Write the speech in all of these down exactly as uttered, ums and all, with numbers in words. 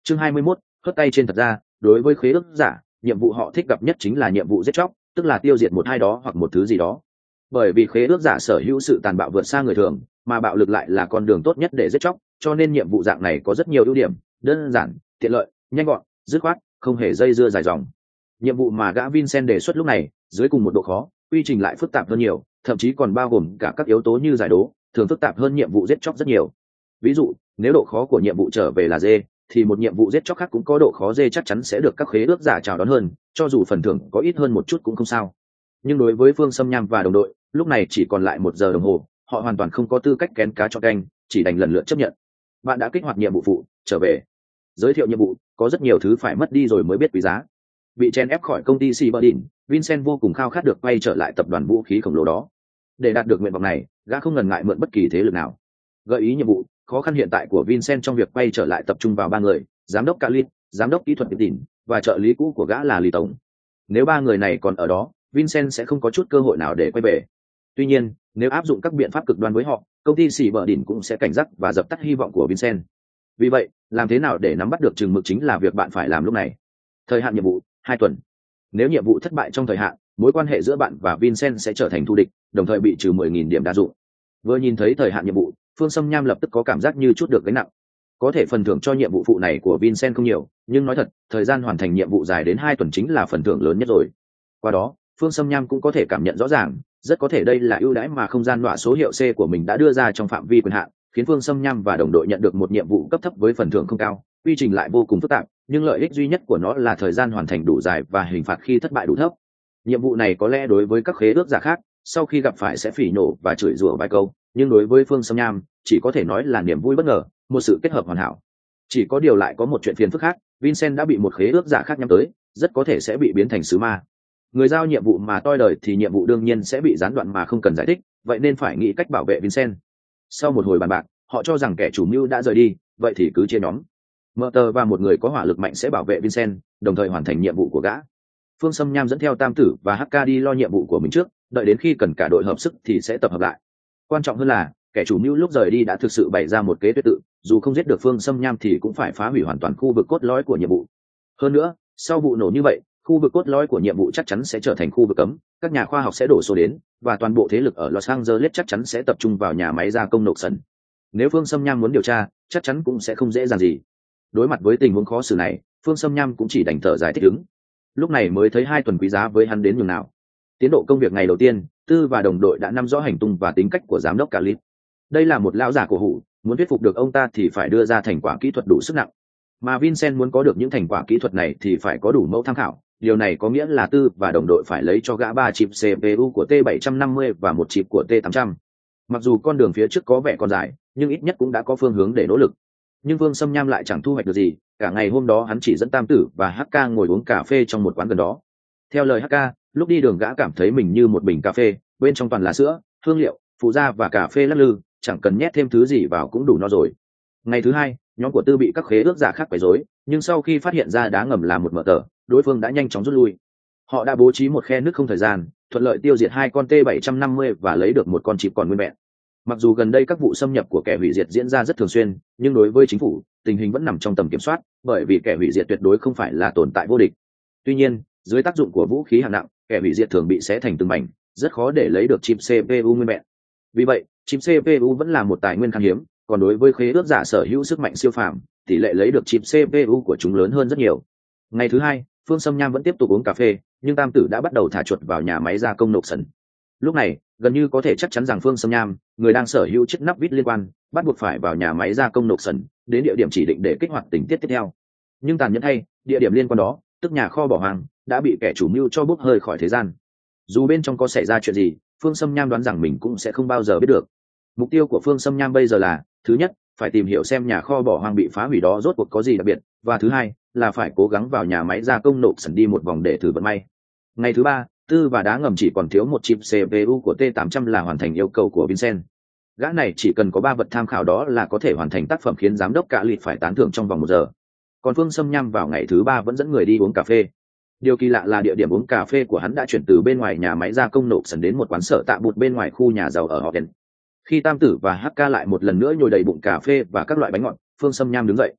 chương hai mươi mốt, hất tay trên. Thật ra đối với khế ước giả, nhiệm vụ họ thích gặp nhất chính là nhiệm vụ giết chóc, tức là tiêu diệt một hai đó hoặc một thứ gì đó. Bởi vì khế ước giả sở hữu sự tàn bạo vượt xa người thường, mà bạo lực lại là con đường tốt nhất để giết chóc, cho nên nhiệm vụ dạng này có rất nhiều ưu điểm: đơn giản, tiện lợi, nhanh gọn, dứt khoát, không hề dây dưa dài dòng. Nhiệm vụ mà gã Vincent đề xuất lúc này, dưới cùng một độ khó, quy trình lại phức tạp hơn nhiều, thậm chí còn bao gồm cả các yếu tố như giải đố, thường phức tạp hơn nhiệm vụ giết chóc rất nhiều. Ví dụ, nếu độ khó của nhiệm vụ trở về là D, thì một nhiệm vụ giết chóc khác cũng có độ khó D chắc chắn sẽ được các khế ước giả chào đón hơn, cho dù phần thưởng có ít hơn một chút cũng không sao. Nhưng đối với Phương Sâm Nham và đồng đội, lúc này chỉ còn lại một giờ đồng hồ, họ hoàn toàn không có tư cách kén cá chọn canh, chỉ đành lần lượt chấp nhận. Bạn đã kích hoạt nhiệm vụ phụ, trở về. Giới thiệu nhiệm vụ, có rất nhiều thứ phải mất đi rồi mới biết quý giá. Bị chen ép khỏi công ty Cyberdin, Vincent vô cùng khao khát được quay trở lại tập đoàn vũ khí khổng lồ đó. Để đạt được nguyện vọng này, gã không ngần ngại mượn bất kỳ thế lực nào. Gợi ý nhiệm vụ, khó khăn hiện tại của Vincent trong việc quay trở lại tập trung vào ba người: giám đốc Calin, giám đốc kỹ thuật Tin và trợ lý cũ của gã là Lý Tổng. Nếu ba người này còn ở đó, Vincent sẽ không có chút cơ hội nào để quay về. Tuy nhiên, nếu áp dụng các biện pháp cực đoan với họ, công ty Cyberdin cũng sẽ cảnh giác và dập tắt hy vọng của Vincent. Vì vậy, làm thế nào để nắm bắt được chừng mực chính là việc bạn phải làm lúc này. Thời hạn nhiệm vụ, hai tuần. Nếu nhiệm vụ thất bại trong thời hạn, mối quan hệ giữa bạn và Vincent sẽ trở thành thù địch, đồng thời bị trừ mười nghìn điểm đa dụng. Vừa nhìn thấy thời hạn nhiệm vụ, Phương Sâm Nham lập tức có cảm giác như chút được gánh nặng. Có thể phần thưởng cho nhiệm vụ phụ này của Vincent không nhiều, nhưng nói thật, thời gian hoàn thành nhiệm vụ dài đến hai tuần chính là phần thưởng lớn nhất rồi. Qua đó, Phương Sâm Nham cũng có thể cảm nhận rõ ràng, rất có thể đây là ưu đãi mà không gian đọa số hiệu C của mình đã đưa ra trong phạm vi quyền hạn, khiến Phương Sâm Nham và đồng đội nhận được một nhiệm vụ cấp thấp với phần thưởng không cao. Quy trình lại vô cùng phức tạp, nhưng lợi ích duy nhất của nó là thời gian hoàn thành đủ dài và hình phạt khi thất bại đủ thấp. Nhiệm vụ này có lẽ đối với các khế ước giả khác, sau khi gặp phải sẽ phỉ nổ và chửi rủa vài câu, nhưng đối với Phương Sâm Nham, chỉ có thể nói là niềm vui bất ngờ, một sự kết hợp hoàn hảo. Chỉ có điều lại có một chuyện phiền phức khác, Vincent đã bị một khế ước giả khác nhắm tới, rất có thể sẽ bị biến thành sứ ma. Người giao nhiệm vụ mà toi đời thì nhiệm vụ đương nhiên sẽ bị gián đoạn mà không cần giải thích, vậy nên phải nghĩ cách bảo vệ Vincent. Sau một hồi bàn bạc, họ cho rằng kẻ chủ mưu đã rời đi, vậy thì cứ chia nhóm. Mở tờ và một người có hỏa lực mạnh sẽ bảo vệ Vincent, đồng thời hoàn thành nhiệm vụ của gã. Phương Sâm Nham dẫn theo Tam Tử và hát ca đi lo nhiệm vụ của mình trước, đợi đến khi cần cả đội hợp sức thì sẽ tập hợp lại. Quan trọng hơn là, kẻ chủ mưu lúc rời đi đã thực sự bày ra một kế tuyệt tự, dù không giết được Phương Sâm Nham thì cũng phải phá hủy hoàn toàn khu vực cốt lõi của nhiệm vụ. Hơn nữa, sau vụ nổ như vậy, khu vực cốt lõi của nhiệm vụ chắc chắn sẽ trở thành khu vực cấm, các nhà khoa học sẽ đổ số đến, và toàn bộ thế lực ở Los Angeles chắc chắn sẽ tập trung vào nhà máy gia công nộp sân. Nếu Phương Sâm Nham muốn điều tra, chắc chắn cũng sẽ không dễ dàng gì. Đối mặt với tình huống khó xử này, Phương Sâm Nham cũng chỉ đành thở dài thích ứng. Lúc này mới thấy hai tuần quý giá với hắn đến nhường nào. Tiến độ công việc ngày đầu tiên, Tư và đồng đội đã nắm rõ hành tung và tính cách của giám đốc Calip. Đây là một lão giả cổ hủ, muốn thuyết phục được ông ta thì phải đưa ra thành quả kỹ thuật đủ sức nặng. Mà Vincent muốn có được những thành quả kỹ thuật này thì phải có đủ mẫu tham khảo. Điều này có nghĩa là Tư và đồng đội phải lấy cho gã ba chip xê pê u của T bảy trăm năm mươi và một chip của T tám trăm. Mặc dù con đường phía trước có vẻ còn dài, nhưng ít nhất cũng đã có phương hướng để nỗ lực. Nhưng Vương Sâm Nham lại chẳng thu hoạch được gì, cả ngày hôm đó hắn chỉ dẫn Tam Tử và hát ca ngồi uống cà phê trong một quán gần đó. Theo lời hát ca, lúc đi đường gã cảm thấy mình như một bình cà phê, bên trong toàn là sữa, hương liệu, phụ gia và cà phê lắc lư, chẳng cần nhét thêm thứ gì vào cũng đủ no rồi. Ngày thứ hai, nhóm của Tư bị các khế ước giả khác quấy rối, nhưng sau khi phát hiện ra đá ngầm là một mở tờ, đối phương đã nhanh chóng rút lui. Họ đã bố trí một khe nước không thời gian, thuận lợi tiêu diệt hai con T bảy trăm năm mươi và lấy được một con chip còn nguyên vẹn. Mặc dù gần đây các vụ xâm nhập của kẻ hủy diệt diễn ra rất thường xuyên, nhưng đối với chính phủ, tình hình vẫn nằm trong tầm kiểm soát, bởi vì kẻ hủy diệt tuyệt đối không phải là tồn tại vô địch. Tuy nhiên, dưới tác dụng của vũ khí hạng nặng, kẻ hủy diệt thường bị xé thành từng mảnh, rất khó để lấy được chip xê pê u nguyên vẹn. Vì vậy, chip xê pê u vẫn là một tài nguyên khan hiếm, còn đối với khế ước giả sở hữu sức mạnh siêu phàm, tỷ lệ lấy được chip xê pê u của chúng lớn hơn rất nhiều. Ngày thứ hai, Phương Sâm Nham vẫn tiếp tục uống cà phê, nhưng Tam Tử đã bắt đầu thả chuột vào nhà máy gia công nộp sần. Lúc này, gần như có thể chắc chắn rằng Phương Sâm Nham, người đang sở hữu chiếc nắp vít liên quan, bắt buộc phải vào nhà máy gia công nộp sần, đến địa điểm chỉ định để kích hoạt tình tiết tiếp theo. Nhưng tàn nhẫn thay, địa điểm liên quan đó, tức nhà kho bỏ hoang, đã bị kẻ chủ mưu cho bốc hơi khỏi thế gian. Dù bên trong có xảy ra chuyện gì, Phương Sâm Nham đoán rằng mình cũng sẽ không bao giờ biết được. Mục tiêu của Phương Sâm Nham bây giờ là, thứ nhất, phải tìm hiểu xem nhà kho bỏ hoang bị phá hủy đó rốt cuộc có gì đặc biệt, và thứ hai, là phải cố gắng vào nhà máy gia công nộp sần đi một vòng để thử vận may. Ngày thứ ba, Tư và đá ngầm chỉ còn thiếu một chip xê pê u của T tám trăm là hoàn thành yêu cầu của Vincent. Gã này chỉ cần có ba vật tham khảo đó là có thể hoàn thành tác phẩm khiến giám đốc Cả Lịt phải tán thưởng trong vòng một giờ. Còn Phương Sâm Nham vào ngày thứ ba vẫn dẫn người đi uống cà phê. Điều kỳ lạ là địa điểm uống cà phê của hắn đã chuyển từ bên ngoài nhà máy gia công nộp sần đến một quán sở tạ bụt bên ngoài khu nhà giàu ở Hogan. Khi Tam Tử và hát ca lại một lần nữa nhồi đầy bụng cà phê và các loại bánh ngọt, Phương Sâm Nham đứng dậy.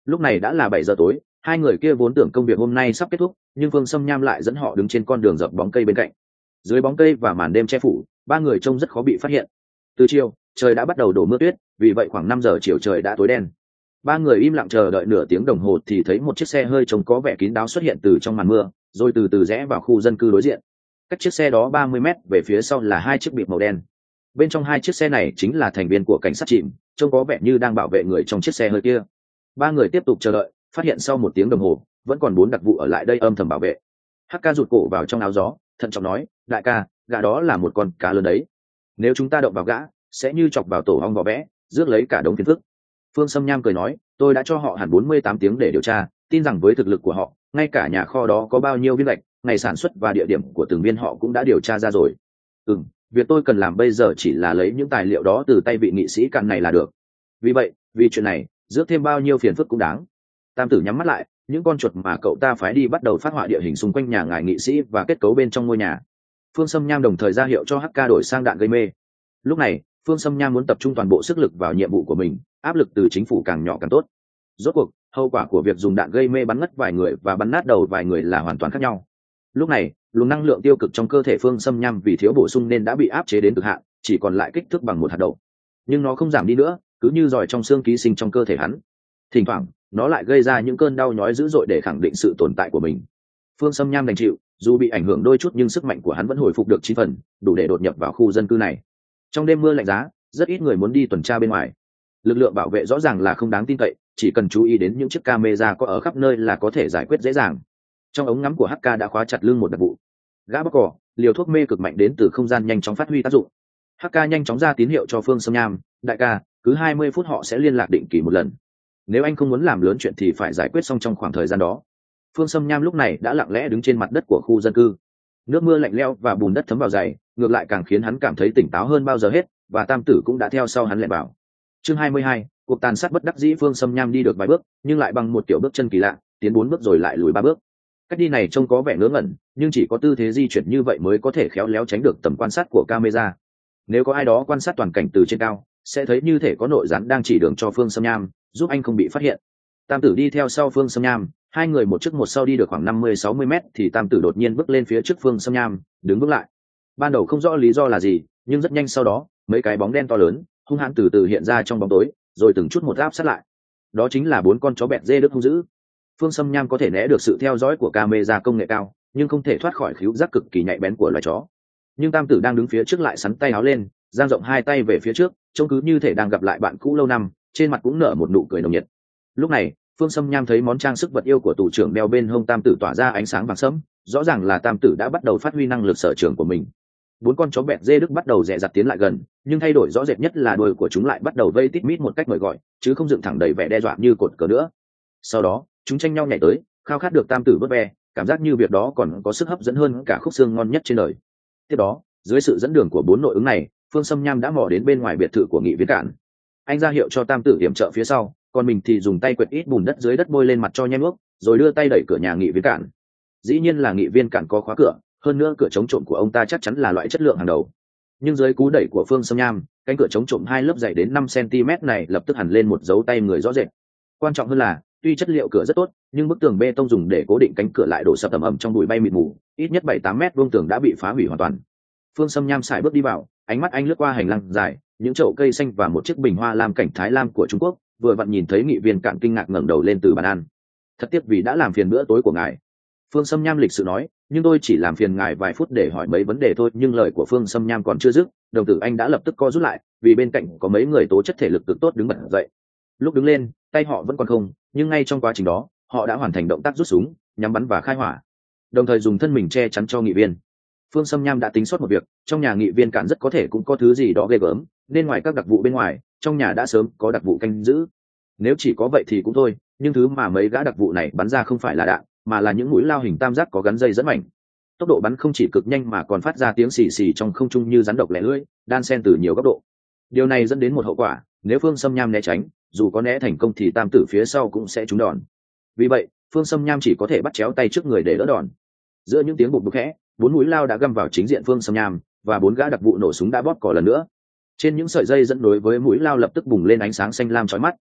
Lúc này đã là bảy giờ tối, hai người kia vốn tưởng công việc hôm nay sắp kết thúc, nhưng Phương Sâm Nham lại dẫn họ đứng trên con đường dọc bóng cây bên cạnh. Dưới bóng cây và màn đêm che phủ, ba người trông rất khó bị phát hiện. Từ chiều, trời đã bắt đầu đổ mưa tuyết, vì vậy khoảng năm giờ chiều trời đã tối đen. Ba người im lặng chờ đợi nửa tiếng đồng hồ thì thấy một chiếc xe hơi trông có vẻ kín đáo xuất hiện từ trong màn mưa, rồi từ từ rẽ vào khu dân cư đối diện. Cách chiếc xe đó ba mươi mét về phía sau là hai chiếc bịt màu đen. Bên trong hai chiếc xe này chính là thành viên của cảnh sát chìm, trông có vẻ như đang bảo vệ người trong chiếc xe hơi kia. Ba người tiếp tục chờ đợi, phát hiện sau một tiếng đồng hồ vẫn còn bốn đặc vụ ở lại đây âm thầm bảo vệ. Hắc ca rụt cổ vào trong áo gió, thận trọng nói, đại ca, gã đó là một con cá lớn đấy, nếu chúng ta động vào gã sẽ như chọc vào tổ ong vỏ vẽ, rước lấy cả đống phiền phức. Phương Sâm Nham cười nói, tôi đã cho họ hẳn bốn mươi tám tiếng để điều tra, tin rằng với thực lực của họ, ngay cả nhà kho đó có bao nhiêu viên gạch, ngày sản xuất và địa điểm của từng viên họ cũng đã điều tra ra rồi. Ừ, việc tôi cần làm bây giờ chỉ là lấy những tài liệu đó từ tay vị nghị sĩ cạn này là được. Vì vậy, vì chuyện này, rước thêm bao nhiêu phiền phức cũng đáng. Tam tử nhắm mắt lại, những con chuột mà cậu ta phái đi bắt đầu phát họa địa hình xung quanh nhà ngài nghị sĩ và kết cấu bên trong ngôi nhà. Phương Sâm Nham đồng thời ra hiệu cho hắc ca đổi sang đạn gây mê. Lúc này, Phương Sâm Nham muốn tập trung toàn bộ sức lực vào nhiệm vụ của mình, áp lực từ chính phủ càng nhỏ càng tốt. Rốt cuộc, hậu quả của việc dùng đạn gây mê bắn ngất vài người và bắn nát đầu vài người là hoàn toàn khác nhau. Lúc này, luồng năng lượng tiêu cực trong cơ thể Phương Sâm Nham vì thiếu bổ sung nên đã bị áp chế đến cực hạn, chỉ còn lại kích thước bằng một hạt đậu. Nhưng nó không giảm đi nữa, cứ như giòi trong xương ký sinh trong cơ thể hắn. Thỉnh thoảng, nó lại gây ra những cơn đau nhói dữ dội để khẳng định sự tồn tại của mình. Phương Sâm Nham đành chịu, dù bị ảnh hưởng đôi chút nhưng sức mạnh của hắn vẫn hồi phục được chín phần, đủ để đột nhập vào khu dân cư này. Trong đêm mưa lạnh giá, rất ít người muốn đi tuần tra bên ngoài. Lực lượng bảo vệ rõ ràng là không đáng tin cậy, chỉ cần chú ý đến những chiếc camera có ở khắp nơi là có thể giải quyết dễ dàng. Trong ống ngắm của hắc ca đã khóa chặt lưng một đặc vụ. Gã bóc cỏ, liều thuốc mê cực mạnh đến từ không gian nhanh chóng phát huy tác dụng. hắc ca nhanh chóng ra tín hiệu cho Phương Sâm Nham, đại ca, cứ hai mươi phút họ sẽ liên lạc định kỳ một lần. Nếu anh không muốn làm lớn chuyện thì phải giải quyết xong trong khoảng thời gian đó. Phương Sâm Nham lúc này đã lặng lẽ đứng trên mặt đất của khu dân cư. Nước mưa lạnh lẽo và bùn đất thấm vào giày, ngược lại càng khiến hắn cảm thấy tỉnh táo hơn bao giờ hết, và Tam tử cũng đã theo sau hắn lẹ vào. Chương hai mươi hai, cuộc tàn sát bất đắc dĩ. Phương Sâm Nham đi được vài bước, nhưng lại bằng một kiểu bước chân kỳ lạ, tiến bốn bước rồi lại lùi ba bước. Cách đi này trông có vẻ ngớ ngẩn, nhưng chỉ có tư thế di chuyển như vậy mới có thể khéo léo tránh được tầm quan sát của camera. Nếu có ai đó quan sát toàn cảnh từ trên cao, sẽ thấy như thể có nội gián đang chỉ đường cho Phương Sâm Nham, giúp anh không bị phát hiện. Tam tử đi theo sau Phương Sâm Nham, hai người một trước một sau đi được khoảng năm mươi sáu mươi mét thì Tam tử đột nhiên bước lên phía trước Phương Sâm Nham, đứng bước lại. Ban đầu không rõ lý do là gì, nhưng rất nhanh sau đó, mấy cái bóng đen to lớn, hung hãn từ từ hiện ra trong bóng tối, rồi từng chút một áp sát lại. Đó chính là bốn con chó bẹt dê đức hung dữ. Phương Sâm Nham có thể né được sự theo dõi của camera công nghệ cao, nhưng không thể thoát khỏi khứu giác cực kỳ nhạy bén của loài chó. Nhưng Tam tử đang đứng phía trước lại sắn tay áo lên, dang rộng hai tay về phía trước, trông cứ như thể đang gặp lại bạn cũ lâu năm, trên mặt cũng nở một nụ cười nồng nhiệt. Lúc này, Phương Sâm Nham thấy món trang sức vật yêu của tù trưởng đeo bên hông Tam tử tỏa ra ánh sáng vàng sẫm, rõ ràng là Tam tử đã bắt đầu phát huy năng lực sở trường của mình. Bốn con chó bẹt dê đức bắt đầu dè dặt tiến lại gần, nhưng thay đổi rõ rệt nhất là đuôi của chúng lại bắt đầu vây tít mít một cách mời gọi, chứ không dựng thẳng đầy vẻ đe dọa như cột cờ nữa. Sau đó, chúng tranh nhau nhảy tới, khao khát được Tam tử vớt ve, cảm giác như việc đó còn có sức hấp dẫn hơn cả khúc xương ngon nhất trên đời. Tiếp đó, dưới sự dẫn đường của bốn nội ứng này, Phương Sâm Nham đã mò đến bên ngoài biệt thự của nghị viên cản. Anh ra hiệu cho Tam tử yểm trợ phía sau, còn mình thì dùng tay quệt ít bùn đất dưới đất bôi lên mặt cho nhem nước, rồi đưa tay đẩy cửa nhà nghị viên cản. Dĩ nhiên là nghị viên cản có khóa cửa, hơn nữa cửa chống trộm của ông ta chắc chắn là loại chất lượng hàng đầu. Nhưng dưới cú đẩy của Phương Sâm Nham, cánh cửa chống trộm hai lớp dày đến năm xăng ti mét này lập tức hẳn lên một dấu tay người rõ rệt. Quan trọng hơn là, tuy chất liệu cửa rất tốt, nhưng bức tường bê tông dùng để cố định cánh cửa lại đổ sập tầm ầm trong bụi bay mịt mù, ít nhất bảy tám mét vuông tường đã bị phá hủy hoàn toàn. Phương Sâm Nham sải bước đi vào, ánh mắt anh lướt qua hành lang dài, những chậu cây xanh và một chiếc bình hoa lam cảnh Thái Lam của Trung Quốc, vừa vặn nhìn thấy nghị viên cạn kinh ngạc ngẩng đầu lên từ bàn ăn. Thật tiếc vì đã làm phiền bữa tối của ngài. Phương Sâm Nham lịch sự nói, nhưng tôi chỉ làm phiền ngài vài phút để hỏi mấy vấn đề thôi. Nhưng lời của Phương Sâm Nham còn chưa dứt, đồng tử anh đã lập tức co rút lại, vì bên cạnh có mấy người tố chất thể lực cực tốt đứng bật dậy. Lúc đứng lên, tay họ vẫn còn không, nhưng ngay trong quá trình đó, họ đã hoàn thành động tác rút súng, nhắm bắn và khai hỏa, đồng thời dùng thân mình che chắn cho nghị viên. Phương Sâm Nham đã tính sót một việc, trong nhà nghị viên cạn rất có thể cũng có thứ gì đó ghê gớm, nên ngoài các đặc vụ bên ngoài, trong nhà đã sớm có đặc vụ canh giữ. Nếu chỉ có vậy thì cũng thôi, nhưng thứ mà mấy gã đặc vụ này bắn ra không phải là đạn, mà là những mũi lao hình tam giác có gắn dây dẫn mảnh. Tốc độ bắn không chỉ cực nhanh mà còn phát ra tiếng xì xì trong không trung như rắn độc lẻ lưỡi, đan xen từ nhiều góc độ. Điều này dẫn đến một hậu quả, nếu Phương Sâm Nham né tránh, dù có né thành công thì tam tử phía sau cũng sẽ trúng đòn. Vì vậy, Phương Sâm Nham chỉ có thể bắt chéo tay trước người để đỡ đòn. Giữa những tiếng bụp bụp khẽ, bốn mũi lao đã găm vào chính diện Phương Sâm Nham, và bốn gã đặc vụ nổ súng đã bóp cò lần nữa. Trên những sợi dây dẫn nối với mũi lao lập tức bùng lên ánh sáng xanh lam chói mắt,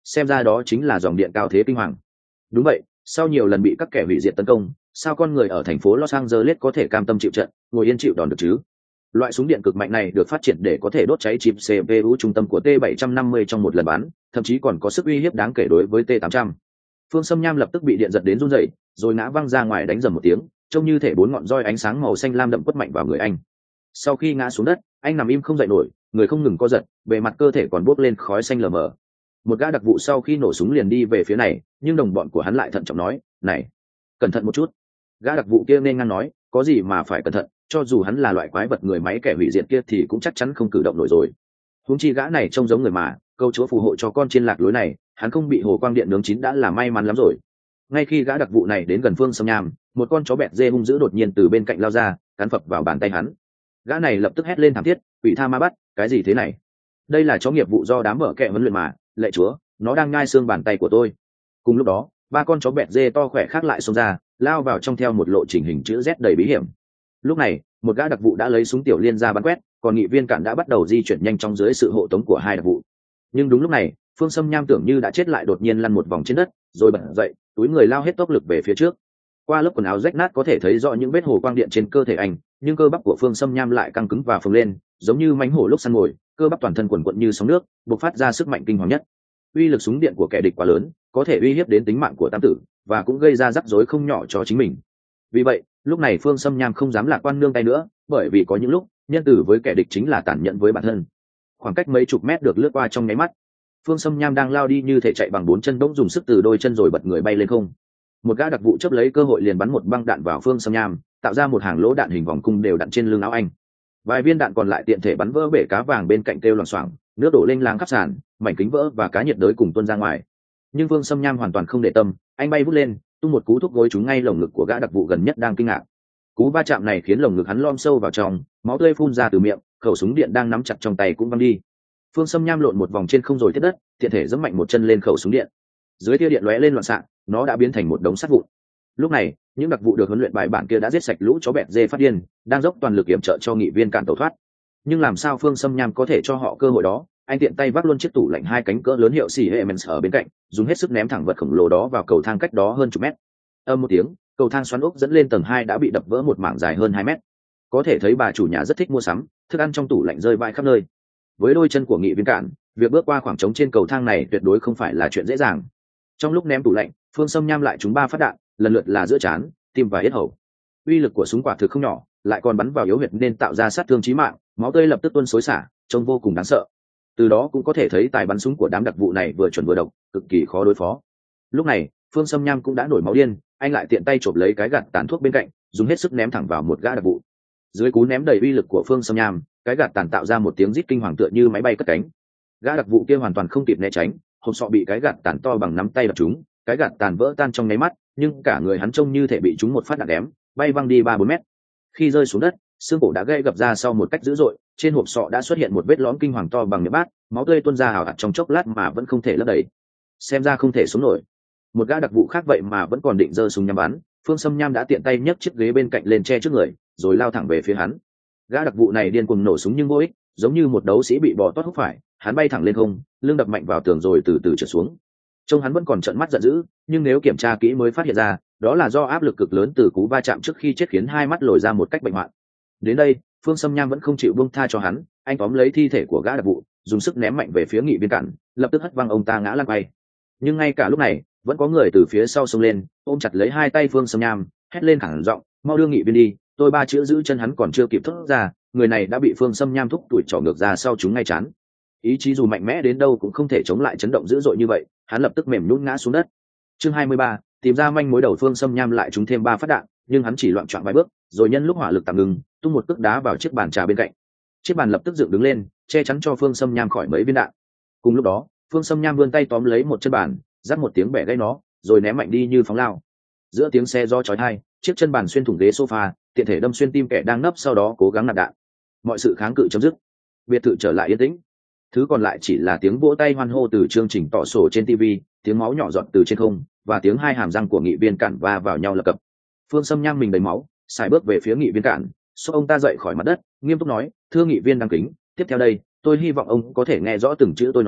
xem ra đó chính là dòng điện cao thế kinh hoàng. Đúng vậy, sau nhiều lần bị các kẻ hủy diệt tấn công, sao con người ở thành phố Los Angeles có thể cam tâm chịu trận, ngồi yên chịu đòn được chứ? Loại súng điện cực mạnh này được phát triển để có thể đốt cháy chip xê pê u trung tâm của T bảy trăm năm mươi trong một lần bắn, thậm chí còn có sức uy hiếp đáng kể đối với T tám trăm. Phương Sâm Nham lập tức bị điện giật đến run rẩy, rồi ngã văng ra ngoài đánh rầm một tiếng, trông như thể bốn ngọn roi ánh sáng màu xanh lam đậm quất mạnh vào người anh. Sau khi ngã xuống đất, anh nằm im không dậy nổi, người không ngừng co giật, bề mặt cơ thể còn bốc lên khói xanh lờ mờ. Một gã đặc vụ sau khi nổ súng liền đi về phía này, nhưng đồng bọn của hắn lại thận trọng nói, này, cẩn thận một chút. Gã đặc vụ kia nên ngang nói, có gì mà phải cẩn thận, cho dù hắn là loại quái vật người máy kẻ hủy diệt kia thì cũng chắc chắn không cử động nổi rồi. Huống chi gã này trông giống người mà, câu chúa phù hộ cho con trên lạc lối này, hắn không bị hồ quang điện nướng chín đã là may mắn lắm rồi. Ngay khi gã đặc vụ này đến gần Phương Sâm Nham, một con chó bẹt dê hung dữ đột nhiên từ bên cạnh lao ra, cắn phập vào bàn tay hắn. Gã này lập tức hét lên thảm thiết, quỷ tha ma bắt, cái gì thế này? Đây là chó nghiệp vụ do đám mở kẹ huấn luyện mà, lệ chúa, nó đang nhai xương bàn tay của tôi. Cùng lúc đó, ba con chó bẹt dê to khỏe khác lại xông ra, lao vào trong theo một lộ trình hình chữ Z đầy bí hiểm. Lúc này, một gã đặc vụ đã lấy súng tiểu liên ra bắn quét, còn nghị viên cản đã bắt đầu di chuyển nhanh trong dưới sự hộ tống của hai đặc vụ. Nhưng đúng lúc này, Phương Sâm Nham tưởng như đã chết lại đột nhiên lăn một vòng trên đất, rồi bật dậy, túi người lao hết tốc lực về phía trước. Qua lớp quần áo rách nát có thể thấy rõ những vết hồ quang điện trên cơ thể anh, nhưng cơ bắp của Phương Sâm Nham lại căng cứng và phồng lên, giống như mãnh hổ lúc săn mồi, cơ bắp toàn thân quần quật như sóng nước, bộc phát ra sức mạnh kinh hoàng nhất. Uy lực súng điện của kẻ địch quá lớn, có thể uy hiếp đến tính mạng của tam tử, và cũng gây ra rắc rối không nhỏ cho chính mình. Vì vậy, lúc này Phương Sâm Nham không dám lạc quan nương tay nữa, bởi vì có những lúc nhân từ với kẻ địch chính là tàn nhẫn với bản thân. Khoảng cách mấy chục mét được lướt qua trong nháy mắt, Phương Sâm Nham đang lao đi như thể chạy bằng bốn chân, bỗng dùng sức từ đôi chân rồi bật người bay lên không. Một gã đặc vụ chấp lấy cơ hội liền bắn một băng đạn vào Phương Sâm Nham, tạo ra một hàng lỗ đạn hình vòng cung đều đặn trên lưng áo anh. Vài viên đạn còn lại tiện thể bắn vỡ bể cá vàng bên cạnh kêu loảng xoảng, nước đổ lênh láng khắp sàn, mảnh kính vỡ và cá nhiệt đới cùng tuôn ra ngoài. Nhưng Phương Sâm Nham hoàn toàn không để tâm, anh bay vút lên, tung một cú thúc gối trúng ngay lồng ngực của gã đặc vụ gần nhất đang kinh ngạc. Cú va chạm này khiến lồng ngực hắn lom sâu vào trong, máu tươi phun ra từ miệng, khẩu súng điện đang nắm chặt trong tay cũng văng đi. Phương Sâm Nham lộn một vòng trên không rồi tiếp đất, tiện thể giẫm mạnh một chân lên khẩu súng điện. Dưới tia điện lóe lên loạn xạ, nó đã biến thành một đống sắt vụn. Lúc này, những đặc vụ được huấn luyện bài bản kia đã giết sạch lũ chó bẹt dê phát điên, đang dốc toàn lực yểm trợ cho nghị viên cản tẩu thoát. Nhưng làm sao Phương Sâm Nham có thể cho họ cơ hội đó? Anh tiện tay vác luôn chiếc tủ lạnh hai cánh cỡ lớn hiệu Siemens ở bên cạnh, dùng hết sức ném thẳng vật khổng lồ đó vào cầu thang cách đó hơn chục mét. Âm một tiếng, cầu thang xoắn ốc dẫn lên tầng hai đã bị đập vỡ một mảng dài hơn hai mét. Có thể thấy bà chủ nhà rất thích mua sắm, thức ăn trong tủ lạnh rơi vãi khắp nơi. Với đôi chân của nghị viên cản, việc bước qua khoảng trống trên cầu thang này tuyệt đối không phải là chuyện dễ dàng. Trong lúc ném tủ lạnh, Phương Sâm Nham lại trúng ba phát đạn, lần lượt là giữa trán, tim và yết hầu. Uy lực của súng quả thực không nhỏ, lại còn bắn vào yếu huyệt nên tạo ra sát thương chí mạng, máu tươi lập tức tuôn xối xả, trông vô cùng đáng sợ. Từ đó cũng có thể thấy tài bắn súng của đám đặc vụ này vừa chuẩn vừa độc, cực kỳ khó đối phó. Lúc này, Phương Sâm Nham cũng đã nổi máu điên, anh lại tiện tay chộp lấy cái gạt tàn thuốc bên cạnh, dùng hết sức ném thẳng vào một gã đặc vụ. Dưới cú ném đầy uy lực của Phương Sâm Nham, cái gạt tàn tạo ra một tiếng rít kinh hoàng tựa như máy bay cất cánh. Gã đặc vụ kia hoàn toàn không kịp né tránh, hộp sọ bị cái gạt tàn to bằng nắm tay đập trúng, cái gạt tàn vỡ tan trong nháy mắt, nhưng cả người hắn trông như thể bị trúng một phát đạn đém, bay văng đi ba bốn mét. Khi rơi xuống đất, xương cổ đã gãy gập ra sau một cách dữ dội, trên hộp sọ đã xuất hiện một vết lõm kinh hoàng to bằng miệng bát, máu tươi tuôn ra ào ạt trong chốc lát mà vẫn không thể lấp đầy. Xem ra không thể sống nổi. Một gã đặc vụ khác vậy mà vẫn còn định giơ súng nhắm bắn, Phương Sâm Nham đã tiện tay nhấc chiếc ghế bên cạnh lên che trước người, rồi lao thẳng về phía hắn. Gã đặc vụ này điên cuồng nổ súng nhưng vô ích, giống như một đấu sĩ bị bò tót húc phải, hắn bay thẳng lên không, lưng đập mạnh vào tường rồi từ từ trượt xuống. Trông hắn vẫn còn trợn mắt giận dữ, nhưng nếu kiểm tra kỹ mới phát hiện ra, đó là do áp lực cực lớn từ cú va chạm trước khi chết khiến hai mắt lồi ra một cách bệnh hoạn. Đến đây, Phương Sâm Nham vẫn không chịu buông tha cho hắn, anh tóm lấy thi thể của gã đặc vụ, dùng sức ném mạnh về phía nghị viên cản, lập tức hất văng ông ta ngã lăn quay. Nhưng ngay cả lúc này, vẫn có người từ phía sau xông lên, ôm chặt lấy hai tay Phương Sâm Nham, hét lên khản giọng, mau đưa nghị viên đi. Tôi ba chữ giữ chân hắn còn chưa kịp thốt ra, người này đã bị Phương Sâm Nham thúc đuổi trỏ ngược ra sau chúng ngay chán. Ý chí dù mạnh mẽ đến đâu cũng không thể chống lại chấn động dữ dội như vậy, hắn lập tức mềm nhũn ngã xuống đất. Chương hai mươi ba, tìm ra manh mối đầu. Phương Sâm Nham lại trúng thêm ba phát đạn, nhưng hắn chỉ loạng choạng vài bước, rồi nhân lúc hỏa lực tạm ngừng, tung một cước đá vào chiếc bàn trà bên cạnh. Chiếc bàn lập tức dựng đứng lên, che chắn cho Phương Sâm Nham khỏi mấy viên đạn. Cùng lúc đó, Phương Sâm Nham vươn tay tóm lấy một chân bàn, rắc một tiếng bẻ gãy nó, rồi ném mạnh đi như phóng lao. Giữa tiếng xe do chói tai, chiếc chân bàn xuyên thủng ghế sofa, tiện thể đâm xuyên tim kẻ đang nấp sau đó cố gắng nạp đạn. Mọi sự kháng cự chấm dứt, biệt thự trở lại yên tĩnh. Thứ còn lại chỉ là tiếng vỗ tay hoan hô từ chương trình tỏ sổ trên ti vi, tiếng máu nhỏ giọt từ trên không, và tiếng hai hàm răng của nghị viên cản va vào nhau lập cập. Phương Sâm Nham mình đầy máu, xài bước về phía nghị viên cản, xốc ông ta dậy khỏi mặt đất, nghiêm túc nói, thưa nghị viên đáng kính, tiếp theo đây, tôi hy vọng ông có thể nghe rõ từng chữ tôi nói,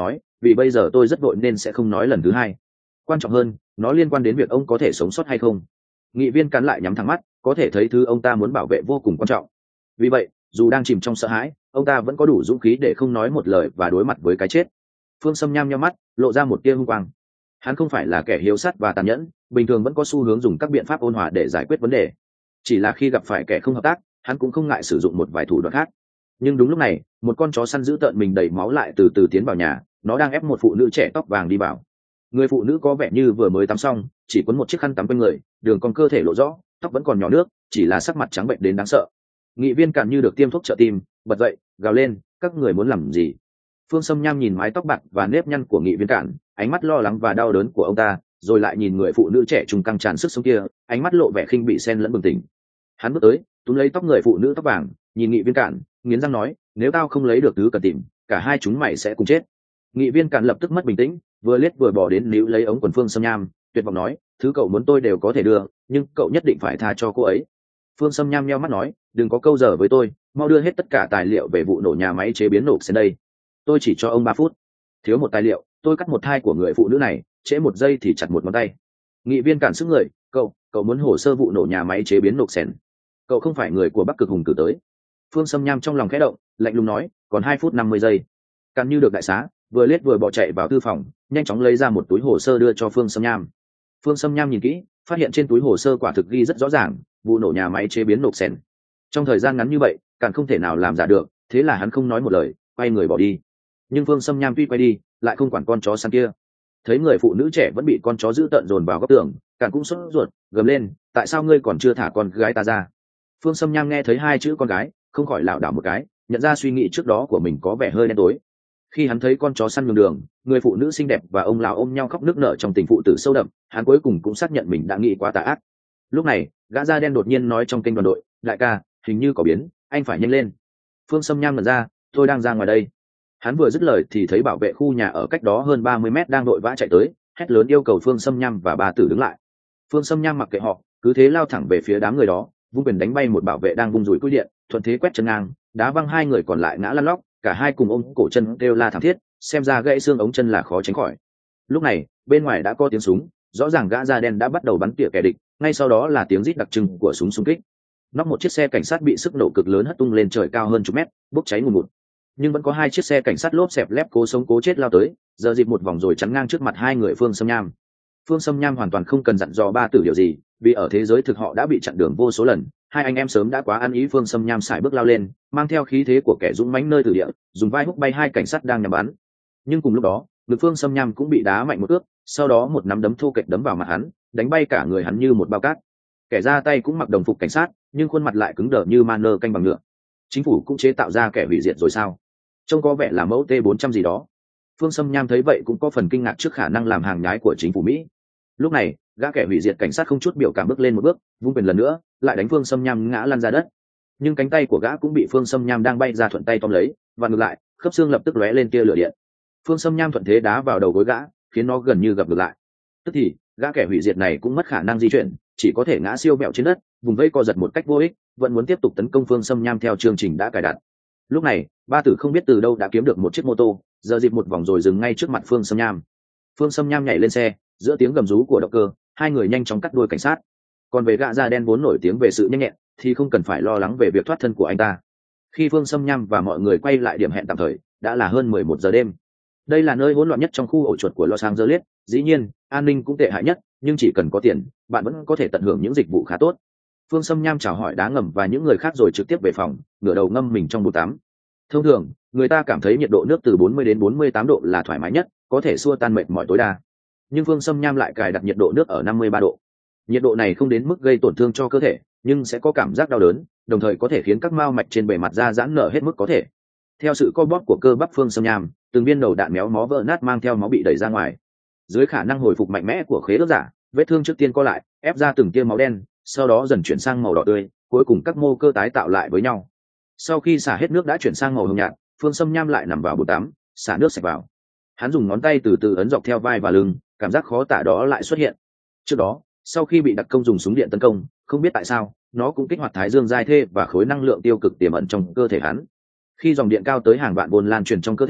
vì bây giờ tôi rất vội nên sẽ không nói lần thứ hai. Quan trọng hơn, nó liên quan đến việc ông có thể sống sót hay không. Nghị viên cắn lại nhắm thẳng mắt, có thể thấy thứ ông ta muốn bảo vệ vô cùng quan trọng. Vì vậy, dù đang chìm trong sợ hãi, ông ta vẫn có đủ dũng khí để không nói một lời và đối mặt với cái chết. Phương Sâm nham nhắm mắt, lộ ra một tia hung quang. Hắn không phải là kẻ hiếu sát và tàn nhẫn, bình thường vẫn có xu hướng dùng các biện pháp ôn hòa để giải quyết vấn đề. Chỉ là khi gặp phải kẻ không hợp tác, hắn cũng không ngại sử dụng một vài thủ đoạn khác. Nhưng đúng lúc này, một con chó săn dữ tợn mình đầy máu lại từ từ tiến vào nhà. Nó đang ép một phụ nữ trẻ tóc vàng đi vào. Người phụ nữ có vẻ như vừa mới tắm xong, chỉ quấn một chiếc khăn tắm quanh người, đường con cơ thể lộ rõ, tóc vẫn còn nhỏ nước, chỉ là sắc mặt trắng bệnh đến đáng sợ. Nghị viên Càn như được tiêm thuốc trợ tim, bật dậy, gào lên, các người muốn làm gì? Phương Sâm nham nhìn mái tóc bạc và nếp nhăn của Nghị viên Càn, ánh mắt lo lắng và đau đớn của ông ta, rồi lại nhìn người phụ nữ trẻ trung căng tràn sức sống kia, ánh mắt lộ vẻ khinh bị xen lẫn bừng tỉnh. Hắn bước tới, túm lấy tóc người phụ nữ tóc vàng, nhìn Nghị viên Càn, nghiến răng nói, nếu tao không lấy được thứ cần tìm, cả hai chúng mày sẽ cùng chết. Nghị viên Càn lập tức mất bình tĩnh, vừa liếc vừa bỏ đến níu lấy ống quần Phương Sâm nham, tuyệt vọng nói, thứ cậu muốn tôi đều có thể đưa, nhưng cậu nhất định phải tha cho cô ấy. Phương Sâm nham nheo mắt nói, đừng có câu giờ với tôi, mau đưa hết tất cả tài liệu về vụ nổ nhà máy chế biến nộp sen đây. Tôi chỉ cho ông ba phút. Thiếu một tài liệu, tôi cắt một thai của người phụ nữ này, trễ một giây thì chặt một ngón tay. Nghị viên Càn sức người, cậu, cậu muốn hồ sơ vụ nổ nhà máy chế biến nộp sen. Cậu không phải người của Bắc Cực Hùng cử tới. Phương Sâm nham trong lòng khẽ động, lạnh lùng nói, còn hai phút năm mươi giây. Càn như được đại xá, vừa lết vừa bỏ chạy vào thư phòng, nhanh chóng lấy ra một túi hồ sơ đưa cho Phương Sâm nham. Phương Sâm nham nhìn kỹ, phát hiện trên túi hồ sơ quả thực ghi rất rõ ràng, vụ nổ nhà máy chế biến nộp sen. Trong thời gian ngắn như vậy, Càn không thể nào làm giả được, thế là hắn không nói một lời, quay người bỏ đi. Nhưng Phương Sâm nham tuy quay đi, lại không quản con chó săn kia. Thấy người phụ nữ trẻ vẫn bị con chó dữ tợn dồn vào góc tường, Càn cũng sốt ruột, gầm lên, tại sao ngươi còn chưa thả con gái ta ra? Phương Sâm nham nghe thấy hai chữ con gái, không khỏi lảo đảo một cái, nhận ra suy nghĩ trước đó của mình có vẻ hơi đen tối. Khi hắn thấy con chó săn nhường đường, người phụ nữ xinh đẹp và ông lão ôm nhau khóc nức nở trong tình phụ tử sâu đậm, hắn cuối cùng cũng xác nhận mình đã nghĩ quá tà ác. Lúc này, gã da đen đột nhiên nói trong kênh đoàn đội, đại ca, hình như có biến, anh phải nhanh lên. Phương Sâm nham ngẩn ra, tôi đang ra ngoài đây. Hắn vừa dứt lời thì thấy bảo vệ khu nhà ở cách đó hơn ba mươi mét đang vội vã chạy tới, hét lớn yêu cầu Phương Sâm nham và bà tử đứng lại. Phương Sâm nham mặc kệ họ, cứ thế lao thẳng về phía đám người đó, vung quyền đánh bay một bảo vệ đang vung dùi cúi điện, thuận thế quét chân ngang, đá văng hai người còn lại ngã lăn lóc, cả hai cùng ôm cổ chân kêu la thảm thiết, xem ra gãy xương ống chân là khó tránh khỏi. Lúc này, bên ngoài đã có tiếng súng, rõ ràng gã da đen đã bắt đầu bắn tỉa kẻ địch, ngay sau đó là tiếng rít đặc trưng của súng xung kích. Nóc một chiếc xe cảnh sát bị sức nổ cực lớn hất tung lên trời cao hơn chục mét, bốc cháy ngùn ngụt. Nhưng vẫn có hai chiếc xe cảnh sát lốp xẹp lép cố sống cố chết lao tới, giờ dịp một vòng rồi chắn ngang trước mặt hai người Phương Sâm nham. Phương Sâm nham hoàn toàn không cần dặn dò ba tử điều gì, vì ở thế giới thực họ đã bị chặn đường vô số lần. Hai anh em sớm đã quá ăn ý. Phương Sâm nham sải bước lao lên, mang theo khí thế của kẻ dũng mãnh nơi từ địa, dùng vai húc bay hai cảnh sát đang nhắm bắn. Nhưng cùng lúc đó, ngực Phương Sâm nham cũng bị đá mạnh một ước, sau đó một nắm đấm thô kệch đấm vào mặt hắn, đánh bay cả người hắn như một bao cát. Kẻ ra tay cũng mặc đồng phục cảnh sát, nhưng khuôn mặt lại cứng đờ như man nơ canh bằng ngựa. Chính phủ cũng chế tạo ra kẻ hủy diệt rồi sao? Trông có vẻ là mẫu T bốn trăm gì đó. Phương Sâm nham thấy vậy cũng có phần kinh ngạc trước khả năng làm hàng nhái của chính phủ Mỹ. Lúc này, gã kẻ hủy diệt cảnh sát không chút biểu cảm bước lên một bước, vung quyền lần nữa, lại đánh Phương Sâm nham ngã lăn ra đất. Nhưng cánh tay của gã cũng bị Phương Sâm nham đang bay ra thuận tay tóm lấy, và ngược lại, khớp xương lập tức lóe lên tia lửa điện. Phương Sâm nham thuận thế đá vào đầu gối gã, khiến nó gần như gập ngược lại. Tức thì, gã kẻ hủy diệt này cũng mất khả năng di chuyển, chỉ có thể ngã siêu vẹo trên đất, vùng vây co giật một cách vô ích, vẫn muốn tiếp tục tấn công Phương Sâm nham theo chương trình đã cài đặt. Lúc này, ba tử không biết từ đâu đã kiếm được một chiếc mô tô, giờ dịp một vòng rồi dừng ngay trước mặt Phương Sâm nham. Phương Sâm nham nhảy lên xe, giữa tiếng gầm rú của động cơ, hai người nhanh chóng cắt đuôi cảnh sát. Còn về gã da đen vốn nổi tiếng về sự nhanh nhẹn, thì không cần phải lo lắng về việc thoát thân của anh ta. Khi Phương Sâm nham và mọi người quay lại điểm hẹn tạm thời, đã là hơn mười một giờ đêm. Đây là nơi hỗn loạn nhất trong khu ổ chuột của Los Angeles, dĩ nhiên, an ninh cũng tệ hại nhất, nhưng chỉ cần có tiền, bạn vẫn có thể tận hưởng những dịch vụ khá tốt. Phương Sâm nham chào hỏi đá ngầm và những người khác rồi trực tiếp về phòng, ngửa đầu ngâm mình trong bồn tắm. Thông thường, người ta cảm thấy nhiệt độ nước từ bốn mươi đến bốn mươi tám độ là thoải mái nhất, có thể xua tan mệt mỏi tối đa. Nhưng Phương Sâm nham lại cài đặt nhiệt độ nước ở năm mươi ba độ. Nhiệt độ này không đến mức gây tổn thương cho cơ thể, nhưng sẽ có cảm giác đau đớn, đồng thời có thể khiến các mao mạch trên bề mặt da giãn nở hết mức có thể. Theo sự co bóp của cơ bắp Phương Sâm nham, từng viên đầu đạn méo mó vỡ nát mang theo máu bị đẩy ra ngoài. Dưới khả năng hồi phục mạnh mẽ của khế ước giả, vết thương trước tiên co lại, ép ra từng tia máu đen, sau đó dần chuyển sang màu đỏ tươi, cuối cùng các mô cơ tái tạo lại với nhau. Sau khi xả hết nước đã chuyển sang màu hồng nhạt, Phương Sâm nham lại nằm vào bồn tắm, xả nước sạch vào. Hắn dùng ngón tay từ từ ấn dọc theo vai và lưng, cảm giác khó tả đó lại xuất hiện. Trước đó, sau khi bị đặc công dùng súng điện tấn công, không biết tại sao, nó cũng kích hoạt thái dương giai thê và khối năng lượng tiêu cực tiềm ẩn trong cơ thể hắn. Khi dòng điện cao tới hàng vạn vôn lan truyền trong cơ thể,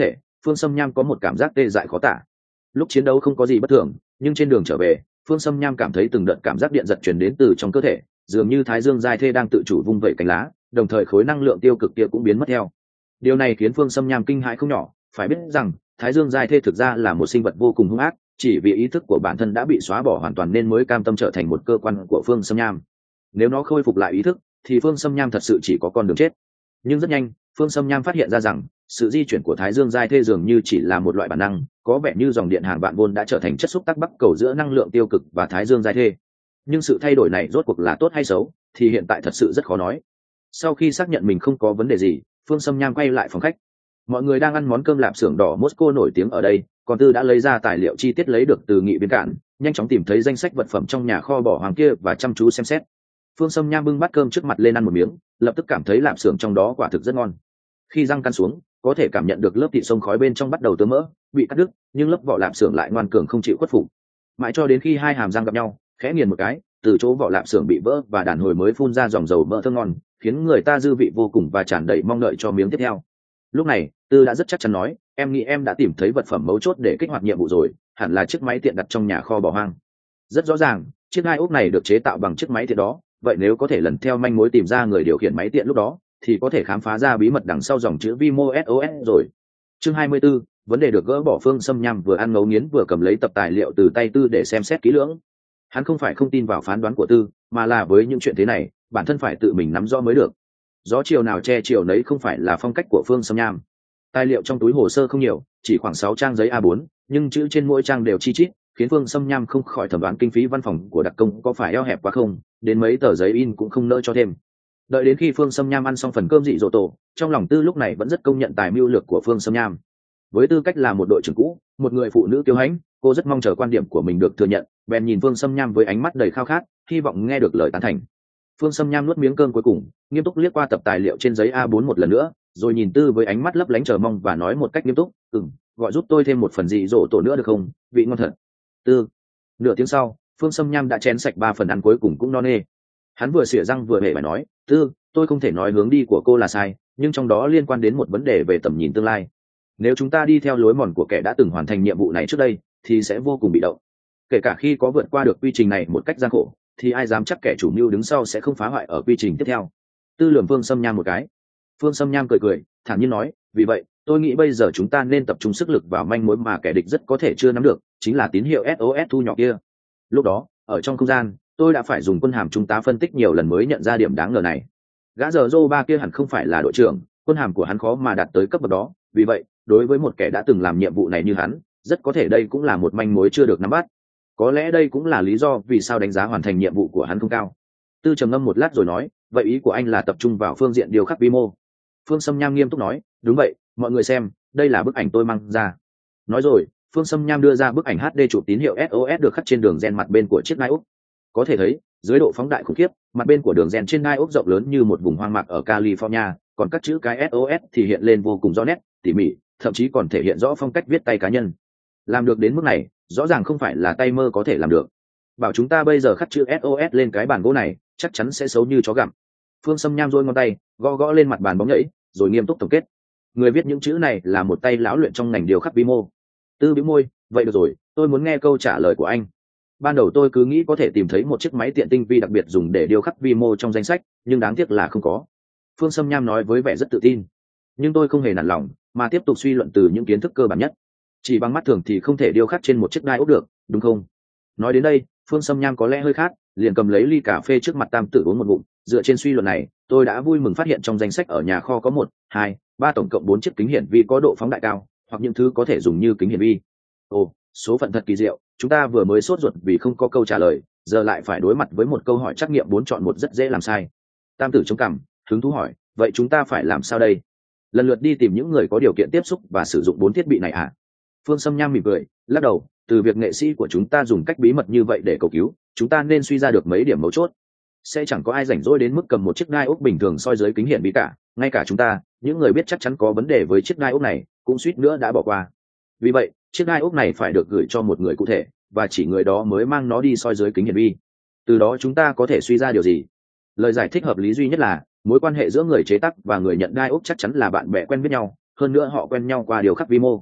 Phương Sâm Nham có một cảm giác tê dại khó tả. Lúc chiến đấu không có gì bất thường, nhưng trên đường trở về, Phương Sâm Nham cảm thấy từng đợt cảm giác điện giật truyền đến từ trong cơ thể, dường như Thái Dương giai thê đang tự chủ vung vẩy cánh lá, đồng thời khối năng lượng tiêu cực kia cũng biến mất theo. Điều này khiến Phương Sâm Nham kinh hãi không nhỏ, phải biết rằng Thái Dương giai thê thực ra là một sinh vật vô cùng hung ác, chỉ vì ý thức của bản thân đã bị xóa bỏ hoàn toàn nên mới cam tâm trở thành một cơ quan của Phương Sâm Nham. Nếu nó khôi phục lại ý thức, thì Phương Sâm Nham thật sự chỉ có con đường chết. Nhưng rất nhanh, Phương Sâm Nham phát hiện ra rằng sự di chuyển của Thái Dương giai thê dường như chỉ là một loại bản năng, có vẻ như dòng điện hàng vạn vôn đã trở thành chất xúc tác bắc cầu giữa năng lượng tiêu cực và Thái Dương giai thê. Nhưng sự thay đổi này rốt cuộc là tốt hay xấu, thì hiện tại thật sự rất khó nói. Sau khi xác nhận mình không có vấn đề gì, Phương Sâm Nham quay lại phòng khách. Mọi người đang ăn món cơm lạp xưởng đỏ Moscow nổi tiếng ở đây, còn Tư đã lấy ra tài liệu chi tiết lấy được từ nghị biên cạn, nhanh chóng tìm thấy danh sách vật phẩm trong nhà kho bỏ hoàng kia và chăm chú xem xét. Phương Sâm Nham bưng bát cơm trước mặt lên ăn một miếng, lập tức cảm thấy lạp xưởng trong đó quả thực rất ngon. Khi răng căn xuống, có thể cảm nhận được lớp thịt sông khói bên trong bắt đầu tớ mỡ, bị cắt đứt, nhưng lớp vỏ lạp xưởng lại ngoan cường không chịu khuất phục. Mãi cho đến khi hai hàm răng gặp nhau, khẽ nghiền một cái, từ chỗ vỏ lạp xưởng bị vỡ và đàn hồi mới phun ra dòng dầu mỡ thơm ngon, khiến người ta dư vị vô cùng và tràn đầy mong đợi cho miếng tiếp theo. Lúc này, Tư đã rất chắc chắn nói, em nghĩ em đã tìm thấy vật phẩm mấu chốt để kích hoạt nhiệm vụ rồi, hẳn là chiếc máy tiện đặt trong nhà kho bỏ hoang. Rất rõ ràng, chiếc hai ốc này được chế tạo bằng chiếc máy tiện đó, vậy nếu có thể lần theo manh mối tìm ra người điều khiển máy tiện lúc đó, thì có thể khám phá ra bí mật đằng sau dòng chữ Vimo ét o ét rồi. Chương hai mươi 24, vấn đề được gỡ bỏ. Phương Sâm Nham vừa ăn ngấu nghiến vừa cầm lấy tập tài liệu từ tay Tư để xem xét kỹ lưỡng. Hắn không phải không tin vào phán đoán của Tư, mà là với những chuyện thế này, bản thân phải tự mình nắm rõ mới được. Gió chiều nào che chiều nấy không phải là phong cách của Phương Sâm Nham. Tài liệu trong túi hồ sơ không nhiều, chỉ khoảng sáu trang giấy a bốn, nhưng chữ trên mỗi trang đều chi chít, khiến Phương Sâm Nham không khỏi thẩm đoán kinh phí văn phòng của đặc công có phải eo hẹp quá không, đến mấy tờ giấy in cũng không nỡ cho thêm. Đợi đến khi Phương Sâm Nham ăn xong phần cơm dị dỗ tổ, trong lòng Tư lúc này vẫn rất công nhận tài mưu lược của Phương Sâm Nham. Với tư cách là một đội trưởng cũ, một người phụ nữ kiêu hãnh, cô rất mong chờ quan điểm của mình được thừa nhận, bèn nhìn Phương Sâm Nham với ánh mắt đầy khao khát, hy vọng nghe được lời tán thành. Phương Sâm Nham nuốt miếng cơm cuối cùng, nghiêm túc liếc qua tập tài liệu trên giấy a bốn một lần nữa, rồi nhìn Tư với ánh mắt lấp lánh chờ mong và nói một cách nghiêm túc, "Ừm, gọi giúp tôi thêm một phần dị dỗ tổ nữa được không? Vị ngon thật." Tư. Nửa tiếng sau, Phương Sâm Nham đã chén sạch ba phần ăn cuối cùng cũng no nê. Hắn vừa xỉa răng vừa hề phải nói, "Tư, tôi không thể nói hướng đi của cô là sai, nhưng trong đó liên quan đến một vấn đề về tầm nhìn tương lai. Nếu chúng ta đi theo lối mòn của kẻ đã từng hoàn thành nhiệm vụ này trước đây, thì sẽ vô cùng bị động. Kể cả khi có vượt qua được quy trình này một cách gian khổ, thì ai dám chắc kẻ chủ mưu đứng sau sẽ không phá hoại ở quy trình tiếp theo." Tư lườm Phương Sâm Nham một cái. Phương Sâm Nham cười cười, thản nhiên nói, "Vì vậy, tôi nghĩ bây giờ chúng ta nên tập trung sức lực vào manh mối mà kẻ địch rất có thể chưa nắm được, chính là tín hiệu ét o ét thu nhỏ kia." Lúc đó, ở trong không gian, tôi đã phải dùng quân hàm trung tá phân tích nhiều lần mới nhận ra điểm đáng ngờ này. Gã giờ Zô ba kia hẳn không phải là đội trưởng, quân hàm của hắn khó mà đạt tới cấp bậc đó, vì vậy, đối với một kẻ đã từng làm nhiệm vụ này như hắn, rất có thể đây cũng là một manh mối chưa được nắm bắt. Có lẽ đây cũng là lý do vì sao đánh giá hoàn thành nhiệm vụ của hắn không cao. Tư trầm ngâm một lát rồi nói, "Vậy ý của anh là tập trung vào phương diện điều khắc vi mô?" Phương Sâm Nham nghiêm túc nói, "Đúng vậy, mọi người xem, đây là bức ảnh tôi mang ra." Nói rồi, Phương Sâm Nham đưa ra bức ảnh hát đê chụp tín hiệu ét o ét được khắc trên đường gen mặt bên của chiếc nai úc. Có thể thấy, dưới độ phóng đại khủng khiếp, mặt bên của đường gen trên nai úc rộng lớn như một vùng hoang mạc ở California, còn các chữ cái ét o ét thì hiện lên vô cùng rõ nét, tỉ mỉ, thậm chí còn thể hiện rõ phong cách viết tay cá nhân. Làm được đến mức này, rõ ràng không phải là tay mơ có thể làm được. Bảo chúng ta bây giờ khắc chữ ét o ét lên cái bàn gỗ này, chắc chắn sẽ xấu như chó gặm. Phương Sâm Nham giơ ngón tay, gõ gõ lên mặt bàn bóng nhảy, rồi nghiêm túc tổng kết. Người viết những chữ này là một tay lão luyện trong ngành điều khắc vi mô. Tư bĩu môi, "Vậy được rồi, tôi muốn nghe câu trả lời của anh." Ban đầu tôi cứ nghĩ có thể tìm thấy một chiếc máy tiện tinh vi đặc biệt dùng để điêu khắc vi mô trong danh sách, nhưng đáng tiếc là không có. Phương Sâm Nham nói với vẻ rất tự tin. Nhưng tôi không hề nản lòng, mà tiếp tục suy luận từ những kiến thức cơ bản nhất. Chỉ bằng mắt thường thì không thể điêu khắc trên một chiếc đai ốc được, đúng không? Nói đến đây, Phương Sâm Nham có lẽ hơi khát, liền cầm lấy ly cà phê trước mặt Tam Tử uống một ngụm. Dựa trên suy luận này, tôi đã vui mừng phát hiện trong danh sách ở nhà kho có một, hai, ba tổng cộng bốn chiếc kính hiển vi có độ phóng đại cao, hoặc những thứ có thể dùng như kính hiển vi. Ồ, số phận thật kỳ diệu, chúng ta vừa mới sốt ruột vì không có câu trả lời, giờ lại phải đối mặt với một câu hỏi trắc nghiệm bốn chọn một rất dễ làm sai. Tam Tử chống cằm, hứng thú hỏi, "Vậy chúng ta phải làm sao đây? Lần lượt đi tìm những người có điều kiện tiếp xúc và sử dụng bốn thiết bị này à?" Phương Sâm Nham mỉm cười, lắc đầu, "Từ việc nghệ sĩ của chúng ta dùng cách bí mật như vậy để cầu cứu, chúng ta nên suy ra được mấy điểm mấu chốt. Sẽ chẳng có ai rảnh rỗi đến mức cầm một chiếc đai ốc bình thường soi dưới kính hiển vi cả, ngay cả chúng ta, những người biết chắc chắn có vấn đề với chiếc đai ốc này, cũng suýt nữa đã bỏ qua. Vì vậy, chiếc đai ốc này phải được gửi cho một người cụ thể, và chỉ người đó mới mang nó đi soi dưới kính hiển vi. Từ đó chúng ta có thể suy ra điều gì? Lời giải thích hợp lý duy nhất là mối quan hệ giữa người chế tác và người nhận đai ốc chắc chắn là bạn bè quen biết nhau, hơn nữa họ quen nhau qua điều khắc vi mô,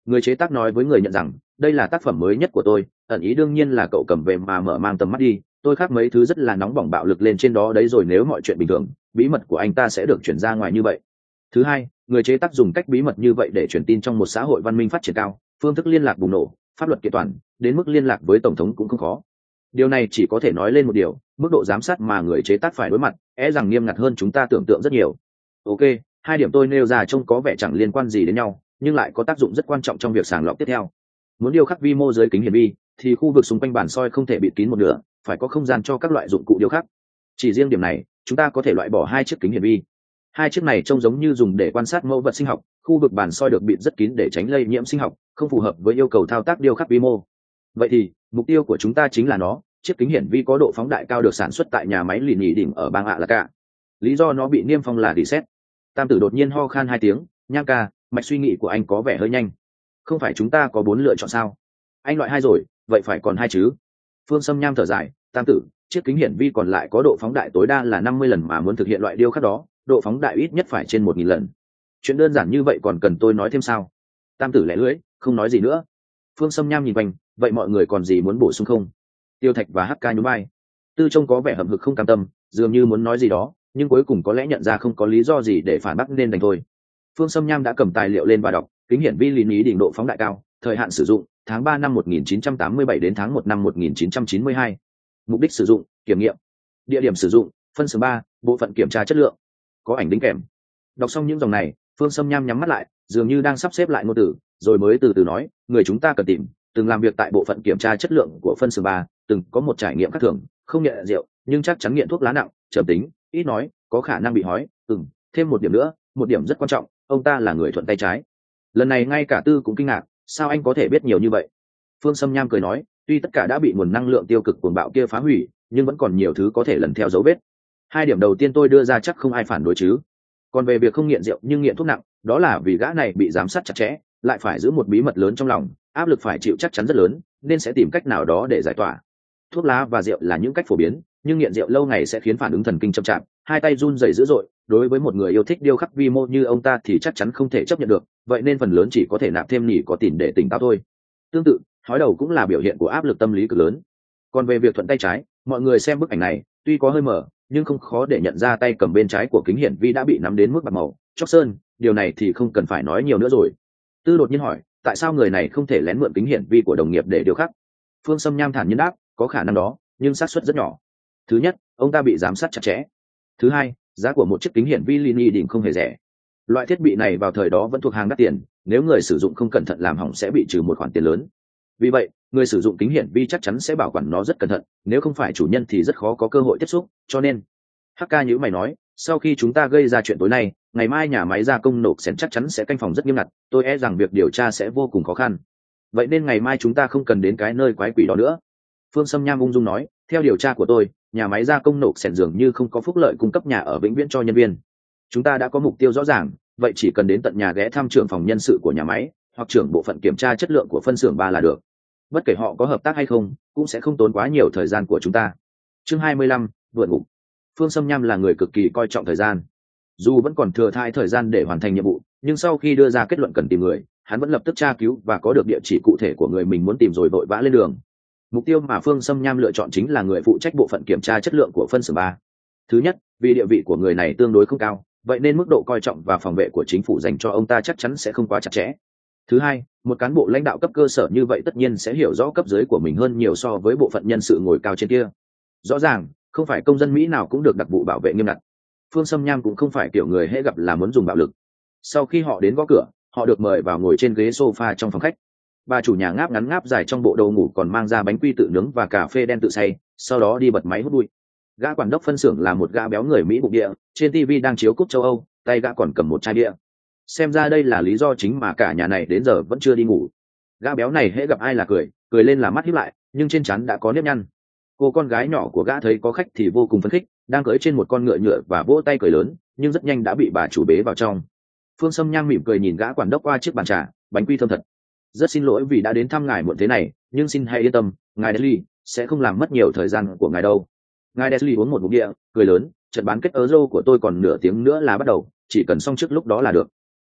Người chế tác nói với người nhận rằng đây là tác phẩm mới nhất của tôi, ẩn ý đương nhiên là cậu cầm về mà mở mang tầm mắt đi, tôi khác mấy thứ rất là nóng bỏng bạo lực lên trên đó đấy rồi, nếu mọi chuyện bình thường bí mật của anh ta sẽ được chuyển ra ngoài như vậy. Thứ hai, người chế tác dùng cách bí mật như vậy để truyền tin trong một xã hội văn minh phát triển cao, phương thức liên lạc bùng nổ, pháp luật kiện toàn, đến mức liên lạc với tổng thống cũng không khó. Điều này chỉ có thể nói lên một điều, mức độ giám sát mà người chế tác phải đối mặt e rằng nghiêm ngặt hơn chúng ta tưởng tượng rất nhiều. Ok, hai điểm tôi nêu ra trông có vẻ chẳng liên quan gì đến nhau, nhưng lại có tác dụng rất quan trọng trong việc sàng lọc tiếp theo. Muốn điêu khắc vi mô dưới kính hiển vi thì khu vực xung quanh bàn soi không thể bịt kín một nửa, phải có không gian cho các loại dụng cụ điêu khắc. Chỉ riêng điểm này chúng ta có thể loại bỏ hai chiếc kính hiển vi. Hai chiếc này trông giống như dùng để quan sát mẫu vật sinh học, khu vực bàn soi được bịt rất kín để tránh lây nhiễm sinh học, không phù hợp với yêu cầu thao tác điêu khắc vi mô. Vậy thì mục tiêu của chúng ta chính là nó. Chiếc kính hiển vi có độ phóng đại cao được sản xuất tại nhà máy lì nhì đỉnh ở bang Alaska. Lý do nó bị niêm phong là reset. Tam tử đột nhiên ho khan hai tiếng. Nham ca, mạch suy nghĩ của anh có vẻ hơi nhanh. Không phải chúng ta có bốn lựa chọn sao? Anh loại hai rồi, vậy phải còn hai chứ? Phương Sâm Nham thở dài. Tam tử, chiếc kính hiển vi còn lại có độ phóng đại tối đa là năm mươi lần, mà muốn thực hiện loại điêu khắc đó độ phóng đại ít nhất phải trên một nghìn lần. Chuyện đơn giản như vậy còn cần tôi nói thêm sao? Tam tử lẻ lưỡi, không nói gì nữa. Phương Sâm Nham nhìn quanh, vậy mọi người còn gì muốn bổ sung không? Tiêu Thạch và Hắc Ca nhún vai. Tư Trông có vẻ hậm hực không cam tâm, dường như muốn nói gì đó, nhưng cuối cùng có lẽ nhận ra không có lý do gì để phản bác nên đành thôi. Phương Sâm Nham đã cầm tài liệu lên và đọc. Kính hiển vi lý ý đỉnh độ phóng đại cao, thời hạn sử dụng tháng ba năm một nghìn chín trăm tám mươi bảy đến tháng một năm một nghìn chín trăm chín mươi hai. Mục đích sử dụng kiểm nghiệm. Địa điểm sử dụng phân xưởng ba, bộ phận kiểm tra chất lượng. Có ảnh đính kèm. Đọc xong những dòng này, Phương Sâm Nham nhắm mắt lại, dường như đang sắp xếp lại ngôn từ, rồi mới từ từ nói, người chúng ta cần tìm từng làm việc tại bộ phận kiểm tra chất lượng của phân xưởng ba, từng có một trải nghiệm khác thường, không nghiện rượu nhưng chắc chắn nghiện thuốc lá nặng, trầm tính, ít nói, có khả năng bị hói. Ừm, thêm một điểm nữa, một điểm rất quan trọng, ông ta là người thuận tay trái. Lần này ngay cả Tư cũng kinh ngạc, sao anh có thể biết nhiều như vậy? Phương Sâm Nham cười nói, tuy tất cả đã bị nguồn năng lượng tiêu cực cuồng bạo kia phá hủy, nhưng vẫn còn nhiều thứ có thể lần theo dấu vết. Hai điểm đầu tiên tôi đưa ra chắc không ai phản đối chứ. Còn về việc không nghiện rượu nhưng nghiện thuốc nặng, đó là vì gã này bị giám sát chặt chẽ, lại phải giữ một bí mật lớn trong lòng, áp lực phải chịu chắc chắn rất lớn, nên sẽ tìm cách nào đó để giải tỏa. Thuốc lá và rượu là những cách phổ biến, nhưng nghiện rượu lâu ngày sẽ khiến phản ứng thần kinh chậm chạp, hai tay run rẩy dữ dội. Đối với một người yêu thích điêu khắc vi mô như ông ta thì chắc chắn không thể chấp nhận được, vậy nên phần lớn chỉ có thể nạp thêm nhỉ có tỉn để tỉnh táo thôi. Tương tự, hói đầu cũng là biểu hiện của áp lực tâm lý cực lớn. Còn về việc thuận tay trái, mọi người xem bức ảnh này, tuy có hơi mờ, nhưng không khó để nhận ra tay cầm bên trái của kính hiển vi đã bị nắm đến mức bạc màu, chóc sơn. Điều này thì không cần phải nói nhiều nữa rồi. Tư đột nhiên hỏi, tại sao người này không thể lén mượn kính hiển vi của đồng nghiệp để điêu khắc? Phương Sâm Nham thản nhiên đáp, có khả năng đó, nhưng xác suất rất nhỏ. Thứ nhất, ông ta bị giám sát chặt chẽ. Thứ hai, giá của một chiếc kính hiển vi Lini đỉnh không hề rẻ. Loại thiết bị này vào thời đó vẫn thuộc hàng đắt tiền, nếu người sử dụng không cẩn thận làm hỏng sẽ bị trừ một khoản tiền lớn. Vì vậy, người sử dụng kính hiển vi chắc chắn sẽ bảo quản nó rất cẩn thận, nếu không phải chủ nhân thì rất khó có cơ hội tiếp xúc, cho nên Hắc Ca nhíu mày nói, sau khi chúng ta gây ra chuyện tối nay, ngày mai nhà máy gia công nộp xén chắc chắn sẽ canh phòng rất nghiêm ngặt, tôi e rằng việc điều tra sẽ vô cùng khó khăn. Vậy nên ngày mai chúng ta không cần đến cái nơi quái quỷ đó nữa. Phương Sâm Nham ung dung nói, theo điều tra của tôi, nhà máy gia công nộp xén dường như không có phúc lợi cung cấp nhà ở vĩnh viễn cho nhân viên. Chúng ta đã có mục tiêu rõ ràng, vậy chỉ cần đến tận nhà ghé thăm trưởng phòng nhân sự của nhà máy hoặc trưởng bộ phận kiểm tra chất lượng của phân xưởng ba là được. Bất kể họ có hợp tác hay không, cũng sẽ không tốn quá nhiều thời gian của chúng ta. Chương hai mươi lăm, vượt ngục. Phương Sâm Nham là người cực kỳ coi trọng thời gian. Dù vẫn còn thừa thãi thời gian để hoàn thành nhiệm vụ, nhưng sau khi đưa ra kết luận cần tìm người, hắn vẫn lập tức tra cứu và có được địa chỉ cụ thể của người mình muốn tìm rồi vội vã lên đường. Mục tiêu mà Phương Sâm Nham lựa chọn chính là người phụ trách bộ phận kiểm tra chất lượng của phân xưởng ba. Thứ nhất, vì địa vị của người này tương đối không cao, vậy nên mức độ coi trọng và phòng vệ của chính phủ dành cho ông ta chắc chắn sẽ không quá chặt chẽ. Thứ hai, một cán bộ lãnh đạo cấp cơ sở như vậy tất nhiên sẽ hiểu rõ cấp dưới của mình hơn nhiều so với bộ phận nhân sự ngồi cao trên kia. Rõ ràng, không phải công dân Mỹ nào cũng được đặc vụ bảo vệ nghiêm ngặt. Phương Sâm Nham cũng không phải kiểu người hễ gặp là muốn dùng bạo lực. Sau khi họ đến gõ cửa, họ được mời vào ngồi trên ghế sofa trong phòng khách. Bà chủ nhà ngáp ngắn ngáp dài trong bộ đồ ngủ, còn mang ra bánh quy tự nướng và cà phê đen tự xay, sau đó đi bật máy hút bụi. Gã quản đốc phân xưởng là một gã béo người Mỹ bụng địa, trên ti vi đang chiếu cúp châu Âu, tay gã còn cầm một chai bia. Xem ra đây là lý do chính mà cả nhà này đến giờ vẫn chưa đi ngủ. Gã béo này hễ gặp ai là cười, cười lên là mắt híp lại, nhưng trên trán đã có nếp nhăn. Cô con gái nhỏ của gã thấy có khách thì vô cùng phấn khích, đang cưỡi trên một con ngựa nhựa và vỗ tay cười lớn, nhưng rất nhanh đã bị bà chủ bế vào trong. Phương Sâm Nham mỉm cười nhìn gã quản đốc qua chiếc bàn trà, bánh quy thơm thật. Rất xin lỗi vì đã đến thăm ngài muộn thế này, nhưng xin hãy yên tâm, ngài Desley sẽ không làm mất nhiều thời gian của ngài đâu. Ngài Desley uống một ngụm địa, cười lớn, trận bán kết Euro của tôi còn nửa tiếng nữa là bắt đầu, chỉ cần xong trước lúc đó là được.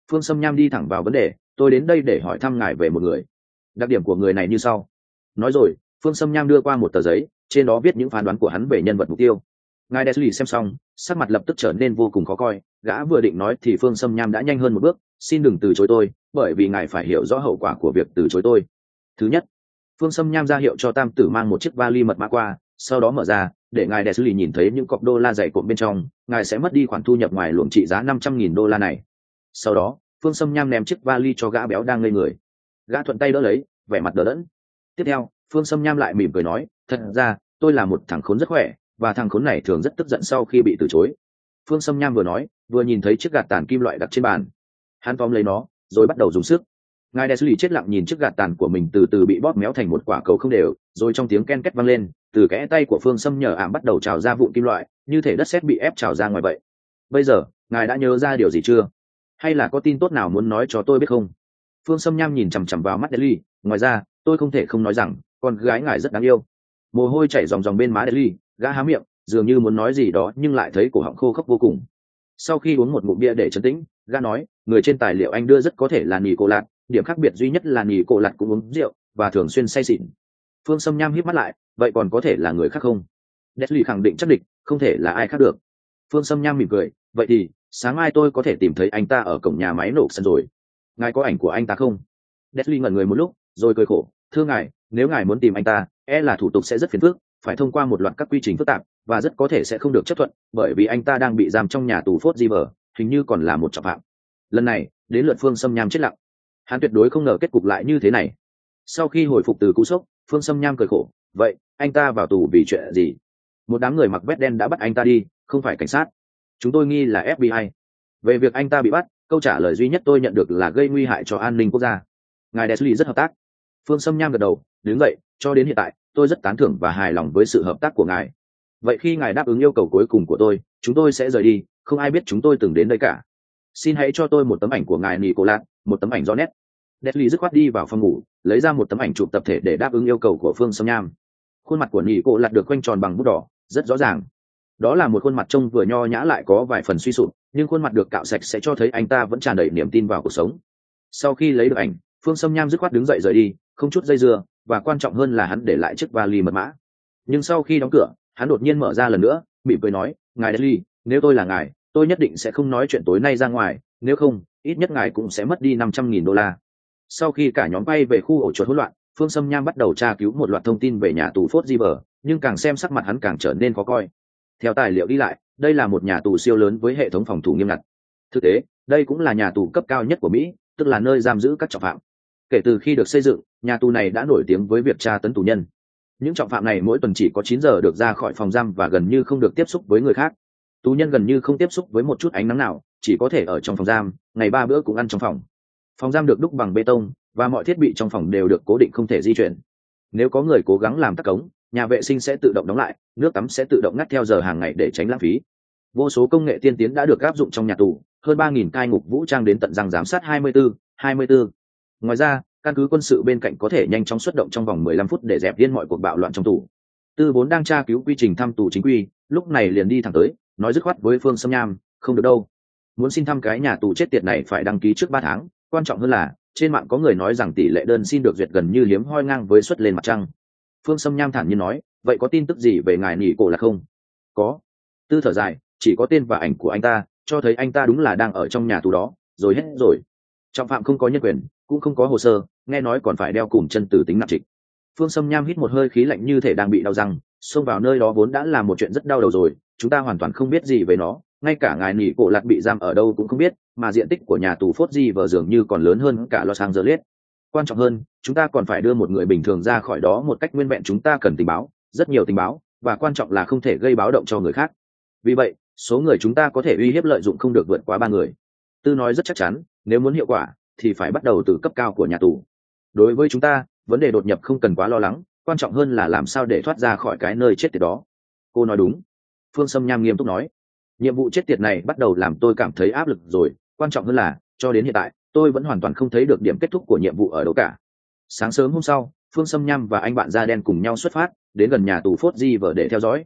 Phương Sâm Nham đi thẳng vào vấn đề, tôi đến đây để hỏi thăm ngài về một người. Đặc điểm của người này như sau. Nói rồi, Phương Sâm Nham đưa qua một tờ giấy, trên đó viết những phán đoán của hắn về nhân vật mục tiêu. Ngài Desley xem xong, sắc mặt lập tức trở nên vô cùng khó coi. Gã vừa định nói thì Phương Sâm Nham đã nhanh hơn một bước. Xin đừng từ chối tôi, bởi vì ngài phải hiểu rõ hậu quả của việc từ chối tôi. Thứ nhất, Phương Sâm Nham ra hiệu cho Tam Tử mang một chiếc vali mật mã qua, sau đó mở ra, để ngài Desley nhìn thấy những cọc đô la dày cộm bên trong, ngài sẽ mất đi khoản thu nhập ngoài luồng trị giá năm trăm nghìn đô la này. Sau đó, Phương Sâm Nham ném chiếc vali cho gã béo đang ngây người. Gã thuận tay đỡ lấy, vẻ mặt đờ đẫn. Tiếp theo, Phương Sâm Nham lại mỉm cười nói, thật ra, tôi là một thằng khốn rất khỏe, và thằng khốn này thường rất tức giận sau khi bị từ chối. Phương Sâm Nham vừa nói, vừa nhìn thấy chiếc gạt tàn kim loại đặt trên bàn. Hắn tóm lấy nó, rồi bắt đầu dùng sức. Ngài Desley chết lặng nhìn chiếc gạt tàn của mình từ từ bị bóp méo thành một quả cầu không đều, rồi trong tiếng ken két vang lên, từ kẽ tay của Phương Sâm nhờ ảm bắt đầu trào ra vụn kim loại, như thể đất sét bị ép trào ra ngoài vậy. Bây giờ, ngài đã nhớ ra điều gì chưa? Hay là có tin tốt nào muốn nói cho tôi biết không? Phương Sâm Nham nhìn chằm chằm vào mắt Desley, ngoài ra, tôi không thể không nói rằng, con gái ngài rất đáng yêu. Mồ hôi chảy ròng ròng bên má Desley, gã há miệng, dường như muốn nói gì đó nhưng lại thấy cổ họng khô khốc vô cùng. Sau khi uống một ngụm bia để trấn tĩnh, gã nói, người trên tài liệu anh đưa rất có thể là Nỉ Cổ Lạt, điểm khác biệt duy nhất là Nỉ Cổ Lạt cũng uống rượu và thường xuyên say xỉn. Phương Sâm Nham híp mắt lại, vậy còn có thể là người khác không? Desley khẳng định chắc địch, không thể là ai khác được. Phương Sâm Nham mỉm cười, vậy thì sáng mai tôi có thể tìm thấy anh ta ở cổng nhà máy nổ sân rồi. Ngài có ảnh của anh ta không? Desley ngẩn người một lúc, rồi cười khổ, thưa ngài, nếu ngài muốn tìm anh ta, e là thủ tục sẽ rất phiền phức, phải thông qua một loạt các quy trình phức tạp và rất có thể sẽ không được chấp thuận, bởi vì anh ta đang bị giam trong nhà tù Fort River, hình như còn là một trọng phạm. Lần này, đến lượt Phương Sâm Nham chết lặng. Hắn tuyệt đối không ngờ kết cục lại như thế này. Sau khi hồi phục từ cú sốc, Phương Sâm Nham cười khổ, vậy anh ta vào tù vì chuyện gì? Một đám người mặc vest đen đã bắt anh ta đi, không phải cảnh sát. Chúng tôi nghi là ép bê i. Về việc anh ta bị bắt, câu trả lời duy nhất tôi nhận được là gây nguy hại cho an ninh quốc gia. Ngài Desley rất hợp tác. Phương Sâm Nham gật đầu, đứng vậy, cho đến hiện tại, tôi rất tán thưởng và hài lòng với sự hợp tác của ngài. Vậy khi ngài đáp ứng yêu cầu cuối cùng của tôi, chúng tôi sẽ rời đi, không ai biết chúng tôi từng đến đây cả. Xin hãy cho tôi một tấm ảnh của ngài Nỉ Cổ Lạt, một tấm ảnh rõ nét. Desley dứt khoát đi vào phòng ngủ, lấy ra một tấm ảnh chụp tập thể để đáp ứng yêu cầu của Phương Sâm Nham. Khuôn mặt của Nỉ Cổ Lạt được quanh tròn bằng bút đỏ, rất rõ ràng. Đó là một khuôn mặt trông vừa nho nhã lại có vài phần suy sụp, nhưng khuôn mặt được cạo sạch sẽ cho thấy anh ta vẫn tràn đầy niềm tin vào cuộc sống. Sau khi lấy được ảnh, Phương Sâm Nham dứt khoát đứng dậy rời đi, không chút dây dưa, và quan trọng hơn là hắn để lại chiếc vali mật mã. Nhưng sau khi đóng cửa, hắn đột nhiên mở ra lần nữa, mỉm cười nói, ngài Desley, nếu tôi là ngài, tôi nhất định sẽ không nói chuyện tối nay ra ngoài, nếu không, ít nhất ngài cũng sẽ mất đi năm trăm nghìn đô la. Sau khi cả nhóm bay về khu ổ chuột hỗn loạn, Phương Sâm Nham bắt đầu tra cứu một loạt thông tin về nhà tù Fort River, nhưng càng xem sắc mặt hắn càng trở nên khó coi. Theo tài liệu đi lại, đây là một nhà tù siêu lớn với hệ thống phòng thủ nghiêm ngặt. Thực tế, đây cũng là nhà tù cấp cao nhất của Mỹ, tức là nơi giam giữ các trọng phạm. Kể từ khi được xây dựng, nhà tù này đã nổi tiếng với việc tra tấn tù nhân. Những trọng phạm này mỗi tuần chỉ có chín giờ được ra khỏi phòng giam và gần như không được tiếp xúc với người khác. Tù nhân gần như không tiếp xúc với một chút ánh nắng nào, chỉ có thể ở trong phòng giam, ngày ba bữa cũng ăn trong phòng. Phòng giam được đúc bằng bê tông và mọi thiết bị trong phòng đều được cố định không thể di chuyển. Nếu có người cố gắng làm tắc cống, nhà vệ sinh sẽ tự động đóng lại, nước tắm sẽ tự động ngắt theo giờ hàng ngày để tránh lãng phí. Vô số công nghệ tiên tiến đã được áp dụng trong nhà tù, hơn ba nghìn cai ngục vũ trang đến tận răng giám sát hai mươi tư, hai mươi tư. Ngoài ra, căn cứ quân sự bên cạnh có thể nhanh chóng xuất động trong vòng mười lăm phút để dẹp điên mọi cuộc bạo loạn trong tù. Tư vốn đang tra cứu quy trình thăm tù chính quy, lúc này liền đi thẳng tới, nói dứt khoát với Phương Sâm Nham, không được đâu. Muốn xin thăm cái nhà tù chết tiệt này phải đăng ký trước ba tháng, quan trọng hơn là, trên mạng có người nói rằng tỷ lệ đơn xin được duyệt gần như hiếm hoi ngang với suất lên mặt trăng. Phương Sâm Nham thản nhiên nói, vậy có tin tức gì về ngài Nỉ Cổ Lạt không? Có. Tư thở dài, chỉ có tên và ảnh của anh ta, cho thấy anh ta đúng là đang ở trong nhà tù đó, rồi hết rồi. Trọng phạm không có nhân quyền, cũng không có hồ sơ, nghe nói còn phải đeo cùm chân tử tính nặng trịch. Phương Sâm Nham hít một hơi khí lạnh như thể đang bị đau răng, xông vào nơi đó vốn đã là một chuyện rất đau đầu rồi, chúng ta hoàn toàn không biết gì về nó, ngay cả ngài Nỉ Cổ Lạt bị giam ở đâu cũng không biết, mà diện tích của nhà tù Fort River dường như còn lớn hơn cả Los Angeles. Quan trọng hơn, chúng ta còn phải đưa một người bình thường ra khỏi đó một cách nguyên vẹn, chúng ta cần tình báo, rất nhiều tình báo, và quan trọng là không thể gây báo động cho người khác. Vì vậy, số người chúng ta có thể uy hiếp lợi dụng không được vượt quá ba người. Tư nói rất chắc chắn, nếu muốn hiệu quả, thì phải bắt đầu từ cấp cao của nhà tù. Đối với chúng ta, vấn đề đột nhập không cần quá lo lắng, quan trọng hơn là làm sao để thoát ra khỏi cái nơi chết tiệt đó. Cô nói đúng. Phương Sâm Nham nghiêm túc nói. Nhiệm vụ chết tiệt này bắt đầu làm tôi cảm thấy áp lực rồi, quan trọng hơn là, cho đến hiện tại, tôi vẫn hoàn toàn không thấy được điểm kết thúc của nhiệm vụ ở đâu cả. Sáng sớm hôm sau, Phương Sâm Nham và anh bạn da đen cùng nhau xuất phát, đến gần nhà tù Fort River để theo dõi.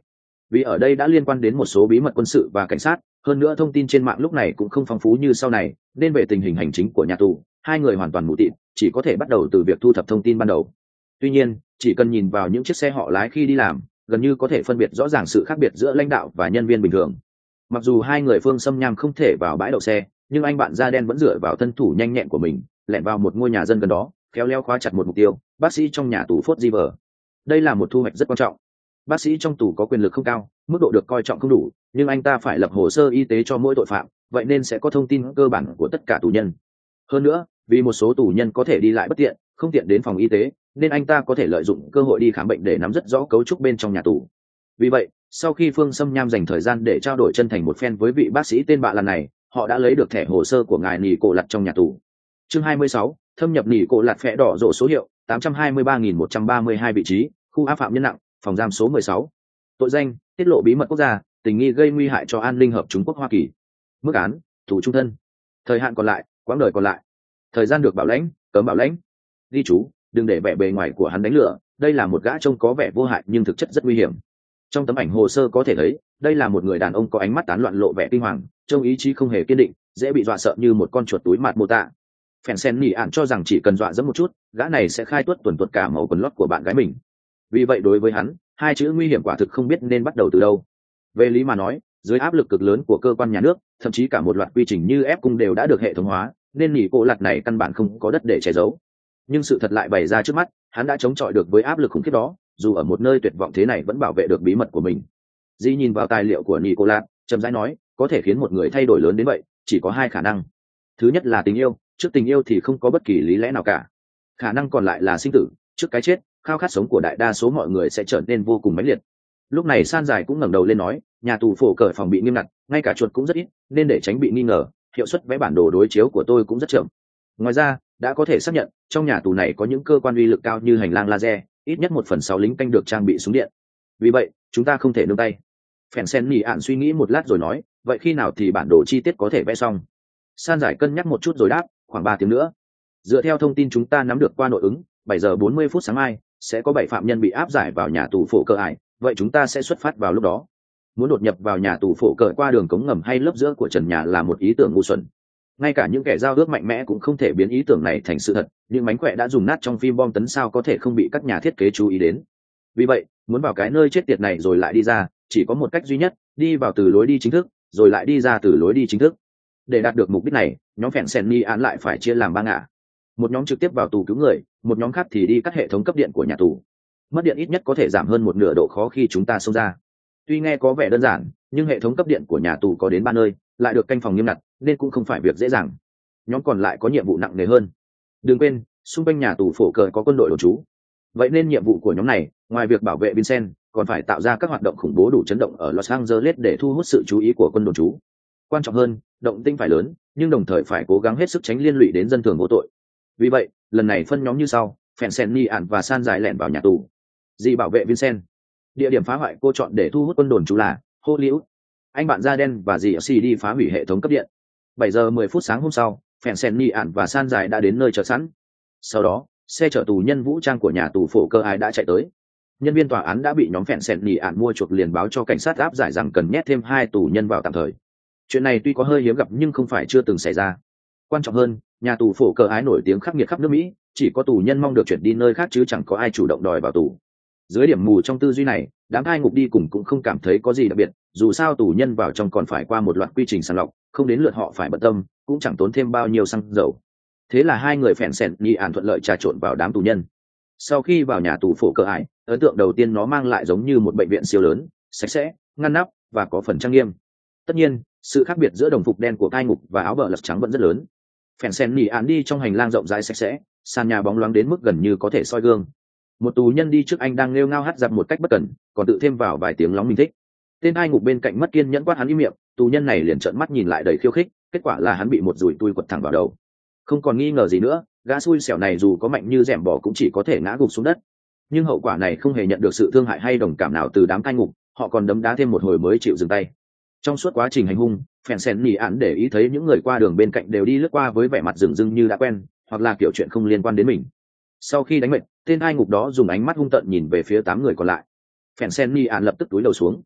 vì ở đây đã liên quan đến một số bí mật quân sự và cảnh sát, hơn nữa thông tin trên mạng lúc này cũng không phong phú như sau này, nên về tình hình hành chính của nhà tù hai người hoàn toàn mù tịt, chỉ có thể bắt đầu từ việc thu thập thông tin ban đầu. Tuy nhiên, chỉ cần nhìn vào những chiếc xe họ lái khi đi làm, gần như có thể phân biệt rõ ràng sự khác biệt giữa lãnh đạo và nhân viên bình thường. Mặc dù hai người Phương Sâm Nham không thể vào bãi đậu xe, nhưng anh bạn da đen vẫn dựa vào thân thủ nhanh nhẹn của mình, lẻn vào một ngôi nhà dân gần đó, khéo léo khóa chặt một mục tiêu, bác sĩ trong nhà tù Fort River. Đây là một thu hoạch rất quan trọng. Bác sĩ trong tù có quyền lực không cao, mức độ được coi trọng không đủ, nhưng anh ta phải lập hồ sơ y tế cho mỗi tội phạm, vậy nên sẽ có thông tin cơ bản của tất cả tù nhân. Hơn nữa, vì một số tù nhân có thể đi lại bất tiện, không tiện đến phòng y tế, nên anh ta có thể lợi dụng cơ hội đi khám bệnh để nắm rất rõ cấu trúc bên trong nhà tù. Vì vậy, sau khi Phương Sâm Nham dành thời gian để trao đổi chân thành một phen với vị bác sĩ tên bạ lần này, họ đã lấy được thẻ hồ sơ của ngài nỉ cổ lặt trong nhà tù. Chương hai mươi sáu, thâm nhập nỉ cổ lặt phẹ đỏ rổ số hiệu tám trăm hai mươi ba nghìn một trăm ba mươi hai vị trí, khu áp phạm nhân nặng, phòng giam số mười sáu. Tội danh: tiết lộ bí mật quốc gia, tình nghi gây nguy hại cho an ninh hợp Trung Quốc Hoa Kỳ. Mức án: tù trung thân. Thời hạn còn lại: quãng đời còn lại. Thời gian được bảo lãnh: cấm bảo lãnh. Ghi chú: đừng để vẻ bề ngoài của hắn đánh lừa, đây là một gã trông có vẻ vô hại nhưng thực chất rất nguy hiểm. Trong tấm ảnh hồ sơ có thể thấy, đây là một người đàn ông có ánh mắt tán loạn lộ vẻ kinh hoàng, trông ý chí không hề kiên định, dễ bị dọa sợ như một con chuột túi mạt mô tạ. Phèn sen nỉ ạn cho rằng chỉ cần dọa dẫm một chút, gã này sẽ khai tuất tuần tuột cả màu quần lót của bạn gái mình. Vì vậy đối với hắn, hai chữ nguy hiểm quả thực không biết nên bắt đầu từ đâu. Về lý mà nói, dưới áp lực cực lớn của cơ quan nhà nước, thậm chí cả một loạt quy trình như ép cung đều đã được hệ thống hóa, nên nỉ cổ lặt này căn bản không có đất để che giấu. Nhưng sự thật lại bày ra trước mắt, hắn đã chống chọi được với áp lực khủng khiếp đó, dù ở một nơi tuyệt vọng thế này vẫn bảo vệ được bí mật của mình. Di nhìn vào tài liệu của Nicolas, chậm rãi nói, có thể khiến một người thay đổi lớn đến vậy, chỉ có hai khả năng. Thứ nhất là tình yêu, trước tình yêu thì không có bất kỳ lý lẽ nào cả. Khả năng còn lại là sinh tử, trước cái chết, khao khát sống của đại đa số mọi người sẽ trở nên vô cùng mãnh liệt. Lúc này San Dài cũng ngẩng đầu lên nói, nhà tù phổ cởi phòng bị nghiêm ngặt, ngay cả chuột cũng rất ít, nên để tránh bị nghi ngờ, hiệu suất vẽ bản đồ đối chiếu của tôi cũng rất chậm. Ngoài ra, đã có thể xác nhận, trong nhà tù này có những cơ quan uy lực cao như hành lang laser, ít nhất một phần sáu lính canh được trang bị súng điện. Vì vậy, chúng ta không thể nương tay. Phèn sen nỉ ạn suy nghĩ một lát rồi nói, vậy khi nào thì bản đồ chi tiết có thể vẽ xong? San Giải cân nhắc một chút rồi đáp, khoảng ba tiếng nữa. Dựa theo thông tin chúng ta nắm được qua nội ứng, bảy giờ bốn mươi phút sáng mai sẽ có bảy phạm nhân bị áp giải vào nhà tù phổ cờ ải, vậy chúng ta sẽ xuất phát vào lúc đó. Muốn đột nhập vào nhà tù phổ cờ qua đường cống ngầm hay lớp giữa của trần nhà là một ý tưởng ngu xuẩn. Ngay cả những kẻ giao ước mạnh mẽ cũng không thể biến ý tưởng này thành sự thật, những mánh khỏe đã dùng nát trong phim bom tấn sao có thể không bị các nhà thiết kế chú ý đến. Vì vậy, muốn vào cái nơi chết tiệt này rồi lại đi ra, chỉ có một cách duy nhất, đi vào từ lối đi chính thức, rồi lại đi ra từ lối đi chính thức. Để đạt được mục đích này, nhóm phèn sen ni án lại phải chia làm ba ngả. Một nhóm trực tiếp vào tù cứu người, một nhóm khác thì đi cắt hệ thống cấp điện của nhà tù. Mất điện ít nhất có thể giảm hơn một nửa độ khó khi chúng ta xông ra. Tuy nghe có vẻ đơn giản, nhưng hệ thống cấp điện của nhà tù có đến ba nơi, lại được canh phòng nghiêm ngặt, nên cũng không phải việc dễ dàng. Nhóm còn lại có nhiệm vụ nặng nề hơn. Đừng quên, xung quanh nhà tù phổ cờ có quân đội đồn trú. Vậy nên nhiệm vụ của nhóm này, ngoài việc bảo vệ Vincent, còn phải tạo ra các hoạt động khủng bố đủ chấn động ở Los Angeles để thu hút sự chú ý của quân đồn trú. Quan trọng hơn, động tĩnh phải lớn, nhưng đồng thời phải cố gắng hết sức tránh liên lụy đến dân thường vô tội. Vì vậy, lần này phân nhóm như sau: Phèn sen ni ạn và San Dài lẻn vào nhà tù. Dì bảo vệ Vincent. Địa điểm phá hoại cô chọn để thu hút quân đồn trú là Hollywood. Anh bạn da đen và dì ở đi phá hủy hệ thống cấp điện. bảy giờ mười phút sáng hôm sau, Phèn sen ni ạn và San Dài đã đến nơi chờ sẵn. Sau đó, xe chở tù nhân vũ trang của nhà tù phổ cơ ai đã chạy tới. Nhân viên tòa án đã bị nhóm Phèn sen ni ạn mua chuộc liền báo cho cảnh sát áp giải rằng cần nhét thêm hai tù nhân vào tạm thời. Chuyện này tuy có hơi hiếm gặp nhưng không phải chưa từng xảy ra. Quan trọng hơn, nhà tù phổ cơ ái nổi tiếng khắc nghiệt khắp nước Mỹ, chỉ có tù nhân mong được chuyển đi nơi khác chứ chẳng có ai chủ động đòi vào tù. Dưới điểm mù trong tư duy này, đám thai ngục đi cùng cũng không cảm thấy có gì đặc biệt, dù sao tù nhân vào trong còn phải qua một loạt quy trình sàng lọc, không đến lượt họ phải bận tâm, cũng chẳng tốn thêm bao nhiêu xăng dầu. Thế là hai người Phèn sen ni ạn thuận lợi trà trộn vào đám tù nhân. Sau khi vào nhà tù phổ cơ ái, ấn tượng đầu tiên nó mang lại giống như một bệnh viện siêu lớn, sạch sẽ, ngăn nắp và có phần trang nghiêm. Tất nhiên, sự khác biệt giữa đồng phục đen của cai ngục và áo bờ lật trắng vẫn rất lớn. Phèn sen nỉ ạn đi trong hành lang rộng rãi sạch sẽ, sàn nhà bóng loáng đến mức gần như có thể soi gương. Một tù nhân đi trước anh đang nêu ngao hát dập một cách bất cẩn, còn tự thêm vào vài tiếng lóng mình thích. Tên hai ngục bên cạnh mất kiên nhẫn quát hắn im miệng, tù nhân này liền trợn mắt nhìn lại đầy khiêu khích, kết quả là hắn bị một dùi tui quật thẳng vào đầu. Không còn nghi ngờ gì nữa, gã xui xẻo này dù có mạnh như dẻm bò cũng chỉ có thể ngã gục xuống đất. Nhưng hậu quả này không hề nhận được sự thương hại hay đồng cảm nào từ đám cai ngục, họ còn đấm đá thêm một hồi mới chịu dừng tay. Trong suốt quá trình hành hung, Phèn sen nỉ ạn để ý thấy những người qua đường bên cạnh đều đi lướt qua với vẻ mặt dửng dưng như đã quen, hoặc là kiểu chuyện không liên quan đến mình. Sau khi đánh mệt, tên hai ngục đó dùng ánh mắt hung tợn nhìn về phía tám người còn lại. Phèn sen nỉ ạn lập tức túi đầu xuống.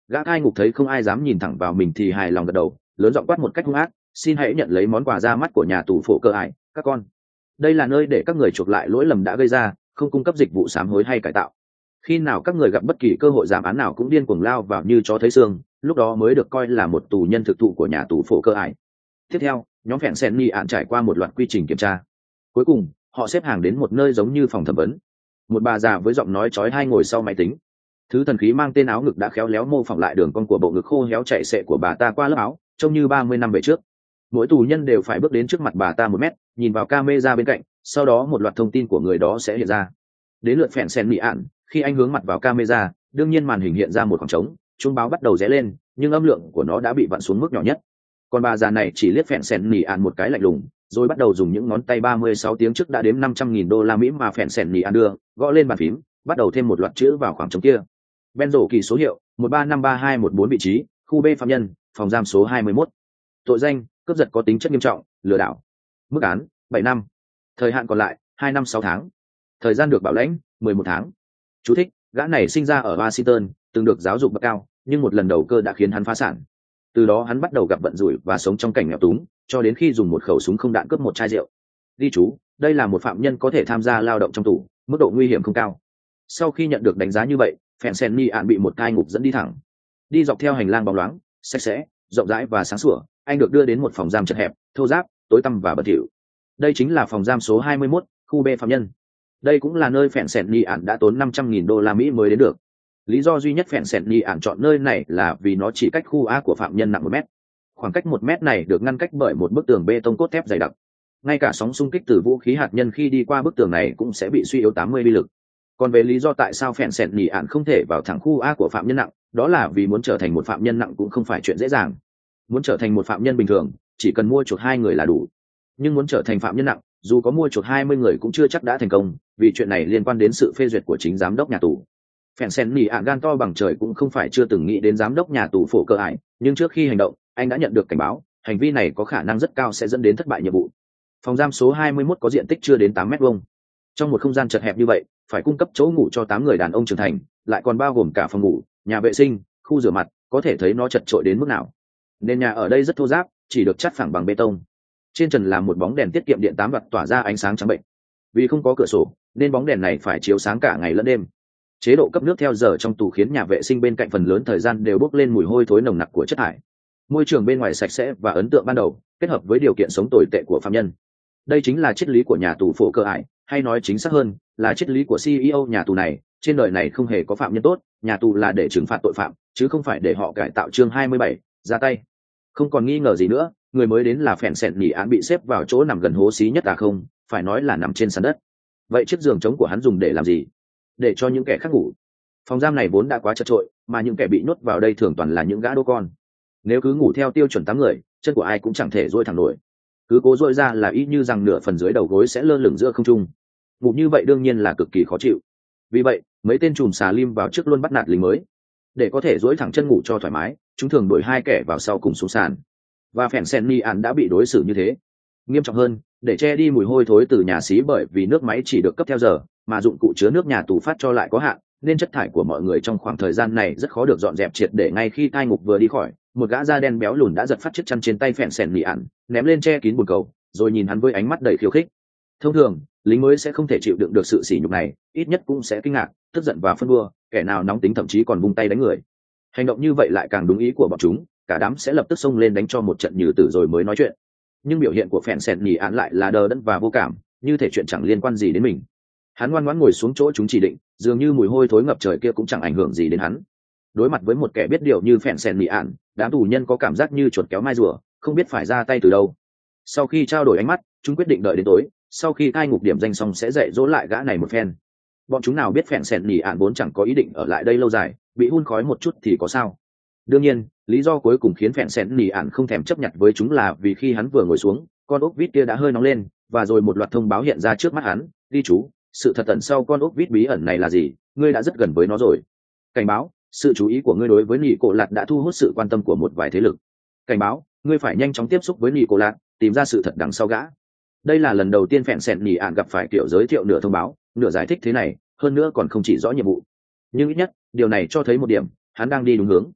Gã cai ngục thấy không ai dám nhìn thẳng vào mình thì hài lòng gật đầu, lớn giọng quát một cách hung ác, xin hãy nhận lấy món quà ra mắt của nhà tù phổ cơ ải các con. Đây là nơi để các người chuộc lại lỗi lầm đã gây ra, không cung cấp dịch vụ sám hối hay cải tạo. Khi nào các người gặp bất kỳ cơ hội giảm án nào cũng điên cuồng lao vào như chó thấy xương, lúc đó mới được coi là một tù nhân thực thụ của nhà tù phổ cơ ải. Tiếp theo, nhóm phèn sen ni ạn trải qua một loạt quy trình kiểm tra. Cuối cùng, họ xếp hàng đến một nơi giống như phòng thẩm vấn. Một bà già với giọng nói chói tai ngồi sau máy tính. Thứ thần khí mang tên áo ngực đã khéo léo mô phỏng lại đường cong của bộ ngực khô héo chạy xệ của bà ta qua lớp áo, trông như ba mươi năm về trước. Mỗi tù nhân đều phải bước đến trước mặt bà ta một mét, nhìn vào camera bên cạnh, sau đó một loạt thông tin của người đó sẽ hiện ra. Đến lượt phèn sen ni ạn, khi anh hướng mặt vào camera, đương nhiên màn hình hiện ra một khoảng trống, chuông báo bắt đầu rẽ lên, nhưng âm lượng của nó đã bị vặn xuống mức nhỏ nhất. Còn bà già này chỉ liếc phèn sen ni ạn một cái lạnh lùng, rồi bắt đầu dùng những ngón tay ba mươi sáu tiếng trước đã đếm năm trăm nghìn đô la Mỹ mà phèn sen ni ạn đưa, gõ lên bàn phím, bắt đầu thêm một loạt chữ vào khoảng trống kia. Ben rổ kỳ số hiệu một ba năm ba hai một bốn, vị trí khu B phạm nhân, phòng giam số hai mươi mốt. Tội danh cướp giật có tính chất nghiêm trọng, lừa đảo. Mức án bảy năm. Thời hạn còn lại hai năm sáu tháng. Thời gian được bảo lãnh mười một tháng. Chú thích: gã này sinh ra ở Washington, từng được giáo dục bậc cao, nhưng một lần đầu cơ đã khiến hắn phá sản. Từ đó hắn bắt đầu gặp vận rủi và sống trong cảnh nghèo túng, cho đến khi dùng một khẩu súng không đạn cướp một chai rượu. Ghi chú: đây là một phạm nhân có thể tham gia lao động trong tù, mức độ nguy hiểm không cao. Sau khi nhận được đánh giá như vậy, phèn sen ni ạn bị một cai ngục dẫn đi thẳng. Đi dọc theo hành lang bóng loáng, sạch sẽ, rộng rãi và sáng sủa, anh được đưa đến một phòng giam chật hẹp, thô ráp, tối tăm và bẩn thỉu. Đây chính là phòng giam số hai mươi mốt, khu B phạm nhân. Đây cũng là nơi phèn sen ni ạn đã tốn năm trăm nghìn đô la Mỹ mới đến được. Lý do duy nhất phèn sen ni ạn chọn nơi này là vì nó chỉ cách khu A của phạm nhân nặng một mét. Khoảng cách một mét này được ngăn cách bởi một bức tường bê tông cốt thép dày đặc. Ngay cả sóng xung kích từ vũ khí hạt nhân khi đi qua bức tường này cũng sẽ bị suy yếu tám mươi bi lực. Còn về lý do tại sao phèn sen ni ạn không thể vào thẳng khu A của phạm nhân nặng, đó là vì muốn trở thành một phạm nhân nặng cũng không phải chuyện dễ dàng. Muốn trở thành một phạm nhân bình thường, chỉ cần mua chuộc hai người là đủ. Nhưng muốn trở thành phạm nhân nặng, dù có mua chuộc hai mươi người cũng chưa chắc đã thành công, vì chuyện này liên quan đến sự phê duyệt của chính giám đốc nhà tù. Phèn sen ni ạn gan to bằng trời cũng không phải chưa từng nghĩ đến giám đốc nhà tù phổ cơ ải, nhưng trước khi hành động, anh đã nhận được cảnh báo, hành vi này có khả năng rất cao sẽ dẫn đến thất bại nhiệm vụ. Phòng giam số hai mươi mốt có diện tích chưa đến tám mét vuông. Trong một không gian chật hẹp như vậy, phải cung cấp chỗ ngủ cho tám người đàn ông trưởng thành, lại còn bao gồm cả phòng ngủ, nhà vệ sinh, khu rửa mặt, có thể thấy nó chật chội đến mức nào. Nên nhà ở đây rất thô ráp, chỉ được chắt phẳng bằng bê tông. Trên trần là một bóng đèn tiết kiệm điện tám watt tỏa ra ánh sáng trắng bệnh. Vì không có cửa sổ, nên bóng đèn này phải chiếu sáng cả ngày lẫn đêm. Chế độ cấp nước theo giờ trong tù khiến nhà vệ sinh bên cạnh phần lớn thời gian đều bốc lên mùi hôi thối nồng nặc của chất thải. Môi trường bên ngoài sạch sẽ và ấn tượng ban đầu, kết hợp với điều kiện sống tồi tệ của phạm nhân. Đây chính là triết lý của nhà tù phổ cơ ải, hay nói chính xác hơn là triết lý của xê e ô nhà tù này. Trên đời này không hề có phạm nhân tốt, nhà tù là để trừng phạt tội phạm, chứ không phải để họ cải tạo. Chương hai mươi bảy, ra tay. Không còn nghi ngờ gì nữa, người mới đến là phèn sen ni ạn bị xếp vào chỗ nằm gần hố xí nhất à không, phải nói là nằm trên sàn đất. Vậy chiếc giường trống của hắn dùng để làm gì? Để cho những kẻ khác ngủ. Phòng giam này vốn đã quá chật chội, mà những kẻ bị nhốt vào đây thường toàn là những gã đô con. Nếu cứ ngủ theo tiêu chuẩn tám người, chân của ai cũng chẳng thể duỗi thẳng nổi. Cứ cố duỗi ra là y như rằng nửa phần dưới đầu gối sẽ lơ lửng giữa không trung. Ngủ như vậy đương nhiên là cực kỳ khó chịu. Vì vậy, mấy tên trùm xà lim vào trước luôn bắt nạt lính mới. Để có thể duỗi thẳng chân ngủ cho thoải mái, chúng thường đuổi hai kẻ vào sau cùng xuống sàn. Và phèn sen ni ạn đã bị đối xử như thế. Nghiêm trọng hơn, để che đi mùi hôi thối từ nhà xí, bởi vì nước máy chỉ được cấp theo giờ, mà dụng cụ chứa nước nhà tù phát cho lại có hạn, nên chất thải của mọi người trong khoảng thời gian này rất khó được dọn dẹp triệt để. Ngay khi cai ngục vừa đi khỏi, một gã da đen béo lùn đã giật phát chiếc chăn trên tay phèn sen ni ạn, ném lên che kín bồn cầu, rồi nhìn hắn với ánh mắt đầy khiêu khích. Thông thường, lính mới sẽ không thể chịu đựng được sự sỉ nhục này, ít nhất cũng sẽ kinh ngạc, tức giận và phân đua, kẻ nào nóng tính thậm chí còn vung tay đánh người. Hành động như vậy lại càng đúng ý của bọn chúng, cả đám sẽ lập tức xông lên đánh cho một trận nhừ tử rồi mới nói chuyện. Nhưng biểu hiện của phèn sen ni ạn lại là đờ đẫn và vô cảm, như thể chuyện chẳng liên quan gì đến mình. Hắn ngoan ngoãn ngồi xuống chỗ chúng chỉ định, dường như mùi hôi thối ngập trời kia cũng chẳng ảnh hưởng gì đến hắn. Đối mặt với một kẻ biết điều như phèn sen ni ạn, đám tù nhân có cảm giác như chuột kéo mai rùa, không biết phải ra tay từ đâu. Sau khi trao đổi ánh mắt, chúng quyết định đợi đến tối, sau khi cai ngục điểm danh xong sẽ dạy dỗ lại gã này một phen. Bọn chúng nào biết phèn sen ni ạn vốn chẳng có ý định ở lại đây lâu dài, bị hun khói một chút thì có sao. Đương nhiên, lý do cuối cùng khiến phèn sen ni ạn không thèm chấp nhận với chúng là vì khi hắn vừa ngồi xuống, con ốc vít kia đã hơi nóng lên, và rồi một loạt thông báo hiện ra trước mắt hắn. Ghi chú: sự thật tận sau con ốc vít bí ẩn này là gì, ngươi đã rất gần với nó rồi. Cảnh báo: sự chú ý của ngươi đối với nị cổ lạt đã thu hút sự quan tâm của một vài thế lực. Cảnh báo: ngươi phải nhanh chóng tiếp xúc với nị cổ lạt, tìm ra sự thật đằng sau gã. Đây là lần đầu tiên phèn sen ni ạn gặp phải kiểu giới thiệu nửa thông báo nửa giải thích thế này, hơn nữa còn không chỉ rõ nhiệm vụ. Nhưng ít nhất điều này cho thấy một điểm, hắn đang đi đúng hướng.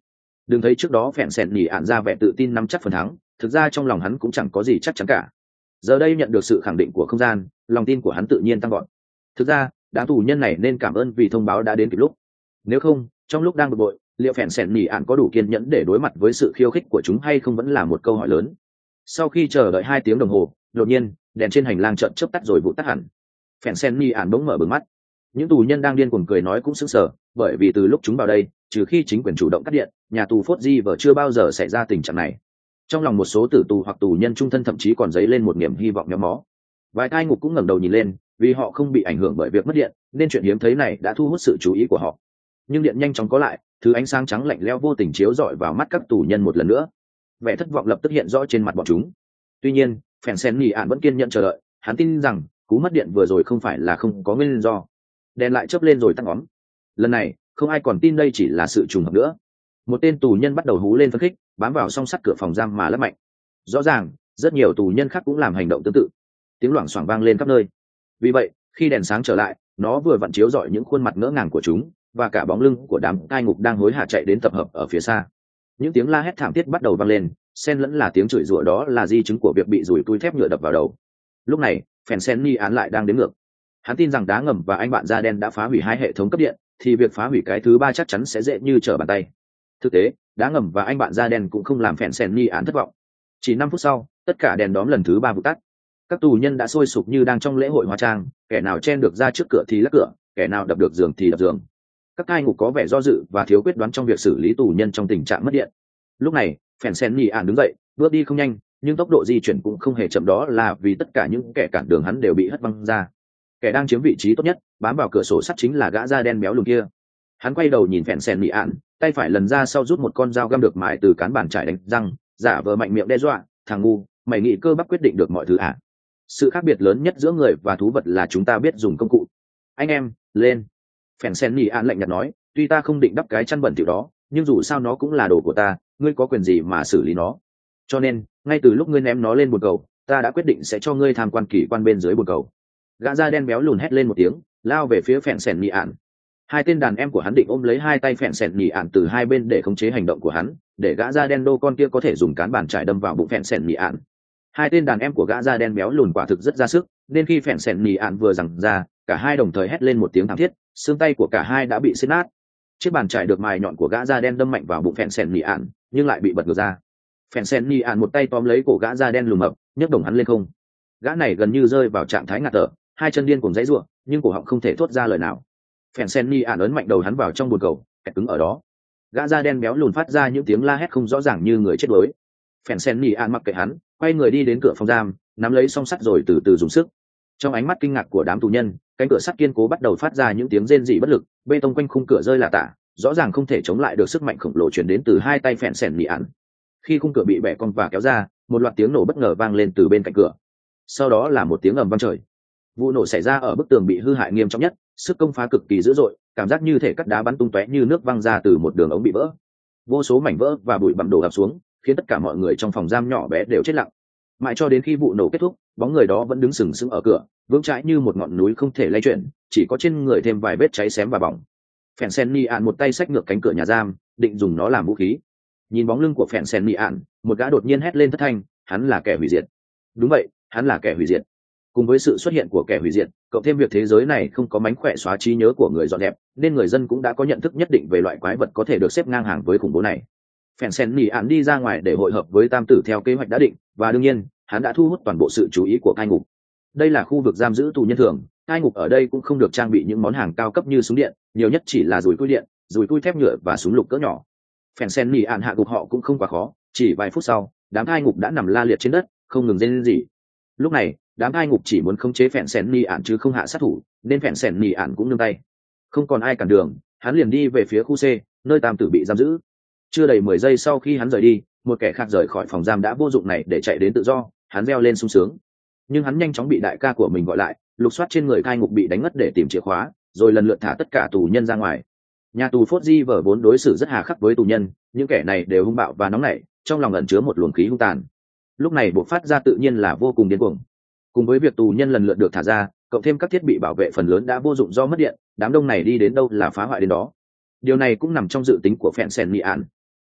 đừng thấy trước đó phèn sẻn nhỉ ạn ra vẻ tự tin nắm chắc phần thắng, thực ra trong lòng hắn cũng chẳng có gì chắc chắn cả. Giờ đây nhận được sự khẳng định của không gian, lòng tin của hắn tự nhiên tăng gọn. Thực ra đám tù nhân này nên cảm ơn vì thông báo đã đến kịp lúc, nếu không trong lúc đang bực bội, liệu phèn sẻn nhỉ ạn có đủ kiên nhẫn để đối mặt với sự khiêu khích của chúng hay không vẫn là một câu hỏi lớn. Sau khi chờ đợi hai tiếng đồng hồ, đột nhiên đèn trên hành lang chợt chớp tắt rồi vụt tắt hẳn. Phèn sẻn nhỉ ạn bỗng mở bừng mắt. Những tù nhân đang điên cuồng cười nói cũng sững sờ, bởi vì từ lúc chúng vào đây, trừ khi chính quyền chủ động cắt điện, nhà tù Phốt Di vợ chưa bao giờ xảy ra tình trạng này. Trong lòng một số tử tù hoặc tù nhân trung thân thậm chí còn dấy lên một niềm hy vọng méo mó. Vài cai ngục cũng ngẩng đầu nhìn lên, vì họ không bị ảnh hưởng bởi việc mất điện, nên chuyện hiếm thấy này đã thu hút sự chú ý của họ. Nhưng điện nhanh chóng có lại, thứ ánh sáng trắng lạnh lẽo vô tình chiếu rọi vào mắt các tù nhân một lần nữa. Vẻ thất vọng lập tức hiện rõ trên mặt bọn chúng. Tuy nhiên, Phèn Sen Nhỉ Ạn vẫn kiên nhẫn chờ đợi, hắn tin rằng cú mất điện vừa rồi không phải là không có nguyên do. Đèn lại chớp lên rồi tắt ngóm. Lần này không ai còn tin đây chỉ là sự trùng hợp nữa. Một tên tù nhân bắt đầu hú lên phấn khích, bám vào song sắt cửa phòng giam mà lắp mạnh. Rõ ràng rất nhiều tù nhân khác cũng làm hành động tương tự. Tiếng loảng xoảng vang lên khắp nơi. Vì vậy khi đèn sáng trở lại, nó vừa vặn chiếu rọi những khuôn mặt ngỡ ngàng của chúng và cả bóng lưng của đám cai ngục đang hối hả chạy đến tập hợp ở phía xa. Những tiếng la hét thảm thiết bắt đầu vang lên, xen lẫn là tiếng chửi rủa, đó là di chứng của việc bị dùi tui thép nhựa đập vào đầu. Lúc này Phèn Sen Nhỉ Ạn lại đang đếm ngược. Hắn tin rằng đá ngầm và anh bạn da đen đã phá hủy hai hệ thống cấp điện, thì việc phá hủy cái thứ ba chắc chắn sẽ dễ như trở bàn tay. Thực tế đá ngầm và anh bạn da đen cũng không làm Phèn Sen Nhỉ Ạn thất vọng. Chỉ năm phút sau, tất cả đèn đóm lần thứ ba vụt tắt. Các tù nhân đã sôi sục như đang trong lễ hội hóa trang, kẻ nào chen được ra trước cửa thì lắc cửa, kẻ nào đập được giường thì đập giường. Các cai ngục có vẻ do dự và thiếu quyết đoán trong việc xử lý tù nhân trong tình trạng mất điện. Lúc này Phèn Sen Nhỉ Ạn đứng dậy, bước đi không nhanh, nhưng tốc độ di chuyển cũng không hề chậm, đó là vì tất cả những kẻ cản đường hắn đều bị hất văng ra. Kẻ đang chiếm vị trí tốt nhất, bám vào cửa sổ sắt, chính là gã da đen béo lùn kia. Hắn quay đầu nhìn Phèn Sen Nhỉ Ạn, tay phải lần ra sau rút một con dao găm được mài từ cán bàn trải đánh răng, giả vờ mạnh miệng đe dọa: "Thằng ngu, mày nghĩ cơ bắp quyết định được mọi thứ à? Sự khác biệt lớn nhất giữa người và thú vật là chúng ta biết dùng công cụ. Anh em, lên!" Phèn Sen Nhỉ Ạn lạnh nhạt nói: "Tuy ta không định đắp cái chăn bẩn thỉu đó, nhưng dù sao nó cũng là đồ của ta, ngươi có quyền gì mà xử lý nó? Cho nên ngay từ lúc ngươi ném nó lên bồn cầu, ta đã quyết định sẽ cho ngươi tham quan kỳ quan bên dưới bồn cầu." Gã da đen béo lùn hét lên một tiếng, lao về phía Phèn Sen Nhỉ Ạn. Hai tên đàn em của hắn định ôm lấy hai tay Phèn Sen Nhỉ Ạn từ hai bên để khống chế hành động của hắn, để gã da đen đô con kia có thể dùng cán bàn trải đâm vào bụng Phèn Sen Nhỉ Ạn. Hai tên đàn em của gã da đen béo lùn quả thực rất ra sức, nên khi Phèn Sen Nhỉ Ạn vừa giằng ra, cả hai đồng thời hét lên một tiếng thảm thiết, xương tay của cả hai đã bị xé nát. Chiếc bàn trải được mài nhọn của gã da đen đâm mạnh vào bụng Phèn Sen Nhỉ Ạn, nhưng lại bị bật ngược ra. Phèn Sen Nhỉ Ạn một tay tóm lấy cổ gã da đen lùm mập, nhấc đồng hắn lên không. Gã này gần như rơi vào trạng thái ngạt thở, hai chân điên cuồng giãy giụa, nhưng cổ họng không thể thốt ra lời nào. Phèn Sen Nhỉ Ạn ấn mạnh đầu hắn vào trong bồn cầu, kẹt cứng ở đó. Gã da đen béo lùn phát ra những tiếng la hét không rõ ràng như người chết đuối. Phèn Sen Nhỉ Ạn mặc kệ hắn, quay người đi đến cửa phòng giam, nắm lấy song sắt rồi từ từ dùng sức. Trong ánh mắt kinh ngạc của đám tù nhân, cánh cửa sắt kiên cố bắt đầu phát ra những tiếng rên rỉ bất lực, bê tông quanh khung cửa rơi lả tả, rõ ràng không thể chống lại được sức mạnh khổng lồ truyền đến từ hai tay Phèn Sen Nhỉ Ạn. Khi khung cửa bị bẻ cong và kéo ra, một loạt tiếng nổ bất ngờ vang lên từ bên cạnh cửa. Sau đó là một tiếng ầm vang trời. Vụ nổ xảy ra ở bức tường bị hư hại nghiêm trọng nhất, sức công phá cực kỳ dữ dội, cảm giác như thể cắt đá bắn tung tóe như nước văng ra từ một đường ống bị vỡ. Vô số mảnh vỡ và bụi bặm đổ ập xuống, khiến tất cả mọi người trong phòng giam nhỏ bé đều chết lặng. Mãi cho đến khi vụ nổ kết thúc, bóng người đó vẫn đứng sừng sững ở cửa, vững chãi như một ngọn núi không thể lay chuyển, chỉ có trên người thêm vài vết cháy xém và bỏng. Phèn Sen Nhỉ Ạn một tay xách ngược cánh cửa nhà giam, định dùng nó làm vũ khí. Nhìn bóng lưng của Phèn Sen Nhỉ Ạn, một gã đột nhiên hét lên thất thanh: "Hắn là kẻ hủy diệt!" Đúng vậy, hắn là kẻ hủy diệt. Cùng với sự xuất hiện của kẻ hủy diệt, cộng thêm việc thế giới này không có mánh khỏe xóa trí nhớ của người dọn dẹp, nên người dân cũng đã có nhận thức nhất định về loại quái vật có thể được xếp ngang hàng với khủng bố này. Phèn Sen Nhỉ Ạn đi ra ngoài để hội hợp với Tam Tử theo kế hoạch đã định, và đương nhiên hắn đã thu hút toàn bộ sự chú ý của cai ngục. Đây là khu vực giam giữ tù nhân thường, cai ngục ở đây cũng không được trang bị những món hàng cao cấp như súng điện, nhiều nhất chỉ là dùi cui điện, dùi cui thép nhựa và súng lục cỡ nhỏ. Phèn Sen Nhỉ Ạn hạ gục họ cũng không quá khó, chỉ vài phút sau, đám cai ngục đã nằm la liệt trên đất, không ngừng rên rỉ. Lúc này đám cai ngục chỉ muốn khống chế Phèn Sen Nhỉ Ạn chứ không hạ sát thủ, nên Phèn Sen Nhỉ Ạn cũng nương tay. Không còn ai cản đường, hắn liền đi về phía khu C, nơi Tam Tử bị giam giữ. Chưa đầy mười giây sau khi hắn rời đi, một kẻ khác rời khỏi phòng giam đã vô dụng này để chạy đến tự do, hắn reo lên sung sướng. Nhưng hắn nhanh chóng bị đại ca của mình gọi lại, lục soát trên người cai ngục bị đánh ngất để tìm chìa khóa, rồi lần lượt thả tất cả tù nhân ra ngoài. Nhà tù Phốt Di vở vốn đối xử rất hà khắc với tù nhân, những kẻ này đều hung bạo và nóng nảy, trong lòng ẩn chứa một luồng khí hung tàn. Lúc này bộc phát ra tự nhiên là vô cùng điên cuồng. Cùng với việc tù nhân lần lượt được thả ra, cộng thêm các thiết bị bảo vệ phần lớn đã vô dụng do mất điện, đám đông này đi đến đâu là phá hoại đến đó. Điều này cũng nằm trong dự tính của Phèn Sen Nhỉ Ạn.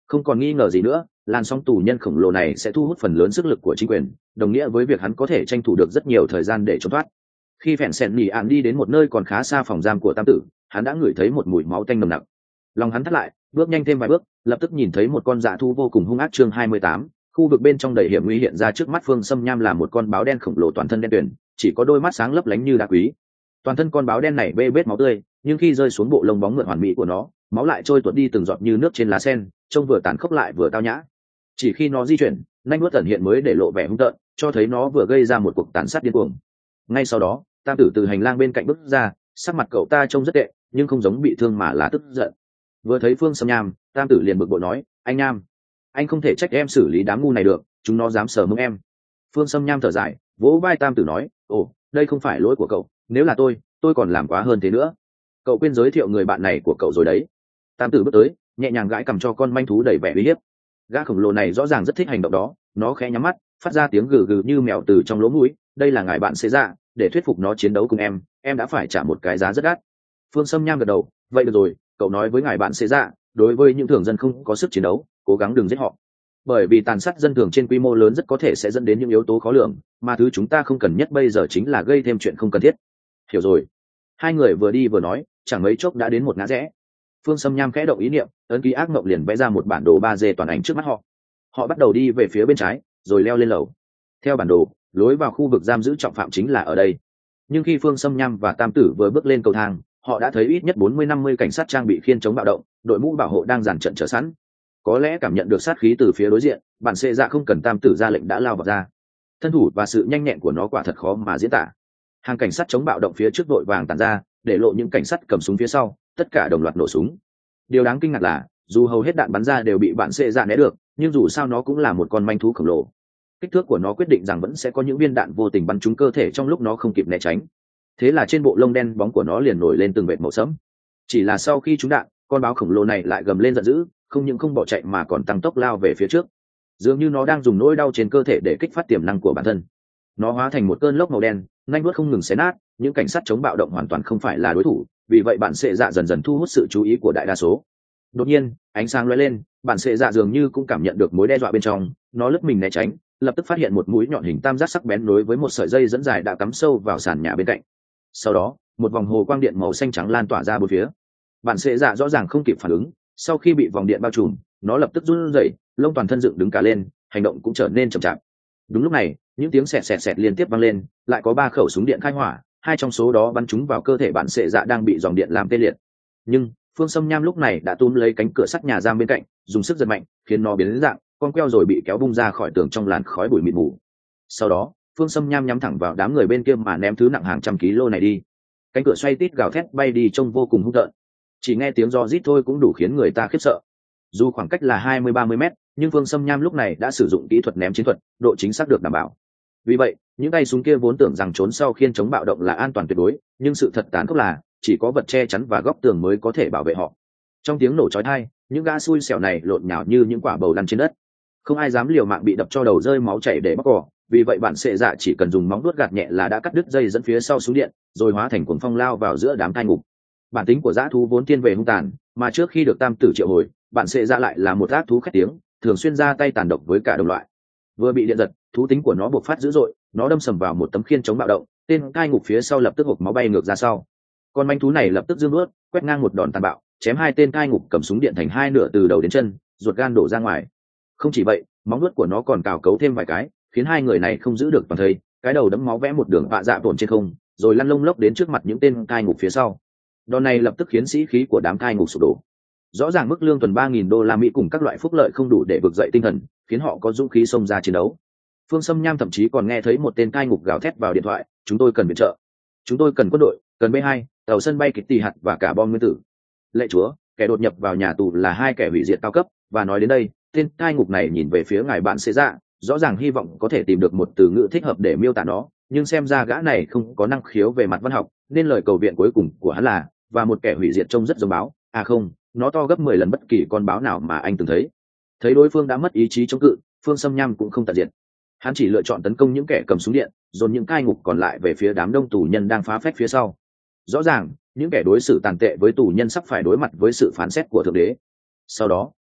Không còn nghi ngờ gì nữa, làn sóng tù nhân khổng lồ này sẽ thu hút phần lớn sức lực của chính quyền, đồng nghĩa với việc hắn có thể tranh thủ được rất nhiều thời gian để trốn thoát. Khi phèn sẹn nhỉ ạn đi đến một nơi còn khá xa phòng giam của tam tử, hắn đã ngửi thấy một mùi máu tanh nồng nặc. Lòng hắn thắt lại, bước nhanh thêm vài bước, lập tức nhìn thấy một con dã thú vô cùng hung ác. Chương hai mươi tám, khu vực bên trong đầy hiểm nguy hiện ra trước mắt Phương Sâm Nham là một con báo đen khổng lồ toàn thân đen tuyền, chỉ có đôi mắt sáng lấp lánh như đá quý. Toàn thân con báo đen này bê bết máu tươi, nhưng khi rơi xuống bộ lông bóng mượt hoàn mỹ của nó, máu lại trôi tuột đi từng giọt như nước trên lá sen, trông vừa tàn khốc lại vừa tao nhã. Chỉ khi nó di chuyển, nanh vuốt tẩn hiện mới để lộ vẻ hung tợn, cho thấy nó vừa gây ra một cuộc tàn sát điên cuồng. Ngay sau đó, tam tử từ hành lang bên cạnh bước ra, sắc mặt cậu ta trông rất tệ, nhưng không giống bị thương mà là tức giận. Vừa thấy Phương Sâm Nham, tam tử liền bực bội nói: anh Nham, anh không thể trách em xử lý đám ngu này được, chúng nó dám sờ mông em. Phương Sâm Nham thở dài, vỗ vai tam tử nói: ồ, đây không phải lỗi của cậu, nếu là tôi tôi còn làm quá hơn thế nữa. Cậu quên giới thiệu người bạn này của cậu rồi đấy. Tam tử bước tới, nhẹ nhàng gãi cầm cho con manh thú đầy vẻ uy hiếp. Gã khổng lồ này rõ ràng rất thích hành động đó, nó khẽ nhắm mắt, phát ra tiếng gừ gừ như mèo từ trong lỗ mũi. Đây là ngài bạn xế dạ, để thuyết phục nó chiến đấu cùng em em đã phải trả một cái giá rất đắt. Phương Sâm Nham gật đầu, vậy được rồi, cậu nói với ngài bạn xế dạ, đối với những thường dân không có sức chiến đấu, cố gắng đừng giết họ, bởi vì tàn sát dân thường trên quy mô lớn rất có thể sẽ dẫn đến những yếu tố khó lường, mà thứ chúng ta không cần nhất bây giờ chính là gây thêm chuyện không cần thiết. Hiểu rồi. Hai người vừa đi vừa nói, chẳng mấy chốc đã đến một ngã rẽ. Phương Sâm Nham khẽ động ý niệm, ấn ký ác mộng liền vẽ ra một bản đồ ba D toàn ảnh trước mắt họ. Họ bắt đầu đi về phía bên trái, rồi leo lên lầu. Theo bản đồ, lối vào khu vực giam giữ trọng phạm chính là ở đây. Nhưng khi Phương Sâm Nham và Tam Tử vừa bước lên cầu thang, họ đã thấy ít nhất bốn mươi năm mươi cảnh sát trang bị khiên chống bạo động, đội mũ bảo hộ đang dàn trận chờ sẵn. Có lẽ cảm nhận được sát khí từ phía đối diện, bản xệ dạ không cần Tam Tử ra lệnh đã lao vào ra. Thân thủ và sự nhanh nhẹn của nó quả thật khó mà diễn tả. Hàng cảnh sát chống bạo động phía trước vội vàng tản ra, để lộ những cảnh sát cầm súng phía sau, tất cả đồng loạt nổ súng. Điều đáng kinh ngạc là, dù hầu hết đạn bắn ra đều bị bản xệ dạ né được, nhưng dù sao nó cũng là một con manh thú khổng lồ. Kích thước của nó quyết định rằng vẫn sẽ có những viên đạn vô tình bắn trúng cơ thể trong lúc nó không kịp né tránh. Thế là trên bộ lông đen bóng của nó liền nổi lên từng vệt màu sẫm. Chỉ là sau khi trúng đạn, con báo khổng lồ này lại gầm lên giận dữ, không những không bỏ chạy mà còn tăng tốc lao về phía trước. Dường như nó đang dùng nỗi đau trên cơ thể để kích phát tiềm năng của bản thân. Nó hóa thành một cơn lốc màu đen, nhanh vuốt không ngừng xé nát, những cảnh sát chống bạo động hoàn toàn không phải là đối thủ, vì vậy bản xệ dạ dần dần thu hút sự chú ý của đại đa số. Đột nhiên, ánh sáng lóe lên, bản xệ dạ dường như cũng cảm nhận được mối đe dọa bên trong, nó lướt mình né tránh, lập tức phát hiện một mũi nhọn hình tam giác sắc bén nối với một sợi dây dẫn dài đã cắm sâu vào sàn nhà bên cạnh. Sau đó, một vòng hồ quang điện màu xanh trắng lan tỏa ra bốn phía. Bản xệ dạ rõ ràng không kịp phản ứng, sau khi bị vòng điện bao trùm, nó lập tức run rẩy, lông toàn thân dựng đứng cả lên, hành động cũng trở nên chậm chạp. Đúng lúc này, những tiếng xẹt xẹt xẹt liên tiếp vang lên, lại có ba khẩu súng điện khai hỏa, hai trong số đó bắn trúng vào cơ thể bản xệ dạ đang bị dòng điện làm tê liệt. Nhưng Phương Sâm Nham lúc này đã túm lấy cánh cửa sắt nhà giam bên cạnh, dùng sức giật mạnh, khiến nó biến dạng, con queo rồi bị kéo bung ra khỏi tường trong làn khói bụi mịt mù. Sau đó, Phương Sâm Nham nhắm thẳng vào đám người bên kia mà ném thứ nặng hàng trăm ký lô này đi. Cánh cửa xoay tít gào thét bay đi trông vô cùng hung tợn. Chỉ nghe tiếng gió rít thôi cũng đủ khiến người ta khiếp sợ. Dù khoảng cách là hai mươi ba mươi mét, nhưng Phương Sâm Nham lúc này đã sử dụng kỹ thuật ném chiến thuật, độ chính xác được đảm bảo. Vì vậy, những tay súng kia vốn tưởng rằng trốn sau khiên chống bạo động là an toàn tuyệt đối, nhưng sự thật tàn khốc là chỉ có vật che chắn và góc tường mới có thể bảo vệ họ. Trong tiếng nổ chói tai, những gã xui xẻo này lộn nhào như những quả bầu lăn trên đất. Không ai dám liều mạng bị đập cho đầu rơi máu chảy để bóc cỏ, vì vậy bản xệ dạ chỉ cần dùng móng vuốt gạt nhẹ là đã cắt đứt dây dẫn phía sau súng điện, rồi hóa thành cuồng phong lao vào giữa đám thai ngục. Bản tính của dã thú vốn thiên về hung tàn, mà trước khi được Tam Tử triệu hồi, bản xệ dạ lại là một ác thú khét tiếng, thường xuyên ra tay tàn độc với cả đồng loại. Vừa bị điện giật, thú tính của nó bộc phát dữ dội, nó đâm sầm vào một tấm khiên chống bạo động, tên cai ngục phía sau lập tức hộc máu bay ngược ra sau. Con manh thú này lập tức giương bước, quét ngang một đòn tàn bạo, chém hai tên cai ngục cầm súng điện thành hai nửa từ đầu đến chân, ruột gan đổ ra ngoài. Không chỉ vậy, móng vuốt của nó còn cào cấu thêm vài cái, khiến hai người này không giữ được toàn thây, cái đầu đẫm máu vẽ một đường vạ dạ tổn trên không, rồi lăn lông lốc đến trước mặt những tên cai ngục phía sau. Đòn này lập tức khiến sĩ khí của đám cai ngục sụp đổ. Rõ ràng mức lương tuần ba nghìn đô la Mỹ cùng các loại phúc lợi không đủ để vực dậy tinh thần, khiến họ có dũng khí xông ra chiến đấu. Phương Sâm Nham thậm chí còn nghe thấy một tên cai ngục gào thét vào điện thoại: chúng tôi cần viện trợ, chúng tôi cần quân đội, cần B hai, tàu sân bay kịch tì hạt và cả bom nguyên tử. Lệ chúa, kẻ đột nhập vào nhà tù là hai kẻ hủy diệt cao cấp. Và nói đến đây, tên cai ngục này nhìn về phía ngài bạn xế dạ, rõ ràng hy vọng có thể tìm được một từ ngữ thích hợp để miêu tả nó, nhưng xem ra gã này không có năng khiếu về mặt văn học, nên lời cầu viện cuối cùng của hắn là: và một kẻ hủy diệt trông rất giống báo, à không, nó to gấp mười lần bất kỳ con báo nào mà anh từng thấy. Thấy đối phương đã mất ý chí chống cự, Phương Sâm Nham cũng không tận diệt. Hắn chỉ lựa chọn tấn công những kẻ cầm súng điện, dồn những cai ngục còn lại về phía đám đông tù nhân đang phá phách phía sau. Rõ ràng, những kẻ đối xử tàn tệ với tù nhân sắp phải đối mặt với sự phán xét của thượng đế. Sau đó,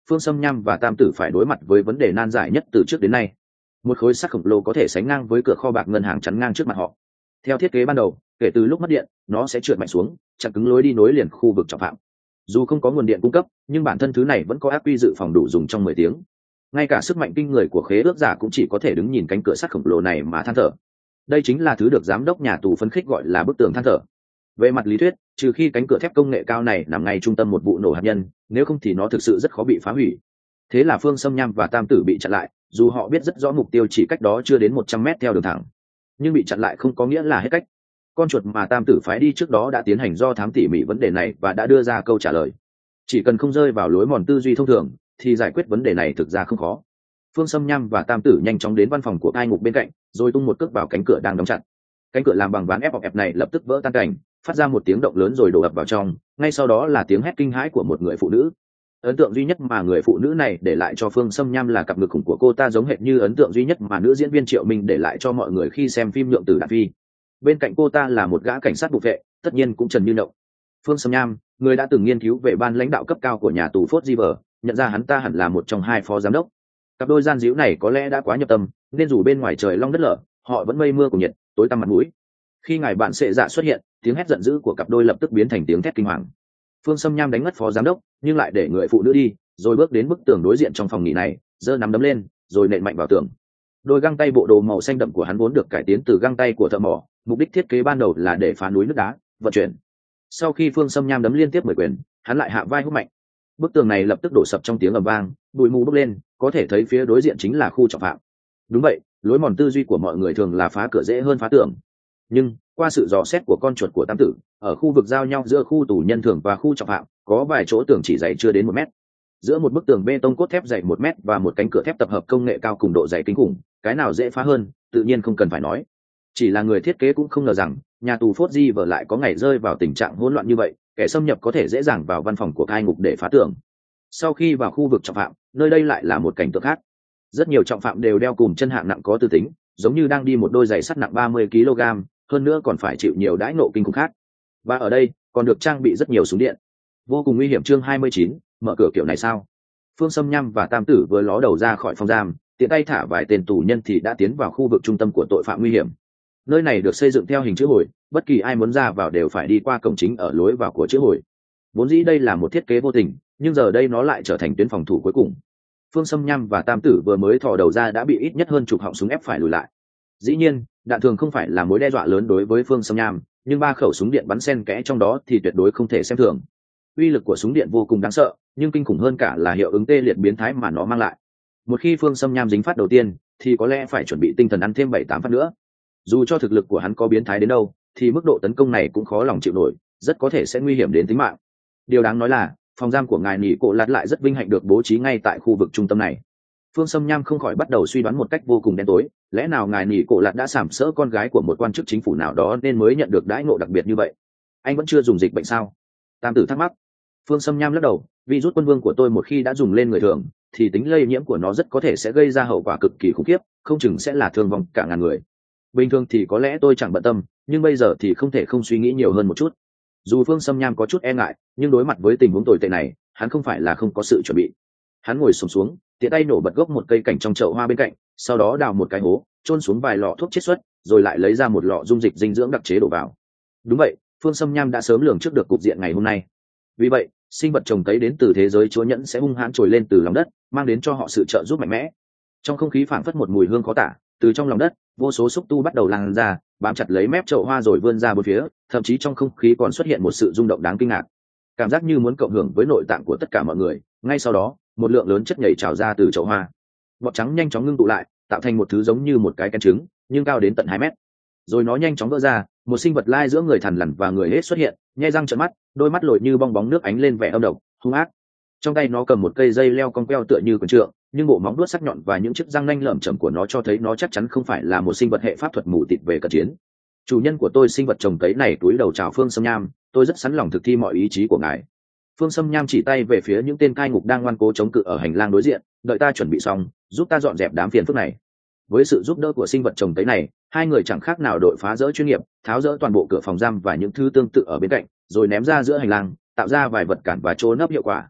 Phương Sâm Nham và Tam Tử phải đối mặt với vấn đề nan giải nhất từ trước đến nay. Một khối sắt khổng lồ có thể sánh ngang với cửa kho bạc ngân hàng chắn ngang trước mặt họ. Theo thiết kế ban đầu, kể từ lúc mất điện, nó sẽ trượt mạnh xuống, chặn cứng lối đi nối liền khu vực trọng phạm. Dù không có nguồn điện cung cấp, nhưng bản thân thứ này vẫn có ác quy dự phòng đủ dùng trong mười tiếng. Ngay cả sức mạnh kinh người của khế ước giả cũng chỉ có thể đứng nhìn cánh cửa sắt khổng lồ này mà than thở. Đây chính là thứ được giám đốc nhà tù phấn khích gọi là bức tường than thở. Về mặt lý thuyết, trừ khi cánh cửa thép công nghệ cao này nằm ngay trung tâm một vụ nổ hạt nhân, nếu không thì nó thực sự rất khó bị phá hủy. Thế là Phương Sâm Nham và Tam Tử bị chặn lại, dù họ biết rất rõ mục tiêu chỉ cách đó chưa đến một trăm mét theo đường thẳng. Nhưng bị chặn lại không có nghĩa là hết cách. Con chuột mà Tam Tử phái đi trước đó đã tiến hành do thám tỉ mỉ vấn đề này và đã đưa ra câu trả lời. Chỉ cần không rơi vào lối mòn tư duy thông thường, thì giải quyết vấn đề này thực ra không khó. Phương Sâm Nham và Tam Tử nhanh chóng đến văn phòng của cai ngục bên cạnh, rồi tung một cước vào cánh cửa đang đóng chặt. Cánh cửa làm bằng ván ép bọc ép này lập tức vỡ tan cảnh, phát ra một tiếng động lớn rồi đổ ập vào trong, ngay sau đó là tiếng hét kinh hãi của một người phụ nữ. Ấn tượng duy nhất mà người phụ nữ này để lại cho Phương Sâm Nham là cặp ngực khủng của cô ta giống hệt như ấn tượng duy nhất mà nữ diễn viên Triệu Minh để lại cho mọi người khi xem phim Nhượng Tử Đạn Phi. Bên cạnh cô ta là một gã cảnh sát bục vệ, tất nhiên cũng trần như nhộng. Phương Sâm Nham, người đã từng nghiên cứu về ban lãnh đạo cấp cao của nhà tù Fort River, nhận ra hắn ta hẳn là một trong hai phó giám đốc. Cặp đôi gian díu này có lẽ đã quá nhập tâm, nên dù bên ngoài trời long đất lở, họ vẫn mây mưa cùng nhiệt, tối tăm mặt mũi. Khi ngài bạn sệ dạ xuất hiện, tiếng hét giận dữ của cặp đôi lập tức biến thành tiếng thét kinh hoàng. Phương Sâm Nham đánh ngất phó giám đốc, nhưng lại để người phụ nữ đi, rồi bước đến bức tường đối diện trong phòng nghỉ này, giơ nắm đấm lên, rồi nện mạnh vào tường. Đôi găng tay bộ đồ màu xanh đậm của hắn vốn được cải tiến từ găng tay của thợ mỏ, mục đích thiết kế ban đầu là để phá núi nước đá, vận chuyển. Sau khi Phương Sâm Nham đấm liên tiếp mười quyền, hắn lại hạ vai húc mạnh. Bức tường này lập tức đổ sập trong tiếng ầm vang, bụi mù bốc lên, có thể thấy phía đối diện chính là khu trọng phạm. Đúng vậy, lối mòn tư duy của mọi người thường là phá cửa dễ hơn phá tường. Nhưng qua sự dò xét của con chuột của Tam Tử, ở khu vực giao nhau giữa khu tù nhân thường và khu trọng phạm, có vài chỗ tường chỉ dày chưa đến một mét. Giữa một bức tường bê tông cốt thép dày một mét và một cánh cửa thép tập hợp công nghệ cao cùng độ dày kinh khủng, cái nào dễ phá hơn, tự nhiên không cần phải nói. Chỉ là người thiết kế cũng không ngờ rằng nhà tù Fort River lại có ngày rơi vào tình trạng hỗn loạn như vậy, kẻ xâm nhập có thể dễ dàng vào văn phòng của cai ngục để phá tường. Sau khi vào khu vực trọng phạm, nơi đây lại là một cảnh tượng khác. Rất nhiều trọng phạm đều đeo cùm chân hạng nặng có tư tính, giống như đang đi một đôi giày sắt nặng ba mươi ki lô gam, hơn nữa còn phải chịu nhiều đãi nộ kinh khủng khác. Và ở đây còn được trang bị rất nhiều súng điện. Vô cùng nguy hiểm. Chương hai mươi chín, mở cửa kiểu này sao? Phương Sâm Nham và Tam Tử vừa ló đầu ra khỏi phòng giam, tiện tay thả vài tên tù nhân thì đã tiến vào khu vực trung tâm của tội phạm nguy hiểm. Nơi này được xây dựng theo hình chữ hồi, bất kỳ ai muốn ra vào đều phải đi qua cổng chính ở lối vào của chữ hồi. Vốn dĩ đây là một thiết kế vô tình, nhưng giờ đây nó lại trở thành tuyến phòng thủ cuối cùng. Phương Sâm Nham và Tam Tử vừa mới thò đầu ra đã bị ít nhất hơn chục họng súng ép phải lùi lại. Dĩ nhiên, đạn thường không phải là mối đe dọa lớn đối với Phương Sâm Nham, nhưng ba khẩu súng điện bắn xen kẽ trong đó thì tuyệt đối không thể xem thường. Uy lực của súng điện vô cùng đáng sợ, nhưng kinh khủng hơn cả là hiệu ứng tê liệt biến thái mà nó mang lại. Một khi Phương Sâm Nham dính phát đầu tiên, thì có lẽ phải chuẩn bị tinh thần ăn thêm bảy tám phát nữa. Dù cho thực lực của hắn có biến thái đến đâu, thì mức độ tấn công này cũng khó lòng chịu nổi, rất có thể sẽ nguy hiểm đến tính mạng. Điều đáng nói là, phòng giam của ngài Nỉ Cổ Lạt lại rất vinh hạnh được bố trí ngay tại khu vực trung tâm này. Phương Sâm Nham không khỏi bắt đầu suy đoán một cách vô cùng đen tối, lẽ nào ngài Nỉ Cổ Lạt đã sàm sỡ con gái của một quan chức chính phủ nào đó nên mới nhận được đãi ngộ đặc biệt như vậy? Anh vẫn chưa dùng dịch bệnh sao? Tam Tử thắc mắc. Phương Sâm Nham lắc đầu, virus quân vương của tôi một khi đã dùng lên người thường, thì tính lây nhiễm của nó rất có thể sẽ gây ra hậu quả cực kỳ khủng khiếp, không chừng sẽ là thương vong cả ngàn người. Bình thường thì có lẽ tôi chẳng bận tâm, nhưng bây giờ thì không thể không suy nghĩ nhiều hơn một chút. Dù Phương Sâm Nham có chút e ngại, nhưng đối mặt với tình huống tồi tệ này, hắn không phải là không có sự chuẩn bị. Hắn ngồi xổm xuống, tiện tay nổ bật gốc một cây cảnh trong chậu hoa bên cạnh, sau đó đào một cái hố, chôn xuống vài lọ thuốc chiết xuất, rồi lại lấy ra một lọ dung dịch dinh dưỡng đặc chế đổ vào. Đúng vậy, Phương Sâm Nham đã sớm lường trước được cục diện ngày hôm nay. Vì vậy, sinh vật trồng cấy đến từ thế giới chúa nhẫn sẽ hung hãn trồi lên từ lòng đất, mang đến cho họ sự trợ giúp mạnh mẽ. Trong không khí phảng phất một mùi hương khó tả, từ trong lòng đất, vô số xúc tu bắt đầu lan ra, bám chặt lấy mép chậu hoa rồi vươn ra bốn phía, thậm chí trong không khí còn xuất hiện một sự rung động đáng kinh ngạc. Cảm giác như muốn cộng hưởng với nội tạng của tất cả mọi người. Ngay sau đó, một lượng lớn chất nhảy trào ra từ chậu hoa. Bọt trắng nhanh chóng ngưng tụ lại, tạo thành một thứ giống như một cái kén trứng, nhưng cao đến tận hai mét. Rồi nó nhanh chóng vỡ ra, một sinh vật lai giữa người thằn lằn và người hết xuất hiện, nhe răng trợn mắt, đôi mắt lồi như bong bóng nước ánh lên vẻ âm độc, hung ác. Trong tay nó cầm một cây dây leo cong queo tựa như quần trượng, nhưng bộ móng vuốt sắc nhọn và những chiếc răng nanh lởm chởm của nó cho thấy nó chắc chắn không phải là một sinh vật hệ pháp thuật mù tịt về cận chiến. Chủ nhân của tôi, sinh vật trồng cấy này cúi đầu chào Phương Sâm Nham, tôi rất sẵn lòng thực thi mọi ý chí của ngài. Phương Sâm Nham chỉ tay về phía những tên cai ngục đang ngoan cố chống cự ở hành lang đối diện, đợi ta chuẩn bị xong, giúp ta dọn dẹp đám phiền phức này. Với sự giúp đỡ của sinh vật trồng cấy này, hai người chẳng khác nào đội phá rỡ chuyên nghiệp, tháo rỡ toàn bộ cửa phòng giam và những thứ tương tự ở bên cạnh, rồi ném ra giữa hành lang, tạo ra vài vật cản và trốn nấp hiệu quả.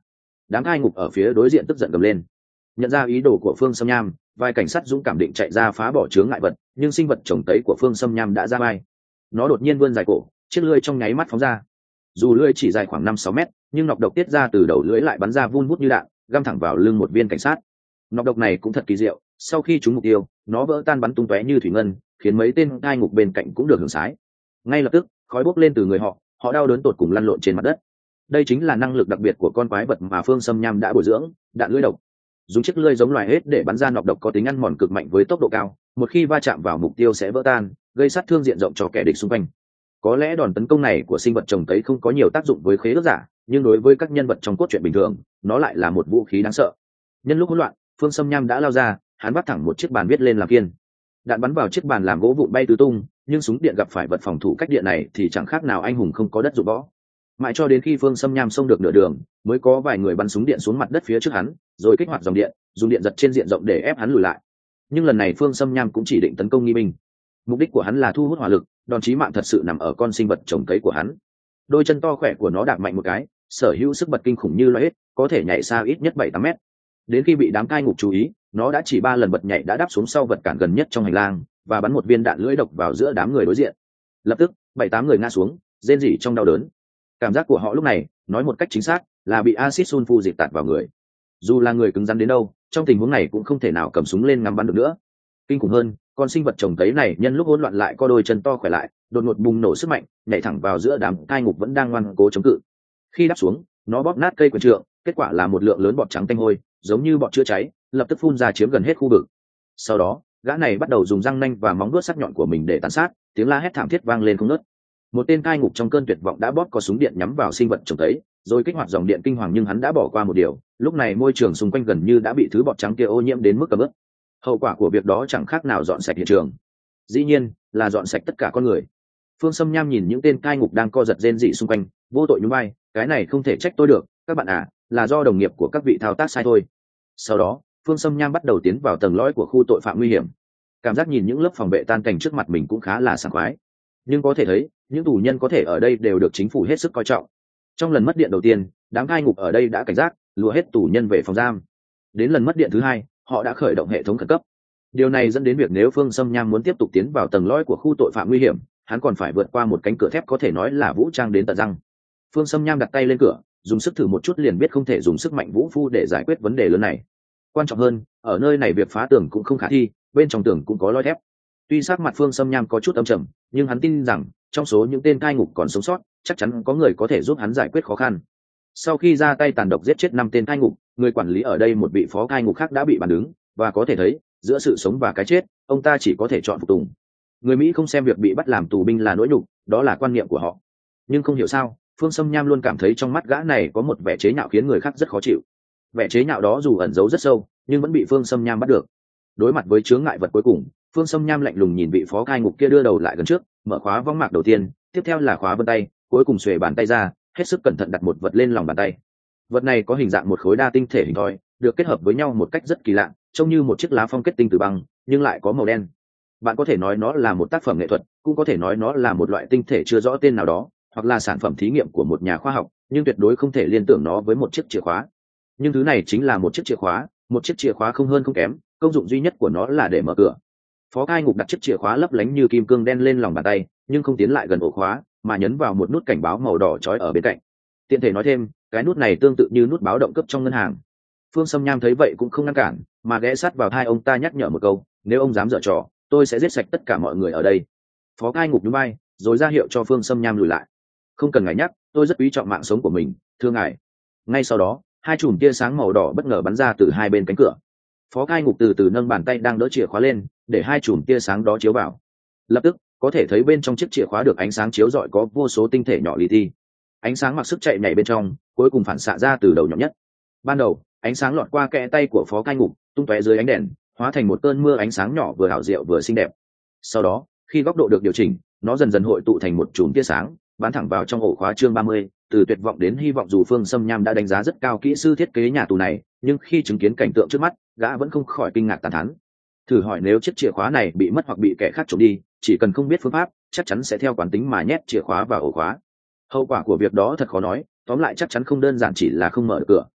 đám cai ngục ở phía đối diện tức giận gầm lên. Nhận ra ý đồ của Phương Sâm Nham, vài cảnh sát dũng cảm định chạy ra phá bỏ chướng ngại vật, nhưng sinh vật trồng tấy của Phương Sâm Nham đã ra vai. Nó đột nhiên vươn dài cổ, chiếc lưỡi trong nháy mắt phóng ra. Dù lưỡi chỉ dài khoảng năm sáu mét, nhưng nọc độc tiết ra từ đầu lưỡi lại bắn ra vun vút như đạn, găm thẳng vào lưng một viên cảnh sát. Nọc độc này cũng thật kỳ diệu, sau khi trúng mục tiêu, nó vỡ tan bắn tung tóe như thủy ngân, khiến mấy tên cai ngục bên cạnh cũng được hưởng sái. Ngay lập tức, khói bốc lên từ người họ, họ đau đớn tột cùng lăn lộn trên mặt đất. Đây chính là năng lực đặc biệt của con quái vật mà Phương Sâm Nham đã bồi dưỡng, đạn lưỡi độc. Dùng chiếc lưỡi giống loài hết để bắn ra nọc độc có tính ăn mòn cực mạnh với tốc độ cao, một khi va chạm vào mục tiêu sẽ vỡ tan, gây sát thương diện rộng cho kẻ địch xung quanh. Có lẽ đòn tấn công này của sinh vật trồng tấy không có nhiều tác dụng với khế ước giả, nhưng đối với các nhân vật trong cốt truyện bình thường, nó lại là một vũ khí đáng sợ. Nhân lúc hỗn loạn, Phương Sâm Nham đã lao ra, hắn vắt thẳng một chiếc bàn viết lên làm kiên. Đạn bắn vào chiếc bàn làm gỗ vụn bay tứ tung, nhưng súng điện gặp phải vật phòng thủ cách điện này thì chẳng khác nào anh hùng không có đất dụng võ. Mãi cho đến khi Phương Sâm Nham xông được nửa đường, mới có vài người bắn súng điện xuống mặt đất phía trước hắn, rồi kích hoạt dòng điện, dùng điện giật trên diện rộng để ép hắn lùi lại. Nhưng lần này Phương Sâm Nham cũng chỉ định tấn công nghi binh. Mục đích của hắn là thu hút hỏa lực, đòn chí mạng thật sự nằm ở con sinh vật trồng cấy của hắn. Đôi chân to khỏe của nó đạp mạnh một cái, sở hữu sức bật kinh khủng như loài hết, có thể nhảy xa ít nhất bảy tám mét. Đến khi bị đám cai ngục chú ý, nó đã chỉ ba lần bật nhảy đã đáp xuống sau vật cản gần nhất trong hành lang và bắn một viên đạn lưỡi độc vào giữa đám người đối diện. Lập tức, bảy tám người ngã xuống, rên rỉ trong đau đớn. Cảm giác của họ lúc này, nói một cách chính xác, là bị axit sulfur dịp tạt vào người. Dù là người cứng rắn đến đâu, trong tình huống này cũng không thể nào cầm súng lên ngắm bắn được nữa. Kinh khủng hơn, con sinh vật trồng tấy này nhân lúc hỗn loạn lại có đôi chân to khỏe lại, đột ngột bùng nổ sức mạnh, nhảy thẳng vào giữa đám cai ngục vẫn đang ngoan cố chống cự. Khi đáp xuống, nó bóp nát cây quyền trượng, kết quả là một lượng lớn bọt trắng tanh hôi, giống như bọt chữa cháy, lập tức phun ra chiếm gần hết khu vực. Sau đó, gã này bắt đầu dùng răng nanh và móng vuốt sắc nhọn của mình để tàn sát, tiếng la hét thảm thiết vang lên không ngớt. Một tên cai ngục trong cơn tuyệt vọng đã bóp có súng điện nhắm vào sinh vật trồng tấy, rồi kích hoạt dòng điện kinh hoàng, nhưng hắn đã bỏ qua một điều, lúc này môi trường xung quanh gần như đã bị thứ bọt trắng kia ô nhiễm đến mức cấm ướt. Hậu quả của việc đó chẳng khác nào dọn sạch hiện trường, dĩ nhiên là dọn sạch tất cả con người. Phương Sâm Nham nhìn những tên cai ngục đang co giật rên rỉ xung quanh, vô tội nhún vai, cái này không thể trách tôi được, các bạn à, là do đồng nghiệp của các vị thao tác sai thôi. Sau đó, Phương Sâm Nham bắt đầu tiến vào tầng lõi của khu tội phạm nguy hiểm. Cảm giác nhìn những lớp phòng vệ tan cảnh trước mặt mình cũng khá là sảng khoái. Nhưng có thể thấy, những tù nhân có thể ở đây đều được chính phủ hết sức coi trọng. Trong lần mất điện đầu tiên, đám cai ngục ở đây đã cảnh giác, lùa hết tù nhân về phòng giam. Đến lần mất điện thứ hai, họ đã khởi động hệ thống khẩn cấp. Điều này dẫn đến việc nếu Phương Sâm Nham muốn tiếp tục tiến vào tầng lõi của khu tội phạm nguy hiểm, hắn còn phải vượt qua một cánh cửa thép có thể nói là vũ trang đến tận răng. Phương Sâm Nham đặt tay lên cửa, dùng sức thử một chút liền biết không thể dùng sức mạnh vũ phu để giải quyết vấn đề lớn này. Quan trọng hơn, ở nơi này việc phá tường cũng không khả thi, bên trong tường cũng có lối thép. Tuy sắc mặt Phương Sâm Nham có chút âm trầm, nhưng hắn tin rằng trong số những tên cai ngục còn sống sót, chắc chắn có người có thể giúp hắn giải quyết khó khăn. Sau khi ra tay tàn độc giết chết năm tên cai ngục, người quản lý ở đây một vị phó cai ngục khác đã bị bàn đứng, và có thể thấy, giữa sự sống và cái chết, ông ta chỉ có thể chọn phục tùng. Người Mỹ không xem việc bị bắt làm tù binh là nỗi nhục, đó là quan niệm của họ. Nhưng không hiểu sao, Phương Sâm Nham luôn cảm thấy trong mắt gã này có một vẻ chế nhạo khiến người khác rất khó chịu. Vẻ chế nhạo đó dù ẩn giấu rất sâu, nhưng vẫn bị Phương Sâm Nham bắt được. Đối mặt với chướng ngại vật cuối cùng, Phương Sâm Nham lạnh lùng nhìn vị phó cai ngục kia đưa đầu lại gần trước, mở khóa võng mạc đầu tiên, tiếp theo là khóa vân tay, cuối cùng xuề bàn tay ra, hết sức cẩn thận đặt một vật lên lòng bàn tay. Vật này có hình dạng một khối đa tinh thể hình thoi, được kết hợp với nhau một cách rất kỳ lạ, trông như một chiếc lá phong kết tinh từ băng, nhưng lại có màu đen. Bạn có thể nói nó là một tác phẩm nghệ thuật, cũng có thể nói nó là một loại tinh thể chưa rõ tên nào đó, hoặc là sản phẩm thí nghiệm của một nhà khoa học, nhưng tuyệt đối không thể liên tưởng nó với một chiếc chìa khóa. Nhưng thứ này chính là một chiếc chìa khóa, một chiếc chìa khóa không hơn không kém, công dụng duy nhất của nó là để mở cửa. Phó cai ngục đặt chiếc chìa khóa lấp lánh như kim cương đen lên lòng bàn tay, nhưng không tiến lại gần ổ khóa, mà nhấn vào một nút cảnh báo màu đỏ chói ở bên cạnh. Tiện thể nói thêm, cái nút này tương tự như nút báo động cấp trong ngân hàng. Phương Sâm Nham thấy vậy cũng không ngăn cản, mà ghé sát vào tai ông ta nhắc nhở một câu, nếu ông dám giở trò, tôi sẽ giết sạch tất cả mọi người ở đây. Phó cai ngục nhún vai, rồi ra hiệu cho Phương Sâm Nham lùi lại. Không cần ngài nhắc, tôi rất quý trọng mạng sống của mình, thưa ngài. Ngay sau đó, hai chùm tia sáng màu đỏ bất ngờ bắn ra từ hai bên cánh cửa. Phó cai ngục từ từ nâng bàn tay đang đỡ chìa khóa lên, để hai chùm tia sáng đó chiếu vào. Lập tức, có thể thấy bên trong chiếc chìa khóa được ánh sáng chiếu rọi có vô số tinh thể nhỏ li ti. Ánh sáng mặc sức chạy nhảy bên trong, cuối cùng phản xạ ra từ đầu nhỏ nhất. Ban đầu, ánh sáng lọt qua kẽ tay của phó cai ngục, tung tóe dưới ánh đèn, hóa thành một cơn mưa ánh sáng nhỏ vừa hảo diệu vừa xinh đẹp. Sau đó, khi góc độ được điều chỉnh, nó dần dần hội tụ thành một chùm tia sáng, bắn thẳng vào trong ổ khóa chương ba mươi, từ tuyệt vọng đến hy vọng. Dù Phương Sâm Nham đã đánh giá rất cao kỹ sư thiết kế nhà tù này, nhưng khi chứng kiến cảnh tượng trước mắt, gã vẫn không khỏi kinh ngạc tán thán. Thử hỏi nếu chiếc chìa khóa này bị mất hoặc bị kẻ khác trộm đi, chỉ cần không biết phương pháp, chắc chắn sẽ theo quán tính mà nhét chìa khóa vào ổ khóa. Hậu quả của việc đó thật khó nói, tóm lại chắc chắn không đơn giản chỉ là không mở được cửa.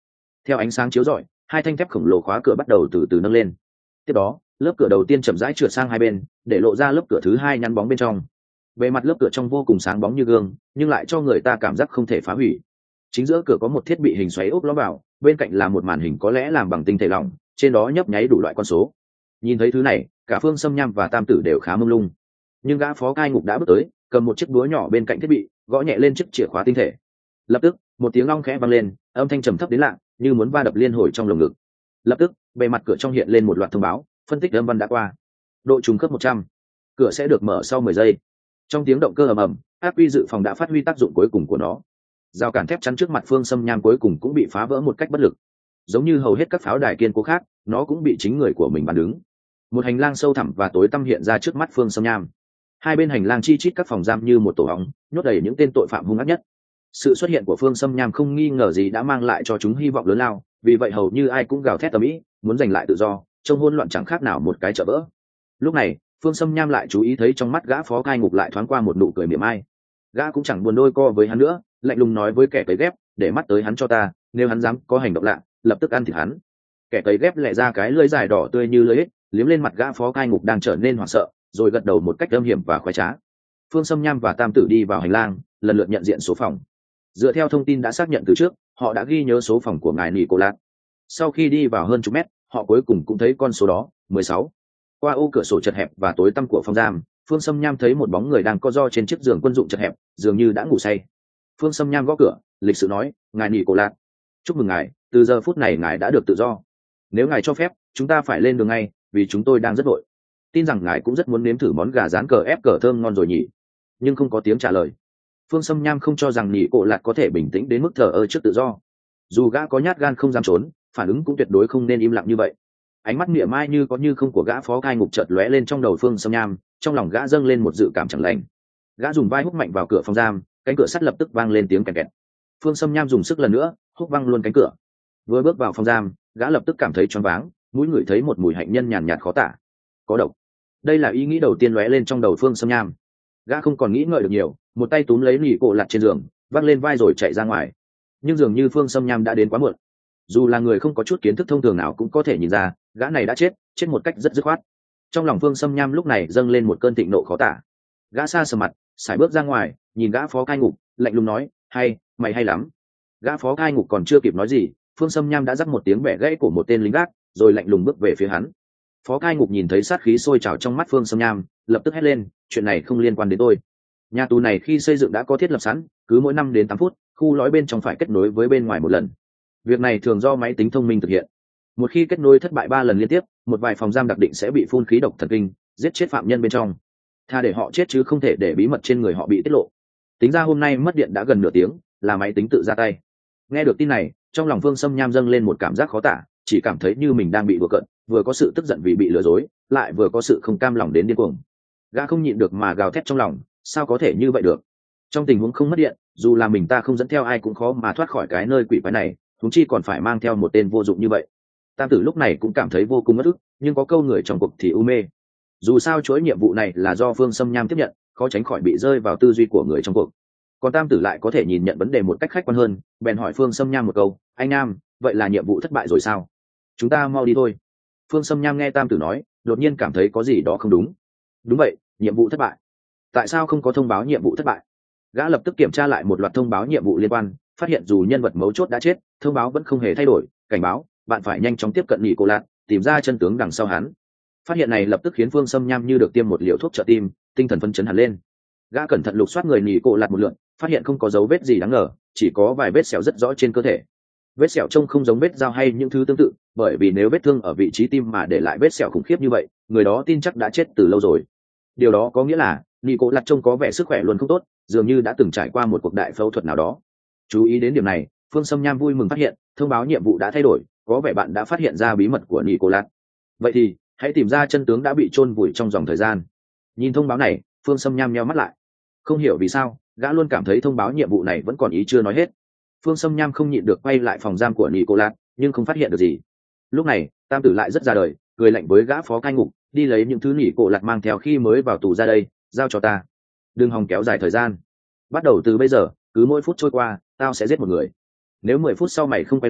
Theo ánh sáng chiếu rọi, hai thanh thép khổng lồ khóa cửa bắt đầu từ từ nâng lên. Tiếp đó, lớp cửa đầu tiên chậm rãi trượt sang hai bên, để lộ ra lớp cửa thứ hai nhăn bóng bên trong. Bề mặt lớp cửa trong vô cùng sáng bóng như gương, nhưng lại cho người ta cảm giác không thể phá hủy. Chính giữa cửa có một thiết bị hình xoáy ốp lõm vào, bên cạnh là một màn hình có lẽ làm bằng tinh thể lỏng, trên đó nhấp nháy đủ loại con số. Nhìn thấy thứ này, cả Phương Sâm Nham và Tam Tử đều khá mông lung. Nhưng gã phó cai ngục đã bước tới, cầm một chiếc búa nhỏ bên cạnh thiết bị, gõ nhẹ lên chiếc chìa khóa tinh thể. Lập tức, một tiếng long khẽ vang lên, âm thanh trầm thấp đến lạ, như muốn va đập liên hồi trong lồng ngực. Lập tức, bề mặt cửa trong hiện lên một loạt thông báo, phân tích âm văn đã qua. Độ trùng khớp một trăm. Cửa sẽ được mở sau mười giây. Trong tiếng động cơ ầm ầm, ác quy dự phòng đã phát huy tác dụng cuối cùng của nó. Rào cản thép chắn trước mặt Phương Sâm Nham cuối cùng cũng bị phá vỡ một cách bất lực. Giống như hầu hết các pháo đài kiên cố khác, nó cũng bị chính người của mình bắn đứng. Một hành lang sâu thẳm và tối tăm hiện ra trước mắt Phương Sâm Nham. Hai bên hành lang chi chít các phòng giam như một tổ ong, nhốt đầy những tên tội phạm hung ác nhất. Sự xuất hiện của Phương Sâm Nham không nghi ngờ gì đã mang lại cho chúng hy vọng lớn lao, vì vậy hầu như ai cũng gào thét ầm ĩ, muốn giành lại tự do, trong hỗn loạn chẳng khác nào một cái chợ vỡ. Lúc này, Phương Sâm Nham lại chú ý thấy trong mắt gã phó cai ngục lại thoáng qua một nụ cười mỉa mai. Gã cũng chẳng buồn đôi co với hắn nữa, lạnh lùng nói với kẻ cấy ghép, để mắt tới hắn cho ta, nếu hắn dám có hành động lạ, lập tức ăn thịt hắn. Kẻ cấy ghép lẹ ra cái lưỡi dài đỏ tươi như lưỡi ếch, liếm lên mặt gã phó cai ngục đang trở nên hoảng sợ, rồi gật đầu một cách âm hiểm và khoái trá. Phương Sâm Nham và Tam Tử đi vào hành lang, lần lượt nhận diện số phòng. Dựa theo thông tin đã xác nhận từ trước, họ đã ghi nhớ số phòng của ngài Nicolas. Sau khi đi vào hơn chục mét, họ cuối cùng cũng thấy con số đó, mười sáu. Qua ô cửa sổ chật hẹp và tối tăm của phòng giam, Phương Sâm Nham thấy một bóng người đang co ro trên chiếc giường quân dụng chật hẹp, dường như đã ngủ say. Phương Sâm Nham gõ cửa, lịch sự nói, ngài Nicolas, chúc mừng ngài, từ giờ phút này ngài đã được tự do. Nếu ngài cho phép, chúng ta phải lên đường ngay, vì chúng tôi đang rất vội. Tin rằng ngài cũng rất muốn nếm thử món gà rán cờ ép cờ thơm ngon rồi nhỉ? Nhưng không có tiếng trả lời. Phương Sâm Nham không cho rằng Nicolas có thể bình tĩnh đến mức thờ ơ trước tự do. Dù gã có nhát gan không dám trốn, phản ứng cũng tuyệt đối không nên im lặng như vậy. Ánh mắt mỉa mai như có như không của gã phó cai ngục chợt lóe lên trong đầu Phương Sâm Nham, trong lòng gã dâng lên một dự cảm chẳng lành. Gã dùng vai húc mạnh vào cửa phòng giam, cánh cửa sắt lập tức vang lên tiếng kẹt kẹt. Phương Sâm Nham dùng sức lần nữa, húc văng luôn cánh cửa. Vừa bước vào phòng giam, gã lập tức cảm thấy choáng váng, mũi ngửi thấy một mùi hạnh nhân nhàn nhạt khó tả. Có độc. Đây là ý nghĩ đầu tiên lóe lên trong đầu Phương Sâm Nham. Gã không còn nghĩ ngợi được nhiều, một tay túm lấy nỉ cổ lặt trên giường, vác lên vai rồi chạy ra ngoài. Nhưng dường như Phương Sâm Nham đã đến quá muộn. Dù là người không có chút kiến thức thông thường nào cũng có thể nhìn ra, gã này đã chết, chết một cách rất dứt khoát. Trong lòng Phương Sâm Nham lúc này dâng lên một cơn thịnh nộ khó tả. Gã xa sờ mặt, sải bước ra ngoài, nhìn gã phó cai ngục, lạnh lùng nói, hay, mày hay lắm. Gã phó cai ngục còn chưa kịp nói gì, Phương Sâm Nham đã giắt một tiếng bẻ gãy của một tên lính gác, rồi lạnh lùng bước về phía hắn. Phó cai ngục nhìn thấy sát khí sôi trào trong mắt Phương Sâm Nham, lập tức hét lên, chuyện này không liên quan đến tôi. Nhà tù này khi xây dựng đã có thiết lập sẵn, cứ mỗi năm đến tám phút, khu lõi bên trong phải kết nối với bên ngoài một lần. Việc này thường do máy tính thông minh thực hiện. Một khi kết nối thất bại ba lần liên tiếp, một vài phòng giam đặc định sẽ bị phun khí độc thần kinh, giết chết phạm nhân bên trong. Tha để họ chết chứ không thể để bí mật trên người họ bị tiết lộ. Tính ra hôm nay mất điện đã gần nửa tiếng, là máy tính tự ra tay. Nghe được tin này, trong lòng Phương Sâm Nham dâng lên một cảm giác khó tả, chỉ cảm thấy như mình đang bị đùa cợt, vừa có sự tức giận vì bị lừa dối, lại vừa có sự không cam lòng đến điên cuồng. Gã không nhịn được mà gào thét trong lòng, sao có thể như vậy được? Trong tình huống không mất điện, dù là mình ta không dẫn theo ai cũng khó mà thoát khỏi cái nơi quỷ quái này, huống chi còn phải mang theo một tên vô dụng như vậy. Tam Tử lúc này cũng cảm thấy vô cùng bất ức, nhưng có câu người trong cuộc thì u mê. Dù sao chuỗi nhiệm vụ này là do Phương Sâm Nham tiếp nhận, khó tránh khỏi bị rơi vào tư duy của người trong cuộc. Còn Tam Tử lại có thể nhìn nhận vấn đề một cách khách quan hơn, bèn hỏi Phương Sâm Nham một câu, anh Nam, vậy là nhiệm vụ thất bại rồi sao? Chúng ta mau đi thôi. Phương Sâm Nham nghe Tam Tử nói, đột nhiên cảm thấy có gì đó không đúng. Đúng vậy, nhiệm vụ thất bại. Tại sao không có thông báo nhiệm vụ thất bại? Gã lập tức kiểm tra lại một loạt thông báo nhiệm vụ liên quan, phát hiện dù nhân vật mấu chốt đã chết, thông báo vẫn không hề thay đổi, cảnh báo, bạn phải nhanh chóng tiếp cận nhị cô lạc, tìm ra chân tướng đằng sau hắn. Phát hiện này lập tức khiến Phương Sâm Nham như được tiêm một liều thuốc trợ tim, tinh thần phấn chấn hẳn lên. Gã cẩn thận lục soát người nhị cô lạc một lượt, phát hiện không có dấu vết gì đáng ngờ, chỉ có vài vết sẹo rất rõ trên cơ thể. Vết sẹo trông không giống vết dao hay những thứ tương tự, bởi vì nếu vết thương ở vị trí tim mà để lại vết sẹo khủng khiếp như vậy, người đó tin chắc đã chết từ lâu rồi. Điều đó có nghĩa là nhị cô lạc trông có vẻ sức khỏe luôn không tốt, dường như đã từng trải qua một cuộc đại phẫu thuật nào đó. Chú ý đến điểm này, Phương Sâm Nham vui mừng phát hiện thông báo nhiệm vụ đã thay đổi, có vẻ bạn đã phát hiện ra bí mật của Nicolas. Vậy thì hãy tìm ra chân tướng đã bị chôn vùi trong dòng thời gian. Nhìn thông báo này, Phương Sâm Nham nheo mắt lại. Không hiểu vì sao, gã luôn cảm thấy thông báo nhiệm vụ này vẫn còn ý chưa nói hết. Phương Sâm Nham không nhịn được quay lại phòng giam của Nicolas, nhưng không phát hiện được gì. Lúc này, Tam Tử lại rất ra đời, cười lạnh với gã phó cai ngục, đi lấy những thứ Nicolas mang theo khi mới vào tù ra đây, giao cho ta. Đừng hòng kéo dài thời gian. Bắt đầu từ bây giờ, cứ mỗi phút trôi qua, tao sẽ giết một người. Nếu mười phút sau mày không quay lại,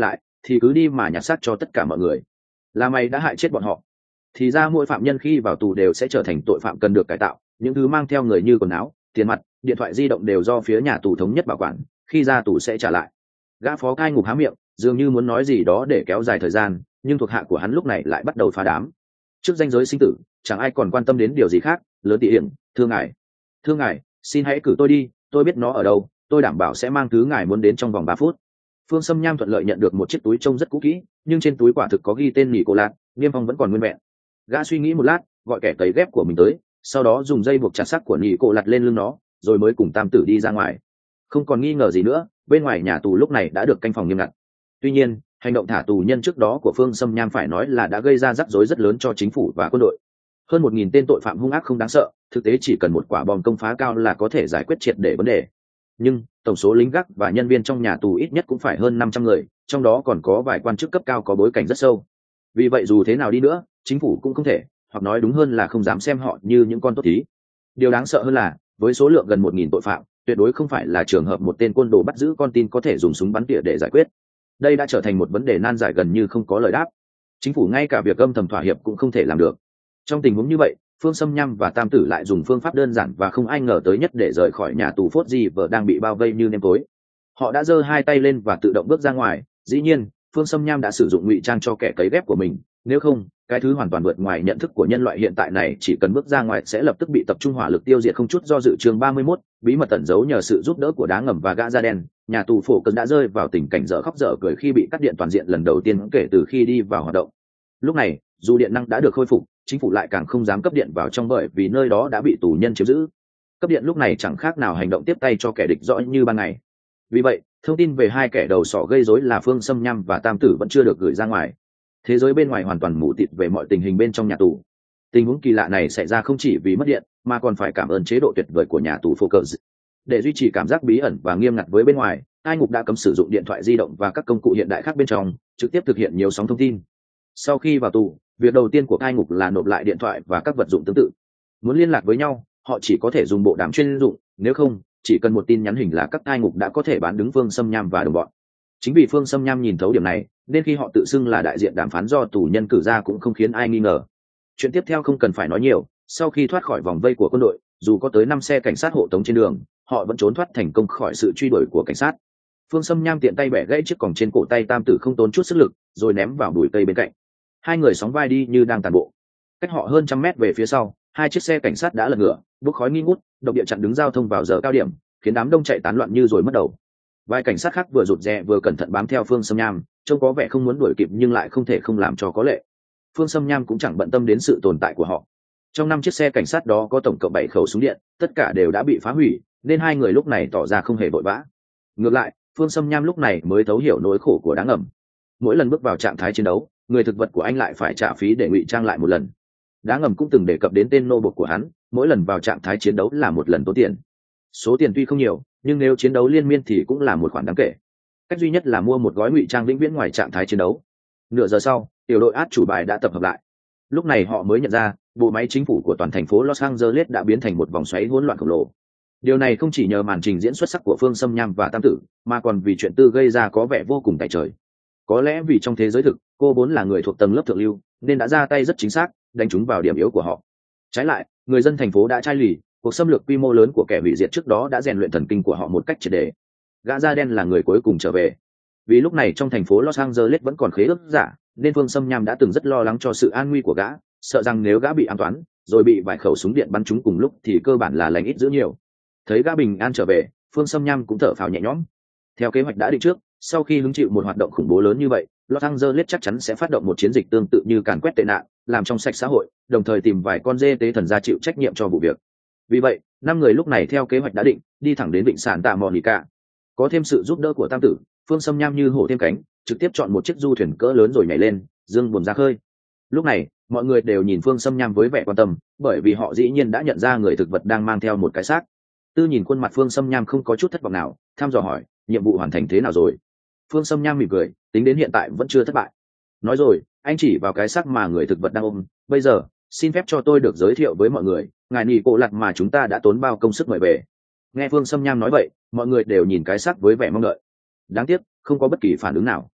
thì cứ đi mà nhặt xác cho tất cả mọi người. Là mày đã hại chết bọn họ. Thì ra mỗi phạm nhân khi vào tù đều sẽ trở thành tội phạm cần được cải tạo, những thứ mang theo người như quần áo, tiền mặt, điện thoại di động đều do phía nhà tù thống nhất bảo quản, khi ra tù sẽ trả lại. Gã phó cai ngục há miệng, dường như muốn nói gì đó để kéo dài thời gian, nhưng thuộc hạ của hắn lúc này lại bắt đầu phá đám. Trước danh giới sinh tử, chẳng ai còn quan tâm đến điều gì khác. Lớn tỉ hiển, thưa ngài, thưa ngài, xin hãy cử tôi đi, tôi biết nó ở đâu, tôi đảm bảo sẽ mang thứ ngài muốn đến trong vòng ba phút. Phương Sâm Nham thuận lợi nhận được một chiếc túi trông rất cũ kỹ, nhưng trên túi quả thực có ghi tên Nhị Cô Lạc, niêm phong vẫn còn nguyên vẹn. Gã suy nghĩ một lát, gọi kẻ cấy ghép của mình tới, sau đó dùng dây buộc chặt xác của Nhị Cô Lạc lên lưng nó, rồi mới cùng Tam Tử đi ra ngoài. Không còn nghi ngờ gì nữa, bên ngoài nhà tù lúc này đã được canh phòng nghiêm ngặt. Tuy nhiên, hành động thả tù nhân trước đó của Phương Sâm Nham phải nói là đã gây ra rắc rối rất lớn cho chính phủ và quân đội. Hơn một nghìn tên tội phạm hung ác không đáng sợ, thực tế chỉ cần một quả bom công phá cao là có thể giải quyết triệt để vấn đề. Nhưng tổng số lính gác và nhân viên trong nhà tù ít nhất cũng phải hơn năm trăm người, trong đó còn có vài quan chức cấp cao có bối cảnh rất sâu. Vì vậy dù thế nào đi nữa, chính phủ cũng không thể, hoặc nói đúng hơn là không dám xem họ như những con tốt thí. Điều đáng sợ hơn là, với số lượng gần một nghìn tội phạm, tuyệt đối không phải là trường hợp một tên côn đồ bắt giữ con tin có thể dùng súng bắn tỉa để giải quyết. Đây đã trở thành một vấn đề nan giải gần như không có lời đáp. Chính phủ ngay cả việc âm thầm thỏa hiệp cũng không thể làm được. Trong tình huống như vậy, Phương Sâm Nham và Tam Tử lại dùng phương pháp đơn giản và không ai ngờ tới nhất để rời khỏi nhà tù Phốt Di vợ đang bị bao vây như nêm tối. Họ đã giơ hai tay lên và tự động bước ra ngoài. Dĩ nhiên, Phương Sâm Nham đã sử dụng ngụy trang cho kẻ cấy ghép của mình, nếu không, cái thứ hoàn toàn vượt ngoài nhận thức của nhân loại hiện tại này chỉ cần bước ra ngoài sẽ lập tức bị tập trung hỏa lực tiêu diệt không chút do dự. Chương ba mươi mốt, bí mật tẩn giấu nhờ sự giúp đỡ của đá ngầm và gã da đen. Nhà tù Phổ Cơn đã rơi vào tình cảnh dở khóc dở cười khi bị cắt điện toàn diện lần đầu tiên kể từ khi đi vào hoạt động. Lúc này, dù điện năng đã được khôi phục, chính phủ lại càng không dám cấp điện vào trong bởi vì nơi đó đã bị tù nhân chiếm giữ. Cấp điện lúc này chẳng khác nào hành động tiếp tay cho kẻ địch rõ như ban ngày. Vì vậy, thông tin về hai kẻ đầu sỏ gây rối là Phương Sâm Nham và Tam Tử vẫn chưa được gửi ra ngoài. Thế giới bên ngoài hoàn toàn mù tịt về mọi tình hình bên trong nhà tù. Tình huống kỳ lạ này xảy ra không chỉ vì mất điện, mà còn phải cảm ơn chế độ tuyệt vời của nhà tù Focus. Để duy trì cảm giác bí ẩn và nghiêm ngặt với bên ngoài, cai ngục đã cấm sử dụng điện thoại di động và các công cụ hiện đại khác bên trong, trực tiếp thực hiện nhiều sóng thông tin. Sau khi vào tù, việc đầu tiên của cai ngục là nộp lại điện thoại và các vật dụng tương tự. Muốn liên lạc với nhau, họ chỉ có thể dùng bộ đàm chuyên dụng, nếu không, chỉ cần một tin nhắn hình là các cai ngục đã có thể bán đứng Phương Sâm Nham và đồng bọn. Chính vì Phương Sâm Nham nhìn thấu điểm này, nên khi họ tự xưng là đại diện đàm phán do tù nhân cử ra cũng không khiến ai nghi ngờ. Chuyện tiếp theo không cần phải nói nhiều, sau khi thoát khỏi vòng vây của quân đội, dù có tới năm xe cảnh sát hộ tống trên đường, họ vẫn trốn thoát thành công khỏi sự truy đuổi của cảnh sát. Phương Sâm Nham tiện tay bẻ gãy chiếc còng trên cổ tay Tam Tử không tốn chút sức lực, rồi ném vào bụi cây bên cạnh. Hai người sóng vai đi như đang tàn bộ. Cách họ hơn trăm mét về phía sau, hai chiếc xe cảnh sát đã lật ngửa, bốc khói nghi ngút, độc địa chặn đứng giao thông vào giờ cao điểm, khiến đám đông chạy tán loạn như rồi mất đầu. Vài cảnh sát khác vừa rụt rè vừa cẩn thận bám theo Phương Sâm Nham, trông có vẻ không muốn đuổi kịp nhưng lại không thể không làm cho có lệ. Phương Sâm Nham cũng chẳng bận tâm đến sự tồn tại của họ. Trong năm chiếc xe cảnh sát đó có tổng cộng bảy khẩu súng điện, tất cả đều đã bị phá hủy, nên hai người lúc này tỏ ra không hề vội vã. Ngược lại, Phương Sâm Nham lúc này mới thấu hiểu nỗi khổ của đá ngầm. Mỗi lần bước vào trạng thái chiến đấu, người thực vật của anh lại phải trả phí để ngụy trang lại một lần. Đá ngầm cũng từng đề cập đến tên nô bộc của hắn, mỗi lần vào trạng thái chiến đấu là một lần tốn tiền. Số tiền tuy không nhiều, nhưng nếu chiến đấu liên miên thì cũng là một khoản đáng kể. Cách duy nhất là mua một gói ngụy trang vĩnh viễn ngoài trạng thái chiến đấu. Nửa giờ sau, tiểu đội át chủ bài đã tập hợp lại. Lúc này họ mới nhận ra, bộ máy chính phủ của toàn thành phố Los Angeles đã biến thành một vòng xoáy hỗn loạn khổng lồ. Điều này không chỉ nhờ màn trình diễn xuất sắc của Phương Sâm Nham và Tam Tử, mà còn vì chuyện Tư gây ra có vẻ vô cùng tại trời. Có lẽ vì trong thế giới thực, cô vốn là người thuộc tầng lớp thượng lưu, nên đã ra tay rất chính xác, đánh trúng vào điểm yếu của họ. Trái lại, người dân thành phố đã chai lì, cuộc xâm lược quy mô lớn của kẻ hủy diệt trước đó đã rèn luyện thần kinh của họ một cách triệt để. Gã da đen là người cuối cùng trở về. Vì lúc này trong thành phố Los Angeles vẫn còn khế ước giả, nên Phương Sâm Nham đã từng rất lo lắng cho sự an nguy của gã, sợ rằng nếu gã bị ám toán, rồi bị vài khẩu súng điện bắn trúng cùng lúc thì cơ bản là lành ít dữ nhiều. Thấy gã bình an trở về, Phương Sâm Nham cũng thở phào nhẹ nhõm. Theo kế hoạch đã định trước, sau khi hứng chịu một hoạt động khủng bố lớn như vậy, Los Angeles chắc chắn sẽ phát động một chiến dịch tương tự như càn quét tệ nạn, làm trong sạch xã hội, đồng thời tìm vài con dê tế thần ra chịu trách nhiệm cho vụ việc. Vì vậy, năm người lúc này theo kế hoạch đã định, đi thẳng đến vịnh Santa Monica. Có thêm sự giúp đỡ của Tam Tử, Phương Sâm Nham như hổ thêm cánh, trực tiếp chọn một chiếc du thuyền cỡ lớn rồi nhảy lên, dương buồm ra khơi. Lúc này, mọi người đều nhìn Phương Sâm Nham với vẻ quan tâm, bởi vì họ dĩ nhiên đã nhận ra người thực vật đang mang theo một cái xác. Tư nhìn khuôn mặt Phương Sâm Nham không có chút thất vọng nào, thăm dò hỏi, nhiệm vụ hoàn thành thế nào rồi? Phương Sâm Nham mỉm cười, tính đến hiện tại vẫn chưa thất bại. Nói rồi, anh chỉ vào cái xác mà người thực vật đang ôm. Bây giờ, xin phép cho tôi được giới thiệu với mọi người, ngài Nhị Cô Lạt mà chúng ta đã tốn bao công sức mời về. Nghe Phương Sâm Nham nói vậy, mọi người đều nhìn cái xác với vẻ mong đợi. Đáng tiếc, không có bất kỳ phản ứng nào.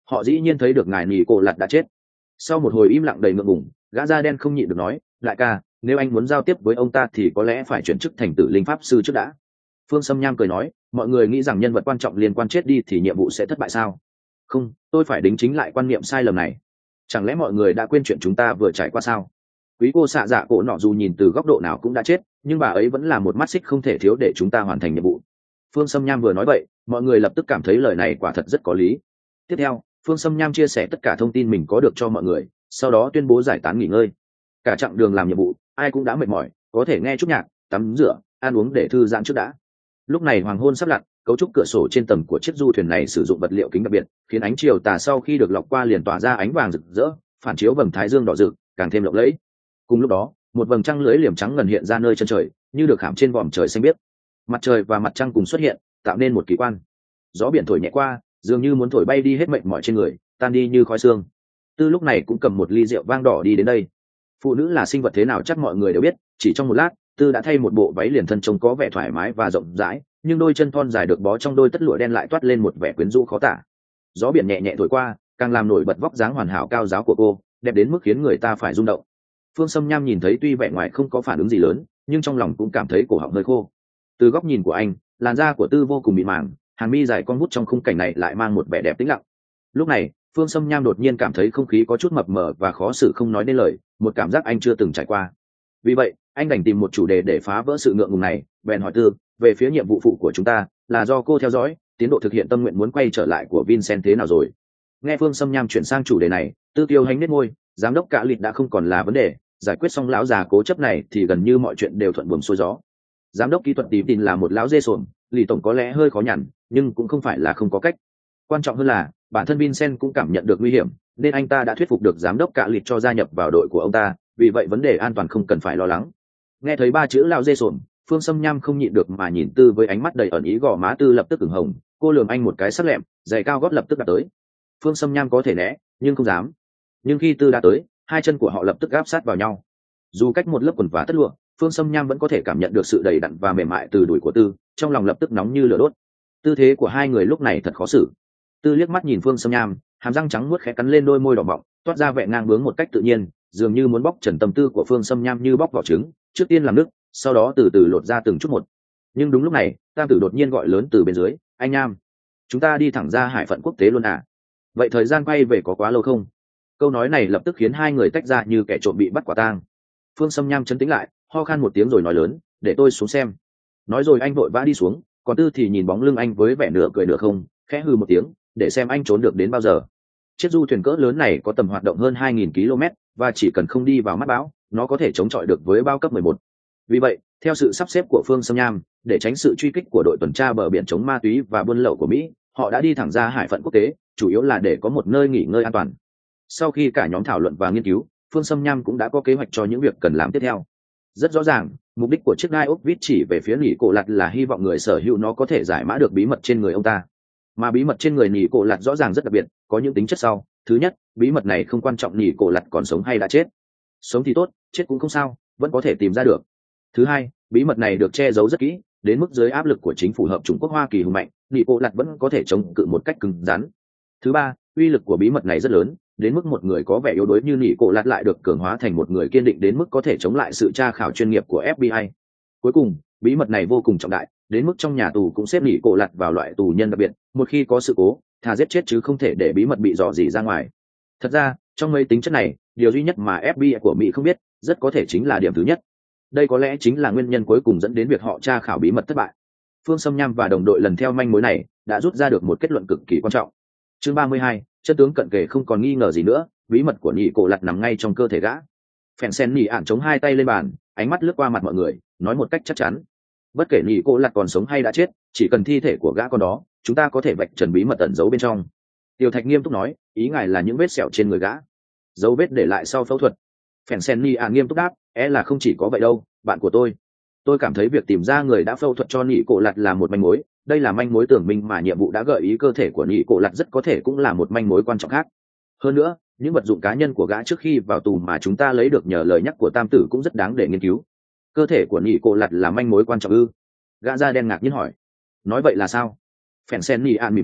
họ dĩ nhiên thấy được ngài nỉ cổ lặt đã chết. Sau một hồi im lặng đầy ngượng ngùng, gã da đen không nhịn được nói, đại ca, nếu anh muốn giao tiếp với ông ta thì có lẽ phải chuyển chức thành tử linh pháp sư trước đã. Phương Sâm Nham cười nói, mọi người nghĩ rằng nhân vật quan trọng liên quan chết đi thì nhiệm vụ sẽ thất bại sao? Không, tôi phải đính chính lại quan niệm sai lầm này. Chẳng lẽ mọi người đã quên chuyện chúng ta vừa trải qua sao? Quý cô xạ dạ cổ nọ dù nhìn từ góc độ nào cũng đã chết, nhưng bà ấy vẫn là một mắt xích không thể thiếu để chúng ta hoàn thành nhiệm vụ. Phương Sâm Nham vừa nói vậy, mọi người lập tức cảm thấy lời này quả thật rất có lý. Tiếp theo, Phương Sâm Nham chia sẻ tất cả thông tin mình có được cho mọi người, sau đó tuyên bố giải tán nghỉ ngơi. Cả chặng đường làm nhiệm vụ, ai cũng đã mệt mỏi, có thể nghe chút nhạc, tắm rửa, ăn uống để thư giãn trước đã. Lúc này hoàng hôn sắp lặn, cấu trúc cửa sổ trên tầng của chiếc du thuyền này sử dụng vật liệu kính đặc biệt, khiến ánh chiều tà sau khi được lọc qua liền tỏa ra ánh vàng rực rỡ, phản chiếu vầng thái dương đỏ rực, càng thêm lộng lẫy. Cùng lúc đó, một vầng trăng lưỡi liềm trắng ngần hiện ra nơi chân trời, như được khảm trên vòm trời xanh biếc. Mặt trời và mặt trăng cùng xuất hiện, tạo nên một kỳ quan. Gió biển thổi nhẹ qua, dường như muốn thổi bay đi hết mệt mỏi trên người, tan đi như khói sương. Tư lúc này cũng cầm một ly rượu vang đỏ đi đến đây. Phụ nữ là sinh vật thế nào chắc mọi người đều biết, chỉ trong một lát, Tư đã thay một bộ váy liền thân trông có vẻ thoải mái và rộng rãi, nhưng đôi chân thon dài được bó trong đôi tất lụa đen lại toát lên một vẻ quyến rũ khó tả. Gió biển nhẹ nhẹ thổi qua, càng làm nổi bật vóc dáng hoàn hảo cao giáo của cô, đẹp đến mức khiến người ta phải rung động. Phương Sâm Nham nhìn thấy tuy vẻ ngoài không có phản ứng gì lớn, nhưng trong lòng cũng cảm thấy cổ họng hơi khô. Từ góc nhìn của anh, làn da của Tư vô cùng mịn màng, hàng mi dài cong vút trong khung cảnh này lại mang một vẻ đẹp tĩnh lặng. Lúc này, Phương Sâm Nham đột nhiên cảm thấy không khí có chút mập mờ và khó xử không nói nên lời, một cảm giác anh chưa từng trải qua. Vì vậy, anh đành tìm một chủ đề để phá vỡ sự ngượng ngùng này, bèn hỏi Tư, về phía nhiệm vụ phụ của chúng ta, là do cô theo dõi, tiến độ thực hiện tâm nguyện muốn quay trở lại của Vincent thế nào rồi? Nghe Phương Sâm Nham chuyển sang chủ đề này, Tư tiêu hánh nết môi, giám đốc Cả Lịt đã không còn là vấn đề, giải quyết xong lão già cố chấp này thì gần như mọi chuyện đều thuận buồm xuôi gió. Giám đốc kỹ thuật tìm tin là một lão dê sồn, Lý tổng có lẽ hơi khó nhằn, nhưng cũng không phải là không có cách. Quan trọng hơn là bản thân Vincent cũng cảm nhận được nguy hiểm, nên anh ta đã thuyết phục được giám đốc Cả Lịt cho gia nhập vào đội của ông ta, vì vậy vấn đề an toàn không cần phải lo lắng. Nghe thấy ba chữ lão dê sồn, Phương Sâm Nham không nhịn được mà nhìn Tư với ánh mắt đầy ẩn ý, gò má Tư lập tức ửng hồng, cô lườm anh một cái sắc lẹm, giày cao gót lập tức đặt tới. Phương Sâm Nham có thể né, nhưng không dám. Nhưng khi Tư đã tới, hai chân của họ lập tức áp sát vào nhau. Dù cách một lớp quần và tất lụa, Phương Sâm Nham vẫn có thể cảm nhận được sự đầy đặn và mềm mại từ đùi của Tư, trong lòng lập tức nóng như lửa đốt. Tư thế của hai người lúc này thật khó xử. Tư liếc mắt nhìn Phương Sâm Nham, hàm răng trắng muốt khẽ cắn lên đôi môi đỏ mọng, toát ra vẻ ngang bướng một cách tự nhiên, dường như muốn bóc trần tâm tư của Phương Sâm Nham như bóc vỏ trứng, trước tiên làm nước, sau đó từ từ lột ra từng chút một. Nhưng đúng lúc này, Tam Tử đột nhiên gọi lớn từ bên dưới, "Anh Nham, chúng ta đi thẳng ra hải phận quốc tế luôn à? Vậy thời gian quay về có quá lâu không?" Câu nói này lập tức khiến hai người tách ra như kẻ trộm bị bắt quả tang. Phương Sâm Nham trấn tĩnh lại, ho khan một tiếng rồi nói lớn, "Để tôi xuống xem." Nói rồi anh vội vã đi xuống, còn Tư thì nhìn bóng lưng anh với vẻ nửa cười nửa không, khẽ hừ một tiếng, để xem anh trốn được đến bao giờ. Chiếc du thuyền cỡ lớn này có tầm hoạt động hơn hai nghìn ki lô mét, và chỉ cần không đi vào mắt bão, nó có thể chống chọi được với bao cấp mười một. Vì vậy, theo sự sắp xếp của Phương Sâm Nham, để tránh sự truy kích của đội tuần tra bờ biển chống ma túy và buôn lậu của Mỹ, họ đã đi thẳng ra hải phận quốc tế, chủ yếu là để có một nơi nghỉ ngơi an toàn. Sau khi cả nhóm thảo luận và nghiên cứu, Phương Sâm Nham cũng đã có kế hoạch cho những việc cần làm tiếp theo. Rất rõ ràng, mục đích của chiếc đai ốc vít chỉ về phía nỉ cổ lặt là hy vọng người sở hữu nó có thể giải mã được bí mật trên người ông ta. Mà bí mật trên người nỉ cổ lặt rõ ràng rất đặc biệt, có những tính chất sau. Thứ nhất, bí mật này không quan trọng nỉ cổ lặt còn sống hay đã chết. Sống thì tốt, chết cũng không sao, vẫn có thể tìm ra được. Thứ hai, bí mật này được che giấu rất kỹ, đến mức dưới áp lực của chính phủ hợp chủng quốc Hoa Kỳ hùng mạnh, nỉ cổ lặt vẫn có thể chống cự một cách cứng rắn. Thứ ba, uy lực của bí mật này rất lớn, đến mức một người có vẻ yếu đuối như nỉ cổ lặt lại được cường hóa thành một người kiên định đến mức có thể chống lại sự tra khảo chuyên nghiệp của ép bê i. Cuối cùng, bí mật này vô cùng trọng đại, đến mức trong nhà tù cũng xếp nỉ cổ lặt vào loại tù nhân đặc biệt, một khi có sự cố, thà giết chết chứ không thể để bí mật bị rò rỉ ra ngoài. Thật ra, trong mấy tính chất này, điều duy nhất mà ép bê i của Mỹ không biết, rất có thể chính là điểm thứ nhất. Đây có lẽ chính là nguyên nhân cuối cùng dẫn đến việc họ tra khảo bí mật thất bại. Phương Sâm Nham và đồng đội lần theo manh mối này, đã rút ra được một kết luận cực kỳ quan trọng. Chương ba mươi hai, chân tướng cận kề không còn nghi ngờ gì nữa, bí mật của nỉ cổ lặt nằm ngay trong cơ thể gã. Phèn sen nỉ ạn chống hai tay lên bàn, ánh mắt lướt qua mặt mọi người, nói một cách chắc chắn, bất kể nỉ cổ lặt còn sống hay đã chết, chỉ cần thi thể của gã con đó, chúng ta có thể vạch trần bí mật ẩn giấu bên trong. Tiêu Thạch nghiêm túc nói, ý ngài là những vết sẹo trên người gã, dấu vết để lại sau phẫu thuật. Phèn sen nỉ ạn nghiêm túc đáp, é là không chỉ có vậy đâu, bạn của tôi tôi cảm thấy việc tìm ra người đã phẫu thuật cho nỉ cổ lặt là một manh mối. Đây là manh mối tưởng minh mà nhiệm vụ đã gợi ý, cơ thể của nỉ cổ lặt rất có thể cũng là một manh mối quan trọng khác. Hơn nữa, những vật dụng cá nhân của gã trước khi vào tù mà chúng ta lấy được nhờ lời nhắc của Tam Tử cũng rất đáng để nghiên cứu. Cơ thể của nỉ cổ lặt là manh mối quan trọng ư? Gã da đen ngạc nhiên hỏi. Nói vậy là sao? Phèn sen nỉ ạn mỉm cười,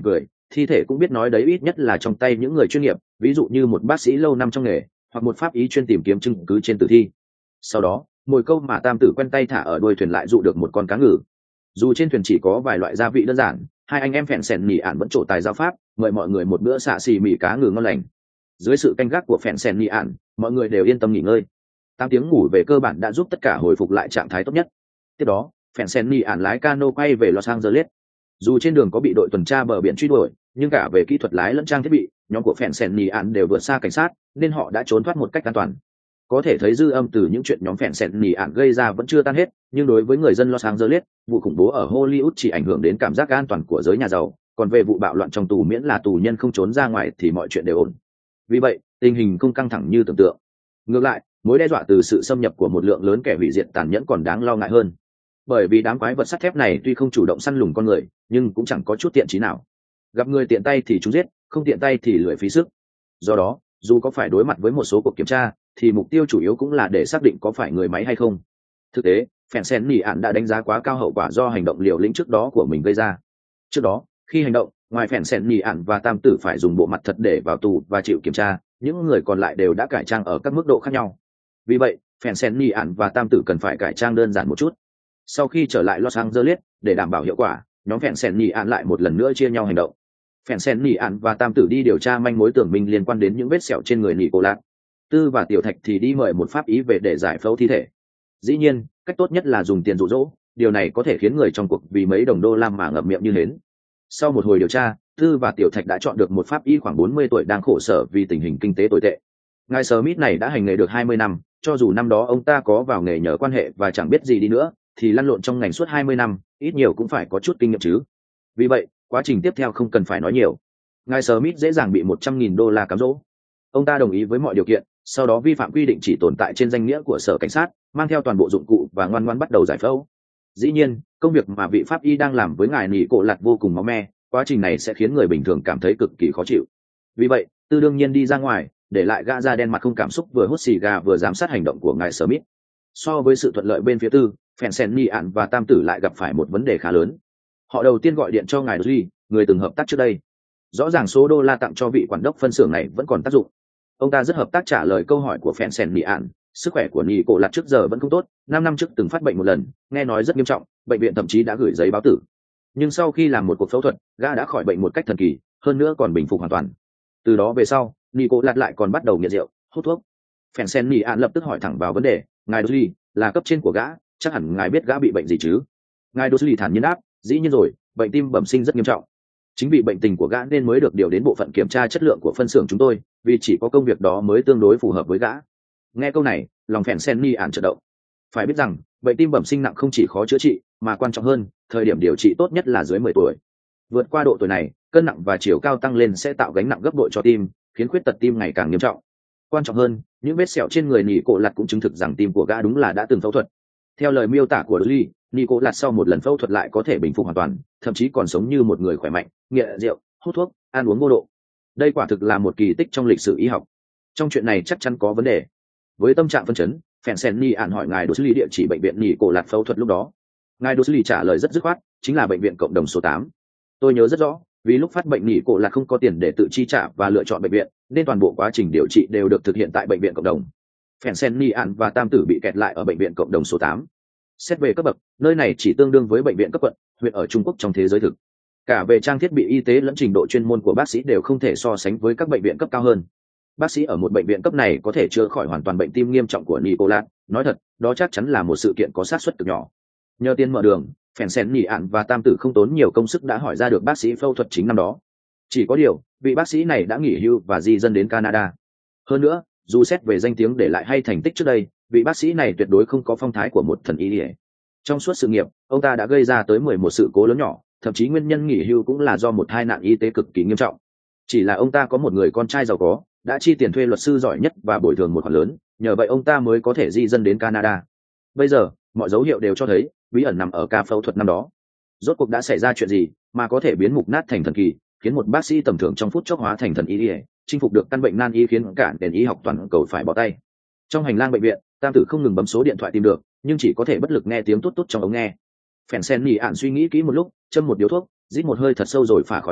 thi thể cũng biết nói đấy, ít nhất là trong tay những người chuyên nghiệp, ví dụ như một bác sĩ lâu năm trong nghề hoặc một pháp ý chuyên tìm kiếm chứng cứ trên tử thi. Sau đó mồi câu mà tam tử quen tay thả ở đuôi thuyền lại dụ được một con cá ngừ. Dù trên thuyền chỉ có vài loại gia vị đơn giản, hai anh em phèn sèn nhì ạn vẫn trổ tài giao pháp, mời mọi người một bữa xạ xì mì cá ngừ ngon lành. Dưới sự canh gác của phèn sèn nhì ạn, mọi người đều yên tâm nghỉ ngơi. Tám tiếng ngủ về cơ bản đã giúp tất cả hồi phục lại trạng thái tốt nhất. Tiếp đó phèn sèn nhì ạn lái cano quay về Los Angeles. Dù trên đường có bị đội tuần tra bờ biển truy đuổi, nhưng cả về kỹ thuật lái lẫn trang thiết bị, nhóm của phèn sèn nhì ạn đều vượt xa cảnh sát, nên họ đã trốn thoát một cách an toàn. Có thể thấy dư âm từ những chuyện nhóm phèn sèn nhì ạn gây ra vẫn chưa tan hết, nhưng đối với người dân Los Angeles, vụ khủng bố ở Hollywood chỉ ảnh hưởng đến cảm giác an toàn của giới nhà giàu, còn về vụ bạo loạn trong tù, miễn là tù nhân không trốn ra ngoài thì mọi chuyện đều ổn. Vì vậy tình hình không căng thẳng như tưởng tượng. Ngược lại, mối đe dọa từ sự xâm nhập của một lượng lớn kẻ hủy diệt tàn nhẫn còn đáng lo ngại hơn. Bởi vì đám quái vật sắt thép này tuy không chủ động săn lùng con người, nhưng cũng chẳng có chút tiện chí nào. Gặp người tiện tay thì chúng giết, không tiện tay thì lười phí sức. Do đó dù có phải đối mặt với một số cuộc kiểm tra, thì mục tiêu chủ yếu cũng là để xác định có phải người máy hay không. Thực tế phèn sen nỉ ạn đã đánh giá quá cao hậu quả do hành động liều lĩnh trước đó của mình gây ra. Trước đó khi hành động, ngoài phèn sen nỉ ạn và tam tử phải dùng bộ mặt thật để vào tù và chịu kiểm tra, những người còn lại đều đã cải trang ở các mức độ khác nhau. Vì vậy phèn sen nỉ ạn và tam tử cần phải cải trang đơn giản một chút. Sau khi trở lại Los Angeles, để đảm bảo hiệu quả, nhóm phèn sen nỉ ạn lại một lần nữa chia nhau hành động. Phèn sen nỉ ạn và tam tử đi điều tra manh mối tưởng minh liên quan đến những vết sẹo trên người nỉ cô lạc. Tư và tiểu thạch thì đi mời một pháp ý về để giải phẫu thi thể. Dĩ nhiên cách tốt nhất là dùng tiền dụ dỗ, điều này có thể khiến người trong cuộc vì mấy đồng đô la mà ngậm miệng như hến. Sau một hồi điều tra, Tư và tiểu thạch đã chọn được một pháp y khoảng bốn mươi tuổi đang khổ sở vì tình hình kinh tế tồi tệ. Ngài Smith này đã hành nghề được hai mươi năm, cho dù năm đó ông ta có vào nghề nhờ quan hệ và chẳng biết gì đi nữa, thì lăn lộn trong ngành suốt hai mươi năm, ít nhiều cũng phải có chút kinh nghiệm chứ. Vì vậy quá trình tiếp theo không cần phải nói nhiều. Ngài Smith dễ dàng bị một trăm nghìn đô la cám dỗ. Ông ta đồng ý với mọi điều kiện, sau đó vi phạm quy định chỉ tồn tại trên danh nghĩa của sở cảnh sát, mang theo toàn bộ dụng cụ và ngoan ngoãn bắt đầu giải phẫu. Dĩ nhiên công việc mà vị pháp y đang làm với ngài nỉ cổ lạt vô cùng máu me, quá trình này sẽ khiến người bình thường cảm thấy cực kỳ khó chịu. Vì vậy Tư đương nhiên đi ra ngoài, để lại gã da đen mặt không cảm xúc vừa hút xì gà vừa giám sát hành động của ngài Smith. So với sự thuận lợi bên phía Tư, phèn sen nỉ ạn và tam tử lại gặp phải một vấn đề khá lớn. Họ đầu tiên gọi điện cho ngài Duy, người từng hợp tác trước đây. Rõ ràng số đô la tặng cho vị quản đốc phân xưởng này vẫn còn tác dụng. Ông ta rất hợp tác trả lời câu hỏi của phèn sen nỉ ạn. Sức khỏe của nỉ cổ lạt trước giờ vẫn không tốt, năm năm trước từng phát bệnh một lần, nghe nói rất nghiêm trọng, bệnh viện thậm chí đã gửi giấy báo tử. Nhưng sau khi làm một cuộc phẫu thuật, gã đã khỏi bệnh một cách thần kỳ, hơn nữa còn bình phục hoàn toàn. Từ đó về sau nỉ cổ lạt lại còn bắt đầu nghiện rượu, hút thuốc. Phèn sen nỉ ạn lập tức hỏi thẳng vào vấn đề, ngài Duy là cấp trên của gã, chắc hẳn ngài biết gã bị bệnh gì chứ? Ngài Duy thản nhiên đáp, dĩ nhiên rồi, bệnh tim bẩm sinh rất nghiêm trọng. Chính vì bệnh tình của gã nên mới được điều đến bộ phận kiểm tra chất lượng của phân xưởng chúng tôi, vì chỉ có công việc đó mới tương đối phù hợp với gã. Nghe câu này lòng phèn sen nỉ ạn chợt động. Phải biết rằng bệnh tim bẩm sinh nặng không chỉ khó chữa trị, mà quan trọng hơn thời điểm điều trị tốt nhất là dưới mười tuổi. Vượt qua độ tuổi này, cân nặng và chiều cao tăng lên sẽ tạo gánh nặng gấp bội cho tim, khiến khuyết tật tim ngày càng nghiêm trọng. Quan trọng hơn, những vết sẹo trên người nỉ cổ lạt cũng chứng thực rằng tim của gã đúng là đã từng phẫu thuật. Theo lời miêu tả của Lee, nỉ cổ lạt sau một lần phẫu thuật lại có thể bình phục hoàn toàn, thậm chí còn sống như một người khỏe mạnh, nghiện rượu, hút thuốc, ăn uống vô độ. Đây quả thực là một kỳ tích trong lịch sử y học. Trong chuyện này chắc chắn có vấn đề. Với tâm trạng phân chấn, phèn sen nỉ ạn hỏi ngài Duy địa chỉ bệnh viện nỉ cổ lạt phẫu thuật lúc đó. Ngài Duy trả lời rất dứt khoát, chính là bệnh viện cộng đồng số tám. Tôi nhớ rất rõ, vì lúc phát bệnh nỉ cổ lạt không có tiền để tự chi trả và lựa chọn bệnh viện, nên toàn bộ quá trình điều trị đều được thực hiện tại bệnh viện cộng đồng. Phèn sen nỉ ạn và tam tử bị kẹt lại ở bệnh viện cộng đồng số tám. Xét về cấp bậc, nơi này chỉ tương đương với bệnh viện cấp quận, huyện ở Trung Quốc trong thế giới thực. Cả về trang thiết bị y tế lẫn trình độ chuyên môn của bác sĩ đều không thể so sánh với các bệnh viện cấp cao hơn. Bác sĩ ở một bệnh viện cấp này có thể chữa khỏi hoàn toàn bệnh tim nghiêm trọng của Nicolas, nói thật, đó chắc chắn là một sự kiện có xác suất cực nhỏ. Nhờ tiền mở đường, phèn sen nỉ ạn và tam tử không tốn nhiều công sức đã hỏi ra được bác sĩ phẫu thuật chính năm đó. Chỉ có điều, vị bác sĩ này đã nghỉ hưu và di dân đến Canada. Hơn nữa, dù xét về danh tiếng để lại hay thành tích trước đây, vị bác sĩ này tuyệt đối không có phong thái của một thần y. Trong suốt sự nghiệp, ông ta đã gây ra tới mười một sự cố lớn nhỏ, thậm chí nguyên nhân nghỉ hưu cũng là do một tai nạn y tế cực kỳ nghiêm trọng. Chỉ là ông ta có một người con trai giàu có, đã chi tiền thuê luật sư giỏi nhất và bồi thường một khoản lớn, nhờ vậy ông ta mới có thể di dân đến Canada. Bây giờ mọi dấu hiệu đều cho thấy bí ẩn nằm ở ca phẫu thuật năm đó. Rốt cuộc đã xảy ra chuyện gì mà có thể biến mục nát thành thần kỳ, khiến một bác sĩ tầm thường trong phút chốc hóa thành thần y, chinh phục được căn bệnh nan y khiến cả nền y học toàn cầu phải bỏ tay. Trong hành lang bệnh viện, tam tử không ngừng bấm số điện thoại tìm được, nhưng chỉ có thể bất lực nghe tiếng tút tút trong ống nghe. Phèn sen nỉ ạn suy nghĩ kỹ một lúc, châm một điếu thuốc, rít một hơi thật sâu rồi phả khói nói,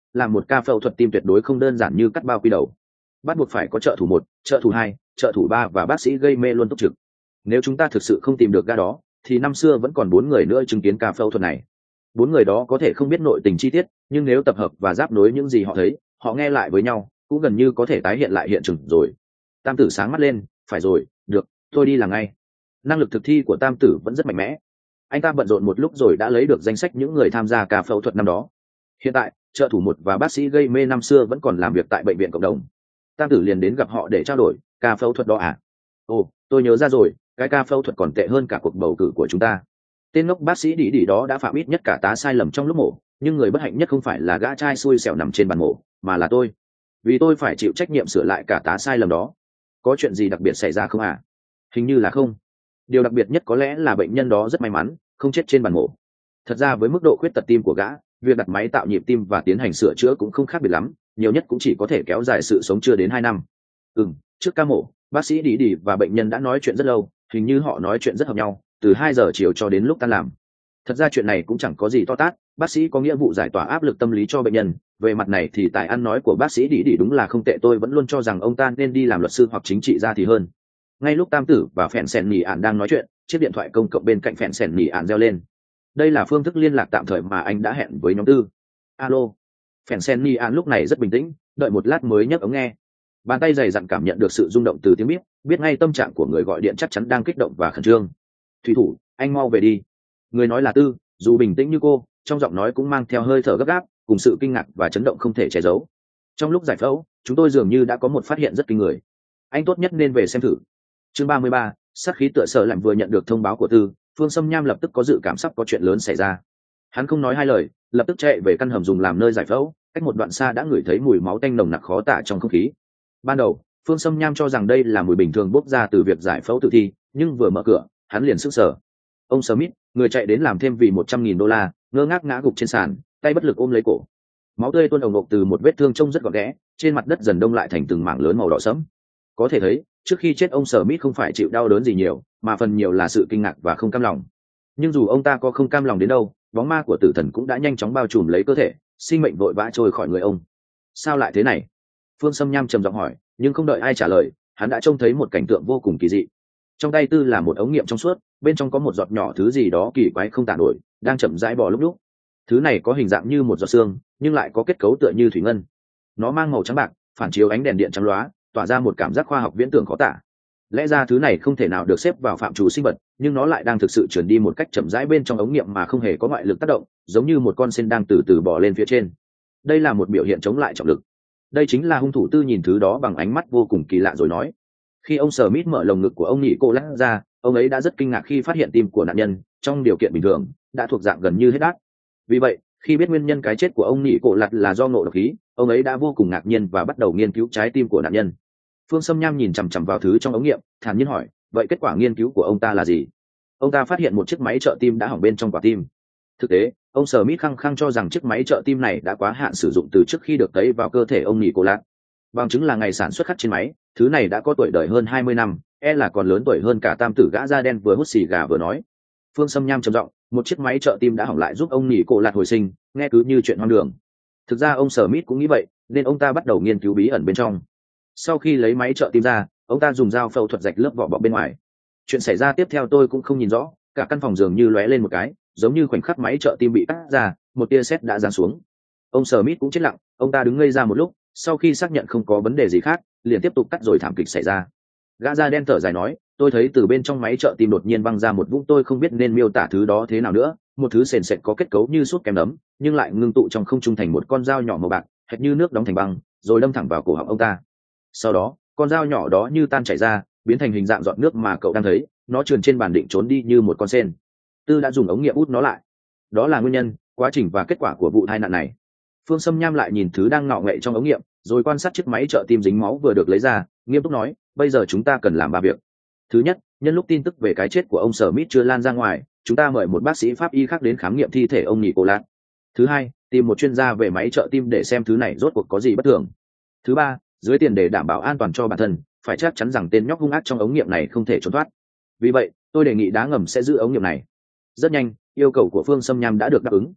làm một ca phẫu thuật tim tuyệt đối không đơn giản như cắt bao quy đầu, bắt buộc phải có trợ thủ một, trợ thủ hai, trợ thủ ba và bác sĩ gây mê luôn túc trực. Nếu chúng ta thực sự không tìm được ga đó thì năm xưa vẫn còn bốn người nữa chứng kiến ca phẫu thuật này. Bốn người đó có thể không biết nội tình chi tiết, nhưng nếu tập hợp và giáp nối những gì họ thấy, họ nghe lại với nhau, cũng gần như có thể tái hiện lại hiện trường rồi. Tam tử sáng mắt lên. Phải rồi, được, tôi đi làm ngay. Năng lực thực thi của Tam tử vẫn rất mạnh mẽ. Anh ta bận rộn một lúc rồi đã lấy được danh sách những người tham gia ca phẫu thuật năm đó. Hiện tại, trợ thủ một và bác sĩ gây mê năm xưa vẫn còn làm việc tại bệnh viện cộng đồng. Tam tử liền đến gặp họ để trao đổi. Ca phẫu thuật đó à? Ồ, tôi nhớ ra rồi, cái ca phẫu thuật còn tệ hơn cả cuộc bầu cử của chúng ta. Tên ngốc bác sĩ đĩ đĩ đó đã phạm ít nhất cả tá sai lầm trong lúc mổ, nhưng người bất hạnh nhất không phải là gã trai xui xẻo nằm trên bàn mổ, mà là tôi. Vì tôi phải chịu trách nhiệm sửa lại cả tá sai lầm đó. Có chuyện gì đặc biệt xảy ra không à? Hình như là không. Điều đặc biệt nhất có lẽ là bệnh nhân đó rất may mắn, không chết trên bàn mổ. Thật ra với mức độ khuyết tật tim của gã, việc đặt máy tạo nhịp tim và tiến hành sửa chữa cũng không khác biệt lắm, nhiều nhất cũng chỉ có thể kéo dài sự sống chưa đến hai năm. Ừm, trước ca mổ, bác sĩ đĩ đĩ và bệnh nhân đã nói chuyện rất lâu, hình như họ nói chuyện rất hợp nhau, từ hai giờ chiều cho đến lúc tan làm. Thật ra chuyện này cũng chẳng có gì to tát, bác sĩ có nghĩa vụ giải tỏa áp lực tâm lý cho bệnh nhân. Về mặt này thì tài ăn nói của bác sĩ đĩ đĩ đúng là không tệ, tôi vẫn luôn cho rằng ông ta nên đi làm luật sư hoặc chính trị gia thì hơn. Ngay lúc Tam tử và Phèn Sèn Nhì Ản đang nói chuyện, chiếc điện thoại công cộng bên cạnh Phèn Sèn Nhì Ản reo lên. Đây là phương thức liên lạc tạm thời mà anh đã hẹn với nhóm tư. Alo. Phèn Sèn Nhì Ản lúc này rất bình tĩnh, đợi một lát mới nhấc ống nghe. Bàn tay dày dặn cảm nhận được sự rung động từ tiếng bíp, biết ngay tâm trạng của người gọi điện chắc chắn đang kích động và khẩn trương. Thủy thủ, anh mau về đi. Người nói là Tư, dù bình tĩnh như cô, trong giọng nói cũng mang theo hơi thở gấp gáp, cùng sự kinh ngạc và chấn động không thể che giấu. Trong lúc giải phẫu, chúng tôi dường như đã có một phát hiện rất kinh người. Anh tốt nhất nên về xem thử. Chương ba mươi ba, sát khí tựa sở lạnh vừa nhận được thông báo của Tư, Phương Sâm Nham lập tức có dự cảm sắp có chuyện lớn xảy ra. Hắn không nói hai lời, lập tức chạy về căn hầm dùng làm nơi giải phẫu, cách một đoạn xa đã ngửi thấy mùi máu tanh nồng nặc khó tả trong không khí. Ban đầu, Phương Sâm Nham cho rằng đây là mùi bình thường bốc ra từ việc giải phẫu tử thi, nhưng vừa mở cửa, hắn liền sững sờ. Ông Smith, người chạy đến làm thêm vì một trăm nghìn đô la, ngơ ngác ngã gục trên sàn, tay bất lực ôm lấy cổ. Máu tươi tuôn ồng ộc từ một vết thương trông rất gọn ghẽ, trên mặt đất dần đông lại thành từng mảng lớn màu đỏ sẫm. Có thể thấy, trước khi chết ông Smith không phải chịu đau đớn gì nhiều, mà phần nhiều là sự kinh ngạc và không cam lòng. Nhưng dù ông ta có không cam lòng đến đâu, bóng ma của tử thần cũng đã nhanh chóng bao trùm lấy cơ thể, sinh mệnh vội vã trôi khỏi người ông. Sao lại thế này? Phương Sâm Nham trầm giọng hỏi, nhưng không đợi ai trả lời, hắn đã trông thấy một cảnh tượng vô cùng kỳ dị. Trong tay Tư là một ống nghiệm trong suốt, bên trong có một giọt nhỏ thứ gì đó kỳ quái không tả nổi, đang chậm rãi bò lúc lúc. Thứ này có hình dạng như một giọt xương, nhưng lại có kết cấu tựa như thủy ngân. Nó mang màu trắng bạc, phản chiếu ánh đèn điện trắng loá, tỏa ra một cảm giác khoa học viễn tưởng khó tả. Lẽ ra thứ này không thể nào được xếp vào phạm trù sinh vật, nhưng nó lại đang thực sự trườn đi một cách chậm rãi bên trong ống nghiệm mà không hề có ngoại lực tác động, giống như một con sên đang từ từ bò lên phía trên. Đây là một biểu hiện chống lại trọng lực. Đây chính là hung thủ. Tư nhìn thứ đó bằng ánh mắt vô cùng kỳ lạ rồi nói. Khi ông Smith mở lồng ngực của ông nhị cô lắc ra, ông ấy đã rất kinh ngạc khi phát hiện tim của nạn nhân, trong điều kiện bình thường, đã thuộc dạng gần như hết đát. Vì vậy, khi biết nguyên nhân cái chết của ông nhị cô lặt là do ngộ độc khí, ông ấy đã vô cùng ngạc nhiên và bắt đầu nghiên cứu trái tim của nạn nhân. Phương Sâm Nham nhìn chằm chằm vào thứ trong ống nghiệm, thản nhiên hỏi, vậy kết quả nghiên cứu của ông ta là gì? Ông ta phát hiện một chiếc máy trợ tim đã hỏng bên trong quả tim. Thực tế, ông Smith khăng khăng cho rằng chiếc máy trợ tim này đã quá hạn sử dụng từ trước khi được cấy vào cơ thể ông nhị cô lặt. Bằng chứng là ngày sản xuất khắc trên máy, thứ này đã có tuổi đời hơn hai mươi năm, e là còn lớn tuổi hơn cả Tam tử gã da đen vừa hút xì gà vừa nói. Phương Sâm Nham trầm giọng, một chiếc máy trợ tim đã hỏng lại giúp ông nhị cô lặt hồi sinh, nghe cứ như chuyện hoang đường. Thực ra ông Smith cũng nghĩ vậy, nên ông ta bắt đầu nghiên cứu bí ẩn bên trong. Sau khi lấy máy trợ tim ra, ông ta dùng dao phẫu thuật rạch lớp vỏ bọc bên ngoài. Chuyện xảy ra tiếp theo tôi cũng không nhìn rõ, cả căn phòng dường như lóe lên một cái, giống như khoảnh khắc máy trợ tim bị cắt ra, một tia sét đã giáng xuống. Ông Smith cũng chết lặng, ông ta đứng ngây ra một lúc, sau khi xác nhận không có vấn đề gì khác, liền tiếp tục cắt rồi thảm kịch xảy ra. Gã da đen thở dài nói, tôi thấy từ bên trong máy trợ tim đột nhiên văng ra một vũng, tôi không biết nên miêu tả thứ đó thế nào nữa, một thứ sền sệt có kết cấu như suốt kem nấm, nhưng lại ngưng tụ trong không trung thành một con dao nhỏ màu bạc, hệt như nước đóng thành băng, rồi đâm thẳng vào cổ họng ông ta. Sau đó, con dao nhỏ đó như tan chảy ra, biến thành hình dạng giọt nước mà cậu đang thấy, nó trườn trên bàn định trốn đi như một con sên. Tư đã dùng ống nghiệm út nó lại. Đó là nguyên nhân, quá trình và kết quả của vụ tai nạn này. Phương Sâm Nham lại nhìn thứ đang ngọ nghệ trong ống nghiệm, rồi quan sát chiếc máy trợ tim dính máu vừa được lấy ra, nghiêm túc nói, bây giờ chúng ta cần làm ba việc. Thứ nhất, nhân lúc tin tức về cái chết của ông Smith chưa lan ra ngoài, chúng ta mời một bác sĩ pháp y khác đến khám nghiệm thi thể ông nhị cô lạt. Thứ hai, tìm một chuyên gia về máy trợ tim để xem thứ này rốt cuộc có gì bất thường. Thứ ba, dưới tiền để đảm bảo an toàn cho bản thân, phải chắc chắn rằng tên nhóc hung ác trong ống nghiệm này không thể trốn thoát. Vì vậy, tôi đề nghị đá ngầm sẽ giữ ống nghiệm này. Rất nhanh, yêu cầu của Phương Sâm Nham đã được đáp ứng.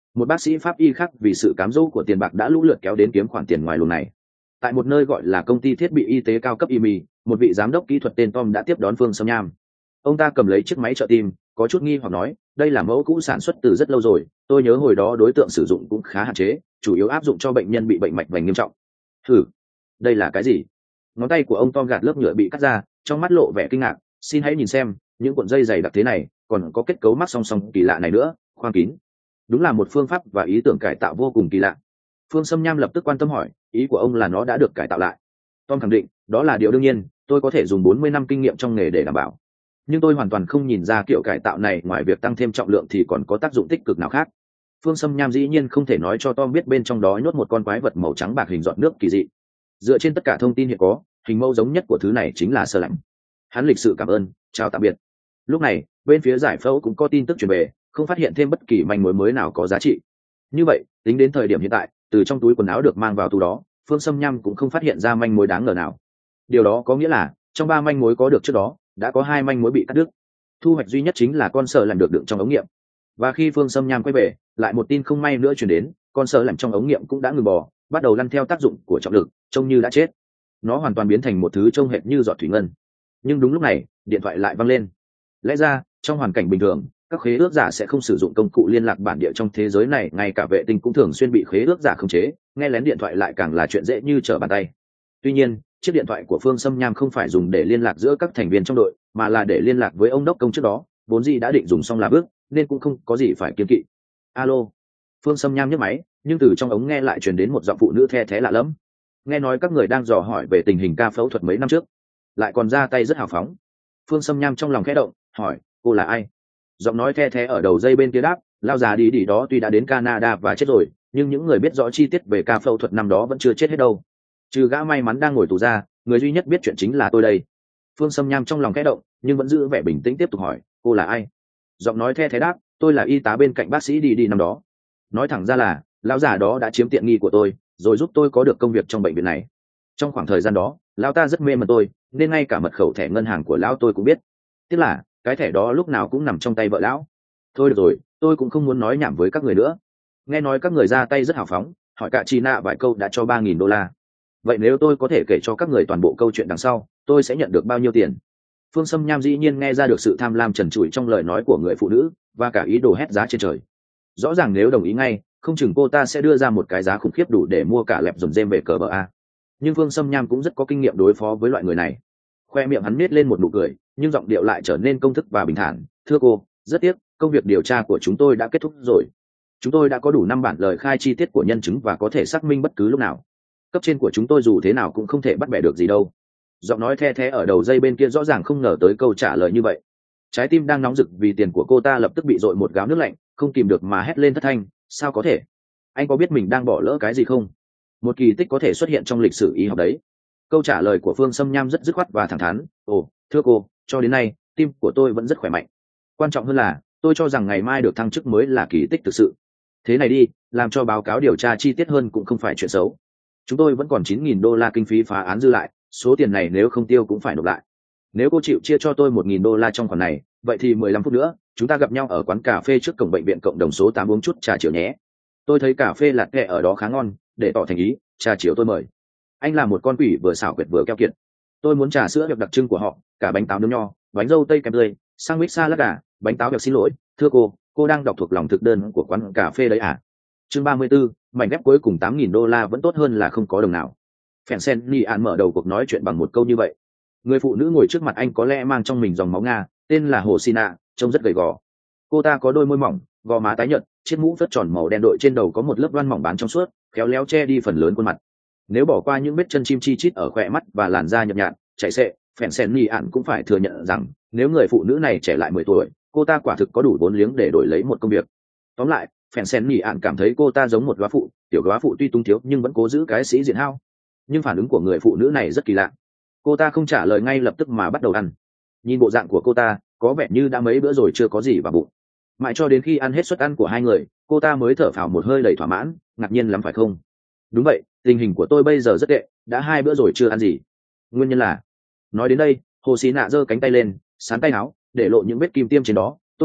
một bác sĩ pháp y khác vì sự cám dỗ của tiền bạc đã lũ lượt kéo đến kiếm khoản tiền ngoài luồng này. Tại một nơi gọi là công ty thiết bị y tế cao cấp i em i, một vị giám đốc kỹ thuật tên Tom đã tiếp đón Phương Sâm Nham. Ông ta cầm lấy chiếc máy trợ tim, có chút nghi hoặc nói, đây là mẫu cũ sản xuất từ rất lâu rồi, tôi nhớ hồi đó đối tượng sử dụng cũng khá hạn chế, chủ yếu áp dụng cho bệnh nhân bị bệnh mạch vành nghiêm trọng. Thử, đây là cái gì? Ngón tay của ông Tom gạt lớp nhựa bị cắt ra, trong mắt lộ vẻ kinh ngạc. Xin hãy nhìn xem, những cuộn dây dày đặc thế này, còn có kết cấu mắc song song kỳ lạ này nữa, khoang kín. Đúng là một phương pháp và ý tưởng cải tạo vô cùng kỳ lạ. Phương Sâm Nham lập tức quan tâm hỏi, ý của ông là nó đã được cải tạo lại? Tom khẳng định, đó là điều đương nhiên, tôi có thể dùng bốn mươi năm kinh nghiệm trong nghề để đảm bảo. Nhưng tôi hoàn toàn không nhìn ra kiểu cải tạo này ngoài việc tăng thêm trọng lượng thì còn có tác dụng tích cực nào khác. Phương Sâm Nham dĩ nhiên không thể nói cho Tom biết bên trong đó nhốt một con quái vật màu trắng bạc hình giọt nước kỳ dị. Dựa trên tất cả thông tin hiện có, hình mẫu giống nhất của thứ này chính là Sơ Lạnh. Hắn lịch sự cảm ơn, chào tạm biệt. Lúc này, bên phía giải phẫu cũng có tin tức truyền về, không phát hiện thêm bất kỳ manh mối mới nào có giá trị. Như vậy, tính đến thời điểm hiện tại, từ trong túi quần áo được mang vào tù đó, Phương Sâm Nham cũng không phát hiện ra manh mối đáng ngờ nào. Điều đó có nghĩa là, trong ba manh mối có được trước đó, đã có hai manh mối bị cắt đứt. Thu hoạch duy nhất chính là con sờ làm được đựng trong ống nghiệm. Và khi Phương Sâm Nham quay về, lại một tin không may nữa truyền đến, con sờ làm trong ống nghiệm cũng đã ngừng bò, bắt đầu lăn theo tác dụng của trọng lực, trông như đã chết. Nó hoàn toàn biến thành một thứ trông hệt như giọt thủy ngân. Nhưng đúng lúc này, điện thoại lại vang lên. Lẽ ra, trong hoàn cảnh bình thường, các khế ước giả sẽ không sử dụng công cụ liên lạc bản địa trong thế giới này, ngay cả vệ tinh cũng thường xuyên bị khế ước giả khống chế, nghe lén điện thoại lại càng là chuyện dễ như trở bàn tay. Tuy nhiên, chiếc điện thoại của Phương Sâm Nham không phải dùng để liên lạc giữa các thành viên trong đội, mà là để liên lạc với ông đốc công trước đó, vốn dĩ đã định dùng xong là bước, nên cũng không có gì phải kiêng kỵ. Alo. Phương Sâm Nham nhấc máy, nhưng từ trong ống nghe lại truyền đến một giọng phụ nữ the thé lạ lẫm. Nghe nói các người đang dò hỏi về tình hình ca phẫu thuật mấy năm trước, lại còn ra tay rất hào phóng. Phương Sâm Nham trong lòng khẽ động, hỏi, cô là ai? Giọng nói the thé ở đầu dây bên kia đáp, lao già đi đi đó tuy đã đến Canada và chết rồi, nhưng những người biết rõ chi tiết về ca phẫu thuật năm đó vẫn chưa chết hết đâu. Trừ gã may mắn đang ngồi tù ra, người duy nhất biết chuyện chính là tôi đây. Phương Sâm Nham trong lòng khẽ động, nhưng vẫn giữ vẻ bình tĩnh tiếp tục hỏi, cô là ai? Giọng nói the thé đáp, tôi là y tá bên cạnh bác sĩ đi đi năm đó. Nói thẳng ra là, lão già đó đã chiếm tiện nghi của tôi, rồi giúp tôi có được công việc trong bệnh viện này. Trong khoảng thời gian đó, lão ta rất mê mẩn tôi, nên ngay cả mật khẩu thẻ ngân hàng của lão tôi cũng biết. Tiếc là, cái thẻ đó lúc nào cũng nằm trong tay vợ lão. Thôi được rồi, tôi cũng không muốn nói nhảm với các người nữa. Nghe nói các người ra tay rất hào phóng, hỏi cả Chi Nạ vài câu đã cho ba nghìn đô la. Vậy nếu tôi có thể kể cho các người toàn bộ câu chuyện đằng sau, tôi sẽ nhận được bao nhiêu tiền? Phương Sâm Nham dĩ nhiên nghe ra được sự tham lam trần trụi trong lời nói của người phụ nữ, và cả ý đồ hét giá trên trời. Rõ ràng nếu đồng ý ngay, không chừng cô ta sẽ đưa ra một cái giá khủng khiếp đủ để mua cả lẹp dùm dêm về cờ bờ a. Nhưng Phương Sâm Nham cũng rất có kinh nghiệm đối phó với loại người này. Khoe miệng hắn nết lên một nụ cười, nhưng giọng điệu lại trở nên công thức và bình thản. Thưa cô, rất tiếc, công việc điều tra của chúng tôi đã kết thúc rồi. Chúng tôi đã có đủ năm bản lời khai chi tiết của nhân chứng và có thể xác minh bất cứ lúc nào. Cấp trên của chúng tôi dù thế nào cũng không thể bắt bẻ được gì đâu. Giọng nói the thé ở đầu dây bên kia rõ ràng không ngờ tới câu trả lời như vậy. Trái tim đang nóng rực vì tiền của cô ta lập tức bị dội một gáo nước lạnh, không kìm được mà hét lên thất thanh. Sao có thể? Anh có biết mình đang bỏ lỡ cái gì không? Một kỳ tích có thể xuất hiện trong lịch sử y học đấy. Câu trả lời của Phương Sâm Nham rất dứt khoát và thẳng thắn. Ồ, thưa cô, cho đến nay tim của tôi vẫn rất khỏe mạnh. Quan trọng hơn là tôi cho rằng ngày mai được thăng chức mới là kỳ tích thực sự. Thế này đi, làm cho báo cáo điều tra chi tiết hơn cũng không phải chuyện xấu. Chúng tôi vẫn còn chín nghìn đô la kinh phí phá án dư lại, số tiền này nếu không tiêu cũng phải nộp lại. Nếu cô chịu chia cho tôi một nghìn đô la trong khoản này, vậy thì mười lăm phút nữa chúng ta gặp nhau ở quán cà phê trước cổng bệnh viện cộng đồng số tám uống chút trà chiều nhé. Tôi thấy cà phê lạt kẹ ở đó khá ngon, để tỏ thành ý, trà chiều tôi mời. Anh là một con quỷ vừa xảo quyệt vừa keo kiệt. Tôi muốn trà sữa được đặc trưng của họ, cả bánh táo nướng nho, bánh dâu tây kèm tươi, sandwich salad gà, bánh táo bẹp. Xin lỗi, thưa cô, cô đang đọc thuộc lòng thực đơn của quán cà phê đấy à? Chương ba mươi 34, mảnh ghép cuối cùng tám nghìn đô la vẫn tốt hơn là không có đồng nào. Phèn sen ni an mở đầu cuộc nói chuyện bằng một câu như vậy. Người phụ nữ ngồi trước mặt anh có lẽ mang trong mình dòng máu Nga, tên là Hồ Sina, trông rất gầy gò. Cô ta có đôi môi mỏng, gò má tái nhợt, chiếc mũ phớt tròn màu đen đội trên đầu có một lớp đoan mỏng bán trong suốt, khéo léo che đi phần lớn khuôn mặt. Nếu bỏ qua những vết chân chim chi chít ở khóe mắt và làn da nhợt nhạt, chảy xệ, phèn sen ni an cũng phải thừa nhận rằng nếu người phụ nữ này trẻ lại mười tuổi, cô ta quả thực có đủ vốn liếng để đổi lấy một công việc. Tóm lại, phèn sen ni an cảm thấy cô ta giống một góa phụ, tiểu góa phụ tuy túng thiếu nhưng vẫn cố giữ cái sĩ diện hao. Nhưng phản ứng của người phụ nữ này rất kỳ lạ. Cô ta không trả lời ngay lập tức mà bắt đầu ăn. Nhìn bộ dạng của cô ta, có vẻ như đã mấy bữa rồi chưa có gì vào bụng. Mãi cho đến khi ăn hết suất ăn của hai người, cô ta mới thở phào một hơi đầy thỏa mãn. Ngạc nhiên lắm phải không? Đúng vậy, tình hình của tôi bây giờ rất tệ, đã hai bữa rồi chưa ăn gì. Nguyên nhân là... Nói đến đây, Hồ Xí Nạ giơ cánh tay lên, sán tay áo, để lộ những vết kim tiêm trên đó. Tôi nghiện,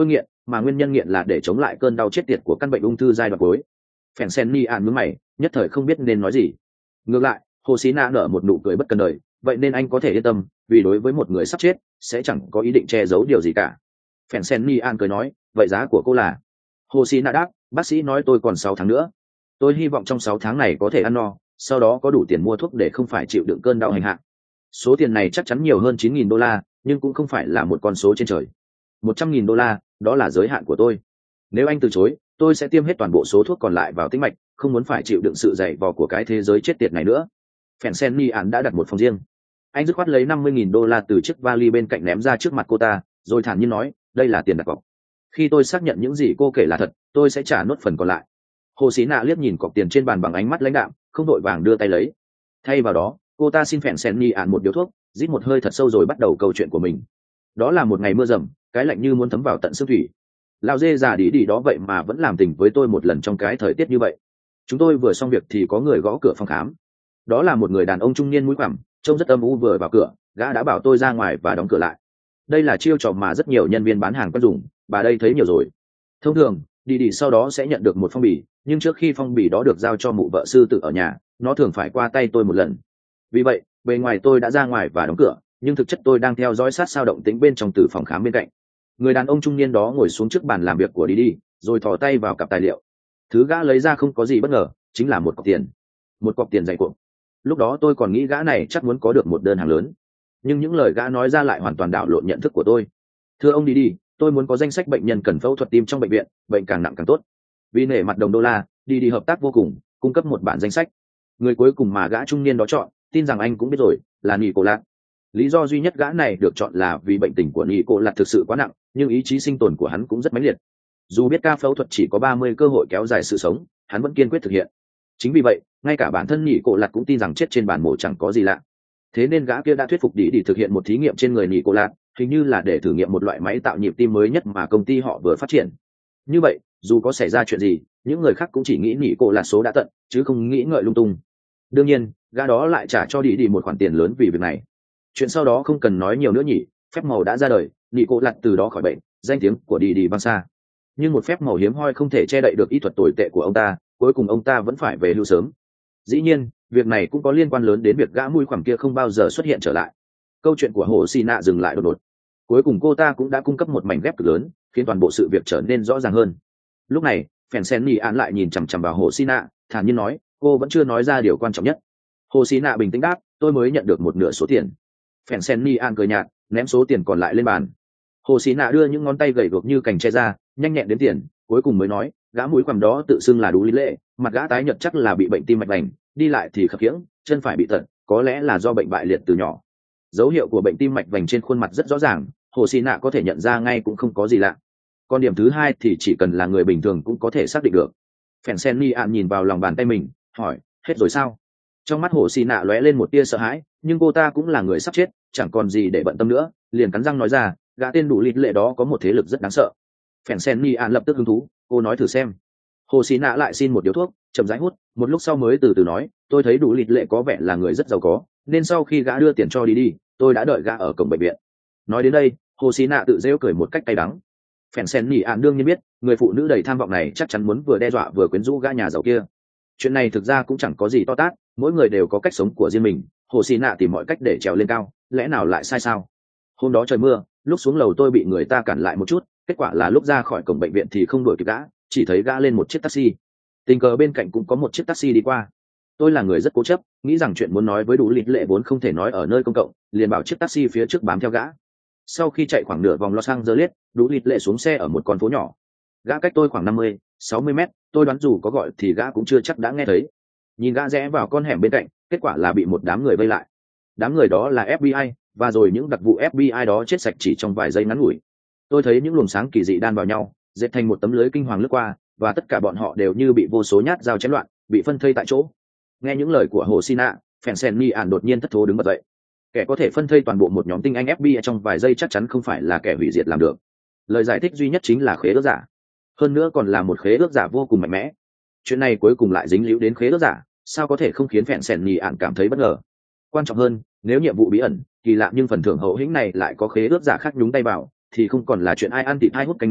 mà nguyên nhân nghiện là để chống lại cơn đau chết tiệt của căn bệnh ung thư giai đoạn cuối. Phèn sen ni ạn mướn mày, nhất thời không biết nên nói gì. Ngược lại hồ xí nạ nở một nụ cười bất cần đời, vậy nên anh có thể yên tâm, vì đối với một người sắp chết sẽ chẳng có ý định che giấu điều gì cả. Phèn sen ni ạn cười nói, vậy giá của cô là? Hồ xí nạ đáp, bác sĩ nói tôi còn sáu tháng nữa, tôi hy vọng trong sáu tháng này có thể ăn no, sau đó có đủ tiền mua thuốc để không phải chịu đựng cơn đau hành hạ. Số tiền này chắc chắn nhiều hơn chín nghìn đô la, nhưng cũng không phải là một con số trên trời. Một trăm nghìn đô la, đó là giới hạn của tôi. Nếu anh từ chối, tôi sẽ tiêm hết toàn bộ số thuốc còn lại vào tĩnh mạch, không muốn phải chịu đựng sự dày vò của cái thế giới chết tiệt này nữa. Phèn sen ni ạn đã đặt một phòng riêng. Anh dứt khoát lấy năm mươi nghìn đô la từ chiếc vali bên cạnh ném ra trước mặt cô ta, rồi thản nhiên nói, đây là tiền đặt cọc. Khi tôi xác nhận những gì cô kể là thật, tôi sẽ trả nốt phần còn lại. Hồ xí nạ liếc nhìn cọc tiền trên bàn bằng ánh mắt lãnh đạm, không đội vàng đưa tay lấy. Thay vào đó, cô ta xin phèn sen ni ạn một điếu thuốc, rít một hơi thật sâu rồi bắt đầu câu chuyện của mình. Đó là một ngày mưa rầm, cái lạnh như muốn thấm vào tận xương thủy. Lão dê già đi đi đó vậy mà vẫn làm tình với tôi một lần trong cái thời tiết như vậy. Chúng tôi vừa xong việc thì có người gõ cửa phòng khám. Đó là một người đàn ông trung niên mũi quằm, trông rất âm u. Vừa vào cửa, gã đã bảo tôi ra ngoài và đóng cửa lại. Đây là chiêu trò mà rất nhiều nhân viên bán hàng quen dùng, bà đây thấy nhiều rồi. Thông thường đi đi sau đó sẽ nhận được một phong bì, nhưng trước khi phong bì đó được giao cho mụ vợ sư tử ở nhà, nó thường phải qua tay tôi một lần. Vì vậy bề ngoài tôi đã ra ngoài và đóng cửa, nhưng thực chất tôi đang theo dõi sát sao động tĩnh bên trong từ phòng khám bên cạnh. Người đàn ông trung niên đó ngồi xuống trước bàn làm việc của đi đi, rồi thò tay vào cặp tài liệu. Thứ gã lấy ra không có gì bất ngờ, chính là một cọc tiền. Một cọc tiền dày cuộn. Lúc đó tôi còn nghĩ gã này chắc muốn có được một đơn hàng lớn, nhưng những lời gã nói ra lại hoàn toàn đảo lộn nhận thức của tôi. Thưa ông đi đi, tôi muốn có danh sách bệnh nhân cần phẫu thuật tim trong bệnh viện, bệnh càng nặng càng tốt. Vì nể mặt đồng đô la, đi đi hợp tác vô cùng, cung cấp một bản danh sách. Người cuối cùng mà gã trung niên đó chọn, tin rằng anh cũng biết rồi, là Nị Cổ Lạt. Lý do duy nhất gã này được chọn là vì bệnh tình của Nị Cổ Lạt thực sự quá nặng, nhưng ý chí sinh tồn của hắn cũng rất mãnh liệt. Dù biết ca phẫu thuật chỉ có ba mươi cơ hội kéo dài sự sống, hắn vẫn kiên quyết thực hiện. Chính vì vậy, ngay cả bản thân Nị Cổ Lạt cũng tin rằng chết trên bàn mổ chẳng có gì lạ. Thế nên gã kia đã thuyết phục đi đi thực hiện một thí nghiệm trên người Nị Cổ Lạt, hình như là để thử nghiệm một loại máy tạo nhịp tim mới nhất mà công ty họ vừa phát triển. Như vậy, dù có xảy ra chuyện gì, những người khác cũng chỉ nghĩ Nị Cổ Lạt số đã tận, chứ không nghĩ ngợi lung tung. Đương nhiên, gã đó lại trả cho đi đi một khoản tiền lớn vì việc này. Chuyện sau đó không cần nói nhiều nữa nhỉ, phép màu đã ra đời, Nị Cổ Lạt từ đó khỏi bệnh, danh tiếng của đi đi vang xa. Nhưng một phép màu hiếm hoi không thể che đậy được ý thuật tồi tệ của ông ta, cuối cùng ông ta vẫn phải về hưu sớm. Dĩ nhiên, việc này cũng có liên quan lớn đến việc gã mũi khoằm kia không bao giờ xuất hiện trở lại. Câu chuyện của Hồ Xì Nạ dừng lại đột ngột. Cuối cùng cô ta cũng đã cung cấp một mảnh ghép cực lớn, khiến toàn bộ sự việc trở nên rõ ràng hơn. Lúc này, Phèn Sen Nhi Án lại nhìn chằm chằm vào Hồ Xì Nạ, thản nhiên nói, cô vẫn chưa nói ra điều quan trọng nhất. Hồ Xì Nạ bình tĩnh đáp, tôi mới nhận được một nửa số tiền. Phèn Sen Nhi Án cười nhạt, ném số tiền còn lại lên bàn. Hồ Xì Nạ đưa những ngón tay gầy guộc như cành tre ra, nhanh nhẹn đếm tiền, cuối cùng mới nói, gã mũi quằm đó tự xưng là Đủ Lý Lệ, mặt gã tái nhợt chắc là bị bệnh tim mạch vành, đi lại thì khập khiễng, chân phải bị tật, có lẽ là do bệnh bại liệt từ nhỏ. Dấu hiệu của bệnh tim mạch vành trên khuôn mặt rất rõ ràng, Hồ Xì Nạ có thể nhận ra ngay cũng không có gì lạ. Còn điểm thứ hai thì chỉ cần là người bình thường cũng có thể xác định được. Phèn Sen Ni Ạn nhìn vào lòng bàn tay mình, hỏi, hết rồi sao? Trong mắt Hồ Xì Nạ lóe lên một tia sợ hãi, nhưng cô ta cũng là người sắp chết, chẳng còn gì để bận tâm nữa, liền cắn răng nói ra, gã tên Đủ Lý Lệ đó có một thế lực rất đáng sợ. Phèn Sen Ni Ạn lập tức hứng thú, cô nói thử xem. Hồ Xì Nạ lại xin một điếu thuốc, chậm rãi hút, một lúc sau mới từ từ nói, tôi thấy Đủ Lý Lệ có vẻ là người rất giàu có, nên sau khi gã đưa tiền cho đi đi, tôi đã đợi gã ở cổng bệnh viện. Nói đến đây, Hồ Xì Nạ tự rêu cười một cách cay đắng. Phèn Sen Nỉ Ạn đương nhiên biết, người phụ nữ đầy tham vọng này chắc chắn muốn vừa đe dọa vừa quyến rũ gã nhà giàu kia. Chuyện này thực ra cũng chẳng có gì to tát, mỗi người đều có cách sống của riêng mình. Hồ Xì Nạ tìm mọi cách để trèo lên cao, lẽ nào lại sai sao? Hôm đó trời mưa, lúc xuống lầu tôi bị người ta cản lại một chút, kết quả là lúc ra khỏi cổng bệnh viện thì không đuổi kịp gã, chỉ thấy gã lên một chiếc taxi. Tình cờ bên cạnh cũng có một chiếc taxi đi qua. Tôi là người rất cố chấp, nghĩ rằng chuyện muốn nói với Đủ Lý Lệ vốn không thể nói ở nơi công cộng, liền bảo chiếc taxi phía trước bám theo gã. Sau khi chạy khoảng nửa vòng Los Angeles, Đủ Lý Lệ xuống xe ở một con phố nhỏ. Gã cách tôi khoảng năm mươi, sáu mươi mét, tôi đoán dù có gọi thì gã cũng chưa chắc đã nghe thấy. Nhìn gã rẽ vào con hẻm bên cạnh, kết quả là bị một đám người vây lại. Đám người đó là ép bê i, và rồi những đặc vụ ép bê i đó chết sạch chỉ trong vài giây ngắn ngủi. Tôi thấy những luồng sáng kỳ dị đan vào nhau, dệt thành một tấm lưới kinh hoàng lướt qua, và tất cả bọn họ đều như bị vô số nhát dao chém loạn, bị phân thây tại chỗ. Nghe những lời của Hồ Xì Nạ, Phèn Sen Ni Ạn đột nhiên thất thố đứng bật dậy. Kẻ có thể phân thây toàn bộ một nhóm tinh anh ép bê i trong vài giây chắc chắn không phải là kẻ hủy diệt làm được. Lời giải thích duy nhất chính là khế ước giả, hơn nữa còn là một khế ước giả vô cùng mạnh mẽ. Chuyện này cuối cùng lại dính líu đến khế ước giả, sao có thể không khiến Phèn Sen Ni Ạn cảm thấy bất ngờ? Quan trọng hơn, nếu nhiệm vụ bí ẩn, kỳ lạ nhưng phần thưởng hậu hĩnh này lại có khế ước giả khác nhúng tay vào, thì không còn là chuyện ai ăn thịt ai hút canh nữa,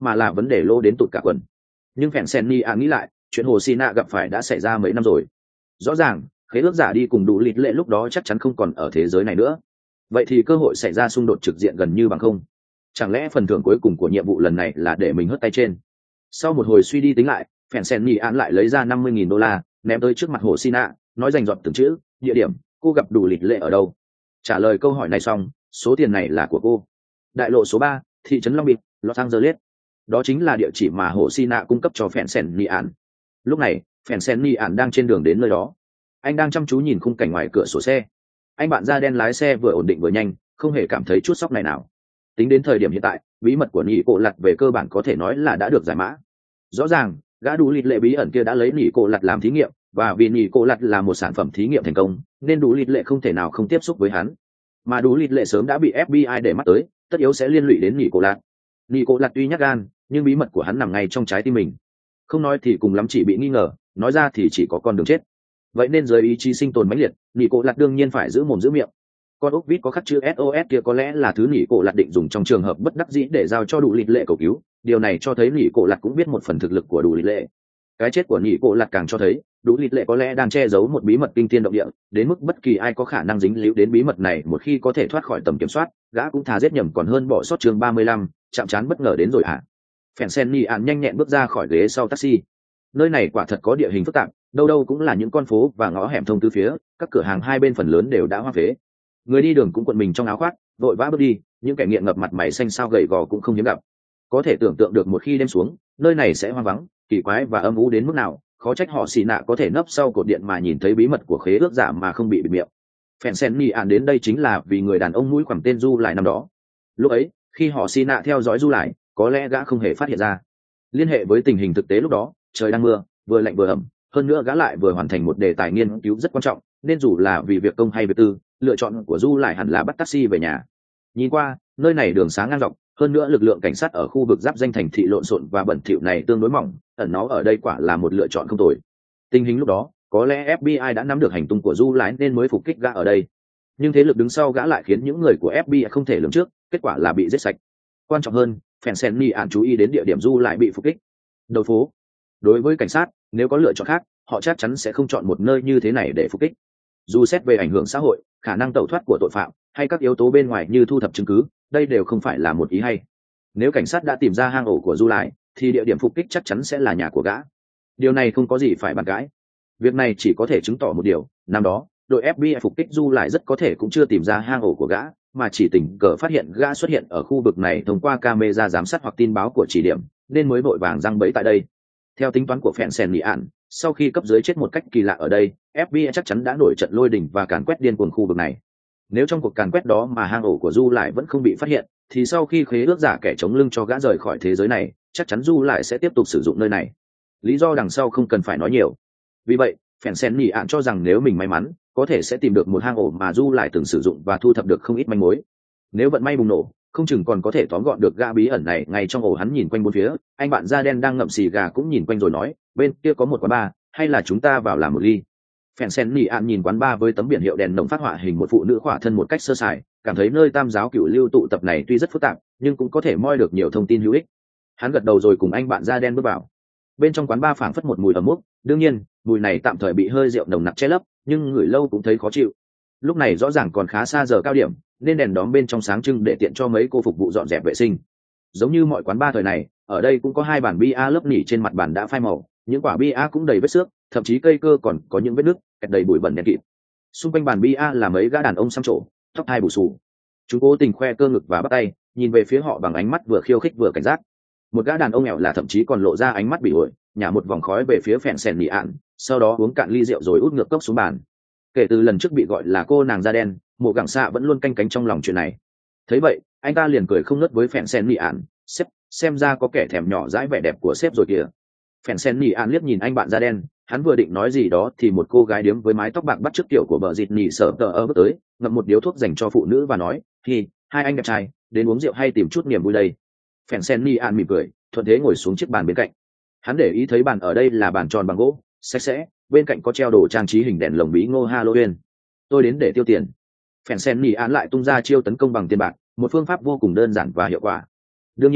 mà là vấn đề lô đến tụt cả quần. Nhưng phèn sen ni ạ nghĩ lại, chuyện hồ xì nạ gặp phải đã xảy ra mấy năm rồi. Rõ ràng khế ước giả đi cùng đủ lịt lệ lúc đó chắc chắn không còn ở thế giới này nữa. Vậy thì cơ hội xảy ra xung đột trực diện gần như bằng không. Chẳng lẽ phần thưởng cuối cùng của nhiệm vụ lần này là để mình hất tay trên? Sau một hồi suy đi tính lại, phèn sen ni ạ lại lấy ra năm mươi nghìn đô la ném tới trước mặt hồ xì nạ, nói rành rọt từng chữ: địa điểm, cô gặp đủ lịt lệ ở đâu? Trả lời câu hỏi này xong, số tiền này là của cô. Đại lộ số ba, thị trấn Long Beach, Los Angeles. Đó chính là địa chỉ mà hồ xì nạ cung cấp cho phèn sen ni ạn. Lúc này phèn sen ni ạn đang trên đường đến nơi đó. Anh đang chăm chú nhìn khung cảnh ngoài cửa sổ xe. Anh bạn da đen lái xe vừa ổn định vừa nhanh, không hề cảm thấy chút sốc này nào. Tính đến thời điểm hiện tại, bí mật của nỉ cổ lặt về cơ bản có thể nói là đã được giải mã. Rõ ràng gã đủ lịt lệ bí ẩn kia đã lấy nỉ cổ lặt làm thí nghiệm, và vì nỉ cổ lặt là một sản phẩm thí nghiệm thành công nên đủ lịt lệ không thể nào không tiếp xúc với hắn. Mà đủ lịt lệ sớm đã bị ép bê i để mắt tới, tất yếu sẽ liên lụy đến nỉ cổ lặt. Nỉ cổ lặt tuy nhát gan, nhưng bí mật của hắn nằm ngay trong trái tim mình. Không nói thì cùng lắm chỉ bị nghi ngờ, nói ra thì chỉ có con đường chết. Vậy nên dưới ý chí sinh tồn mãnh liệt, nỉ cổ lặt đương nhiên phải giữ mồm giữ miệng. Con ốc vít có khắc chữ ét o ét kia có lẽ là thứ nỉ cổ lặt định dùng trong trường hợp bất đắc dĩ để giao cho đủ lịt lệ cầu cứu. Điều này cho thấy nỉ cổ lặt cũng biết một phần thực lực của đủ lịt lệ. Cái chết của nỉ cổ lặt càng cho thấy đủ lịt lệ có lẽ đang che giấu một bí mật kinh thiên động địa, đến mức bất kỳ ai có khả năng dính líu đến bí mật này một khi có thể thoát khỏi tầm kiểm soát, gã cũng thà giết nhầm còn hơn bỏ sót chương ba mươi lăm, chạm trán bất ngờ đến rồi hả? Phèn sen ni ạn nhanh nhẹn bước ra khỏi ghế sau taxi. Nơi này quả thật có địa hình phức tạp, đâu đâu cũng là những con phố và ngõ hẻm thông tứ phía, các cửa hàng hai bên phần lớn đều đã hoang phế. Người đi đường cũng cuộn mình trong áo khoác, vội vã bước đi, những kẻ nghiện ngập mặt mày xanh xao gầy gò cũng không hiếm gặp. Có thể tưởng tượng được một khi đêm xuống, nơi này sẽ hoang vắng, kỳ quái và âm u đến mức nào, khó trách họ xì nạ có thể nấp sau cột điện mà nhìn thấy bí mật của khế ước giả mà không bị bịt miệng. Phèn sen ni ạn đến đây chính là vì người đàn ông mũi khoằm tên Du lại năm đó. Lúc ấy khi họ xì nạ theo dõi Du lại, có lẽ gã không hề phát hiện ra. Liên hệ với tình hình thực tế lúc đó, trời đang mưa, vừa lạnh vừa ẩm, hơn nữa gã lại vừa hoàn thành một đề tài nghiên cứu rất quan trọng, nên dù là vì việc công hay việc tư, lựa chọn của Du lại hẳn là bắt taxi về nhà. Nhìn qua, nơi này đường sáng ngang dọc, hơn nữa lực lượng cảnh sát ở khu vực giáp danh thành thị lộn xộn và bẩn thỉu này tương đối mỏng, ẩn nó ở đây quả là một lựa chọn không tồi. Tình hình lúc đó, có lẽ ép bê i đã nắm được hành tung của Du lại nên mới phục kích gã ở đây. Nhưng thế lực đứng sau gã lại khiến những người của ép bê i không thể lường trước, kết quả là bị giết sạch. Quan trọng hơn, phèn sen ni ạn chú ý đến địa điểm Du lại bị phục kích. Đầu phố. Đối với cảnh sát, nếu có lựa chọn khác, họ chắc chắn sẽ không chọn một nơi như thế này để phục kích. Dù xét về ảnh hưởng xã hội, khả năng tẩu thoát của tội phạm, hay các yếu tố bên ngoài như thu thập chứng cứ, đây đều không phải là một ý hay. Nếu cảnh sát đã tìm ra hang ổ của Du lại, thì địa điểm phục kích chắc chắn sẽ là nhà của gã. Điều này không có gì phải bàn cãi. Việc này chỉ có thể chứng tỏ một điều, năm đó đội ép bê i phục kích Du lại rất có thể cũng chưa tìm ra hang ổ của gã, mà chỉ tình cờ phát hiện gã xuất hiện ở khu vực này thông qua camera giám sát hoặc tin báo của chỉ điểm, nên mới vội vàng giăng bẫy tại đây. Theo tính toán của phèn sen ni ạn, sau khi cấp dưới chết một cách kỳ lạ ở đây, ép bê i chắc chắn đã nổi trận lôi đình và càn quét điên cuồng khu vực này. Nếu trong cuộc càn quét đó mà hang ổ của Du lại vẫn không bị phát hiện, thì sau khi khế ước giả kẻ chống lưng cho gã rời khỏi thế giới này, chắc chắn Du lại sẽ tiếp tục sử dụng nơi này. Lý do đằng sau không cần phải nói nhiều. Vì vậy, phèn sen ni ạn cho rằng nếu mình may mắn, có thể sẽ tìm được một hang ổ mà Du lại từng sử dụng và thu thập được không ít manh mối. Nếu vận may bùng nổ, không chừng còn có thể tóm gọn được gã bí ẩn này ngay trong ổ. Hắn nhìn quanh bốn phía, anh bạn da đen đang ngậm xì gà cũng nhìn quanh rồi nói, bên kia có một quán bar, hay là chúng ta vào làm một ly? Phèn sen ni ạn nhìn quán bar với tấm biển hiệu đèn đồng phát họa hình một phụ nữ khỏa thân một cách sơ sài, cảm thấy nơi tam giáo cửu lưu tụ tập này tuy rất phức tạp, nhưng cũng có thể moi được nhiều thông tin hữu ích. Hắn gật đầu rồi cùng anh bạn da đen bước vào. Bên trong quán bar phảng phất một mùi ẩm mốc, đương nhiên mùi này tạm thời bị hơi rượu nồng nặc che lấp, nhưng ngửi lâu cũng thấy khó chịu. Lúc này rõ ràng còn khá xa giờ cao điểm, nên đèn đóm bên trong sáng trưng để tiện cho mấy cô phục vụ dọn dẹp vệ sinh. Giống như mọi quán bar thời này, ở đây cũng có hai bàn bia lớp nỉ trên mặt bàn đã phai màu, những quả bia cũng đầy vết xước, thậm chí cây cơ còn có những vết nứt, kẹt đầy bụi bẩn đen kịt. Xung quanh bàn bia là mấy gã đàn ông xăm trổ, tóc hai bù xù. Chúng cố tình khoe cơ ngực và bắt tay, nhìn về phía họ bằng ánh mắt vừa khiêu khích vừa cảnh giác. Một gã đàn ông nghèo là thậm chí còn lộ ra ánh mắt bị ổi, nhả một vòng khói về phía phèn sen ni ạn, sau đó uống cạn ly rượu rồi út ngược cốc xuống bàn. Kể từ lần trước bị gọi là cô nàng da đen, Mộ Gẳng Xạ vẫn luôn canh cánh trong lòng chuyện này. Thấy vậy, anh ta liền cười không ngớt với phèn sen ni ạn, sếp, xem ra có kẻ thèm nhỏ dãi vẻ đẹp của sếp rồi kìa. Phèn sen ni ạn liếc nhìn anh bạn da đen, hắn vừa định nói gì đó thì một cô gái điếm với mái tóc bạc bắt chước kiểu của bờ dịt nhì sợ tờ ơ bước tới, ngậm một điếu thuốc dành cho phụ nữ và nói, thì hai anh đẹp trai đến uống rượu hay tìm chút niềm vui đây? Phèn sen ni ạn mỉm cười, thuận thế ngồi xuống chiếc bàn bên cạnh. Hắn để ý thấy bàn ở đây là bàn tròn bằng gỗ, sạch sẽ, bên cạnh có treo đồ trang trí hình đèn lồng bí ngô Halloween. Tôi đến để tiêu tiền. Phèn sen ni ạn lại tung ra chiêu tấn công bằng tiền bạc, một phương pháp vô cùng đơn giản và hiệu quả. Đương nhiên,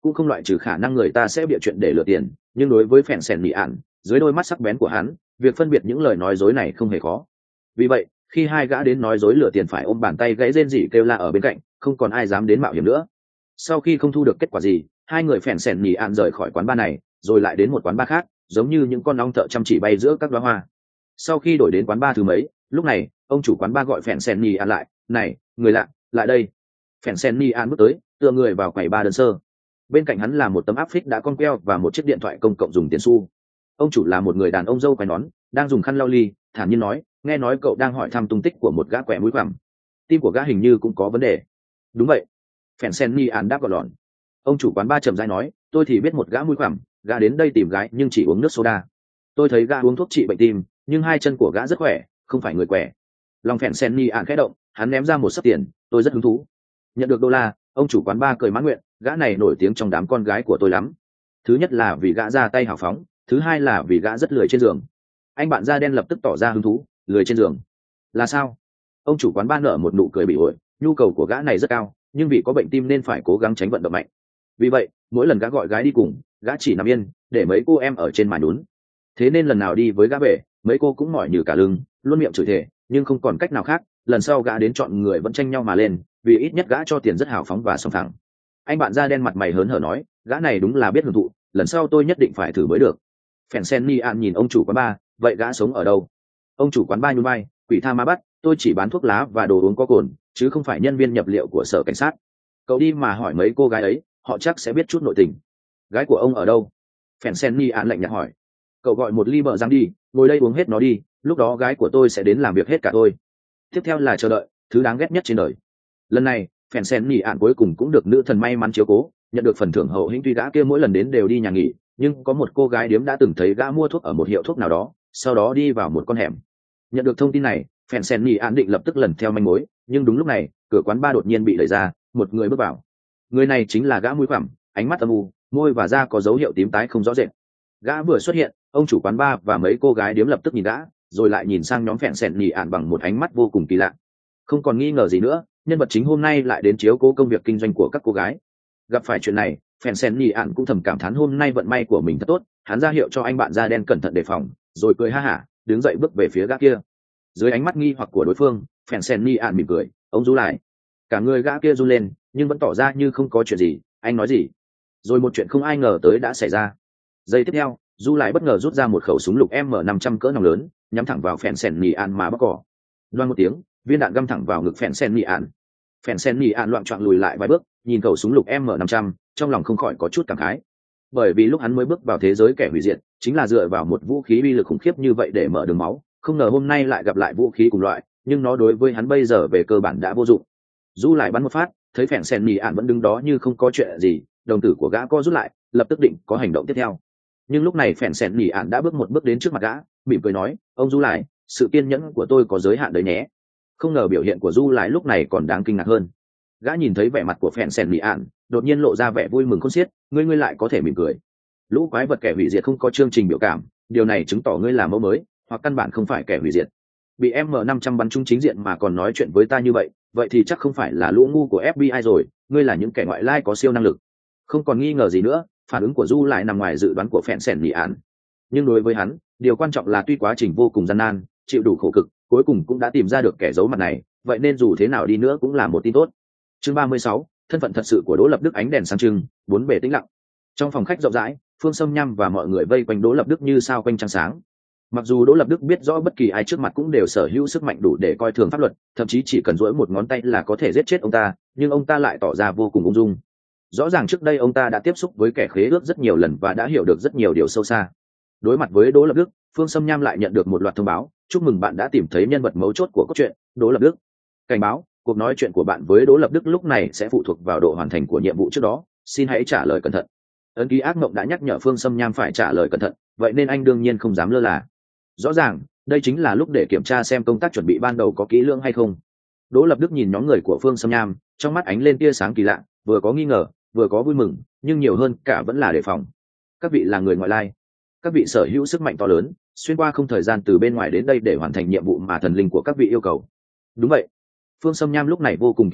cũng không loại trừ khả năng người ta sẽ bịa chuyện để lừa tiền, nhưng đối với phèn sèn nỉ ạn, dưới đôi mắt sắc bén của hắn, việc phân biệt những lời nói dối này không hề khó. Vì vậy khi hai gã đến nói dối lừa tiền phải ôm bàn tay gãy rên rỉ kêu la ở bên cạnh, không còn ai dám đến mạo hiểm nữa. Sau khi không thu được kết quả gì, hai người phèn sèn nỉ ạn rời khỏi quán bar này, rồi lại đến một quán bar khác, giống như những con ong thợ chăm chỉ bay giữa các đóa hoa. Sau khi đổi đến quán bar thứ mấy, lúc này ông chủ quán bar gọi phèn sèn nỉ ạn lại. Này, người lạ, lại đây. Phèn sèn nỉ ạn bước tới, tựa người vào quầy bar đơn sơ. Bên cạnh hắn là một tấm áp phích đã con queo và một chiếc điện thoại công cộng dùng tiền xu. Ông chủ là một người đàn ông râu quai nón, đang dùng khăn lau ly, thản nhiên nói, nghe nói cậu đang hỏi thăm tung tích của một gã quẹ mũi khoằm. Tim của gã hình như cũng có vấn đề. Đúng vậy. Phèn sen ni an đáp gọn lọn. Ông chủ quán ba trầm rãi nói, tôi thì biết một gã mũi khoằm, gã đến đây tìm gái nhưng chỉ uống nước soda. Tôi thấy gã uống thuốc trị bệnh tim, nhưng hai chân của gã rất khỏe, không phải người quẻ. Lòng phèn sen ni an khẽ động, hắn ném ra một sấp tiền, tôi rất hứng thú. Nhận được đô la, ông chủ quán ba cười mãn nguyện, gã này nổi tiếng trong đám con gái của tôi lắm. Thứ nhất là vì gã ra tay hào phóng, thứ hai là vì gã rất lười trên giường. Anh bạn da đen lập tức tỏ ra hứng thú, lười trên giường là sao? Ông chủ quán ba nở một nụ cười bị ổi, nhu cầu của gã này rất cao, nhưng vì có bệnh tim nên phải cố gắng tránh vận động mạnh. Vì vậy mỗi lần gã gọi gái đi cùng, gã chỉ nằm yên để mấy cô em ở trên màn nhún. Thế nên lần nào đi với gã về, mấy cô cũng mỏi như cả lưng, luôn miệng chửi thề, nhưng không còn cách nào khác, lần sau gã đến chọn người vẫn tranh nhau mà lên, vì ít nhất gã cho tiền rất hào phóng và sòng phẳng. Anh bạn da đen mặt mày hớn hở nói, gã này đúng là biết hưởng thụ, lần sau tôi nhất định phải thử mới được. Phèn sen ni an nhìn ông chủ quán ba, vậy gã sống ở đâu? Ông chủ quán ba nhún vai, quỷ tha ma bắt, tôi chỉ bán thuốc lá và đồ uống có cồn, chứ không phải nhân viên nhập liệu của sở cảnh sát. Cậu đi mà hỏi mấy cô gái ấy, họ chắc sẽ biết chút nội tình. Gái của ông ở đâu? Phèn sen ni an lạnh nhạt hỏi. Cậu gọi một ly bờ răng đi, ngồi đây uống hết nó đi, lúc đó gái của tôi sẽ đến làm việc hết cả tôi. Tiếp theo là chờ đợi, thứ đáng ghét nhất trên đời. Lần này phèn sen ni an cuối cùng cũng được nữ thần may mắn chiếu cố, nhận được phần thưởng hậu hĩnh. Tuy gã kia mỗi lần đến đều đi nhà nghỉ, nhưng có một cô gái điếm đã từng thấy gã mua thuốc ở một hiệu thuốc nào đó, sau đó đi vào một con hẻm. Nhận được thông tin này, phèn sen ni an định lập tức lần theo manh mối, nhưng đúng lúc này cửa quán ba đột nhiên bị đẩy ra, một người bước vào. Người này chính là gã mũi khoằm, ánh mắt âm u, môi và da có dấu hiệu tím tái không rõ rệt. Gã vừa xuất hiện, ông chủ quán ba và mấy cô gái điếm lập tức nhìn gã, rồi lại nhìn sang nhóm phèn sen ni an bằng một ánh mắt vô cùng kỳ lạ. Không còn nghi ngờ gì nữa, nhân vật chính hôm nay lại đến chiếu cố công việc kinh doanh của các cô gái. Gặp phải chuyện này, phèn sen ni an cũng thầm cảm thán hôm nay vận may của mình thật tốt. Hắn ra hiệu cho anh bạn da đen cẩn thận đề phòng, rồi cười ha hả, đứng dậy bước về phía gã kia. Dưới ánh mắt nghi hoặc của đối phương, phèn sen ni an mỉm cười, ông rú lại. Cả người gã kia run lên, nhưng vẫn tỏ ra như không có chuyện gì. Anh nói gì? Rồi một chuyện không ai ngờ tới đã xảy ra. Giây tiếp theo, du lại bất ngờ rút ra một khẩu súng lục M năm trăm cỡ nòng lớn, nhắm thẳng vào phèn sen ni an mà bóc cỏ. Loang một tiếng, viên đạn găm thẳng vào ngực phèn sen ni an. Phèn sen ni an loạng choạng lùi lại vài bước, nhìn khẩu súng lục M năm trăm, trong lòng không khỏi có chút cảm khái. Bởi vì lúc hắn mới bước vào thế giới kẻ hủy diệt, chính là dựa vào một vũ khí uy lực khủng khiếp như vậy để mở đường máu, không ngờ hôm nay lại gặp lại vũ khí cùng loại, nhưng nó đối với hắn bây giờ về cơ bản đã vô dụng. Du lại bắn một phát, thấy phèn sen ni ạn vẫn đứng đó như không có chuyện gì, đồng tử của gã co rút lại, lập tức định có hành động tiếp theo. Nhưng lúc này phèn sen ni ạn đã bước một bước đến trước mặt gã, mỉm cười nói, ông Du lại, sự kiên nhẫn của tôi có giới hạn đấy nhé. Không ngờ biểu hiện của Du lại lúc này còn đáng kinh ngạc hơn. Gã nhìn thấy vẻ mặt của phèn sen ni ạn, đột nhiên lộ ra vẻ vui mừng khôn xiết, ngươi ngươi lại có thể mỉm cười. Lũ quái vật kẻ hủy diệt không có chương trình biểu cảm, điều này chứng tỏ ngươi là mẫu mới, hoặc căn bản không phải kẻ hủy diệt. Bị M năm trăm bắn trúng chính diện mà còn nói chuyện với ta như vậy, vậy thì chắc không phải là lũ ngu của F B I rồi, ngươi là những kẻ ngoại lai có siêu năng lực. Không còn nghi ngờ gì nữa, phản ứng của Du lại nằm ngoài dự đoán của phèn sen ni ạn. Nhưng đối với hắn, điều quan trọng là tuy quá trình vô cùng gian nan, chịu đủ khổ cực, cuối cùng cũng đã tìm ra được kẻ giấu mặt này, vậy nên dù thế nào đi nữa cũng là một tin tốt. Chương ba mươi sáu, thân phận thật sự của Đỗ Lập Đức. Ánh đèn sáng trưng, bốn bề tĩnh lặng. Trong phòng khách rộng rãi, Phương Sâm Nham và mọi người vây quanh Đỗ Lập Đức như sao quanh trăng sáng. Mặc dù Đỗ Lập Đức biết rõ bất kỳ ai trước mặt cũng đều sở hữu sức mạnh đủ để coi thường pháp luật, thậm chí chỉ cần duỗi một ngón tay là có thể giết chết ông ta, nhưng ông ta lại tỏ ra vô cùng ung dung. Rõ ràng trước đây ông ta đã tiếp xúc với kẻ khế ước rất nhiều lần và đã hiểu được rất nhiều điều sâu xa. Đối mặt với Đỗ Lập Đức, Phương Sâm Nham lại nhận được một loạt thông báo, chúc mừng bạn đã tìm thấy nhân vật mấu chốt của cốt truyện, Đỗ Lập Đức. Cảnh báo, cuộc nói chuyện của bạn với Đỗ Lập Đức lúc này sẽ phụ thuộc vào độ hoàn thành của nhiệm vụ trước đó, xin hãy trả lời cẩn thận. Ấn ký ác mộng đã nhắc nhở Phương Sâm Nham phải trả lời cẩn thận, vậy nên anh đương nhiên không dám lơ là. Rõ ràng, đây chính là lúc để kiểm tra xem công tác chuẩn bị ban đầu có kỹ lưỡng hay không. Đỗ Lập Đức nhìn nhóm người của Phương Sâm Nham, trong mắt ánh lên tia sáng kỳ lạ, vừa có nghi ngờ, vừa có vui mừng, nhưng nhiều hơn cả vẫn là đề phòng. Các vị là người ngoại lai, các vị sở hữu sức mạnh to lớn, xuyên qua không thời gian từ bên ngoài đến đây để hoàn thành nhiệm vụ mà thần linh của các vị yêu cầu. Đúng vậy. Phương Sâm Nham lúc này vô cùng kiệm lời,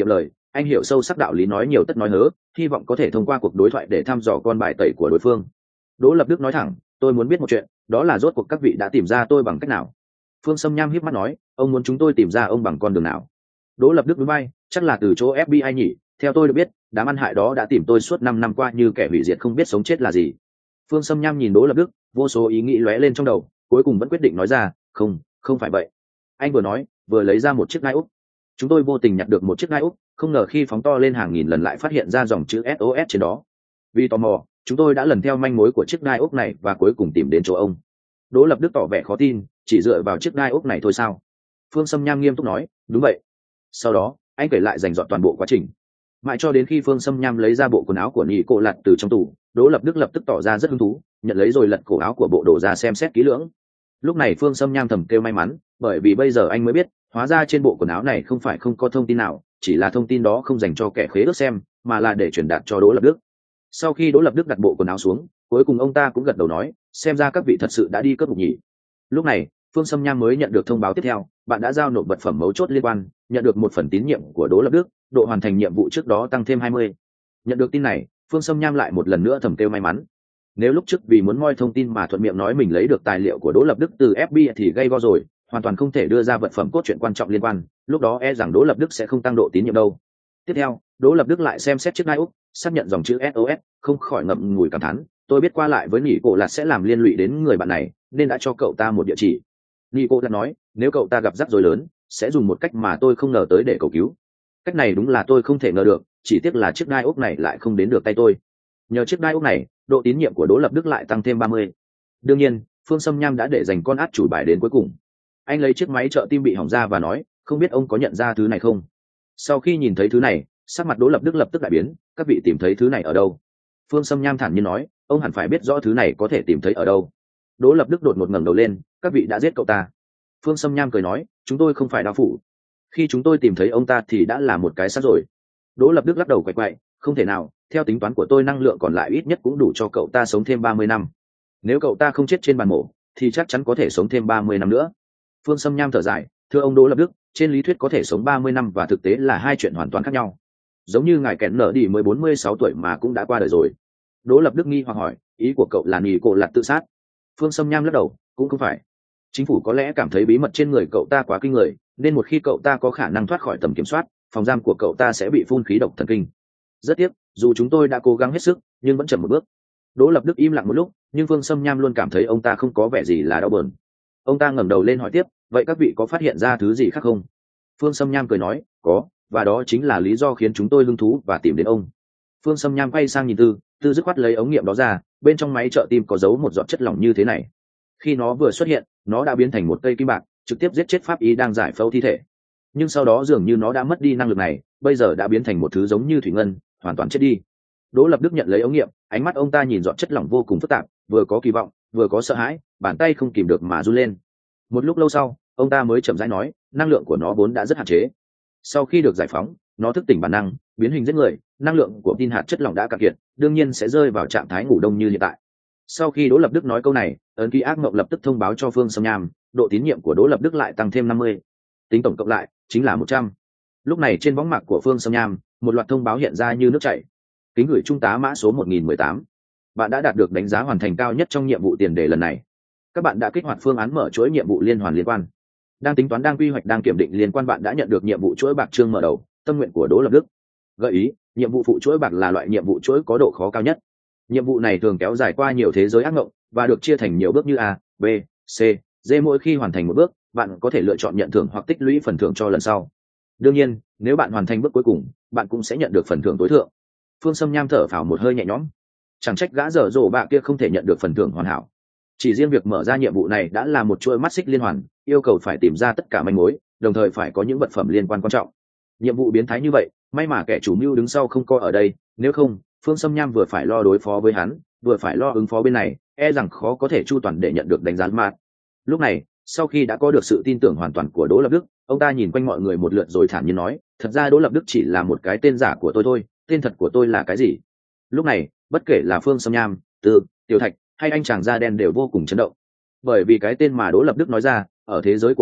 anh hiểu sâu sắc đạo lý nói nhiều tất nói hớ, hy vọng có thể thông qua cuộc đối thoại để thăm dò con bài tẩy của đối phương. Đỗ Lập Đức nói thẳng, tôi muốn biết một chuyện, đó là rốt cuộc các vị đã tìm ra tôi bằng cách nào? Phương Sâm Nham híp mắt nói, ông muốn chúng tôi tìm ra ông bằng con đường nào? Đỗ Lập Đức núi bay, chắc là từ chỗ ép bê i nhỉ, theo tôi được biết, đám ăn hại đó đã tìm tôi suốt năm năm qua như kẻ hủy diệt không biết sống chết là gì. Phương Sâm Nham nhìn Đỗ Lập Đức, vô số ý nghĩ lóe lên trong đầu, cuối cùng vẫn quyết định nói ra, không, không phải vậy. Anh vừa nói, vừa lấy ra một chiếc gai úc. Chúng tôi vô tình nhặt được một chiếc gai úc, không ngờ khi phóng to lên hàng nghìn lần lại phát hiện ra dòng chữ ét o ét trên đó. Vì tò mò, chúng tôi đã lần theo manh mối của chiếc gai úc này và cuối cùng tìm đến chỗ ông. Đỗ Lập Đức tỏ vẻ khó tin, chỉ dựa vào chiếc gai úc này thôi sao? Phương Sâm Nham nghiêm túc nói, đúng vậy. Sau đó, anh kể lại dành dọn toàn bộ quá trình. Mãi cho đến khi Phương Sâm Nham lấy ra bộ quần áo của Nị Cổ Lạt từ trong tủ, Đỗ Lập Đức lập tức tỏ ra rất hứng thú, nhận lấy rồi lật cổ áo của bộ đồ ra xem xét kỹ lưỡng. Lúc này Phương Sâm Nham thầm kêu may mắn, bởi vì bây giờ anh mới biết, hóa ra trên bộ quần áo này không phải không có thông tin nào, chỉ là thông tin đó không dành cho kẻ khế ước xem, mà là để truyền đạt cho Đỗ Lập Đức. Sau khi Đỗ Lập Đức đặt bộ quần áo xuống, cuối cùng ông ta cũng gật đầu nói, xem ra các vị thật sự đã đi cướp ngục nhỉ. Lúc này, Phương Sâm Nham mới nhận được thông báo tiếp theo, bạn đã giao nộp vật phẩm mấu chốt liên quan, nhận được một phần tín nhiệm của Đỗ Lập Đức, độ hoàn thành nhiệm vụ trước đó tăng thêm hai mươi. Nhận được tin này, Phương Sâm Nham lại một lần nữa thầm kêu may mắn. Nếu lúc trước vì muốn moi thông tin mà thuận miệng nói mình lấy được tài liệu của Đỗ Lập Đức từ ép bê i thì gây go rồi, hoàn toàn không thể đưa ra vật phẩm cốt truyện quan trọng liên quan, lúc đó e rằng Đỗ Lập Đức sẽ không tăng độ tín nhiệm đâu. Tiếp theo, Đỗ Lập Đức lại xem xét chiếc gai úc, xác nhận dòng chữ ét o ét, không khỏi ngậm ngùi cảm thán, tôi biết qua lại với Nị Cổ Lạt sẽ làm liên lụy đến người bạn này, nên đã cho cậu ta một địa chỉ. Nị Cổ Lạt nói, nếu cậu ta gặp rắc rối lớn, sẽ dùng một cách mà tôi không ngờ tới để cầu cứu. Cách này đúng là tôi không thể ngờ được, chỉ tiếc là chiếc gai úc này lại không đến được tay tôi. Nhờ chiếc gai úc này, độ tín nhiệm của Đỗ Lập Đức lại tăng thêm ba mươi. Đương nhiên, Phương Sâm Nham đã để dành con át chủ bài đến cuối cùng. Anh lấy chiếc máy trợ tim bị hỏng ra và nói, không biết ông có nhận ra thứ này không? Sau khi nhìn thấy thứ này, sắc mặt Đỗ Lập Đức lập tức đại biến, các vị tìm thấy thứ này ở đâu? Phương Sâm Nham thản nhiên nói, ông hẳn phải biết rõ thứ này có thể tìm thấy ở đâu. Đỗ Lập Đức đột ngột ngẩng đầu lên, các vị đã giết cậu ta. Phương Sâm Nham cười nói, chúng tôi không phải đao phủ. Khi chúng tôi tìm thấy ông ta thì đã là một cái xác rồi. Đỗ Lập Đức lắc đầu quậy quậy, không thể nào, theo tính toán của tôi năng lượng còn lại ít nhất cũng đủ cho cậu ta sống thêm ba mươi năm. Nếu cậu ta không chết trên bàn mổ, thì chắc chắn có thể sống thêm ba mươi năm nữa. Phương Sâm Nham thở dài, thưa ông Đỗ Lập Đức, trên lý thuyết có thể sống ba mươi năm và thực tế là hai chuyện hoàn toàn khác nhau. Giống như ngài Kẹn Nở Đi mới bốn mươi sáu tuổi mà cũng đã qua đời rồi. Đỗ Lập Đức nghi hoặc hỏi, ý của cậu là Nị Cổ Lạt tự sát? Phương Sâm Nham lắc đầu, cũng không phải. Chính phủ có lẽ cảm thấy bí mật trên người cậu ta quá kinh người, nên một khi cậu ta có khả năng thoát khỏi tầm kiểm soát, phòng giam của cậu ta sẽ bị phun khí độc thần kinh. Rất tiếc, dù chúng tôi đã cố gắng hết sức, nhưng vẫn chậm một bước. Đỗ Lập Đức im lặng một lúc, nhưng Phương Sâm Nham luôn cảm thấy ông ta không có vẻ gì là đau buồn. Ông ta ngẩng đầu lên hỏi tiếp, vậy các vị có phát hiện ra thứ gì khác không? Phương Sâm Nham cười nói, có, và đó chính là lý do khiến chúng tôi hứng thú và tìm đến ông. Phương Sâm Nham quay sang nhìn Tư, Tư dứt khoát lấy ống nghiệm đó ra, bên trong máy trợ tim có giấu một giọt chất lỏng như thế này. Khi nó vừa xuất hiện, nó đã biến thành một cây kim bạc, trực tiếp giết chết pháp y đang giải phẫu thi thể. Nhưng sau đó dường như nó đã mất đi năng lực này, bây giờ đã biến thành một thứ giống như thủy ngân, hoàn toàn chết đi. Đỗ Lập Đức nhận lấy ống nghiệm, ánh mắt ông ta nhìn giọt chất lỏng vô cùng phức tạp, vừa có kỳ vọng, vừa có sợ hãi, bàn tay không kìm được mà run lên. Một lúc lâu sau, ông ta mới chậm rãi nói, năng lượng của nó vốn đã rất hạn chế. Sau khi được giải phóng, nó thức tỉnh bản năng, biến hình giết người, năng lượng của tin hạt chất lỏng đã cạn kiệt, đương nhiên sẽ rơi vào trạng thái ngủ đông như hiện tại. Sau khi Đỗ Lập Đức nói câu này, ấn ký ác mộng lập tức thông báo cho Phương Sâm Nham, độ tín nhiệm của Đỗ Lập Đức lại tăng thêm năm mươi. Tính tổng cộng lại chính là một trăm. Lúc này trên võng mạc của Phương Sâm Nham, một loạt thông báo hiện ra như nước chảy. Kính gửi trung tá mã số một nghìn mười tám. Bạn đã đạt được đánh giá hoàn thành cao nhất trong nhiệm vụ tiền đề lần này. Các bạn đã kích hoạt phương án mở chuỗi nhiệm vụ liên hoàn liên quan. Đang tính toán đang quy hoạch đang kiểm định liên quan, bạn đã nhận được nhiệm vụ chuỗi bạc chương mở đầu, tâm nguyện của Đỗ Lập Đức. Gợi ý, nhiệm vụ phụ chuỗi bạc là loại nhiệm vụ chuỗi có độ khó cao nhất. Nhiệm vụ này thường kéo dài qua nhiều thế giới ác mộng và được chia thành nhiều bước như A, B, C, D. Mỗi khi hoàn thành một bước, bạn có thể lựa chọn nhận thưởng hoặc tích lũy phần thưởng cho lần sau. Đương nhiên, nếu bạn hoàn thành bước cuối cùng, bạn cũng sẽ nhận được phần thưởng tối thượng. Phương Sâm Nham thở phào một hơi nhẹ nhõm. Chẳng trách gã dở dỗ bạ kia không thể nhận được phần thưởng hoàn hảo. Chỉ riêng việc mở ra nhiệm vụ này đã là một chuỗi mắt xích liên hoàn, yêu cầu phải tìm ra tất cả manh mối, đồng thời phải có những vật phẩm liên quan quan trọng. Nhiệm vụ biến thái như vậy, may mà kẻ chủ mưu đứng sau không coi ở đây, nếu không, Phương Sâm Nham vừa phải lo đối phó với hắn, vừa phải lo ứng phó bên này, e rằng khó có thể chu toàn để nhận được đánh giá mát. Lúc này, sau khi đã có được sự tin tưởng hoàn toàn của Đỗ Lập Đức, ông ta nhìn quanh mọi người một lượt rồi thản nhiên nói, thật ra Đỗ Lập Đức chỉ là một cái tên giả của tôi thôi, tên thật của tôi là cái gì? Lúc này, bất kể là Phương Sâm Nham, Tư, Tiểu Thạch hay anh chàng da đen đều vô cùng chấn động, bởi vì cái tên mà Đỗ Lập Đức nói ra, ở thế giới của họ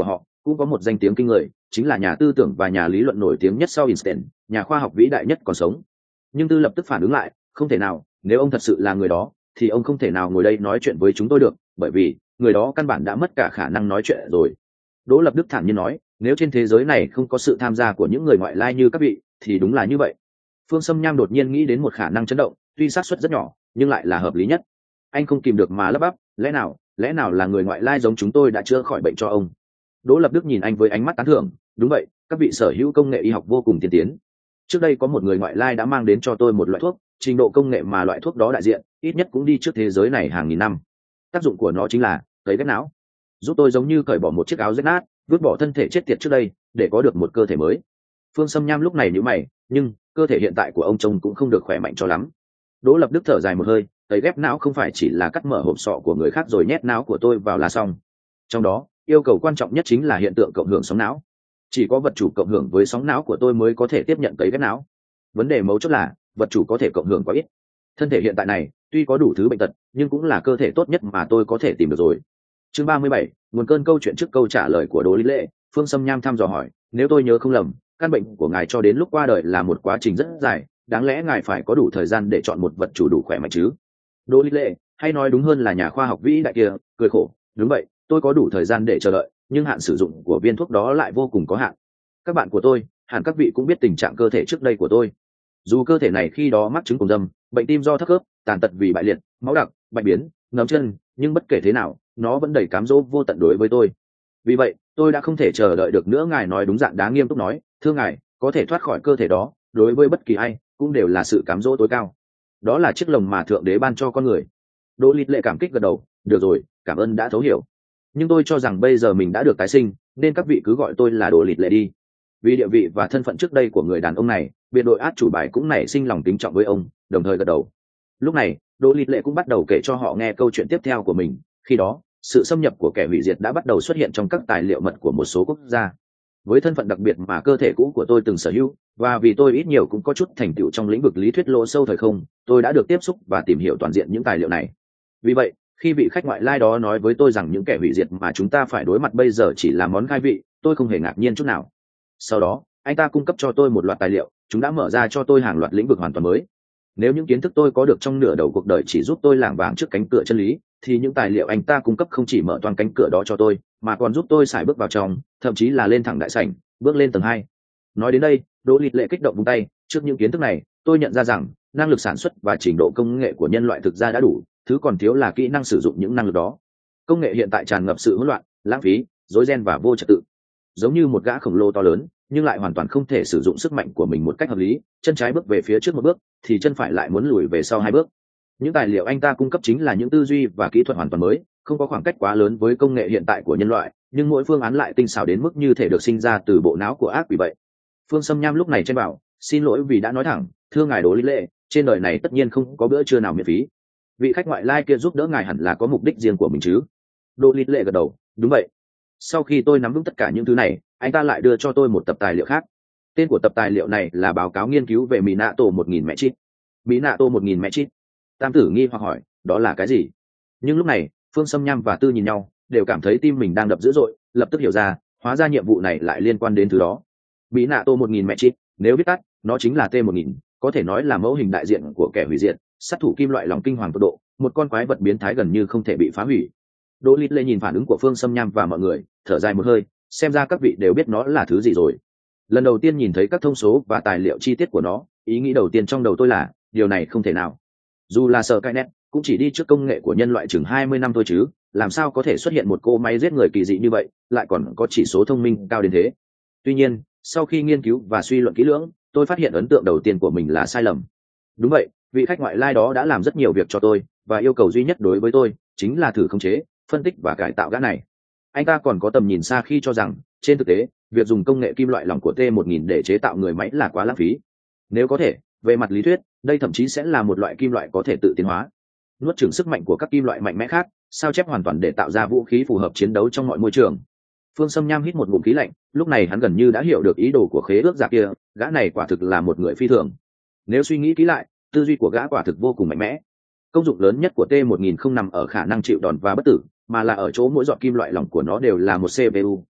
cũng có một danh tiếng kinh người, chính là nhà tư tưởng và nhà lý luận nổi tiếng nhất sau Einstein, nhà khoa học vĩ đại nhất còn sống. Nhưng Tư lập tức phản ứng lại, không thể nào, nếu ông thật sự là người đó thì ông không thể nào ngồi đây nói chuyện với chúng tôi được, bởi vì người đó căn bản đã mất cả khả năng nói chuyện rồi. Đỗ Lập Đức thản nhiên nói, nếu trên thế giới này không có sự tham gia của những người ngoại lai như các vị thì đúng là như vậy. Phương Sâm Nham đột nhiên nghĩ đến một khả năng chấn động, tuy xác suất rất nhỏ nhưng lại là hợp lý nhất. Anh không kìm được mà lắp bắp, lẽ nào lẽ nào là người ngoại lai giống chúng tôi đã chữa khỏi bệnh cho ông? Đỗ Lập Đức nhìn anh với ánh mắt tán thưởng, đúng vậy, các vị sở hữu công nghệ y học vô cùng tiên tiến. Trước đây có một người ngoại lai đã mang đến cho tôi một loại thuốc, trình độ công nghệ mà loại thuốc đó đại diện ít nhất cũng đi trước thế giới này hàng nghìn năm. Tác dụng của nó chính là cấy ghép não, giúp tôi giống như cởi bỏ một chiếc áo rách nát, vứt bỏ thân thể chết tiệt trước đây để có được một cơ thể mới. Phương Sâm Nham lúc này nhíu mày, nhưng cơ thể hiện tại của ông trông cũng không được khỏe mạnh cho lắm. Đỗ Lập Đức thở dài một hơi, cấy ghép não không phải chỉ là cắt mở hộp sọ của người khác rồi nhét não của tôi vào là xong. Trong đó yêu cầu quan trọng nhất chính là hiện tượng cộng hưởng sóng não. Chỉ có vật chủ cộng hưởng với sóng não của tôi mới có thể tiếp nhận cấy ghép não. Vấn đề mấu chốt là vật chủ có thể cộng hưởng quá ít. Thân thể hiện tại này tuy có đủ thứ bệnh tật nhưng cũng là cơ thể tốt nhất mà tôi có thể tìm được rồi. Chương ba mươi bảy, nguồn cơn câu chuyện trước câu trả lời của Đỗ Lý Lệ. Phương Sâm Nham thăm dò hỏi, nếu tôi nhớ không lầm, căn bệnh của ngài cho đến lúc qua đời là một quá trình rất dài, đáng lẽ ngài phải có đủ thời gian để chọn một vật chủ đủ khỏe mạnh chứ? Đỗ Lý Lệ, hay nói đúng hơn là nhà khoa học vĩ đại kia, cười khổ, đúng vậy, tôi có đủ thời gian để chờ đợi, nhưng hạn sử dụng của viên thuốc đó lại vô cùng có hạn. Các bạn của tôi, hẳn các vị cũng biết tình trạng cơ thể trước đây của tôi. Dù cơ thể này khi đó mắc chứng cùng dâm, bệnh tim do thấp khớp, tàn tật vì bại liệt, máu đặc, bạch biến, ngấm chân, nhưng bất kể thế nào, nó vẫn đầy cám dỗ vô tận đối với tôi. Vì vậy, tôi đã không thể chờ đợi được nữa. Ngài nói đúng, dạng đáng nghiêm túc nói, thưa ngài, có thể thoát khỏi cơ thể đó, đối với bất kỳ ai cũng đều là sự cám dỗ tối cao. Đó là chiếc lồng mà thượng đế ban cho con người. Đỗ Lý Lệ cảm kích gật đầu, được rồi, cảm ơn đã thấu hiểu. Nhưng tôi cho rằng bây giờ mình đã được tái sinh, nên các vị cứ gọi tôi là Đỗ Lý Lệ đi. Vì địa vị và thân phận trước đây của người đàn ông này, biệt đội át chủ bài cũng nảy sinh lòng kính trọng với ông, đồng thời gật đầu. Lúc này, Đỗ Lý Lệ cũng bắt đầu kể cho họ nghe câu chuyện tiếp theo của mình. Khi đó, sự xâm nhập của kẻ hủy diệt đã bắt đầu xuất hiện trong các tài liệu mật của một số quốc gia. Với thân phận đặc biệt mà cơ thể cũ của tôi từng sở hữu, và vì tôi ít nhiều cũng có chút thành tựu trong lĩnh vực lý thuyết lỗ sâu thời không, tôi đã được tiếp xúc và tìm hiểu toàn diện những tài liệu này. Vì vậy, khi vị khách ngoại lai đó nói với tôi rằng những kẻ hủy diệt mà chúng ta phải đối mặt bây giờ chỉ là món khai vị, tôi không hề ngạc nhiên chút nào. Sau đó, anh ta cung cấp cho tôi một loạt tài liệu, chúng đã mở ra cho tôi hàng loạt lĩnh vực hoàn toàn mới. Nếu những kiến thức tôi có được trong nửa đầu cuộc đời chỉ giúp tôi lảng vảng trước cánh cửa chân lý, thì những tài liệu anh ta cung cấp không chỉ mở toàn cánh cửa đó cho tôi, mà còn giúp tôi xài bước vào trong, thậm chí là lên thẳng đại sảnh, bước lên tầng hai. Nói đến đây, Đỗ Lý Lệ kích động vung tay, trước những kiến thức này, tôi nhận ra rằng năng lực sản xuất và trình độ công nghệ của nhân loại thực ra đã đủ, thứ còn thiếu là kỹ năng sử dụng những năng lực đó. Công nghệ hiện tại tràn ngập sự hỗn loạn, lãng phí, rối ren và vô trật tự. Giống như một gã khổng lồ to lớn, nhưng lại hoàn toàn không thể sử dụng sức mạnh của mình một cách hợp lý, chân trái bước về phía trước một bước, thì chân phải lại muốn lùi về sau hai bước. Những tài liệu anh ta cung cấp chính là những tư duy và kỹ thuật hoàn toàn mới, không có khoảng cách quá lớn với công nghệ hiện tại của nhân loại, nhưng mỗi phương án lại tinh xảo đến mức như thể được sinh ra từ bộ não của ác quỷ vậy. Phương Sâm Nham lúc này trên bảo, xin lỗi vì đã nói thẳng, thưa ngài Đỗ Lý Lệ, trên đời này tất nhiên không có bữa trưa nào miễn phí. Vị khách ngoại lai kia giúp đỡ ngài hẳn là có mục đích riêng của mình chứ? Đỗ Lý Lệ gật đầu, đúng vậy. Sau khi tôi nắm vững tất cả những thứ này, anh ta lại đưa cho tôi một tập tài liệu khác. Tên của tập tài liệu này là báo cáo nghiên cứu về Minato một nghìn mẹ chít. Minato một nghìn mẹ chít. Tam tử nghi hoặc hỏi, đó là cái gì? Nhưng lúc này, Phương Sâm Nham và Tư nhìn nhau, đều cảm thấy tim mình đang đập dữ dội, lập tức hiểu ra, hóa ra nhiệm vụ này lại liên quan đến thứ đó. Minato một nghìn mẹ chít, nếu biết tắt, nó chính là T một nghìn, có thể nói là mẫu hình đại diện của kẻ hủy diệt, sát thủ kim loại lòng kinh hoàng tột độ, một con quái vật biến thái gần như không thể bị phá hủy. Đỗ Lý Lệ nhìn phản ứng của Phương Sâm Nham và mọi người, thở dài một hơi, xem ra các vị đều biết nó là thứ gì rồi. Lần đầu tiên nhìn thấy các thông số và tài liệu chi tiết của nó, ý nghĩ đầu tiên trong đầu tôi là, điều này không thể nào. Dù là Skynet, cũng chỉ đi trước công nghệ của nhân loại chừng hai mươi năm thôi chứ, làm sao có thể xuất hiện một cỗ máy giết người kỳ dị như vậy, lại còn có chỉ số thông minh cao đến thế. Tuy nhiên, sau khi nghiên cứu và suy luận kỹ lưỡng, tôi phát hiện ấn tượng đầu tiên của mình là sai lầm. Đúng vậy, vị khách ngoại lai đó đã làm rất nhiều việc cho tôi, và yêu cầu duy nhất đối với tôi chính là thử khống chế, phân tích và cải tạo gã này. Anh ta còn có tầm nhìn xa khi cho rằng, trên thực tế, việc dùng công nghệ kim loại lỏng của T một nghìn để chế tạo người máy là quá lãng phí. Nếu có thể, về mặt lý thuyết, đây thậm chí sẽ là một loại kim loại có thể tự tiến hóa, nuốt chửng sức mạnh của các kim loại mạnh mẽ khác, sao chép hoàn toàn để tạo ra vũ khí phù hợp chiến đấu trong mọi môi trường. Phương Sâm Nham hít một ngụm khí lạnh, lúc này hắn gần như đã hiểu được ý đồ của khế ước giả kia, gã này quả thực là một người phi thường. Nếu suy nghĩ kỹ lại, tư duy của gã quả thực vô cùng mạnh mẽ. Công dụng lớn nhất của T một nghìn không nằm ở khả năng chịu đòn và bất tử, mà là ở chỗ mỗi giọt kim loại lỏng của nó đều là một xê pê u,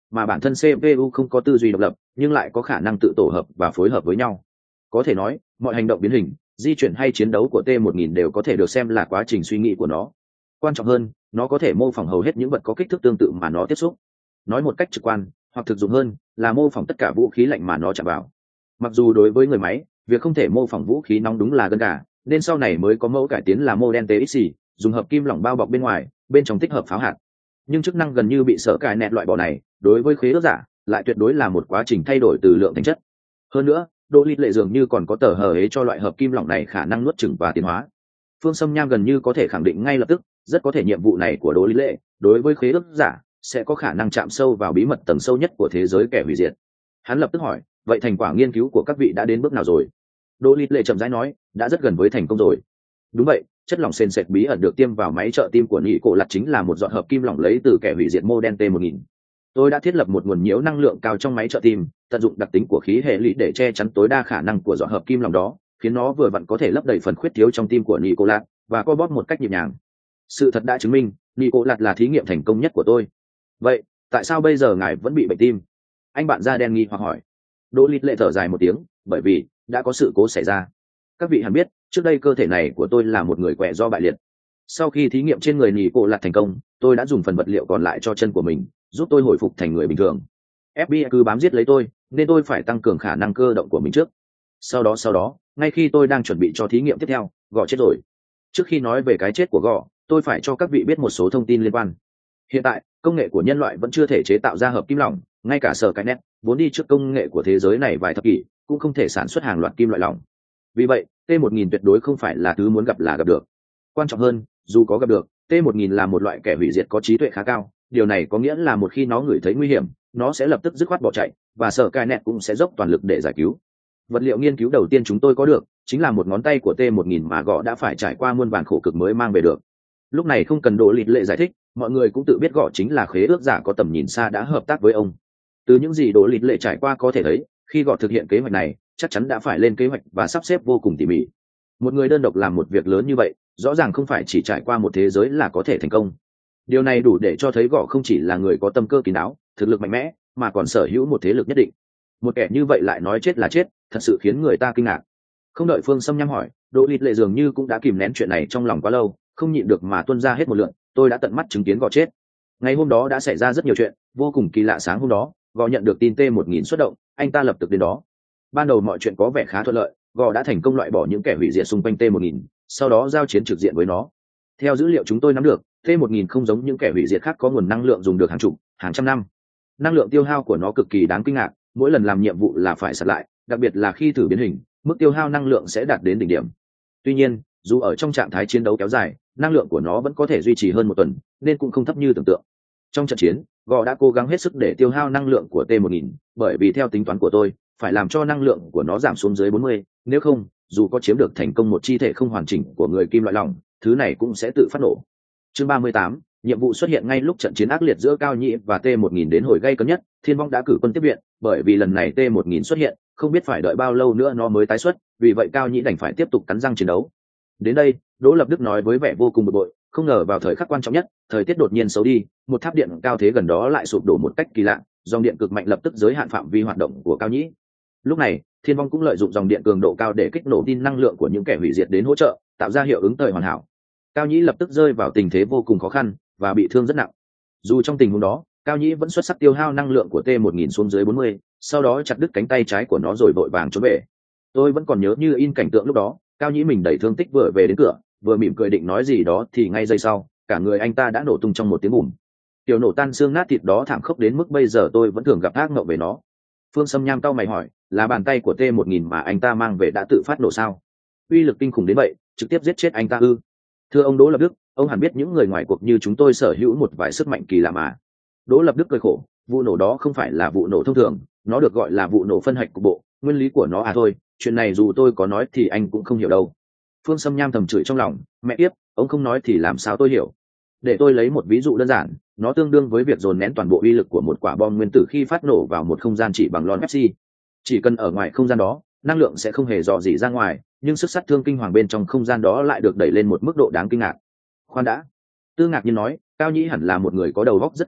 mà bản thân xê pê u không có tư duy độc lập nhưng lại có khả năng tự tổ hợp và phối hợp với nhau. Có thể nói mọi hành động biến hình, di chuyển hay chiến đấu của T một nghìn đều có thể được xem là quá trình suy nghĩ của nó. Quan trọng hơn, nó có thể mô phỏng hầu hết những vật có kích thước tương tự mà nó tiếp xúc. Nói một cách trực quan hoặc thực dụng hơn là mô phỏng tất cả vũ khí lạnh mà nó chạm vào. Mặc dù đối với người máy, việc không thể mô phỏng vũ khí nóng đúng là gân gà, nên sau này mới có mẫu cải tiến là Model tê ích xê, dùng hợp kim lỏng bao bọc bên ngoài, bên trong tích hợp pháo hạt. Nhưng chức năng gần như bị sở cài nẹt loại bỏ này, đối với khế ước giả lại tuyệt đối là một quá trình thay đổi từ lượng thành chất. Hơn nữa, Đỗ Lý Lệ dường như còn có tờ hờ hế cho loại hợp kim lỏng này khả năng nuốt chửng và tiến hóa. Phương Sâm Nham gần như có thể khẳng định ngay lập tức, rất có thể nhiệm vụ này của Đỗ Lý Lệ đối với khế ước giả sẽ có khả năng chạm sâu vào bí mật tầng sâu nhất của thế giới kẻ hủy diệt. Hắn lập tức hỏi, vậy thành quả nghiên cứu của các vị đã đến bước nào rồi? Đỗ Lý Lệ chậm rãi nói, đã rất gần với thành công rồi. Đúng vậy, chất lỏng sền sệt bí ẩn được tiêm vào máy trợ tim của nhị cổ lặt chính là một giọt hợp kim lỏng lấy từ kẻ hủy diệt Model T một nghìn. Tôi đã thiết lập một nguồn nhiễu năng lượng cao trong máy trợ tim, tận dụng đặc tính của khí hệ lụy để che chắn tối đa khả năng của giọt hợp kim lỏng đó, khiến nó vừa vặn có thể lấp đầy phần khuyết thiếu trong tim của nhị cổ lặt và co bóp một cách nhịp nhàng. Sự thật đã chứng minh, nhị cổ lặt là thí nghiệm thành công nhất của tôi. Vậy, tại sao bây giờ ngài vẫn bị bệnh tim? Anh bạn da đen nghi hoặc hỏi. Đỗ Lý Lệ thở dài một tiếng, bởi vì đã có sự cố xảy ra. Các vị hẳn biết, trước đây cơ thể này của tôi là một người quẹ do bại liệt. Sau khi thí nghiệm trên người nhị cổ lặt thành công, tôi đã dùng phần vật liệu còn lại cho chân của mình, giúp tôi hồi phục thành người bình thường. ép bê i cứ bám giết lấy tôi, nên tôi phải tăng cường khả năng cơ động của mình trước. Sau đó sau đó, ngay khi tôi đang chuẩn bị cho thí nghiệm tiếp theo, Gò chết rồi. Trước khi nói về cái chết của Gò, tôi phải cho các vị biết một số thông tin liên quan. Hiện tại, công nghệ của nhân loại vẫn chưa thể chế tạo ra hợp kim lỏng, ngay cả sở cái nét vốn đi trước công nghệ của thế giới này vài thập kỷ, cũng không thể sản xuất hàng loạt kim loại lỏng. Vì vậy, T một nghìn tuyệt đối không phải là thứ muốn gặp là gặp được. Quan trọng hơn, dù có gặp được, T một nghìn là một loại kẻ hủy diệt có trí tuệ khá cao. Điều này có nghĩa là một khi nó ngửi thấy nguy hiểm, nó sẽ lập tức dứt khoát bỏ chạy, và sở cai nẹt cũng sẽ dốc toàn lực để giải cứu. Vật liệu nghiên cứu đầu tiên chúng tôi có được chính là một ngón tay của T một nghìn mà Gọ đã phải trải qua muôn vàn khổ cực mới mang về được. Lúc này không cần Đỗ Lý Lệ giải thích, mọi người cũng tự biết Gọ chính là khế ước giả có tầm nhìn xa đã hợp tác với ông. Từ những gì Đỗ Lý Lệ trải qua có thể thấy, khi Gọ thực hiện kế hoạch này, chắc chắn đã phải lên kế hoạch và sắp xếp vô cùng tỉ mỉ. Một người đơn độc làm một việc lớn như vậy, rõ ràng không phải chỉ trải qua một thế giới là có thể thành công. Điều này đủ để cho thấy Gọ không chỉ là người có tâm cơ kín đáo, thực lực mạnh mẽ, mà còn sở hữu một thế lực nhất định. Một kẻ như vậy lại nói chết là chết, thật sự khiến người ta kinh ngạc. Không đợi Phương Sâm Nham hỏi, Đỗ Lý Lệ dường như cũng đã kìm nén chuyện này trong lòng quá lâu, không nhịn được mà tuôn ra hết một lượt. Tôi đã tận mắt chứng kiến Gọ chết. Ngày hôm đó đã xảy ra rất nhiều chuyện, vô cùng kỳ lạ. Sáng hôm đó, Gọ nhận được tin T một nghìn xuất động, anh ta lập tức đến đó. Ban đầu mọi chuyện có vẻ khá thuận lợi, Gọ đã thành công loại bỏ những kẻ hủy diệt xung quanh T một nghìn, sau đó giao chiến trực diện với nó. Theo dữ liệu chúng tôi nắm được, T một nghìn không giống những kẻ hủy diệt khác có nguồn năng lượng dùng được hàng chục, hàng trăm năm. Năng lượng tiêu hao của nó cực kỳ đáng kinh ngạc, mỗi lần làm nhiệm vụ là phải sạt lại, đặc biệt là khi thử biến hình, mức tiêu hao năng lượng sẽ đạt đến đỉnh điểm. Tuy nhiên, dù ở trong trạng thái chiến đấu kéo dài, năng lượng của nó vẫn có thể duy trì hơn một tuần, nên cũng không thấp như tưởng tượng. Trong trận chiến, Gọ đã cố gắng hết sức để tiêu hao năng lượng của T một nghìn, bởi vì theo tính toán của tôi, phải làm cho năng lượng của nó giảm xuống dưới bốn mươi, nếu không, dù có chiếm được thành công một chi thể không hoàn chỉnh của người kim loại lỏng, thứ này cũng sẽ tự phát nổ. Chương ba mươi tám, nhiệm vụ xuất hiện ngay lúc trận chiến ác liệt giữa Cao Nhĩ và T một nghìn đến hồi gay cấn nhất, Thiên Vong đã cử quân tiếp viện, bởi vì lần này T một nghìn xuất hiện, không biết phải đợi bao lâu nữa nó mới tái xuất, vì vậy Cao Nhĩ đành phải tiếp tục cắn răng chiến đấu. Đến đây, Đỗ Lập Đức nói với vẻ vô cùng bực bội, không ngờ vào thời khắc quan trọng nhất, thời tiết đột nhiên xấu đi, một tháp điện cao thế gần đó lại sụp đổ một cách kỳ lạ, dòng điện cực mạnh lập tức giới hạn phạm vi hoạt động của Cao Nhĩ. Lúc này, Thiên Vong cũng lợi dụng dòng điện cường độ cao để kích nổ tin năng lượng của những kẻ hủy diệt đến hỗ trợ, tạo ra hiệu ứng thời hoàn hảo. Cao Nhĩ lập tức rơi vào tình thế vô cùng khó khăn và bị thương rất nặng. Dù trong tình huống đó, Cao Nhĩ vẫn xuất sắc tiêu hao năng lượng của T một nghìn xuống dưới bốn mươi, sau đó chặt đứt cánh tay trái của nó rồi vội vàng trốn về. Tôi vẫn còn nhớ như in cảnh tượng lúc đó, Cao Nhĩ mình đẩy thương tích vừa về đến cửa, vừa mỉm cười định nói gì đó thì ngay giây sau, cả người anh ta đã nổ tung trong một tiếng bùm. Tiểu nổ tan xương nát thịt đó thảm khốc đến mức bây giờ tôi vẫn thường gặp ác mộng về nó. Phương Sâm Nham cau mày hỏi, là bàn tay của T một nghìn mà anh ta mang về đã tự phát nổ sao? Uy lực kinh khủng đến vậy, trực tiếp giết chết anh ta ư? Thưa ông Đỗ Lập Đức, ông hẳn biết những người ngoài cuộc như chúng tôi sở hữu một vài sức mạnh kỳ lạ mà. Đỗ Lập Đức cười khổ, vụ nổ đó không phải là vụ nổ thông thường, nó được gọi là vụ nổ phân hạch cục bộ, nguyên lý của nó à thôi, chuyện này dù tôi có nói thì anh cũng không hiểu đâu. Phương Sâm Nham thầm chửi trong lòng, mẹ tiếp, ông không nói thì làm sao tôi hiểu. Để tôi lấy một ví dụ đơn giản, nó tương đương với việc dồn nén toàn bộ uy lực của một quả bom nguyên tử khi phát nổ vào một không gian chỉ bằng lon Pepsi. Chỉ cần ở ngoài không gian đó, năng lượng sẽ không hề dò dỉ ra ngoài, nhưng sức sát thương kinh hoàng bên trong không gian đó lại được đẩy lên một mức độ đáng kinh ngạc. Khoan đã, Tư Ngạc Nhiên nói, Cao Nhĩ hẳn là một người có đầu óc rất cẩn trọng,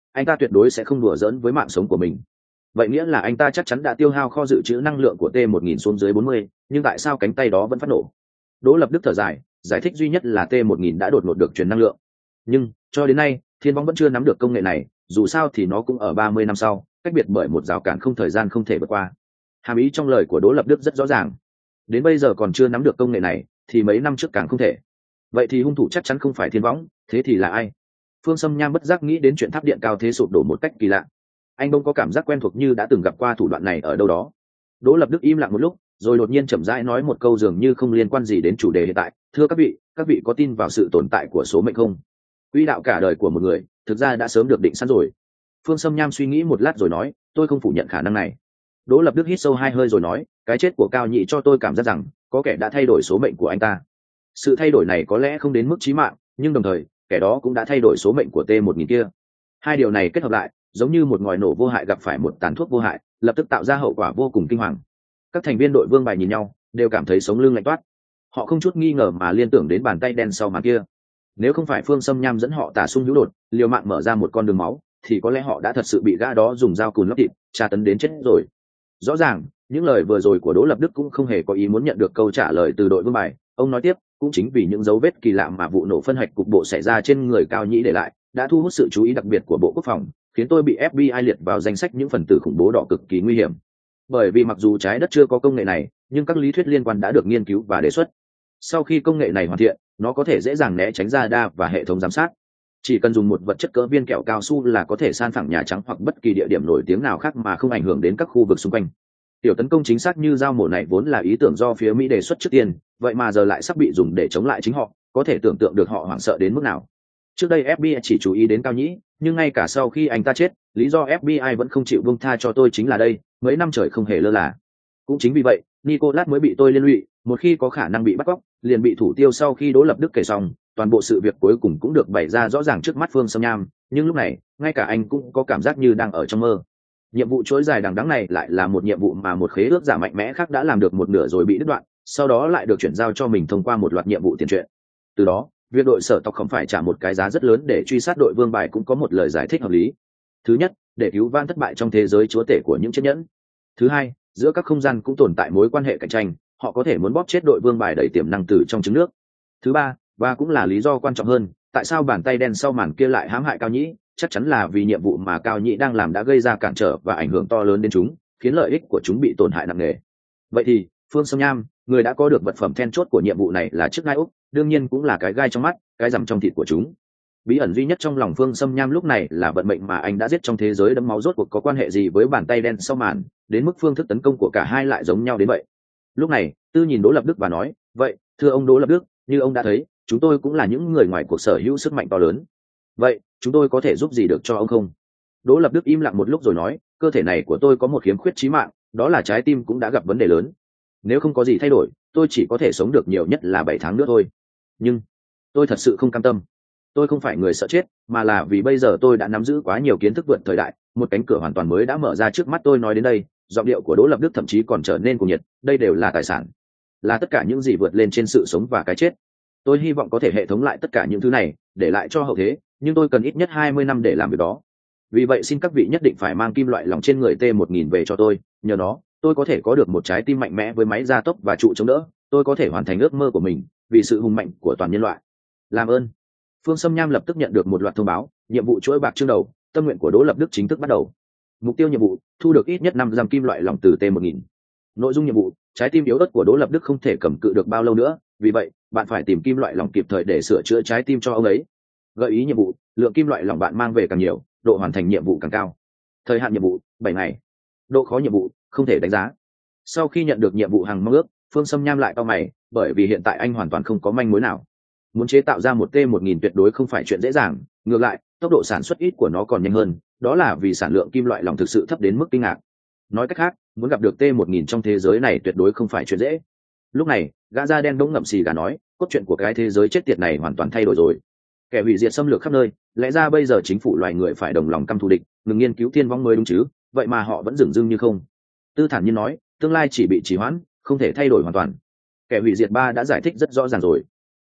anh ta tuyệt đối sẽ không đùa giỡn với mạng sống của mình. Vậy nghĩa là anh ta chắc chắn đã tiêu hao kho dự trữ năng lượng của T một nghìn xuống dưới bốn mươi, nhưng tại sao cánh tay đó vẫn phát nổ? Đỗ Lập Đức thở dài, giải thích duy nhất là T một nghìn đã đột ngột được truyền năng lượng. Nhưng cho đến nay Thiên Vong vẫn chưa nắm được công nghệ này, dù sao thì nó cũng ở ba mươi năm sau, cách biệt bởi một rào cản không thời gian không thể vượt qua. Hàm ý trong lời của Đỗ Lập Đức rất rõ ràng, đến bây giờ còn chưa nắm được công nghệ này thì mấy năm trước càng không thể. Vậy thì hung thủ chắc chắn không phải Thiên Võng, thế thì là ai? Phương Sâm Nham bất giác nghĩ đến chuyện tháp điện cao thế sụp đổ một cách kỳ lạ. Anh bỗng có cảm giác quen thuộc như đã từng gặp qua thủ đoạn này ở đâu đó. Đỗ Lập Đức im lặng một lúc, rồi đột nhiên chậm rãi nói một câu dường như không liên quan gì đến chủ đề hiện tại. Thưa các vị, các vị có tin vào sự tồn tại của số mệnh không? Quỹ đạo cả đời của một người thực ra đã sớm được định sẵn rồi. Phương Sâm Nham suy nghĩ một lát rồi nói, tôi không phủ nhận khả năng này. Đỗ Lập Đức hít sâu hai hơi rồi nói, cái chết của Cao Nhị cho tôi cảm giác rằng có kẻ đã thay đổi số mệnh của anh ta. Sự thay đổi này có lẽ không đến mức chí mạng, nhưng đồng thời kẻ đó cũng đã thay đổi số mệnh của T một nghìn kia. Hai điều này kết hợp lại giống như một ngòi nổ vô hại gặp phải một tàn thuốc vô hại, lập tức tạo ra hậu quả vô cùng kinh hoàng. Các thành viên đội Vương Bài nhìn nhau, đều cảm thấy sống lưng lạnh toát. Họ không chút nghi ngờ mà liên tưởng đến bàn tay đen sau màn kia. Nếu không phải Phương Sâm Nham dẫn họ tả sung hữu đột, liều mạng mở ra một con đường máu, thì có lẽ họ đã thật sự bị gã đó dùng dao cùn lấp thịt, tra tấn đến chết rồi. Rõ ràng những lời vừa rồi của Đỗ Lập Đức cũng không hề có ý muốn nhận được câu trả lời từ đội Vương Bài. Ông nói tiếp, cũng chính vì những dấu vết kỳ lạ mà vụ nổ phân hạch cục bộ xảy ra trên người Cao Nhĩ để lại đã thu hút sự chú ý đặc biệt của Bộ Quốc phòng, khiến tôi bị ép bê i liệt vào danh sách những phần tử khủng bố đỏ cực kỳ nguy hiểm. Bởi vì mặc dù trái đất chưa có công nghệ này, nhưng các lý thuyết liên quan đã được nghiên cứu và đề xuất. Sau khi công nghệ này hoàn thiện, nó có thể dễ dàng né tránh radar và hệ thống giám sát. Chỉ cần dùng một vật chất cỡ viên kẹo cao su là có thể san phẳng Nhà Trắng hoặc bất kỳ địa điểm nổi tiếng nào khác mà không ảnh hưởng đến các khu vực xung quanh. Tiểu tấn công chính xác như dao mổ này vốn là ý tưởng do phía Mỹ đề xuất trước tiên, vậy mà giờ lại sắp bị dùng để chống lại chính họ, có thể tưởng tượng được họ hoảng sợ đến mức nào. Trước đây ép bê i chỉ chú ý đến Cao Nhĩ, nhưng ngay cả sau khi anh ta chết, lý do ép bê i vẫn không chịu buông tha cho tôi chính là đây, mấy năm trời không hề lơ là. Cũng chính vì vậy, Nicolas mới bị tôi liên lụy, một khi có khả năng bị bắt cóc, liền bị thủ tiêu. Sau khi Đỗ Lập Đức kể xong, toàn bộ sự việc cuối cùng cũng được bày ra rõ ràng trước mắt Phương Sâm Nham, nhưng lúc này, ngay cả anh cũng có cảm giác như đang ở trong mơ. Nhiệm vụ chuỗi dài đằng đẵng này lại là một nhiệm vụ mà một khế ước giả mạnh mẽ khác đã làm được một nửa rồi bị đứt đoạn, sau đó lại được chuyển giao cho mình thông qua một loạt nhiệm vụ tiền truyện. Từ đó, việc đội Sở Tộc không phải trả một cái giá rất lớn để truy sát đội Vương Bài cũng có một lời giải thích hợp lý. Thứ nhất, để cứu vãn thất bại trong thế giới chúa tể của những chiếc nhẫn. Thứ hai, giữa các không gian cũng tồn tại mối quan hệ cạnh tranh, họ có thể muốn bóp chết đội Vương Bài đầy tiềm năng từ trong trứng nước. Thứ ba, và cũng là lý do quan trọng hơn, tại sao bàn tay đen sau màn kia lại hãm hại Cao Nhĩ, chắc chắn là vì nhiệm vụ mà Cao Nhĩ đang làm đã gây ra cản trở và ảnh hưởng to lớn đến chúng, khiến lợi ích của chúng bị tổn hại nặng nề. Vậy thì, Phương Sâm Nham, người đã có được vật phẩm then chốt của nhiệm vụ này là chiếc gai úc, đương nhiên cũng là cái gai trong mắt, cái rằm trong thịt của chúng. Bí ẩn duy nhất trong lòng Phương Sâm Nham lúc này là vận mệnh mà anh đã giết trong thế giới đẫm máu rốt cuộc có quan hệ gì với bàn tay đen sau màn, đến mức phương thức tấn công của cả hai lại giống nhau đến vậy. Lúc này, Tư nhìn Đỗ Lập Đức và nói, vậy, thưa ông Đỗ Lập Đức, như ông đã thấy, chúng tôi cũng là những người ngoài cuộc sở hữu sức mạnh to lớn. Vậy, chúng tôi có thể giúp gì được cho ông không? Đỗ Lập Đức im lặng một lúc rồi nói, cơ thể này của tôi có một khiếm khuyết chí mạng, đó là trái tim cũng đã gặp vấn đề lớn. Nếu không có gì thay đổi, tôi chỉ có thể sống được nhiều nhất là bảy tháng nữa thôi. Nhưng, tôi thật sự không cam tâm. Tôi không phải người sợ chết, mà là vì bây giờ tôi đã nắm giữ quá nhiều kiến thức vượt thời đại, một cánh cửa hoàn toàn mới đã mở ra trước mắt tôi. Nói đến đây, giọng điệu của Đỗ Lập Đức thậm chí còn trở nên cuồng nhiệt, đây đều là tài sản, là tất cả những gì vượt lên trên sự sống và cái chết. Tôi hy vọng có thể hệ thống lại tất cả những thứ này, để lại cho hậu thế, nhưng tôi cần ít nhất hai mươi năm để làm việc đó. Vì vậy xin các vị nhất định phải mang kim loại lỏng trên người T một nghìn về cho tôi, nhờ nó, tôi có thể có được một trái tim mạnh mẽ với máy gia tốc và trụ chống đỡ, tôi có thể hoàn thành ước mơ của mình, vì sự hùng mạnh của toàn nhân loại. Làm ơn. Phương Sâm Nham lập tức nhận được một loạt thông báo, nhiệm vụ chuỗi bạc chương đầu, tâm nguyện của Đỗ Lập Đức chính thức bắt đầu. Mục tiêu nhiệm vụ, thu được ít nhất năm giam kim loại lỏng từ T một nghìn. Nội dung nhiệm vụ, trái tim yếu ớt của Đỗ Lập Đức không thể cầm cự được bao lâu nữa, vì vậy, bạn phải tìm kim loại lỏng kịp thời để sửa chữa trái tim cho ông ấy. Gợi ý nhiệm vụ, lượng kim loại lỏng bạn mang về càng nhiều, độ hoàn thành nhiệm vụ càng cao. Thời hạn nhiệm vụ, bảy ngày. Độ khó nhiệm vụ, không thể đánh giá. Sau khi nhận được nhiệm vụ hàng mong ước, Phương Sâm Nham lại cau mày, bởi vì hiện tại anh hoàn toàn không có manh mối nào. Muốn chế tạo ra một T một nghìn tuyệt đối không phải chuyện dễ dàng, ngược lại, tốc độ sản xuất ít của nó còn nhanh hơn, đó là vì sản lượng kim loại lỏng thực sự thấp đến mức kinh ngạc. Nói cách khác, muốn gặp được T một nghìn trong thế giới này tuyệt đối không phải chuyện dễ. Lúc này, gã da đen đống ngậm xì gà nói, cốt truyện của cái thế giới chết tiệt này hoàn toàn thay đổi rồi. Kẻ hủy diệt xâm lược khắp nơi, lẽ ra bây giờ chính phủ loài người phải đồng lòng căm thù địch, ngừng nghiên cứu thiên vong mới đúng chứ, vậy mà họ vẫn dửng dưng như không. Tư thản nhiên nói, tương lai chỉ bị trì hoãn, không thể thay đổi hoàn toàn. Kẻ hủy diệt ba đã giải thích rất rõ ràng rồi.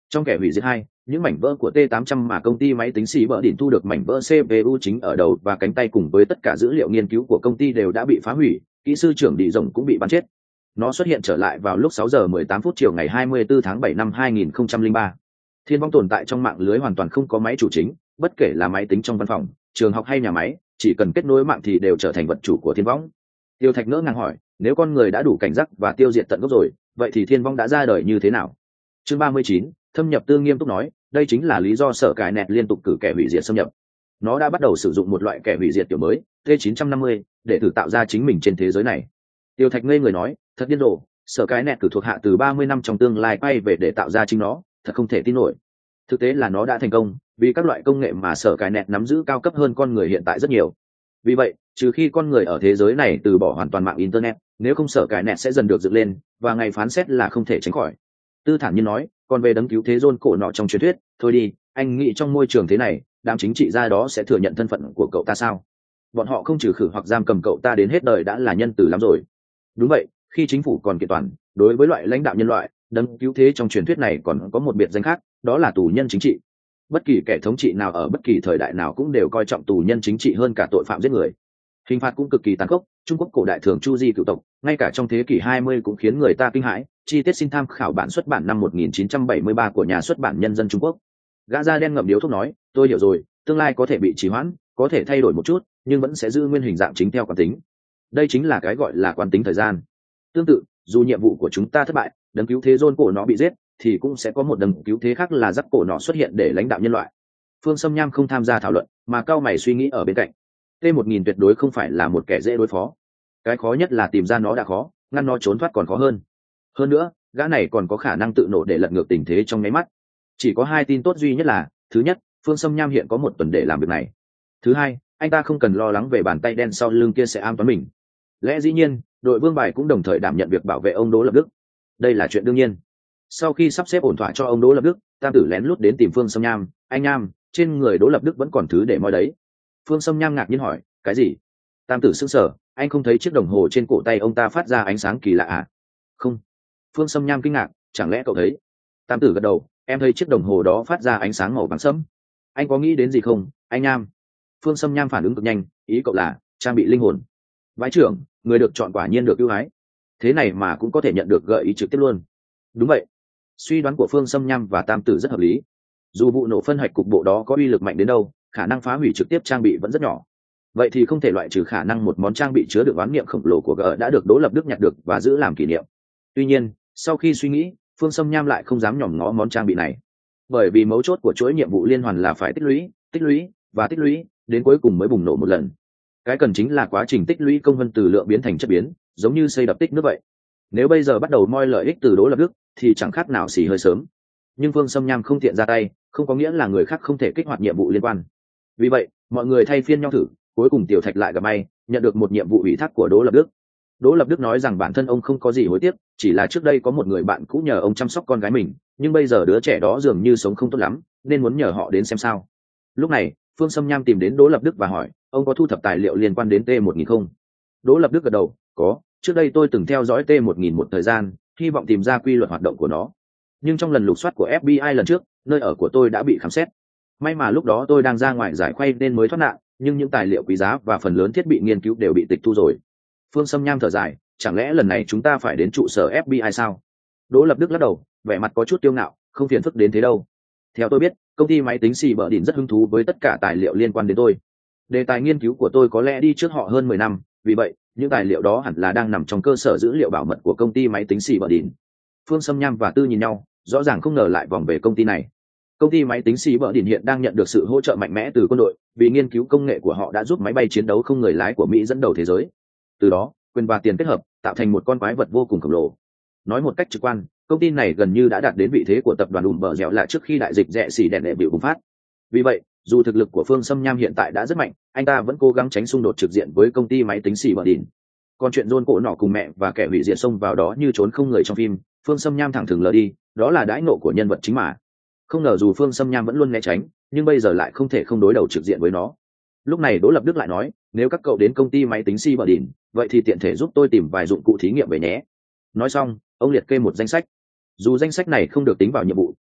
Trong kẻ hủy diệt hai, những mảnh vỡ của T tám trăm mà công ty máy tính xì bở đỉnh thu được mảnh vỡ xê pê u chính ở đầu và cánh tay cùng với tất cả dữ liệu nghiên cứu của công ty đều đã bị phá hủy, kỹ sư trưởng Đi Rồng cũng bị bắn chết. Nó xuất hiện trở lại vào lúc sáu giờ mười tám phút chiều ngày hai mươi tư tháng bảy năm hai nghìn không trăm lẻ ba. Thiên vong tồn tại trong mạng lưới hoàn toàn không có máy chủ chính, bất kể là máy tính trong văn phòng, trường học hay nhà máy, chỉ cần kết nối mạng thì đều trở thành vật chủ của thiên vong. Tiêu Thạch ngỡ ngàng hỏi, nếu con người đã đủ cảnh giác và tiêu diệt tận gốc rồi, vậy thì thiên vong đã ra đời như thế nào? Chương ba mươi chín, thâm nhập tương nghiêm túc nói, đây chính là lý do sở cài nẹt liên tục cử kẻ hủy diệt xâm nhập. Nó đã bắt đầu sử dụng một loại kẻ hủy diệt kiểu mới, T chín trăm năm mươi, để thử tạo ra chính mình trên thế giới này. Tiêu Thạch ngây người nói, thật điên rồ, sở cái nẹt cử thuộc hạ từ ba mươi năm trong tương lai quay về để tạo ra chính nó, thật không thể tin nổi. Thực tế là nó đã thành công, vì các loại công nghệ mà sở cái nẹt nắm giữ cao cấp hơn con người hiện tại rất nhiều. Vì vậy, trừ khi con người ở thế giới này từ bỏ hoàn toàn mạng internet, nếu không sở cái nẹt sẽ dần được dựng lên, và ngày phán xét là không thể tránh khỏi. Tư thản nhiên nói, còn về đấng cứu thế John cổ nọ trong truyền thuyết, thôi đi, anh nghĩ trong môi trường thế này, đám chính trị gia đó sẽ thừa nhận thân phận của cậu ta sao? Bọn họ không trừ khử hoặc giam cầm cậu ta đến hết đời đã là nhân từ lắm rồi. Đúng vậy, khi chính phủ còn kiện toàn, đối với loại lãnh đạo nhân loại, đấng cứu thế trong truyền thuyết này còn có một biệt danh khác, đó là tù nhân chính trị. Bất kỳ kẻ thống trị nào ở bất kỳ thời đại nào cũng đều coi trọng tù nhân chính trị hơn cả tội phạm giết người. Hình phạt cũng cực kỳ tàn khốc, Trung Quốc cổ đại thường Chu Di cựu tộc, ngay cả trong thế kỷ hai mươi cũng khiến người ta kinh hãi. Chi tiết xin tham khảo bản xuất bản năm một nghìn chín trăm bảy mươi ba của nhà xuất bản Nhân dân Trung Quốc. Gã da đen ngậm điếu thuốc nói, tôi hiểu rồi, tương lai có thể bị trì hoãn, có thể thay đổi một chút, nhưng vẫn sẽ giữ nguyên hình dạng chính theo quán tính. Đây chính là cái gọi là quán tính thời gian. Tương tự, dù nhiệm vụ của chúng ta thất bại, đấng cứu thế John cổ nó bị giết, thì cũng sẽ có một đấng cứu thế khác là giáp cổ nó xuất hiện để lãnh đạo nhân loại. Phương Sâm Nham không tham gia thảo luận, mà cao mày suy nghĩ ở bên cạnh. T một nghìn tuyệt đối không phải là một kẻ dễ đối phó. Cái khó nhất là tìm ra nó đã khó, ngăn nó trốn thoát còn khó hơn. Hơn nữa, gã này còn có khả năng tự nổ để lật ngược tình thế trong nháy mắt. Chỉ có hai tin tốt duy nhất là, thứ nhất, Phương Sâm Nham hiện có một tuần để làm việc này. Thứ hai, anh ta không cần lo lắng về bàn tay đen sau lưng kia sẽ ám toán mình. Lẽ dĩ nhiên, đội Vương Bài cũng đồng thời đảm nhận việc bảo vệ ông Đỗ Lập Đức. Đây là chuyện đương nhiên. Sau khi sắp xếp ổn thỏa cho ông Đỗ Lập Đức, Tam Tử lén lút đến tìm Phương Sâm Nham. Anh Nham, trên người Đỗ Lập Đức vẫn còn thứ để moi đấy. Phương Sâm Nham ngạc nhiên hỏi, cái gì? Tam Tử sững sờ, anh không thấy chiếc đồng hồ trên cổ tay ông ta phát ra ánh sáng kỳ lạ à? Không. Phương Sâm Nham kinh ngạc, chẳng lẽ cậu thấy? Tam Tử gật đầu, em thấy chiếc đồng hồ đó phát ra ánh sáng màu vàng sẫm. Anh có nghĩ đến gì không, anh Nham? Phương Sâm Nham phản ứng cực nhanh, ý cậu là trang bị linh hồn. Vãi trưởng, người được chọn quả nhiên được ưu ái. Thế này mà cũng có thể nhận được gợi ý trực tiếp luôn. Đúng vậy. Suy đoán của Phương Sâm Nham và Tam Tử rất hợp lý. Dù vụ nổ phân hạch cục bộ đó có uy lực mạnh đến đâu, khả năng phá hủy trực tiếp trang bị vẫn rất nhỏ. Vậy thì không thể loại trừ khả năng một món trang bị chứa đựng oán niệm khổng lồ của G đã được Đỗ Lập Đức nhặt được và giữ làm kỷ niệm. Tuy nhiên, sau khi suy nghĩ, Phương Sâm Nham lại không dám nhòm ngó món trang bị này. Bởi vì mấu chốt của chuỗi nhiệm vụ liên hoàn là phải tích lũy, tích lũy và tích lũy, đến cuối cùng mới bùng nổ một lần. Cái cần chính là quá trình tích lũy công vân từ lượng biến thành chất biến, giống như xây đập tích nước vậy. Nếu bây giờ bắt đầu moi lợi ích từ Đỗ Lập Đức, thì chẳng khác nào xì hơi sớm. Nhưng Phương Sâm Nham không tiện ra tay, không có nghĩa là người khác không thể kích hoạt nhiệm vụ liên quan. Vì vậy, mọi người thay phiên nhau thử, cuối cùng Tiểu Thạch lại gặp may, nhận được một nhiệm vụ ủy thác của Đỗ Lập Đức. Đỗ Lập Đức nói rằng bản thân ông không có gì hối tiếc, chỉ là trước đây có một người bạn cũ nhờ ông chăm sóc con gái mình, nhưng bây giờ đứa trẻ đó dường như sống không tốt lắm, nên muốn nhờ họ đến xem sao. Lúc này, Phương Sâm Nham tìm đến Đỗ Lập Đức và hỏi, ông có thu thập tài liệu liên quan đến T một nghìn không? Đỗ Lập Đức gật đầu, có, trước đây tôi từng theo dõi T một nghìn một thời gian, hy vọng tìm ra quy luật hoạt động của nó. Nhưng trong lần lục soát của F B I lần trước, nơi ở của tôi đã bị khám xét. May mà lúc đó tôi đang ra ngoài giải khuây nên mới thoát nạn, nhưng những tài liệu quý giá và phần lớn thiết bị nghiên cứu đều bị tịch thu rồi. Phương Sâm Nham thở dài, chẳng lẽ lần này chúng ta phải đến trụ sở F B I sao? Đỗ Lập Đức lắc đầu, vẻ mặt có chút kiêu ngạo, không phiền phức đến thế đâu. Theo tôi biết, công ty máy tính xì bở đỉnh rất hứng thú với tất cả tài liệu liên quan đến tôi. Đề tài nghiên cứu của tôi có lẽ đi trước họ hơn mười năm, vì vậy, những tài liệu đó hẳn là đang nằm trong cơ sở dữ liệu bảo mật của công ty máy tính xì bở đỉnh. Phương Sâm Nham và Tư nhìn nhau, rõ ràng không ngờ lại vòng về công ty này. Công ty máy tính xì bở đỉnh hiện đang nhận được sự hỗ trợ mạnh mẽ từ quân đội, vì nghiên cứu công nghệ của họ đã giúp máy bay chiến đấu không người lái của Mỹ dẫn đầu thế giới. Từ đó, quyền và tiền kết hợp, tạo thành một con quái vật vô cùng khổng lồ. Nói một cách trực quan, công ty này gần như đã đạt đến vị thế của tập đoàn ùm bờ dẻo lạ trước khi đại dịch rẻ xỉ đèn đệ bị bùng phát. Vì vậy, dù thực lực của Phương Sâm Nham hiện tại đã rất mạnh, anh ta vẫn cố gắng tránh xung đột trực diện với công ty máy tính xì bở đỉnh. Còn chuyện John cổ nọ cùng mẹ và kẻ hủy diệt xông vào đó như trốn không người trong phim, Phương Sâm Nham thẳng thừng lờ đi, đó là đãi ngộ của nhân vật chính mà. Không ngờ dù Phương Sâm Nham vẫn luôn né tránh, nhưng bây giờ lại không thể không đối đầu trực diện với nó. Lúc này Đỗ Lập Đức lại nói, nếu các cậu đến công ty máy tính xì bở đỉnh, vậy thì tiện thể giúp tôi tìm vài dụng cụ thí nghiệm về nhé. Nói xong, ông liệt kê một danh sách. Dù danh sách này không được tính vào nhiệm vụ,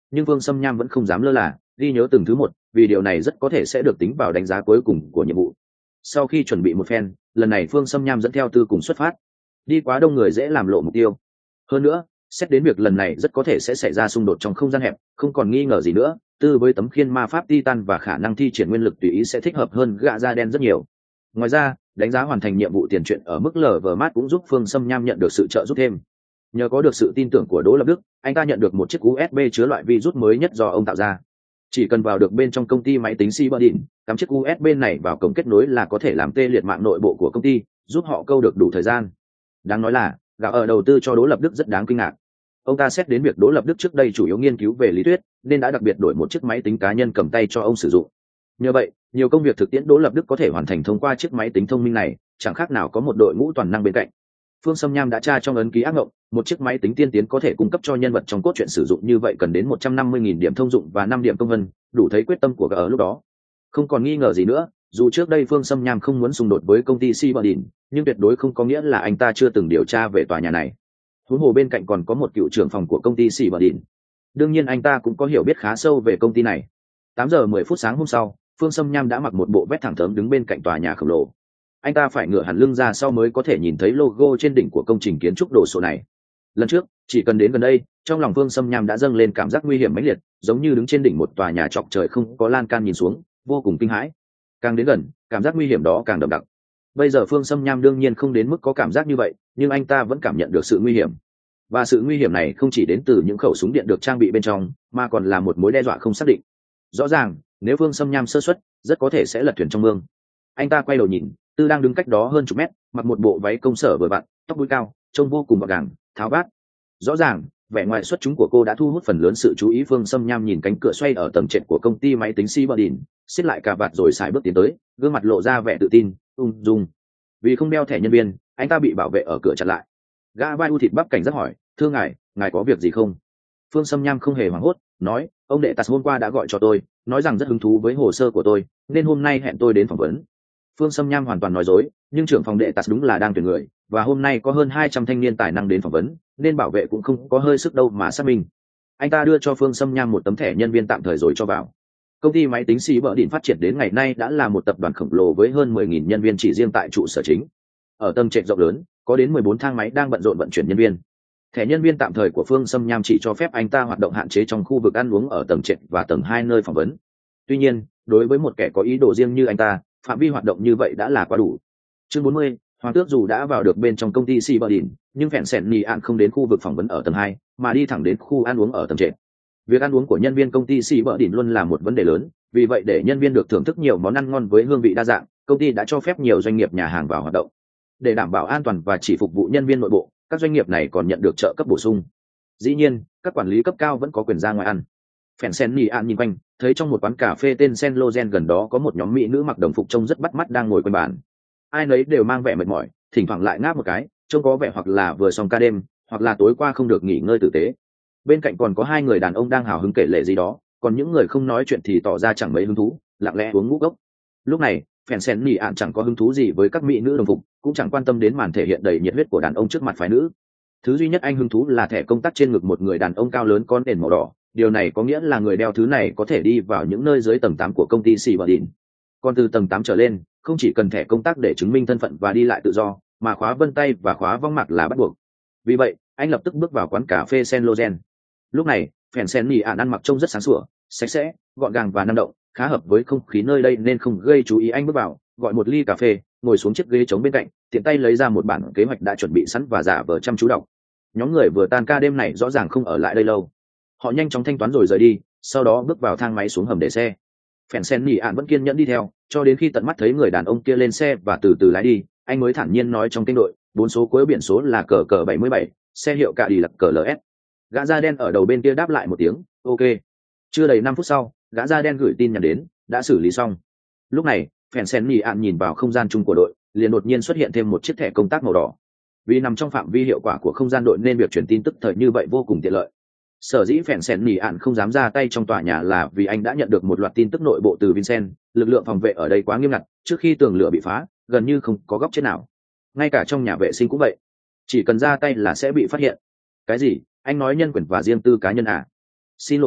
nhưng Phương Sâm Nham vẫn không dám lơ là, ghi nhớ từng thứ một, vì điều này rất có thể sẽ được tính vào đánh giá cuối cùng của nhiệm vụ. Sau khi chuẩn bị một phen, lần này Phương Sâm Nham dẫn theo Tư cùng xuất phát. Đi quá đông người dễ làm lộ mục tiêu. Hơn nữa, xét đến việc lần này rất có thể sẽ xảy ra xung đột trong không gian hẹp, không còn nghi ngờ gì nữa, Tư với tấm khiên ma pháp Titan và khả năng thi triển nguyên lực tùy ý sẽ thích hợp hơn gã da đen rất nhiều. Ngoài ra, đánh giá hoàn thành nhiệm vụ tiền truyện ở mức lờ vờ mát cũng giúp Phương Sâm Nham nhận được sự trợ giúp thêm. Nhờ có được sự tin tưởng của Đỗ Lập Đức, anh ta nhận được một chiếc u ét bê chứa loại virus mới nhất do ông tạo ra. Chỉ cần vào được bên trong công ty máy tính Cyberdin, cắm chiếc u ét bê này vào cổng kết nối là có thể làm tê liệt mạng nội bộ của công ty, giúp họ câu được đủ thời gian. Đáng nói là, gạo ở đầu tư cho Đỗ Lập Đức rất đáng kinh ngạc. Ông ta xét đến việc Đỗ Lập Đức trước đây chủ yếu nghiên cứu về lý thuyết, nên đã đặc biệt đổi một chiếc máy tính cá nhân cầm tay cho ông sử dụng. Nhờ vậy, nhiều công việc thực tiễn Đỗ Lập Đức có thể hoàn thành thông qua chiếc máy tính thông minh này, chẳng khác nào có một đội ngũ toàn năng bên cạnh. Phương Sâm Nham đã tra trong ấn ký ác mộng, một chiếc máy tính tiên tiến có thể cung cấp cho nhân vật trong cốt truyện sử dụng như vậy cần đến một trăm năm mươi nghìn điểm thông dụng và năm điểm công vân, đủ thấy quyết tâm của gã ở lúc đó. Không còn nghi ngờ gì nữa, dù trước đây Phương Sâm Nham không muốn xung đột với công ty Cyberdin, nhưng tuyệt đối không có nghĩa là anh ta chưa từng điều tra về tòa nhà này. Huống hồ bên cạnh còn có một cựu trưởng phòng của công ty Cyberdin. Đương nhiên anh ta cũng có hiểu biết khá sâu về công ty này. tám giờ mười phút sáng hôm sau, Phương Sâm Nham đã mặc một bộ vest thẳng thớm đứng bên cạnh tòa nhà khổng lồ. Anh ta phải ngửa hẳn lưng ra sau mới có thể nhìn thấy logo trên đỉnh của công trình kiến trúc đồ sộ này. Lần trước, chỉ cần đến gần đây, trong lòng Phương Sâm Nham đã dâng lên cảm giác nguy hiểm mãnh liệt, giống như đứng trên đỉnh một tòa nhà chọc trời không có lan can nhìn xuống, vô cùng kinh hãi. Càng đến gần, cảm giác nguy hiểm đó càng đậm đặc. Bây giờ Phương Sâm Nham đương nhiên không đến mức có cảm giác như vậy, nhưng anh ta vẫn cảm nhận được sự nguy hiểm. Và sự nguy hiểm này không chỉ đến từ những khẩu súng điện được trang bị bên trong, mà còn là một mối đe dọa không xác định. Rõ ràng, nếu Phương Sâm Nham sơ suất, rất có thể sẽ lật thuyền trong mương. Anh ta quay đầu nhìn, Tư đang đứng cách đó hơn chục mét, mặc một bộ váy công sở vừa vặn, tóc búi cao, trông vô cùng gọn gàng, tháo vát. Rõ ràng, vẻ ngoài xuất chúng của cô đã thu hút phần lớn sự chú ý. Phương Sâm Nham nhìn cánh cửa xoay ở tầng trệt của công ty máy tính Cyberdin, xiết lại cà vạt rồi sải bước tiến tới, gương mặt lộ ra vẻ tự tin, ung dung. Vì không đeo thẻ nhân viên, anh ta bị bảo vệ ở cửa chặn lại. Gã vai u thịt bắp cảnh giác hỏi, thưa ngài, ngài có việc gì không? Phương Sâm Nham không hề hoảng hốt, nói, ông đệ Tạt hôm qua đã gọi cho tôi, nói rằng rất hứng thú với hồ sơ của tôi, nên hôm nay hẹn tôi đến phỏng vấn. Phương Sâm Nham hoàn toàn nói dối, nhưng trưởng phòng đệ Tạt đúng là đang tuyển người, và hôm nay có hơn hai trăm thanh niên tài năng đến phỏng vấn, nên bảo vệ cũng không có hơi sức đâu mà xác minh. Anh ta đưa cho Phương Sâm Nham một tấm thẻ nhân viên tạm thời rồi cho vào. Công ty máy tính Cyberdin phát triển đến ngày nay đã là một tập đoàn khổng lồ với hơn mười nghìn nhân viên chỉ riêng tại trụ sở chính. Ở tầng trệt rộng lớn, có đến mười bốn thang máy đang bận rộn vận chuyển nhân viên. Thẻ nhân viên tạm thời của Phương Sâm Nham chỉ cho phép anh ta hoạt động hạn chế trong khu vực ăn uống ở tầng trệt và tầng hai nơi phỏng vấn. Tuy nhiên, đối với một kẻ có ý đồ riêng như anh ta, phạm vi hoạt động như vậy đã là quá đủ. Chương bốn mươi, Hoàng tước dù đã vào được bên trong công ty Cyberdin, nhưng phèn sẹn nhì ạn không đến khu vực phỏng vấn ở tầng hai, mà đi thẳng đến khu ăn uống ở tầng trệt. Việc ăn uống của nhân viên công ty Cyberdin luôn là một vấn đề lớn, vì vậy để nhân viên được thưởng thức nhiều món ăn ngon với hương vị đa dạng, công ty đã cho phép nhiều doanh nghiệp nhà hàng vào hoạt động. Để đảm bảo an toàn và chỉ phục vụ nhân viên nội bộ, các doanh nghiệp này còn nhận được trợ cấp bổ sung. Dĩ nhiên, các quản lý cấp cao vẫn có quyền ra ngoài ăn. Phèn sen nhì ạn nhìn quanh, thấy trong một quán cà phê tên Sen Lozen gần đó có một nhóm mỹ nữ mặc đồng phục trông rất bắt mắt đang ngồi quanh bàn. Ai nấy đều mang vẻ mệt mỏi, thỉnh thoảng lại ngáp một cái, trông có vẻ hoặc là vừa xong ca đêm, hoặc là tối qua không được nghỉ ngơi tử tế. Bên cạnh còn có hai người đàn ông đang hào hứng kể lể gì đó, còn những người không nói chuyện thì tỏ ra chẳng mấy hứng thú, lặng lẽ uống ngũ cốc. Lúc này, phèn sen nhì ạn chẳng có hứng thú gì với các mỹ nữ đồng phục, cũng chẳng quan tâm đến màn thể hiện đầy nhiệt huyết của đàn ông trước mặt phái nữ. Thứ duy nhất anh hứng thú là thẻ công tác trên ngực một người đàn ông cao lớn con đèn màu đỏ. Điều này có nghĩa là người đeo thứ này có thể đi vào những nơi dưới tầng tám của công ty Cyberdin. Còn từ tầng tám trở lên, không chỉ cần thẻ công tác để chứng minh thân phận và đi lại tự do, mà khóa vân tay và khóa vong mạc là bắt buộc. Vì vậy, anh lập tức bước vào quán cà phê Sen Lozen. Lúc này, phèn sen nhì ạn ăn mặc trông rất sáng sủa, sạch sẽ, gọn gàng và năng động, khá hợp với không khí nơi đây nên không gây chú ý. Anh bước vào, gọi một ly cà phê, ngồi xuống chiếc ghế trống bên cạnh, tiện tay lấy ra một bản kế hoạch đã chuẩn bị sẵn và giả vờ chăm chú đọc. Nhóm người vừa tan ca đêm này rõ ràng không ở lại đây lâu. Họ nhanh chóng thanh toán rồi rời đi, sau đó bước vào thang máy xuống hầm để xe. Phèn sen nhì ạn vẫn kiên nhẫn đi theo, cho đến khi tận mắt thấy người đàn ông kia lên xe và từ từ lái đi, anh mới thản nhiên nói trong kênh đội, bốn số cuối biển số là cờ cờ bảy mươi bảy, xe hiệu cạ đi lật cờ lờ ét. Gã da đen ở đầu bên kia đáp lại một tiếng, ok. Chưa đầy năm phút sau, gã da đen gửi tin nhắn đến, đã xử lý xong. Lúc này, phèn sen nhì ạn nhìn vào không gian chung của đội, liền đột nhiên xuất hiện thêm một chiếc thẻ công tác màu đỏ. Vì nằm trong phạm vi hiệu quả của không gian đội nên việc truyền tin tức thời như vậy vô cùng tiện lợi. Sở dĩ phèn sen nhì ạn không dám ra tay trong tòa nhà là vì anh đã nhận được một loạt tin tức nội bộ từ Vincent. Lực lượng phòng vệ ở đây quá nghiêm ngặt, trước khi tường lửa bị phá, gần như không có góc chết nào. Ngay cả trong nhà vệ sinh cũng vậy, chỉ cần ra tay là sẽ bị phát hiện. Cái gì? Anh nói nhân quyền và riêng tư cá nhân à? Xin lỗi,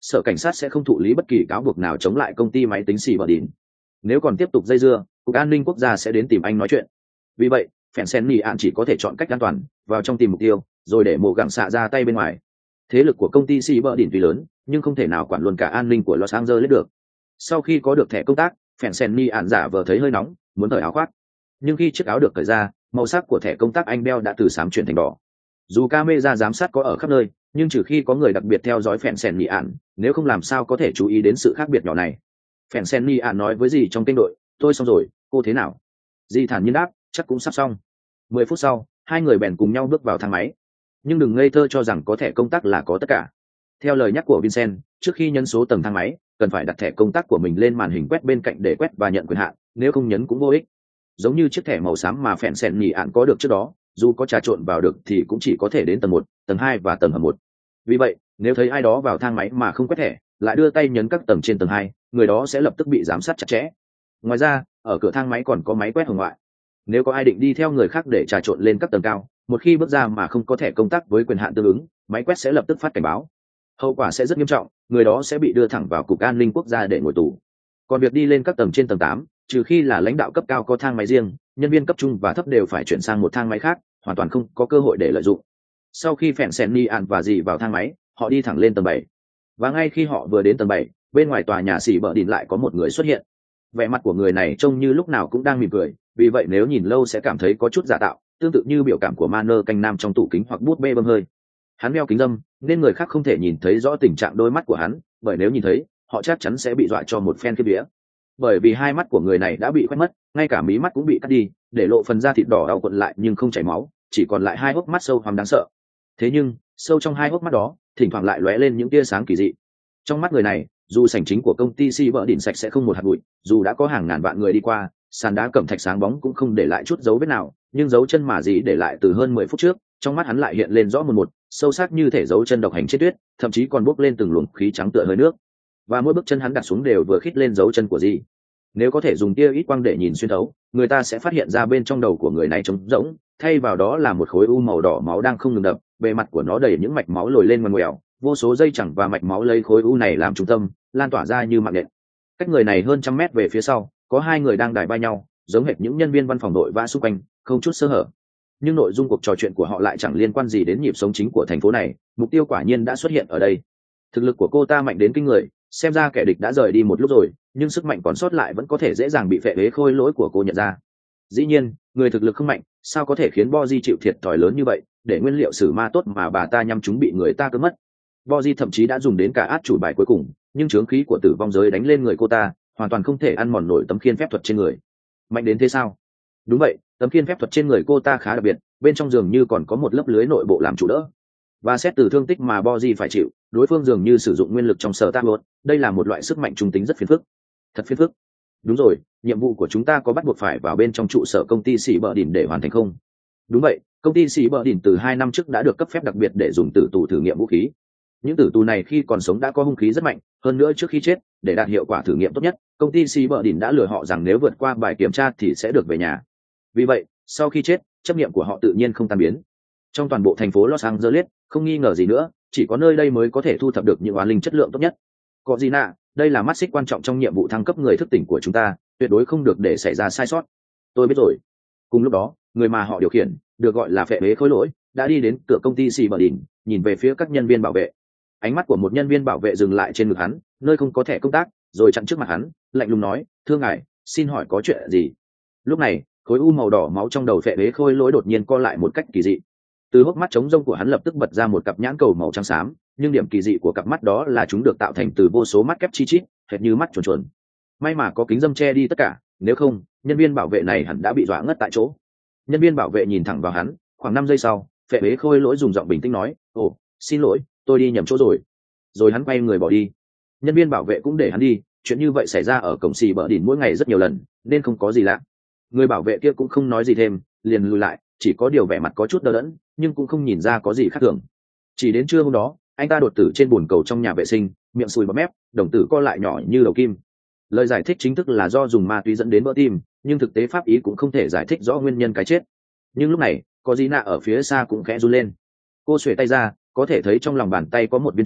sở cảnh sát sẽ không thụ lý bất kỳ cáo buộc nào chống lại công ty máy tính xì bờ đỉnh. Nếu còn tiếp tục dây dưa, cục an ninh quốc gia sẽ đến tìm anh nói chuyện. Vì vậy phèn sen nỉ ạn chỉ có thể chọn cách an toàn vào trong tìm mục tiêu, rồi để mộ gặng xạ ra tay bên ngoài. Thế lực của công ty xì bờ đỉnh tuy lớn, nhưng không thể nào quản luôn cả an ninh của Los Angeles được. Sau khi có được thẻ công tác, phèn sen nỉ ạn giả vờ thấy hơi nóng, muốn cởi áo khoác. Nhưng khi chiếc áo được cởi ra, màu sắc của thẻ công tác anh đeo đã từ xám chuyển thành đỏ. Dù camera giám sát có ở khắp nơi, nhưng trừ khi có người đặc biệt theo dõi phèn sen nỉ ạn, nếu không làm sao có thể chú ý đến sự khác biệt nhỏ này. Phèn sen nỉ ạn nói với dì trong kênh đội, tôi xong rồi, cô thế nào? Dì thản nhiên đáp, chắc cũng sắp xong. Mười phút sau, hai người bèn cùng nhau bước vào thang máy. Nhưng đừng ngây thơ cho rằng có thẻ công tác là có tất cả. Theo lời nhắc của Vincent, trước khi nhấn số tầng thang máy, cần phải đặt thẻ công tác của mình lên màn hình quét bên cạnh để quét và nhận quyền hạn, nếu không nhấn cũng vô ích. Giống như chiếc thẻ màu xám mà phèn sen nhì ạn có được trước đó, dù có trà trộn vào được thì cũng chỉ có thể đến tầng một, tầng hai và tầng hầm một. Vì vậy, nếu thấy ai đó vào thang máy mà không quét thẻ, lại đưa tay nhấn các tầng trên tầng hai, người đó sẽ lập tức bị giám sát chặt chẽ. Ngoài ra, ở cửa thang máy còn có máy quét hồng ngoại. Nếu có ai định đi theo người khác để trà trộn lên các tầng cao, một khi bước ra mà không có thẻ công tác với quyền hạn tương ứng, máy quét sẽ lập tức phát cảnh báo. Hậu quả sẽ rất nghiêm trọng, người đó sẽ bị đưa thẳng vào cục an ninh quốc gia để ngồi tù. Còn việc đi lên các tầng trên tầng tám, trừ khi là lãnh đạo cấp cao có thang máy riêng, nhân viên cấp trung và thấp đều phải chuyển sang một thang máy khác, hoàn toàn không có cơ hội để lợi dụng. Sau khi phèn sen ni ạn và dì vào thang máy, họ đi thẳng lên tầng bảy. Và ngay khi họ vừa đến tầng bảy, bên ngoài tòa nhà xỉ bờ đỉnh lại có một người xuất hiện. Vẻ mặt của người này trông như lúc nào cũng đang mỉm cười, vì vậy nếu nhìn lâu sẽ cảm thấy có chút giả tạo, tương tự như biểu cảm của Manner canh nam trong tủ kính hoặc bút bê bơm hơi. Hắn đeo kính râm, nên người khác không thể nhìn thấy rõ tình trạng đôi mắt của hắn, bởi nếu nhìn thấy, họ chắc chắn sẽ bị dọa cho một phen khiếp vía. Bởi vì hai mắt của người này đã bị khoét mất, ngay cả mí mắt cũng bị cắt đi, để lộ phần da thịt đỏ đau cuộn lại nhưng không chảy máu, chỉ còn lại hai hốc mắt sâu hoắm đáng sợ. Thế nhưng, sâu trong hai hốc mắt đó, thỉnh thoảng lại lóe lên những tia sáng kỳ dị. Trong mắt người này, dù sảnh chính của công ty xi bờ đỉnh sạch sẽ không một hạt bụi, dù đã có hàng ngàn vạn người đi qua, sàn đá cẩm thạch sáng bóng cũng không để lại chút dấu vết nào, nhưng dấu chân mà gì để lại từ hơn mười phút trước, trong mắt hắn lại hiện lên rõ một một, sâu sắc như thể dấu chân độc hành trên tuyết, thậm chí còn bốc lên từng luồng khí trắng tựa hơi nước. Và mỗi bước chân hắn đặt xuống đều vừa khít lên dấu chân của gì. Nếu có thể dùng tia ít quang để nhìn xuyên thấu, người ta sẽ phát hiện ra bên trong đầu của người này trống rỗng, thay vào đó là một khối u màu đỏ máu đang không ngừng đập, bề mặt của nó đầy những mạch máu lồi lên ngoằn ngoèo, vô số dây chẳng và mạch máu lấy khối u này làm trung tâm, lan tỏa ra như mạng nhện. Cách người này hơn trăm mét về phía sau, có hai người đang đài vai nhau, giống hệt những nhân viên văn phòng đội vã xung quanh, không chút sơ hở. Nhưng nội dung cuộc trò chuyện của họ lại chẳng liên quan gì đến nhịp sống chính của thành phố này. Mục tiêu quả nhiên đã xuất hiện ở đây. Thực lực của cô ta mạnh đến kinh người, xem ra kẻ địch đã rời đi một lúc rồi, nhưng sức mạnh còn sót lại vẫn có thể dễ dàng bị phệ bế khôi lỗi của cô nhận ra. Dĩ nhiên, người thực lực không mạnh, sao có thể khiến Boji chịu thiệt thòi lớn như vậy, để nguyên liệu sử ma tốt mà bà ta nhắm chúng bị người ta cướp mất. Boji thậm chí đã dùng đến cả át chủ bài cuối cùng, nhưng chướng khí của tử vong giới đánh lên người cô ta, hoàn toàn không thể ăn mòn nổi tấm khiên phép thuật trên người. Mạnh đến thế sao? Đúng vậy, tấm khiên phép thuật trên người cô ta khá đặc biệt, bên trong dường như còn có một lớp lưới nội bộ làm trụ đỡ. Và xét từ thương tích mà Boji phải chịu, đối phương dường như sử dụng nguyên lực trong sở tác luật, đây là một loại sức mạnh trung tính rất phiền phức. Thật phiền phức. Đúng rồi, nhiệm vụ của chúng ta có bắt buộc phải vào bên trong trụ sở công ty xỉ bờ đỉnh để hoàn thành không? Đúng vậy, công ty xỉ bờ đỉnh từ hai năm trước đã được cấp phép đặc biệt để dùng tử tù thử nghiệm vũ khí. Những tử tù này khi còn sống đã có hung khí rất mạnh, hơn nữa trước khi chết, để đạt hiệu quả thử nghiệm tốt nhất, công ty xỉ bờ đỉnh đã lừa họ rằng nếu vượt qua bài kiểm tra thì sẽ được về nhà. Vì vậy, sau khi chết, chấp niệm của họ tự nhiên không tan biến. Trong toàn bộ thành phố Los Angeles, không nghi ngờ gì nữa, chỉ có nơi đây mới có thể thu thập được những oán linh chất lượng tốt nhất. Có gì nạ, đây là mắt xích quan trọng trong nhiệm vụ thăng cấp người thức tỉnh của chúng ta, tuyệt đối không được để xảy ra sai sót. Tôi biết rồi. Cùng lúc đó, người mà họ điều khiển, được gọi là phệ bế khối lỗi, đã đi đến cửa công ty xì bờ đỉnh, nhìn về phía các nhân viên bảo vệ. Ánh mắt của một nhân viên bảo vệ dừng lại trên ngực hắn, nơi không có thẻ công tác, rồi chặn trước mặt hắn, lạnh lùng nói, thưa ngài, xin hỏi có chuyện gì? Lúc này, khối u màu đỏ máu trong đầu phệ bế khôi lỗi đột nhiên co lại một cách kỳ dị. Từ hốc mắt trống rông của hắn lập tức bật ra một cặp nhãn cầu màu trắng xám, nhưng điểm kỳ dị của cặp mắt đó là chúng được tạo thành từ vô số mắt kép chi chít, hệt như mắt chuồn chuồn. May mà có kính râm che đi tất cả, nếu không, nhân viên bảo vệ này hẳn đã bị dọa ngất tại chỗ. Nhân viên bảo vệ nhìn thẳng vào hắn, khoảng năm giây sau, phệ bế khôi lỗi dùng giọng bình tĩnh nói, ồ, xin lỗi, tôi đi nhầm chỗ rồi. Rồi hắn quay người bỏ đi. Nhân viên bảo vệ cũng để hắn đi, chuyện như vậy xảy ra ở cổng xì bờ đỉnh mỗi ngày rất nhiều lần, nên không có gì lạ. Người bảo vệ kia cũng không nói gì thêm, liền lùi lại, chỉ có điều vẻ mặt có chút đờ đẫn, nhưng cũng không nhìn ra có gì khác thường. Chỉ đến trưa hôm đó, anh ta đột tử trên bồn cầu trong nhà vệ sinh, miệng sùi bọt mép, đồng tử co lại nhỏ như đầu kim. Lời giải thích chính thức là do dùng ma túy dẫn đến vỡ tim, nhưng thực tế pháp ý cũng không thể giải thích rõ nguyên nhân cái chết. Nhưng lúc này, có gì nạ ở phía xa cũng khẽ run lên. Cô xuề tay ra, có thể thấy trong lòng bàn tay có một viên trâu,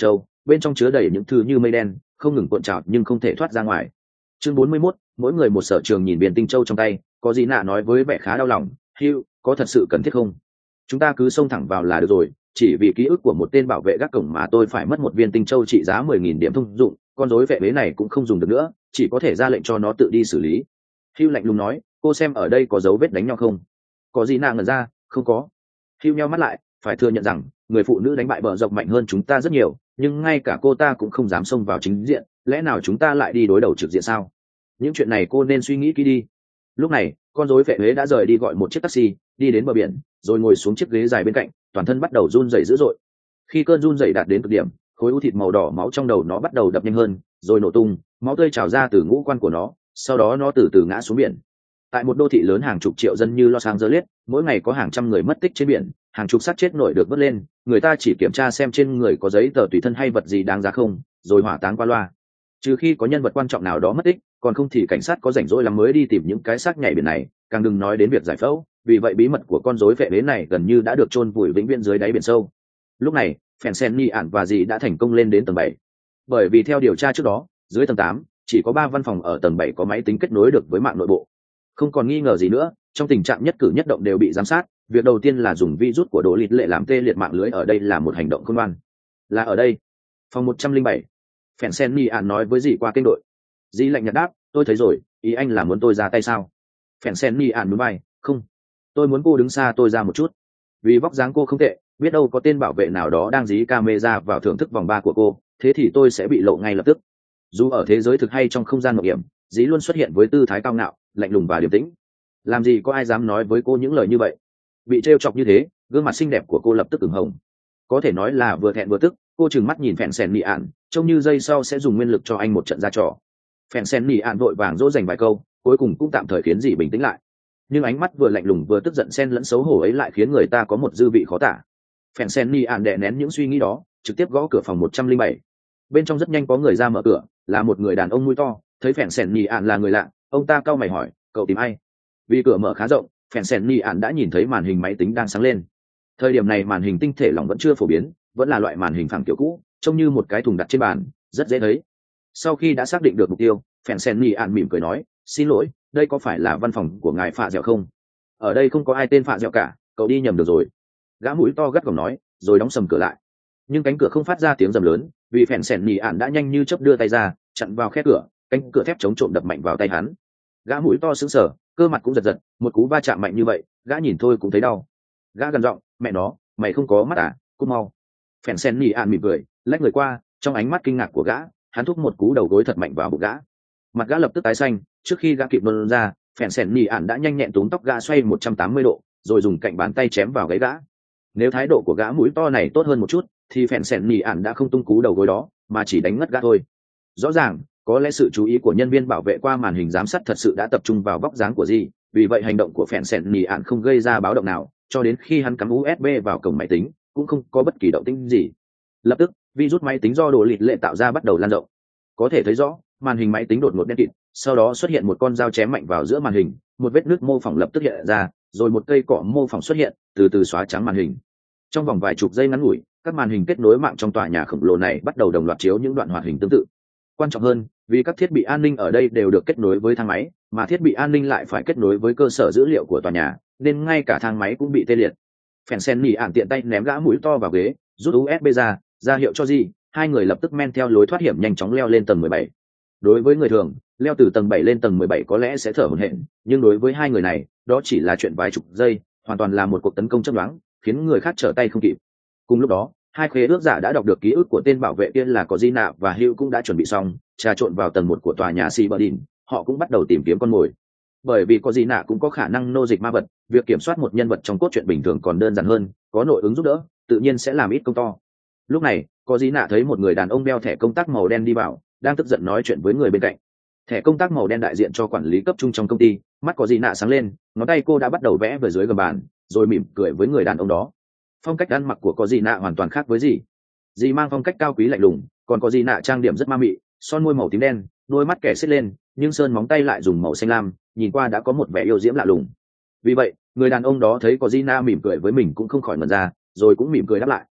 bên trong chứa đầy những thứ như mây đen không ngừng cuộn trào nhưng không thể thoát ra ngoài. Chương bốn mươi mốt, mỗi người một sở trường nhìn biển tinh châu trong tay, có gì nạ nói với vẻ khá đau lòng, Hugh, có thật sự cần thiết không? Chúng ta cứ xông thẳng vào là được rồi, chỉ vì ký ức của một tên bảo vệ gác cổng mà tôi phải mất một viên tinh châu trị giá mười nghìn điểm thông dụng, con rối vệ bế này cũng không dùng được nữa, chỉ có thể ra lệnh cho nó tự đi xử lý. Hugh lạnh lùng nói, cô xem ở đây có dấu vết đánh nhau không? Có gì nạ ngẩn ra, không có. Hugh nheo mắt lại, phải thừa nhận rằng người phụ nữ đánh bại bờ dọc mạnh hơn chúng ta rất nhiều, nhưng ngay cả cô ta cũng không dám xông vào chính diện, lẽ nào chúng ta lại đi đối đầu trực diện sao? Những chuyện này cô nên suy nghĩ kỹ đi. Lúc này con rối vệ huế đã rời đi gọi một chiếc taxi đi đến bờ biển, rồi ngồi xuống chiếc ghế dài bên cạnh, toàn thân bắt đầu run rẩy dữ dội. Khi cơn run rẩy đạt đến cực điểm, khối u thịt màu đỏ máu trong đầu nó bắt đầu đập nhanh hơn, rồi nổ tung, máu tươi trào ra từ ngũ quan của nó, sau đó nó từ từ ngã xuống biển. Tại một đô thị lớn hàng chục triệu dân như Los Angeles, mỗi ngày có hàng trăm người mất tích trên biển, hàng chục xác chết nổi được vớt lên, người ta chỉ kiểm tra xem trên người có giấy tờ tùy thân hay vật gì đáng giá không, rồi hỏa táng qua loa. Trừ khi có nhân vật quan trọng nào đó mất tích, còn không thì cảnh sát có rảnh rỗi lắm mới đi tìm những cái xác nhảy biển này, càng đừng nói đến việc giải phẫu. Vì vậy bí mật của con rối vệ bế này gần như đã được chôn vùi vĩnh viễn dưới đáy biển sâu. Lúc này phèn sen ni ạn và dì đã thành công lên đến tầng bảy, bởi vì theo điều tra trước đó, dưới tầng tám chỉ có ba văn phòng ở tầng bảy có máy tính kết nối được với mạng nội bộ. Không còn nghi ngờ gì nữa, trong tình trạng nhất cử nhất động đều bị giám sát, việc đầu tiên là dùng virus của đồ lịt lệ làm tê liệt mạng lưới ở đây là một hành động khôn ngoan. Là ở đây, phòng một trăm linh bảy. Phèn sen ni ạn nói với dì qua kênh đội. Dì lạnh nhạt đáp, tôi thấy rồi, ý anh là muốn tôi ra tay sao? Phèn sen ni ạn núi bay, không, tôi muốn cô đứng xa tôi ra một chút, vì vóc dáng cô không tệ, biết đâu có tên bảo vệ nào đó đang dí camera vào thưởng thức vòng ba của cô, thế thì tôi sẽ bị lộ ngay lập tức. Dù ở thế giới thực hay trong không gian mạo hiểm, dí luôn xuất hiện với tư thái cao ngạo, lạnh lùng và điềm tĩnh. Làm gì có ai dám nói với cô những lời như vậy? Bị trêu chọc như thế, gương mặt xinh đẹp của cô lập tức ửng hồng, có thể nói là vừa thẹn vừa tức. Cô trừng mắt nhìn phèn sen nỉ ạn, trông như giây sau sẽ dùng nguyên lực cho anh một trận ra trò. Phèn sen nỉ ạn vội vàng dỗ dành vài câu, cuối cùng cũng tạm thời khiến dì bình tĩnh lại, nhưng ánh mắt vừa lạnh lùng vừa tức giận xen lẫn xấu hổ ấy lại khiến người ta có một dư vị khó tả. Phèn sen nỉ ạn đè nén những suy nghĩ đó, trực tiếp gõ cửa phòng một trăm linh bảy. Bên trong rất nhanh có người ra mở cửa, là một người đàn ông mũi to. Thấy phèn sen nỉ ạn là người lạ, ông ta cau mày hỏi, cậu tìm ai? Vì cửa mở khá rộng, phèn sen nỉ ạn đã nhìn thấy màn hình máy tính đang sáng lên. Thời điểm này màn hình tinh thể lỏng vẫn chưa phổ biến, vẫn là loại màn hình phẳng kiểu cũ, trông như một cái thùng đặt trên bàn, rất dễ thấy. Sau khi đã xác định được mục tiêu, phèn sen nỉ ạn mỉm cười nói, xin lỗi, đây có phải là văn phòng của ngài Phạ Dẻo không? Ở đây không có ai tên Phạ Dẻo cả, cậu đi nhầm được rồi. Gã mũi to gắt gỏng nói, rồi đóng sầm cửa lại. Nhưng cánh cửa không phát ra tiếng rầm lớn, vì phèn sen nỉ ạn đã nhanh như chớp đưa tay ra chặn vào khe cửa, cánh cửa thép chống trộm đập mạnh vào tay hắn. Gã mũi to sững sờ, cơ mặt cũng giật giật, một cú va chạm mạnh như vậy, gã nhìn thôi cũng thấy đau. Gã gần giọng, mẹ nó, mày không có mắt à, cút mau. Phèn sen nỉ ạn mỉm cười, lách người qua, trong ánh mắt kinh ngạc của gã, hắn thúc một cú đầu gối thật mạnh vào bụng gã. Mặt gã lập tức tái xanh, trước khi gã kịp nôn ra, phèn sen nỉ ạn đã nhanh nhẹn túm tóc gã xoay một trăm tám mươi độ, rồi dùng cạnh bàn tay chém vào gáy gã. Nếu thái độ của gã mũi to này tốt hơn một chút, thì phèn sen nỉ ạn đã không tung cú đầu gối đó, mà chỉ đánh ngất gã thôi. Rõ ràng, có lẽ sự chú ý của nhân viên bảo vệ qua màn hình giám sát thật sự đã tập trung vào vóc dáng của Di, vì vậy hành động của phèn sen nỉ ạn không gây ra báo động nào, cho đến khi hắn cắm u ét bê vào cổng máy tính, cũng không có bất kỳ động tĩnh gì. Lập tức, virus máy tính do đồ lịt lệ tạo ra bắt đầu lan rộng. Có thể thấy rõ, màn hình máy tính đột ngột đen kịt, sau đó xuất hiện một con dao chém mạnh vào giữa màn hình, một vết nứt mô phỏng lập tức hiện ra, rồi một cây cọ mô phỏng xuất hiện, từ từ xóa trắng màn hình. Trong vòng vài chục giây ngắn ngủi, các màn hình kết nối mạng trong tòa nhà khổng lồ này bắt đầu đồng loạt chiếu những đoạn hoạt hình tương tự. Quan trọng hơn, vì các thiết bị an ninh ở đây đều được kết nối với thang máy, mà thiết bị an ninh lại phải kết nối với cơ sở dữ liệu của tòa nhà, nên ngay cả thang máy cũng bị tê liệt. Phèn sen nỉ ạn tiện tay ném gã mũi to vào ghế, rút u ét bê ra, ra hiệu cho Di, hai người lập tức men theo lối thoát hiểm nhanh chóng leo lên tầng mười bảy. Đối với người thường, leo từ tầng bảy lên tầng mười bảy có lẽ sẽ thở hổn hển, nhưng đối với hai người này, đó chỉ là chuyện vài chục giây, hoàn toàn là một cuộc tấn công chớp nhoáng, khiến người khác trở tay không kịp. Cùng lúc đó, hai khế ước giả đã đọc được ký ức của tên bảo vệ kia là có Di nạ và Hugh cũng đã chuẩn bị xong, trà trộn vào tầng một của tòa nhà Cyberdin, họ cũng bắt đầu tìm kiếm con mồi. Bởi vì có Di nạ cũng có khả năng nô dịch ma vật, việc kiểm soát một nhân vật trong cốt truyện bình thường còn đơn giản hơn, có nội ứng giúp đỡ, tự nhiên sẽ làm ít công to. Lúc này, có Di nạ thấy một người đàn ông đeo thẻ công tác màu đen đi vào, đang tức giận nói chuyện với người bên cạnh. Thẻ công tác màu đen đại diện cho quản lý cấp trung trong công ty, mắt có Di nạ sáng lên, ngón tay cô đã bắt đầu vẽ về dưới gầm bàn, rồi mỉm cười với người đàn ông đó. Phong cách ăn mặc của có Di nạ hoàn toàn khác với Di. Di mang phong cách cao quý lạnh lùng, còn có Di nạ trang điểm rất ma mị, son môi màu tím đen, đôi mắt kẻ xếp lên, nhưng sơn móng tay lại dùng màu xanh lam, nhìn qua đã có một vẻ yêu diễm lạ lùng. Vì vậy, người đàn ông đó thấy có Di nạ mỉm cười với mình cũng không khỏi ngẩn ra, rồi cũng mỉm cười đáp lại.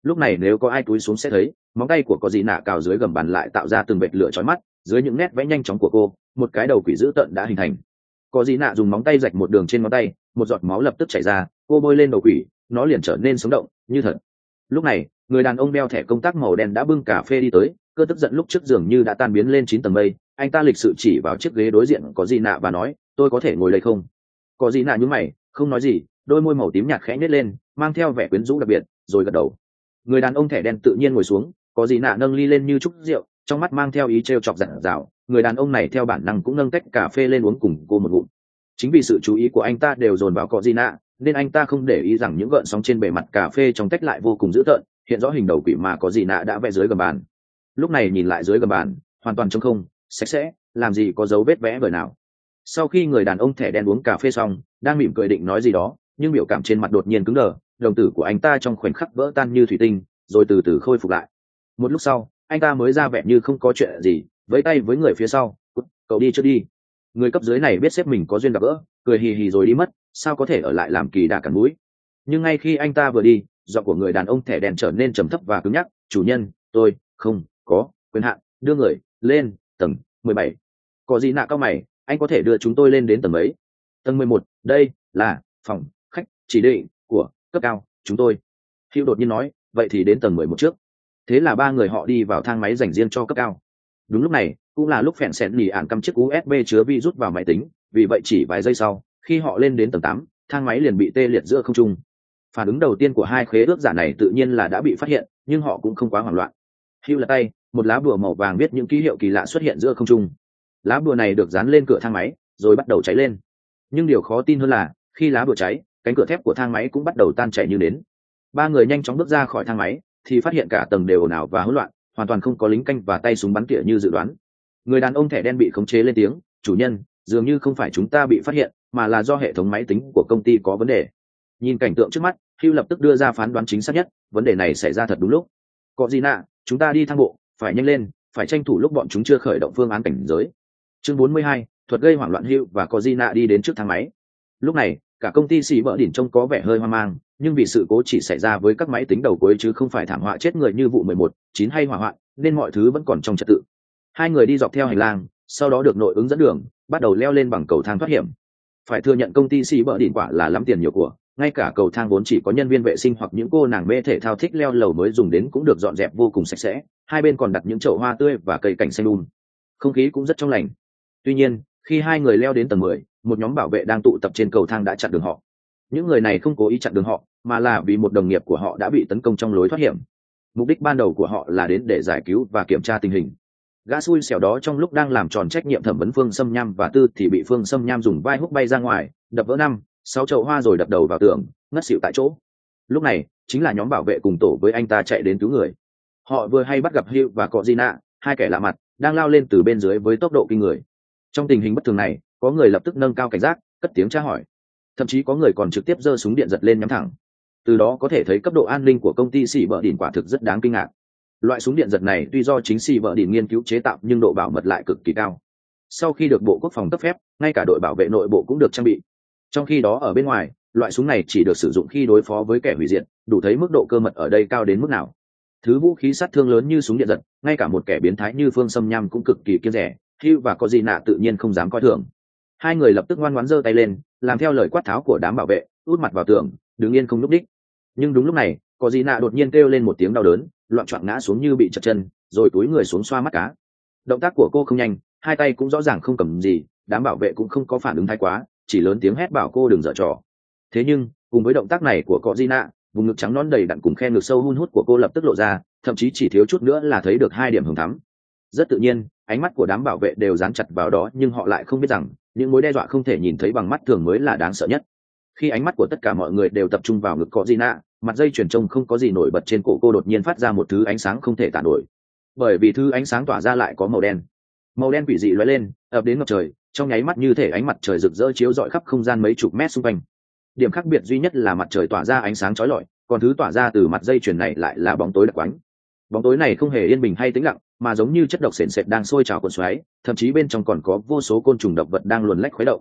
lúc này nếu có ai túi xuống sẽ thấy móng tay của có gì nạ cào dưới gầm bàn lại tạo ra từng vệt lửa chói mắt, dưới những nét vẽ nhanh chóng của cô một cái đầu quỷ dữ tợn đã hình thành. Có gì nạ dùng móng tay rạch một đường trên ngón tay, một giọt máu lập tức chảy ra, cô bôi lên đầu quỷ, nó liền trở nên sống động như thật. Lúc này người đàn ông đeo thẻ công tác màu đen đã bưng cà phê đi tới, cơn tức giận lúc trước dường như đã tan biến lên chín tầng mây. Anh ta lịch sự chỉ vào chiếc ghế đối diện có gì nạ và nói, tôi có thể ngồi đây không? Có gì nạ nhướng mày không nói gì, đôi môi màu tím nhạt khẽ nhếch lên mang theo vẻ quyến rũ đặc biệt, rồi gật đầu. Người đàn ông thẻ đen tự nhiên ngồi xuống, có gì nạ nâng ly lên như chúc rượu, trong mắt mang theo ý trêu chọc giận dạo. Người đàn ông này theo bản năng cũng nâng tách cà phê lên uống cùng cô một ngụm. Chính vì sự chú ý của anh ta đều dồn vào có gì nạ, nên anh ta không để ý rằng những gợn sóng trên bề mặt cà phê trong tách lại vô cùng dữ tợn, hiện rõ hình đầu quỷ mà có gì nạ đã vẽ dưới gầm bàn. Lúc này nhìn lại dưới gầm bàn hoàn toàn trống không, sạch sẽ, làm gì có dấu vết vẽ vời nào. Sau khi người đàn ông thẻ đen uống cà phê xong, đang mỉm cười định nói gì đó, nhưng biểu cảm trên mặt đột nhiên cứng đờ, đồng tử của anh ta trong khoảnh khắc vỡ tan như thủy tinh, rồi từ từ khôi phục lại. Một lúc sau anh ta mới ra vẻ như không có chuyện gì, vẫy tay với người phía sau, cậu đi trước đi. Người cấp dưới này biết sếp mình có duyên gặp gỡ, cười hì hì rồi đi mất, sao có thể ở lại làm kỳ đà cắn mũi. Nhưng ngay khi anh ta vừa đi, giọng của người đàn ông thẻ đen trở nên trầm thấp và cứng nhắc, chủ nhân, tôi không có quyền hạn đưa người lên tầng mười bảy. Có gì nạ cao mày, anh có thể đưa chúng tôi lên đến tầng mấy? Tầng mười một, đây là phòng khách chỉ định của cấp cao chúng tôi. Hữu đột nhiên nói, vậy thì đến tầng mười một trước. Thế là ba người họ đi vào thang máy dành riêng cho cấp cao. Đúng lúc này cũng là lúc phèn xẹn nỉ ản cắm chiếc u ét bê chứa virus vào máy tính, vì vậy chỉ vài giây sau, khi họ lên đến tầng tám, thang máy liền bị tê liệt giữa không trung. Phản ứng đầu tiên của hai khế ước giả này tự nhiên là đã bị phát hiện, nhưng họ cũng không quá hoảng loạn. Hữu lật tay, một lá bùa màu vàng viết những ký hiệu kỳ lạ xuất hiện giữa không trung. Lá bùa này được dán lên cửa thang máy, rồi bắt đầu cháy lên. Nhưng điều khó tin hơn là, khi lá bùa cháy, cánh cửa thép của thang máy cũng bắt đầu tan chảy như nến. Ba người nhanh chóng bước ra khỏi thang máy, thì phát hiện cả tầng đều ồn ào và hỗn loạn, hoàn toàn không có lính canh và tay súng bắn tỉa như dự đoán. Người đàn ông thẻ đen bị khống chế lên tiếng, chủ nhân, dường như không phải chúng ta bị phát hiện, mà là do hệ thống máy tính của công ty có vấn đề. Nhìn cảnh tượng trước mắt, Hugh lập tức đưa ra phán đoán chính xác nhất, vấn đề này xảy ra thật đúng lúc. Có gì nạ, chúng ta đi thang bộ, phải nhanh lên, phải tranh thủ lúc bọn chúng chưa khởi động phương án cảnh giới. Chương bốn mươi hai, thuật gây hoảng loạn. Hugh và có gì nạ đi đến trước thang máy. Lúc này cả công ty xì bỡ đỉnh trông có vẻ hơi hoang mang, nhưng vì sự cố chỉ xảy ra với các máy tính đầu cuối chứ không phải thảm họa chết người như vụ mười một chín hay hỏa hoạn, nên mọi thứ vẫn còn trong trật tự. Hai người đi dọc theo hành lang, sau đó được nội ứng dẫn đường, bắt đầu leo lên bằng cầu thang thoát hiểm. Phải thừa nhận công ty xì bỡ đỉnh quả là lắm tiền nhiều của, ngay cả cầu thang vốn chỉ có nhân viên vệ sinh hoặc những cô nàng mê thể thao thích leo lầu mới dùng đến cũng được dọn dẹp vô cùng sạch sẽ, hai bên còn đặt những chậu hoa tươi và cây cảnh xanh um, không khí cũng rất trong lành. Tuy nhiên khi hai người leo đến tầng mười, một nhóm bảo vệ đang tụ tập trên cầu thang đã chặn đường họ. Những người này không cố ý chặn đường họ, mà là vì một đồng nghiệp của họ đã bị tấn công trong lối thoát hiểm. Mục đích ban đầu của họ là đến để giải cứu và kiểm tra tình hình. Gã xui xẻo đó trong lúc đang làm tròn trách nhiệm thẩm vấn Phương Sâm Nham và Tư thì bị Phương Sâm Nham dùng vai húc bay ra ngoài, đập vỡ năm sáu chậu hoa rồi đập đầu vào tường, ngất xỉu tại chỗ. Lúc này chính là nhóm bảo vệ cùng tổ với anh ta chạy đến cứu người. Họ vừa hay bắt gặp Hugh và Cọ Gina, hai kẻ lạ mặt đang lao lên từ bên dưới với tốc độ kinh người. Trong tình hình bất thường này, có người lập tức nâng cao cảnh giác, cất tiếng tra hỏi. Thậm chí có người còn trực tiếp giơ súng điện giật lên nhắm thẳng. Từ đó có thể thấy cấp độ an ninh của công ty xì bờ đỉnh quả thực rất đáng kinh ngạc. Loại súng điện giật này tuy do chính xì bờ đỉnh nghiên cứu chế tạo nhưng độ bảo mật lại cực kỳ cao. Sau khi được Bộ Quốc phòng cấp phép, ngay cả đội bảo vệ nội bộ cũng được trang bị. Trong khi đó ở bên ngoài, loại súng này chỉ được sử dụng khi đối phó với kẻ hủy diệt, đủ thấy mức độ cơ mật ở đây cao đến mức nào. Thứ vũ khí sát thương lớn như súng điện giật, ngay cả một kẻ biến thái như Phương Sâm Nham cũng cực kỳ kiêng dè. Hugh và có gì nạ tự nhiên không dám coi thường. Hai người lập tức ngoan ngoãn giơ tay lên, làm theo lời quát tháo của đám bảo vệ, út mặt vào tường, đứng yên không lúc đích. Nhưng đúng lúc này, có gì nạ đột nhiên kêu lên một tiếng đau đớn, loạn choạng ngã xuống như bị chật chân, rồi túi người xuống xoa mắt cá. Động tác của cô không nhanh, hai tay cũng rõ ràng không cầm gì, đám bảo vệ cũng không có phản ứng thái quá, chỉ lớn tiếng hét bảo cô đừng giở trò. Thế nhưng cùng với động tác này của có gì nạ, vùng ngực trắng nõn đầy đặn cùng khe ngực sâu hun hút của cô lập tức lộ ra, thậm chí chỉ thiếu chút nữa là thấy được hai điểm hồng thắm. Rất tự nhiên, ánh mắt của đám bảo vệ đều dán chặt vào đó, nhưng họ lại không biết rằng những mối đe dọa không thể nhìn thấy bằng mắt thường mới là đáng sợ nhất. Khi ánh mắt của tất cả mọi người đều tập trung vào ngực có Gina, mặt dây chuyền trông không có gì nổi bật trên cổ cô đột nhiên phát ra một thứ ánh sáng không thể tả nổi. Bởi vì thứ ánh sáng tỏa ra lại có màu đen. Màu đen quỷ dị lóe lên, ập đến ngập trời, trong nháy mắt như thể ánh mặt trời rực rỡ chiếu rọi khắp không gian mấy chục mét xung quanh. Điểm khác biệt duy nhất là mặt trời tỏa ra ánh sáng chói lọi, còn thứ tỏa ra từ mặt dây chuyền này lại là bóng tối đặc quánh. Bóng tối này không hề yên bình hay tĩnh lặng, mà giống như chất độc sền sệt đang sôi trào cuộn xoáy, thậm chí bên trong còn có vô số côn trùng độc vật đang luồn lách khuấy động.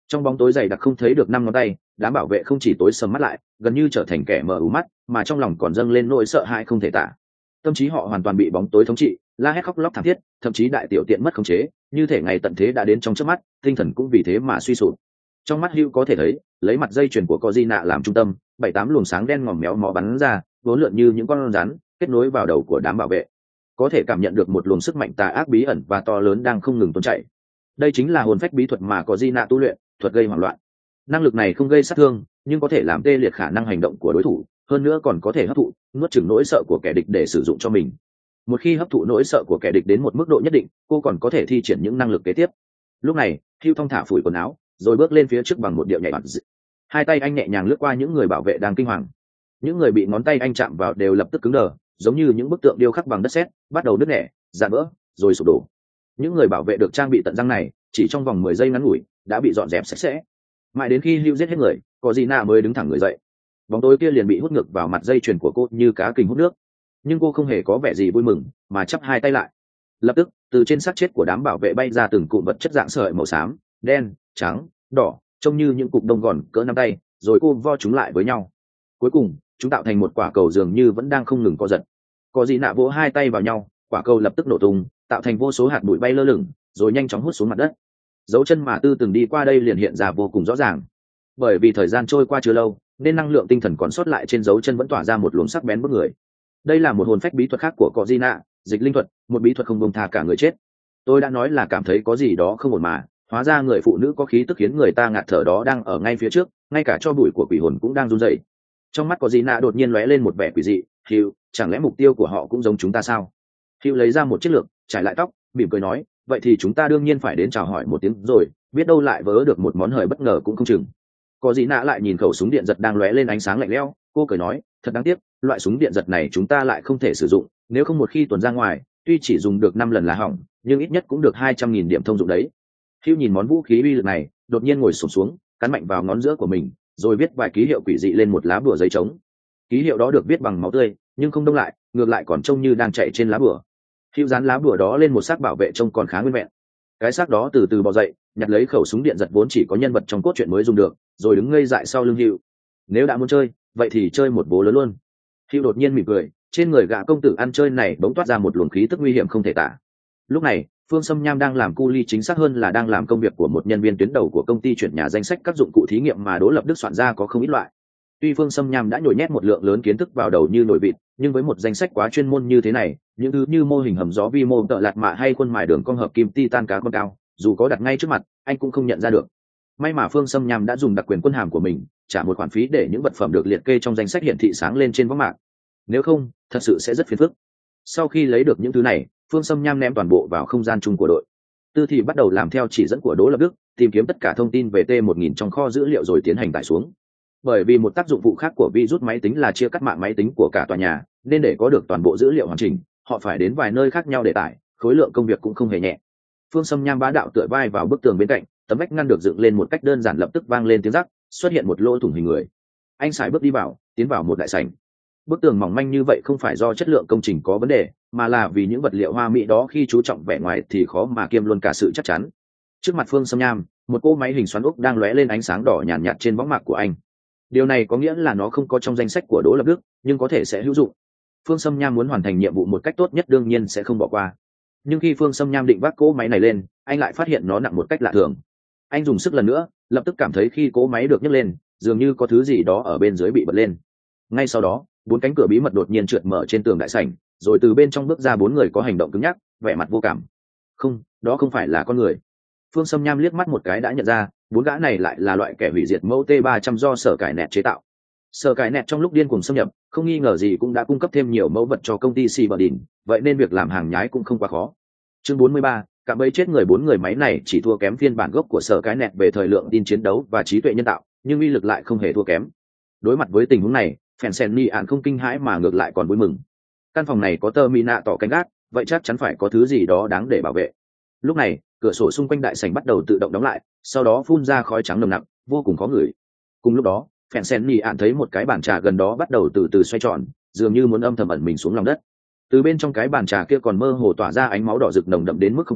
Trong bóng tối dày đặc không thấy được năm ngón tay, đám bảo vệ không chỉ tối sầm mắt lại, gần như trở thành kẻ mờ ú mắt, mà trong lòng còn dâng lên nỗi sợ hãi không thể tả. Tâm trí họ hoàn toàn bị bóng tối thống trị, la hét khóc lóc thảm thiết, thậm chí đại tiểu tiện mất khống chế, như thể ngày tận thế đã đến trong chớp mắt, tinh thần cũng vì thế mà suy sụp. Trong mắt Hugh có thể thấy, lấy mặt dây chuyền của Cozina làm trung tâm, bảy tám luồng sáng đen ngòm méo mó bắn ra, vốn lượn như những con rắn, kết nối vào đầu của đám bảo vệ. Có thể cảm nhận được một luồng sức mạnh tà ác bí ẩn và to lớn đang không ngừng tuôn chảy. Đây chính là hồn phách bí thuật mà Cozina tu luyện, thuật gây hoảng loạn. Năng lực này không gây sát thương, nhưng có thể làm tê liệt khả năng hành động của đối thủ, hơn nữa còn có thể hấp thụ, nuốt chửng nỗi sợ của kẻ địch để sử dụng cho mình. Một khi hấp thụ nỗi sợ của kẻ địch đến một mức độ nhất định, cô còn có thể thi triển những năng lực kế tiếp. Lúc này, Hugh thong thả phủi quần áo, rồi bước lên phía trước bằng một điệu nhảy bật. Hai tay anh nhẹ nhàng lướt qua những người bảo vệ đang kinh hoàng. Những người bị ngón tay anh chạm vào đều lập tức cứng đờ, giống như những bức tượng điêu khắc bằng đất sét, bắt đầu nứt nẻ, rạn vỡ, rồi sụp đổ. Những người bảo vệ được trang bị tận răng này, chỉ trong vòng mười giây ngắn ngủi, đã bị dọn dẹp sạch sẽ. Mãi đến khi Hugh giết hết người, Cozina mới đứng thẳng người dậy. Bóng tối kia liền bị hút ngược vào mặt dây chuyền của cô như cá kình hút nước. Nhưng cô không hề có vẻ gì vui mừng, mà chắp hai tay lại. Lập tức, từ trên xác chết của đám bảo vệ bay ra từng cụm vật chất dạng sợi màu xám, đen, trắng, đỏ, trông như những cục đông gòn cỡ nắm tay, rồi cô vo chúng lại với nhau. Cuối cùng, chúng tạo thành một quả cầu dường như vẫn đang không ngừng co giật. Cozina vỗ hai tay vào nhau, quả cầu lập tức nổ tung, tạo thành vô số hạt bụi bay lơ lửng, rồi nhanh chóng hút xuống mặt đất. Dấu chân mà Tư từng đi qua đây liền hiện ra vô cùng rõ ràng. Bởi vì thời gian trôi qua chưa lâu, nên năng lượng tinh thần còn sót lại trên dấu chân vẫn tỏa ra một luồng sắc bén bức người. Đây là một hồn phách bí thuật khác của Cozina, dịch linh thuật, một bí thuật không buông tha cả người chết. Tôi đã nói là cảm thấy có gì đó không ổn mà, hóa ra người phụ nữ có khí tức khiến người ta ngạt thở đó đang ở ngay phía trước, ngay cả cho bụi của quỷ hồn cũng đang run rẩy. Trong mắt Cozina đột nhiên lóe lên một vẻ quỷ dị, Hugh, chẳng lẽ mục tiêu của họ cũng giống chúng ta sao? Hugh lấy ra một chiếc lược, trải lại tóc, mỉm cười nói, vậy thì chúng ta đương nhiên phải đến chào hỏi một tiếng rồi, biết đâu lại vớ được một món hời bất ngờ cũng không chừng. Cozina lại nhìn khẩu súng điện giật đang lóe lên ánh sáng lạnh lẽo, cô cười nói, thật đáng tiếc, loại súng điện giật này chúng ta lại không thể sử dụng, nếu không một khi tuần ra ngoài, tuy chỉ dùng được năm lần là hỏng, nhưng ít nhất cũng được hai trăm nghìn điểm thông dụng đấy. Hugh nhìn món vũ khí uy lực này, đột nhiên ngồi xổm xuống, cắn mạnh vào ngón giữa của mình, rồi viết vài ký hiệu quỷ dị lên một lá bùa giấy trống. Ký hiệu đó được viết bằng máu tươi, nhưng không đông lại, ngược lại còn trông như đang chạy trên lá bùa. Hugh dán lá bùa đó lên một xác bảo vệ trông còn khá nguyên vẹn. Cái xác đó từ từ bò dậy, nhặt lấy khẩu súng điện giật vốn chỉ có nhân vật trong cốt truyện mới dùng được, rồi đứng ngây dại sau lưng Hugh. Nếu đã muốn chơi, vậy thì chơi một vố lớn luôn. Hugh đột nhiên mỉm cười, trên người gã công tử ăn chơi này bỗng toát ra một luồng khí tức nguy hiểm không thể tả. Lúc này, Phương Sâm Nham đang làm cu li, chính xác hơn là đang làm công việc của một nhân viên tuyến đầu của công ty chuyển nhà danh sách các dụng cụ thí nghiệm mà Đỗ Lập Đức soạn ra có không ít loại. Tuy Phương Sâm Nham đã nhồi nhét một lượng lớn kiến thức vào đầu như nồi vịt, nhưng với một danh sách quá chuyên môn như thế này, những thứ như mô hình hầm gió vi mô tợ lạt mạ hay khuôn mài đường cong hợp kim titan cá con cao, dù có đặt ngay trước mặt, anh cũng không nhận ra được. May mà Phương Sâm Nham đã dùng đặc quyền quân hàm của mình, trả một khoản phí để những vật phẩm được liệt kê trong danh sách hiển thị sáng lên trên võng mạc. Nếu không, thật sự sẽ rất phiền phức. Sau khi lấy được những thứ này, Phương Sâm Nham ném toàn bộ vào không gian chung của đội. Tư thì bắt đầu làm theo chỉ dẫn của Đỗ Lập Đức, tìm kiếm tất cả thông tin về T một nghìn trong kho dữ liệu rồi tiến hành tải xuống. Bởi vì một tác dụng phụ khác của virus máy tính là chia cắt mạng máy tính của cả tòa nhà, nên để có được toàn bộ dữ liệu hoàn chỉnh, họ phải đến vài nơi khác nhau để tải, khối lượng công việc cũng không hề nhẹ. Phương Sâm Nham bá đạo tựa vai vào bức tường bên cạnh, tấm vách ngăn được dựng lên một cách đơn giản, lập tức vang lên tiếng rắc, xuất hiện một lỗ thủng hình người. Anh sải bước đi vào, tiến vào một đại sảnh. Bức tường mỏng manh như vậy không phải do chất lượng công trình có vấn đề, mà là vì những vật liệu hoa mỹ đó khi chú trọng vẻ ngoài thì khó mà kiêm luôn cả sự chắc chắn. Trước mặt Phương Sâm Nham, một cỗ máy hình xoắn ốc đang lóe lên ánh sáng đỏ nhàn nhạt, nhạt trên võng mạc của anh. Điều này có nghĩa là nó không có trong danh sách của Đỗ Lập Đức, nhưng có thể sẽ hữu dụng. Phương Sâm Nham muốn hoàn thành nhiệm vụ một cách tốt nhất đương nhiên sẽ không bỏ qua. Nhưng khi Phương Sâm Nham định vác cỗ máy này lên, anh lại phát hiện nó nặng một cách lạ thường. Anh dùng sức lần nữa, lập tức cảm thấy khi cỗ máy được nhấc lên, dường như có thứ gì đó ở bên dưới bị bật lên. Ngay sau đó, bốn cánh cửa bí mật đột nhiên trượt mở trên tường đại sảnh, rồi từ bên trong bước ra bốn người có hành động cứng nhắc, vẻ mặt vô cảm. Không, đó không phải là con người. Phương Sâm Nham liếc mắt một cái đã nhận ra, bốn gã này lại là loại kẻ hủy diệt mẫu T ba trăm do Sở Cải Nẹt chế tạo. Sở Cải Nẹt trong lúc điên cuồng xâm nhập, không nghi ngờ gì cũng đã cung cấp thêm nhiều mẫu vật cho công ty Cyberdin, vậy nên việc làm hàng nhái cũng không quá khó. Chương bốn mươi ba, cạm bẫy chết người. Bốn người máy này chỉ thua kém phiên bản gốc của Sở Cải Nẹt về thời lượng tin chiến đấu và trí tuệ nhân tạo, nhưng uy lực lại không hề thua kém. Đối mặt với tình huống này, Fensenni không kinh hãi mà ngược lại còn vui mừng. Căn phòng này có Terminator canh gác, vậy chắc chắn phải có thứ gì đó đáng để bảo vệ. Lúc này, cửa sổ xung quanh đại sảnh bắt đầu tự động đóng lại, sau đó phun ra khói trắng nồng nặc, vô cùng khó ngửi. Cùng lúc đó, Fensenni thấy một cái bàn trà gần đó bắt đầu từ từ xoay tròn, dường như muốn âm thầm ẩn mình xuống lòng đất. Từ bên trong cái bàn trà kia còn mơ hồ tỏa ra ánh máu đỏ rực nồng đậm đến mức không tan,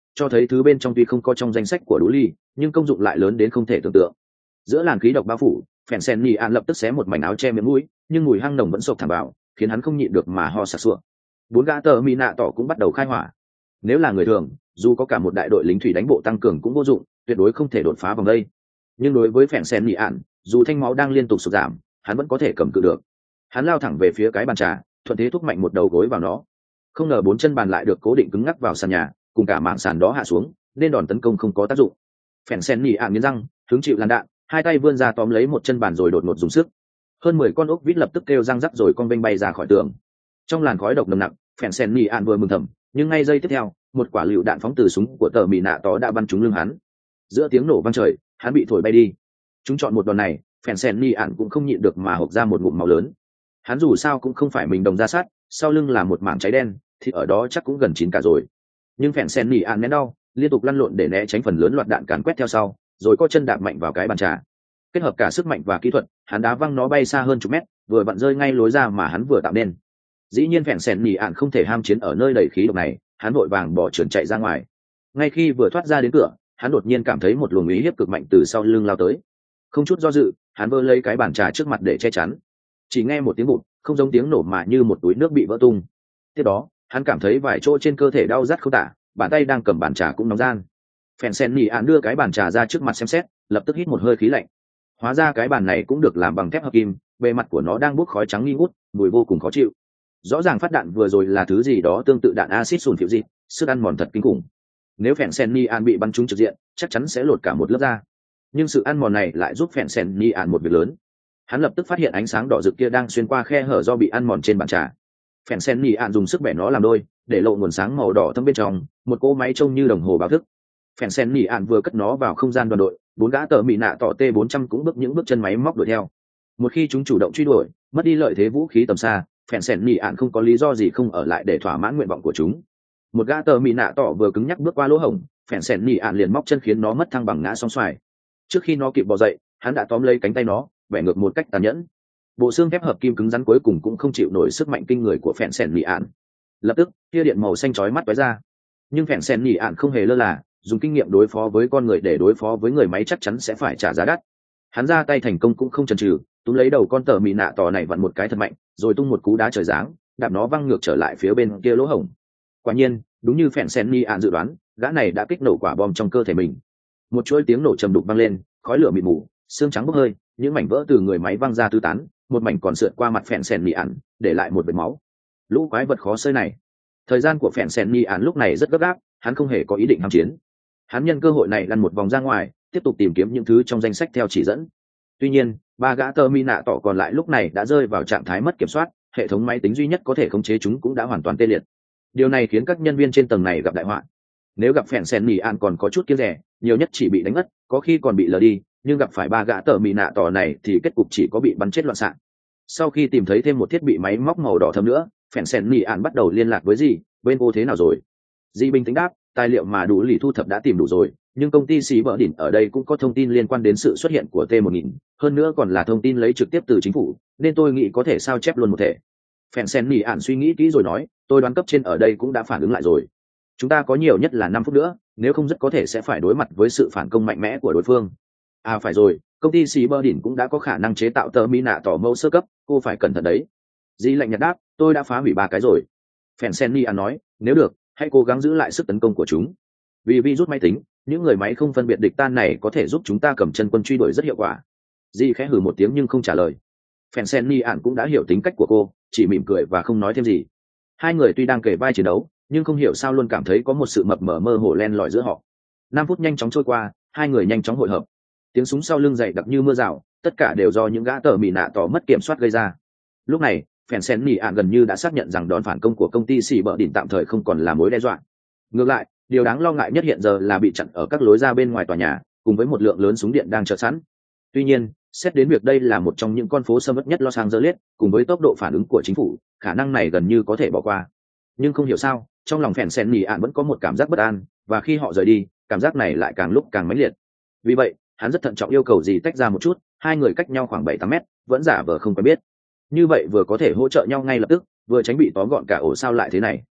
cho thấy thứ bên trong tuy không có trong danh sách của đú ly nhưng công dụng lại lớn đến không thể tưởng tượng. Giữa làn khí độc bao phủ, phèn sen nhì ạn lập tức xé một mảnh áo che miệng mũi, nhưng mùi hăng nồng vẫn sộc thẳng vào, khiến hắn không nhịn được mà ho sặc sụa. Bốn gã tờ mỹ nạ tỏ cũng bắt đầu khai hỏa. Nếu là người thường, dù có cả một đại đội lính thủy đánh bộ tăng cường cũng vô dụng, tuyệt đối không thể đột phá vòng đây. Nhưng đối với phèn sen nhì ạn, dù thanh máu đang liên tục sụt giảm, hắn vẫn có thể cầm cự được. Hắn lao thẳng về phía cái bàn trà, thuận thế thúc mạnh một đầu gối vào nó. Không ngờ bốn chân bàn lại được cố định cứng ngắc vào sàn nhà, cùng cả mảng sàn đó hạ xuống, nên đòn tấn công không có tác dụng. Phèn sen nhì ạn nghiến răng, hứng chịu làn đạn, hai tay vươn ra tóm lấy một chân bàn rồi đột ngột dùng sức. Hơn mười con ốc vít lập tức kêu răng rắc rồi con bênh bay ra khỏi tường. Trong làn khói độc nồng nặc, phèn sen nhì ạn vừa mừng thầm, nhưng ngay giây tiếp theo, một quả lựu đạn phóng từ súng của tờ mỹ nạ tó đã bắn trúng lưng hắn. Giữa tiếng nổ vang trời, hắn bị thổi bay đi. Chúng chọn một đòn này, phèn sen nhì ạn cũng không nhịn được mà hộc ra một ngụm máu lớn. Hắn dù sao cũng không phải mình đồng ra sát, sau lưng là một mảng cháy đen, thì ở đó chắc cũng gần chín cả rồi. Nhưng phèn sen nhì ạn nén đau, liên tục lăn lộn để né tránh phần lớn loạt đạn càn quét theo sau, rồi có chân đạp mạnh vào cái bàn trà. Kết hợp cả sức mạnh và kỹ thuật, hắn đá văng nó bay xa hơn chục mét, vừa vặn rơi ngay lối ra mà hắn vừa tạo nên. Dĩ nhiên phèn sen nhì ạn không thể ham chiến ở nơi đầy khí độc này, hắn vội vàng bỏ trườn chạy ra ngoài. Ngay khi vừa thoát ra đến cửa, hắn đột nhiên cảm thấy một luồng ý hiếp cực mạnh từ sau lưng lao tới. Không chút do dự, hắn vơ lấy cái bàn trà trước mặt để che chắn. Chỉ nghe một tiếng bụt, không giống tiếng nổ mà như một túi nước bị vỡ tung. Tiếp đó, hắn cảm thấy vài chỗ trên cơ thể đau rát không tả, bàn tay đang cầm bàn trà cũng nóng ran. Phèn sen nhì ạn đưa cái bàn trà ra trước mặt xem xét, lập tức hít một hơi khí lạnh. Hóa ra cái bàn này cũng được làm bằng thép hợp kim, bề mặt của nó đang bốc khói trắng nghi ngút, mùi vô cùng khó chịu. Rõ ràng phát đạn vừa rồi là thứ gì đó tương tự đạn axit sùn phiểu dịt, sức ăn mòn thật kinh khủng. Nếu phèn sen nhì ạn bị bắn trúng trực diện, chắc chắn sẽ lột cả một lớp da. Nhưng sự ăn mòn này lại giúp phèn sen nhì ạn một việc lớn. Hắn lập tức phát hiện ánh sáng đỏ rực kia đang xuyên qua khe hở do bị ăn mòn trên bàn trà. Phèn sen nhì ạn dùng sức bẻ nó làm đôi, để lộ nguồn sáng màu đỏ thâm bên trong, một cỗ máy trông như đồng hồ báo thức. Phèn sen nhì ạn vừa cất nó vào không gian đoàn đội, bốn gã tờ mỹ nạ tỏ T bốn trăm cũng bước những bước chân máy móc đuổi theo. Một khi chúng chủ động truy đuổi, mất đi lợi thế vũ khí tầm xa, phèn sen nhì ạn không có lý do gì không ở lại để thỏa mãn nguyện vọng của chúng. Một gã tờ mỹ nạ tỏ vừa cứng nhắc bước qua lỗ hổng, phèn sen nhì ạn liền móc chân khiến nó mất thăng bằng ngã sóng xoài. Trước khi nó kịp bò dậy, hắn đã tóm lấy cánh tay nó, bẻ ngược một cách tàn nhẫn. Bộ xương thép hợp kim cứng rắn cuối cùng cũng không chịu nổi sức mạnh kinh người của phèn sen nhì ạn. Lập tức, tia điện màu xanh chói mắt tóe ra. Nhưng phèn sen nhì ạn không hề lơ là, dùng kinh nghiệm đối phó với con người để đối phó với người máy chắc chắn sẽ phải trả giá đắt. Hắn ra tay thành công cũng không chần chừ, túm lấy đầu con tờ mì nạ tỏ này vặn một cái thật mạnh, rồi tung một cú đá trời giáng, đạp nó văng ngược trở lại phía bên kia lỗ hổng. Quả nhiên, đúng như phèn sen nhì ạn dự đoán, gã này đã kích nổ quả bom trong cơ thể mình. Một chuỗi tiếng nổ trầm đục vang lên, khói lửa mịt mù, xương trắng bốc hơi, những mảnh vỡ từ người máy văng ra tứ tán, một mảnh còn sượt qua mặt phèn sen nhì ạn, để lại một vệt máu. Lũ quái vật khó xơi này. Thời gian của phèn sen nhì ạn lúc này rất gấp gáp, hắn không hề có ý định ham chiến. Hắn nhân cơ hội này lăn một vòng ra ngoài, tiếp tục tìm kiếm những thứ trong danh sách theo chỉ dẫn. Tuy nhiên, ba gã tơ mi nạ tỏ còn lại lúc này đã rơi vào trạng thái mất kiểm soát, hệ thống máy tính duy nhất có thể khống chế chúng cũng đã hoàn toàn tê liệt. Điều này khiến các nhân viên trên tầng này gặp đại họa. Nếu gặp phèn sen nhì ạn còn có chút kiêng dè, nhiều nhất chỉ bị đánh ngất, có khi còn bị lờ đi, nhưng gặp phải ba gã tơ mi nạ tỏ này thì kết cục chỉ có bị bắn chết loạn xạ. Sau khi tìm thấy thêm một thiết bị máy móc màu đỏ thẫm nữa, phèn sen nhì ạn bắt đầu liên lạc với dì, bên cô thế nào rồi? Dì bình tĩnh đáp, tài liệu mà đủ lì thu thập đã tìm đủ rồi, nhưng công ty xí bờ đỉnh ở đây cũng có thông tin liên quan đến sự xuất hiện của T một nghìn, hơn nữa còn là thông tin lấy trực tiếp từ chính phủ, nên tôi nghĩ có thể sao chép luôn một thể. Phèn sen nhì ạn suy nghĩ kỹ rồi nói, tôi đoán cấp trên ở đây cũng đã phản ứng lại rồi. Chúng ta có nhiều nhất là năm phút nữa, nếu không rất có thể sẽ phải đối mặt với sự phản công mạnh mẽ của đối phương. À phải rồi, công ty xí bờ đỉnh cũng đã có khả năng chế tạo tơ mi nạ tỏ mẫu sơ cấp, cô phải cẩn thận đấy. Di lạnh nhạt đáp, tôi đã phá hủy ba cái rồi. Phèn sen nhì ạn nói, nếu được, hãy cố gắng giữ lại sức tấn công của chúng. Vì virus máy tính, những người máy không phân biệt địch tan này có thể giúp chúng ta cầm chân quân truy đuổi rất hiệu quả. Di khẽ hừ một tiếng nhưng không trả lời. Phèn sen nhì ạn cũng đã hiểu tính cách của cô, chỉ mỉm cười và không nói thêm gì. Hai người tuy đang kề vai chiến đấu, nhưng không hiểu sao luôn cảm thấy có một sự mập mờ mơ hồ len lỏi giữa họ. Năm phút nhanh chóng trôi qua, hai người nhanh chóng hội hợp. Tiếng súng sau lưng dày đặc như mưa rào, tất cả đều do những gã tờ mì nạ tỏ mất kiểm soát gây ra. Lúc này, phèn sen nhì ạn gần như đã xác nhận rằng đòn phản công của công ty xì bờ đỉnh tạm thời không còn là mối đe dọa. Ngược lại, điều đáng lo ngại nhất hiện giờ là bị chặn ở các lối ra bên ngoài tòa nhà, cùng với một lượng lớn súng điện đang chờ sẵn. Tuy nhiên, xét đến việc đây là một trong những con phố sầm uất nhất Los Angeles, cùng với tốc độ phản ứng của chính phủ, khả năng này gần như có thể bỏ qua. Nhưng không hiểu sao, trong lòng phèn sen nhì ạn vẫn có một cảm giác bất an, và khi họ rời đi, cảm giác này lại càng lúc càng mãnh liệt. Vì vậy, hắn rất thận trọng yêu cầu gì tách ra một chút, hai người cách nhau khoảng bảy tám mét, vẫn giả vờ không quen biết. Như vậy vừa có thể hỗ trợ nhau ngay lập tức, vừa tránh bị tóm gọn cả ổ sao lại thế này.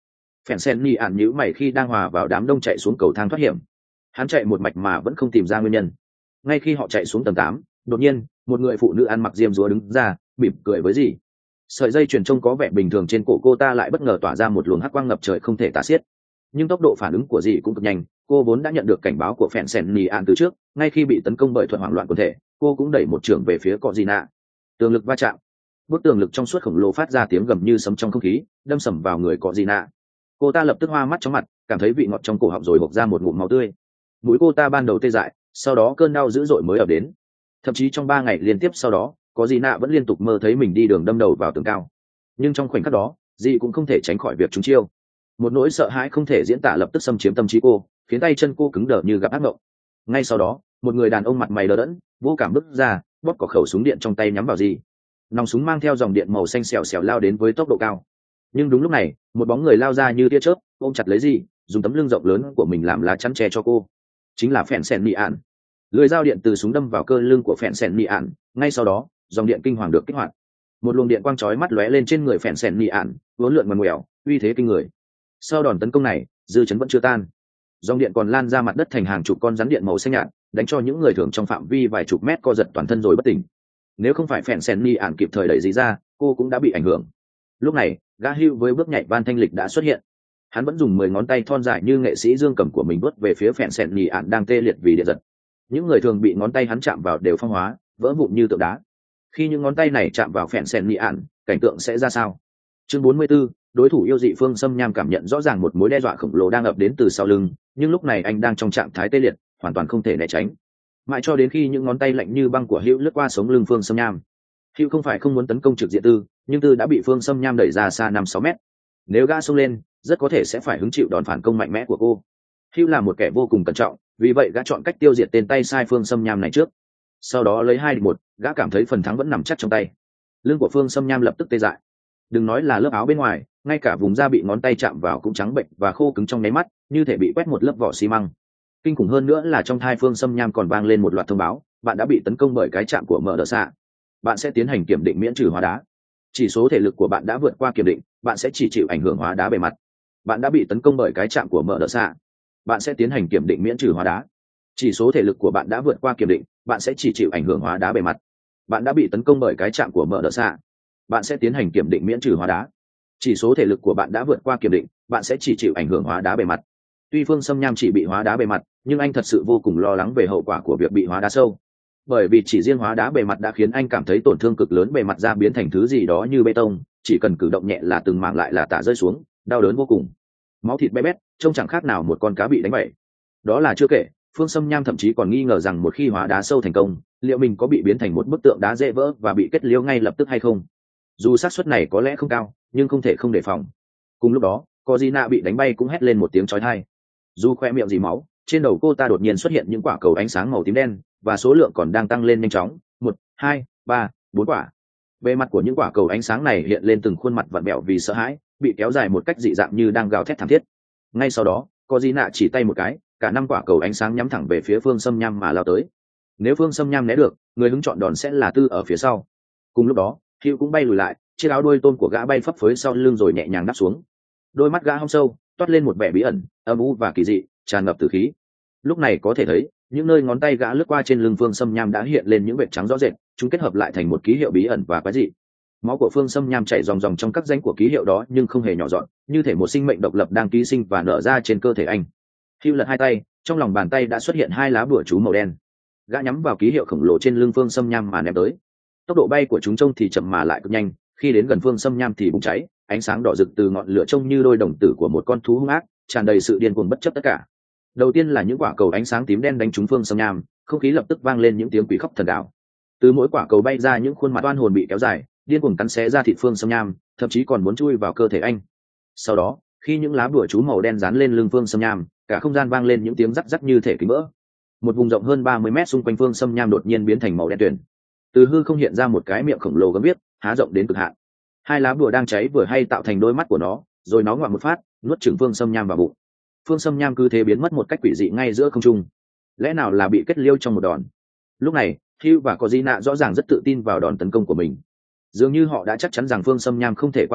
Phèn sen ni ạn nhíu mày khi đang hòa vào đám đông chạy xuống cầu thang thoát hiểm. Hắn chạy một mạch mà vẫn không tìm ra nguyên nhân. Ngay khi họ chạy xuống tầng tám, đột nhiên một người phụ nữ ăn mặc diêm dúa đứng ra, mỉm cười với gì. Sợi dây chuyền trông có vẻ bình thường trên cổ cô ta lại bất ngờ tỏa ra một luồng hắc quang ngập trời không thể tả xiết. Nhưng tốc độ phản ứng của dì cũng cực nhanh, cô vốn đã nhận được cảnh báo của Phèn sen ni ạn từ trước. Ngay khi bị tấn công bởi thuật hoảng loạn quần thể, cô cũng đẩy một chưởng về phía cọ gì nạ. Tường lực va chạm, bức tường lực trong suốt khổng lồ phát ra tiếng gầm như sấm trong không khí, đâm sầm vào người cọ gì nạ. Cô ta lập tức hoa mắt chóng mặt, cảm thấy vị ngọt trong cổ họng rồi bộc ra một ngụm máu tươi. Mũi cô ta ban đầu tê dại, sau đó cơn đau dữ dội mới ập đến. Thậm chí trong ba ngày liên tiếp sau đó, có gì nạ vẫn liên tục mơ thấy mình đi đường đâm đầu vào tường cao. Nhưng trong khoảnh khắc đó, dì cũng không thể tránh khỏi việc trúng chiêu. Một nỗi sợ hãi không thể diễn tả lập tức xâm chiếm tâm trí cô, khiến tay chân cô cứng đờ như gặp ác mộng. Ngay sau đó, một người đàn ông mặt mày đờ đẫn, vô cảm bước ra, bóp cò khẩu súng điện trong tay nhắm vào dì. Nòng súng mang theo dòng điện màu xanh xèo xèo lao đến với tốc độ cao. Nhưng đúng lúc này, một bóng người lao ra như tia chớp, ôm chặt lấy dì, dùng tấm lưng rộng lớn của mình làm lá chắn che cho cô. Chính là Phèn sen ni ạn. Lưỡi dao điện từ súng đâm vào cơ lưng của Phèn sen ni ạn. Ngay sau đó, dòng điện kinh hoàng được kích hoạt. Một luồng điện quang chói mắt lóe lên trên người Phèn sen ni ạn, uốn lượn ngoằn ngoèo, uy thế kinh người. Sau đòn tấn công này, dư chấn vẫn chưa tan. Dòng điện còn lan ra mặt đất thành hàng chục con rắn điện màu xanh nhạt, đánh cho những người thường trong phạm vi vài chục mét co giật toàn thân rồi bất tỉnh. Nếu không phải Phèn sen ni ạn kịp thời đẩy dí ra, cô cũng đã bị ảnh hưởng. Lúc này, gã hưu với bước nhảy van thanh lịch đã xuất hiện. Hắn vẫn dùng mười ngón tay thon dài như nghệ sĩ dương cầm của mình vớt về phía Phèn sen ni ạn đang tê liệt vì điện giật. Những người thường bị ngón tay hắn chạm vào đều phong hóa, vỡ vụn như tượng đá. Khi những ngón tay này chạm vào Phèn sen ni ạn, cảnh tượng sẽ ra sao? Chương bốn mươi 44, đối thủ yêu dị Phương Sâm Nham cảm nhận rõ ràng một mối đe dọa khổng lồ đang ập đến từ sau lưng, nhưng lúc này anh đang trong trạng thái tê liệt, hoàn toàn không thể né tránh. Mãi cho đến khi những ngón tay lạnh như băng của Hữu lướt qua sống lưng Phương Sâm Nham. Hữu không phải không muốn tấn công trực diện Tư, nhưng Tư đã bị Phương Sâm Nham đẩy ra xa năm sáu mét. Nếu gã xông lên, rất có thể sẽ phải hứng chịu đòn phản công mạnh mẽ của cô. Hữu là một kẻ vô cùng cẩn trọng, vì vậy gã chọn cách tiêu diệt tên tay sai Phương Sâm Nham này trước. Sau đó lấy hai địch một, gã cảm thấy phần thắng vẫn nằm chắc trong tay. Lưng của Phương Sâm Nham lập tức tê dại. Đừng nói là lớp áo bên ngoài, ngay cả vùng da bị ngón tay chạm vào cũng trắng bệnh và khô cứng trong nháy mắt, như thể bị quét một lớp vỏ xi măng. Kinh khủng hơn nữa là trong thai Phương Sâm Nham còn vang lên một loạt thông báo: bạn đã bị tấn công bởi cái chạm của mở đỡ xạ. Bạn sẽ tiến hành kiểm định miễn trừ hóa đá. Chỉ số thể lực của bạn đã vượt qua kiểm định, bạn sẽ chỉ chịu ảnh hưởng hóa đá bề mặt. Bạn đã bị tấn công bởi cái chạm của mở đỡ xạ. Bạn sẽ tiến hành kiểm định miễn trừ hóa đá. Chỉ số thể lực của bạn đã vượt qua kiểm định, bạn sẽ chỉ chịu ảnh hưởng hóa đá bề mặt. Bạn đã bị tấn công bởi cái chạm của mở đỡ xạ. Bạn sẽ tiến hành kiểm định miễn trừ hóa đá. Chỉ số thể lực của bạn đã vượt qua kiểm định, bạn sẽ chỉ chịu ảnh hưởng hóa đá bề mặt. Tuy Phương Sâm Nham chỉ bị hóa đá bề mặt, nhưng anh thật sự vô cùng lo lắng về hậu quả của việc bị hóa đá sâu. Bởi vì chỉ riêng hóa đá bề mặt đã khiến anh cảm thấy tổn thương cực lớn, bề mặt da biến thành thứ gì đó như bê tông, chỉ cần cử động nhẹ là từng mảng lại là tả rơi xuống, đau đớn vô cùng. Máu thịt bé bét, trông chẳng khác nào một con cá bị đánh bể. Đó là chưa kể, Phương Sâm Nham thậm chí còn nghi ngờ rằng một khi hóa đá sâu thành công, liệu mình có bị biến thành một bức tượng đá dễ vỡ và bị kết liễu ngay lập tức hay không. Dù xác suất này có lẽ không cao, nhưng không thể không đề phòng. Cùng lúc đó, có Di Nạ bị đánh bay cũng hét lên một tiếng chói tai. Dù khoe miệng dì máu, trên đầu cô ta đột nhiên xuất hiện những quả cầu ánh sáng màu tím đen, và số lượng còn đang tăng lên nhanh chóng. Một, hai, ba, bốn quả. Bề mặt của những quả cầu ánh sáng này hiện lên từng khuôn mặt vặn vẹo vì sợ hãi, bị kéo dài một cách dị dạng như đang gào thét thảm thiết. Ngay sau đó, có Di Nạ chỉ tay một cái, cả năm quả cầu ánh sáng nhắm thẳng về phía Phương Sâm Nham mà lao tới. Nếu Phương Sâm Nham né được, người hứng chọn đòn sẽ là Tư ở phía sau. Cùng lúc đó, Hữu cũng bay lùi lại, chiếc áo đuôi tôm của gã bay phấp phới sau lưng rồi nhẹ nhàng đáp xuống. Đôi mắt gã hông sâu, toát lên một vẻ bí ẩn, âm u và kỳ dị, tràn ngập tử khí. Lúc này có thể thấy, những nơi ngón tay gã lướt qua trên lưng Phương Sâm Nham đã hiện lên những vệt trắng rõ rệt, chúng kết hợp lại thành một ký hiệu bí ẩn và quái dị. Máu của Phương Sâm Nham chảy ròng ròng trong các rãnh của ký hiệu đó, nhưng không hề nhỏ dọn, như thể một sinh mệnh độc lập đang ký sinh và nở ra trên cơ thể anh. Hữu lật hai tay, trong lòng bàn tay đã xuất hiện hai lá bùa chú màu đen. Gã nhắm vào ký hiệu khổng lồ trên lưng Phương Sâm Nham mà ném tới. Tốc độ bay của chúng trông thì chậm mà lại cực nhanh, khi đến gần Phương Sâm Nham thì bùng cháy, ánh sáng đỏ rực từ ngọn lửa trông như đôi đồng tử của một con thú hung ác, tràn đầy sự điên cuồng bất chấp tất cả. Đầu tiên là những quả cầu ánh sáng tím đen đánh trúng Phương Sâm Nham, không khí lập tức vang lên những tiếng quỷ khóc thần đạo. Từ mỗi quả cầu bay ra những khuôn mặt oan hồn bị kéo dài, điên cuồng cắn xé ra thịt Phương Sâm Nham, thậm chí còn muốn chui vào cơ thể anh. Sau đó, khi những lá bùa chú màu đen dán lên lưng Phương Sâm Nham, cả không gian vang lên những tiếng rắc rắc như thể kính vỡ. Một vùng rộng hơn ba mươi mét xung quanh Phương Sâm Nham đột nhiên biến thành màu đen tuyền. Từ hư không hiện ra một cái miệng khổng lồ gớm ghiếc, há rộng đến cực hạn. Hai lá bùa đang cháy vừa hay tạo thành đôi mắt của nó, rồi nó ngoạm một phát, nuốt chửng Phương Sâm Nham vào bụng. Phương Sâm Nham cứ thế biến mất một cách quỷ dị ngay giữa không trung. Lẽ nào là bị kết liêu trong một đòn? Lúc này, Hugh và Có Di Nạ rõ ràng rất tự tin vào đòn tấn công của mình. Dường như họ đã chắc chắn rằng Phương Sâm Nham không thể qua khỏi,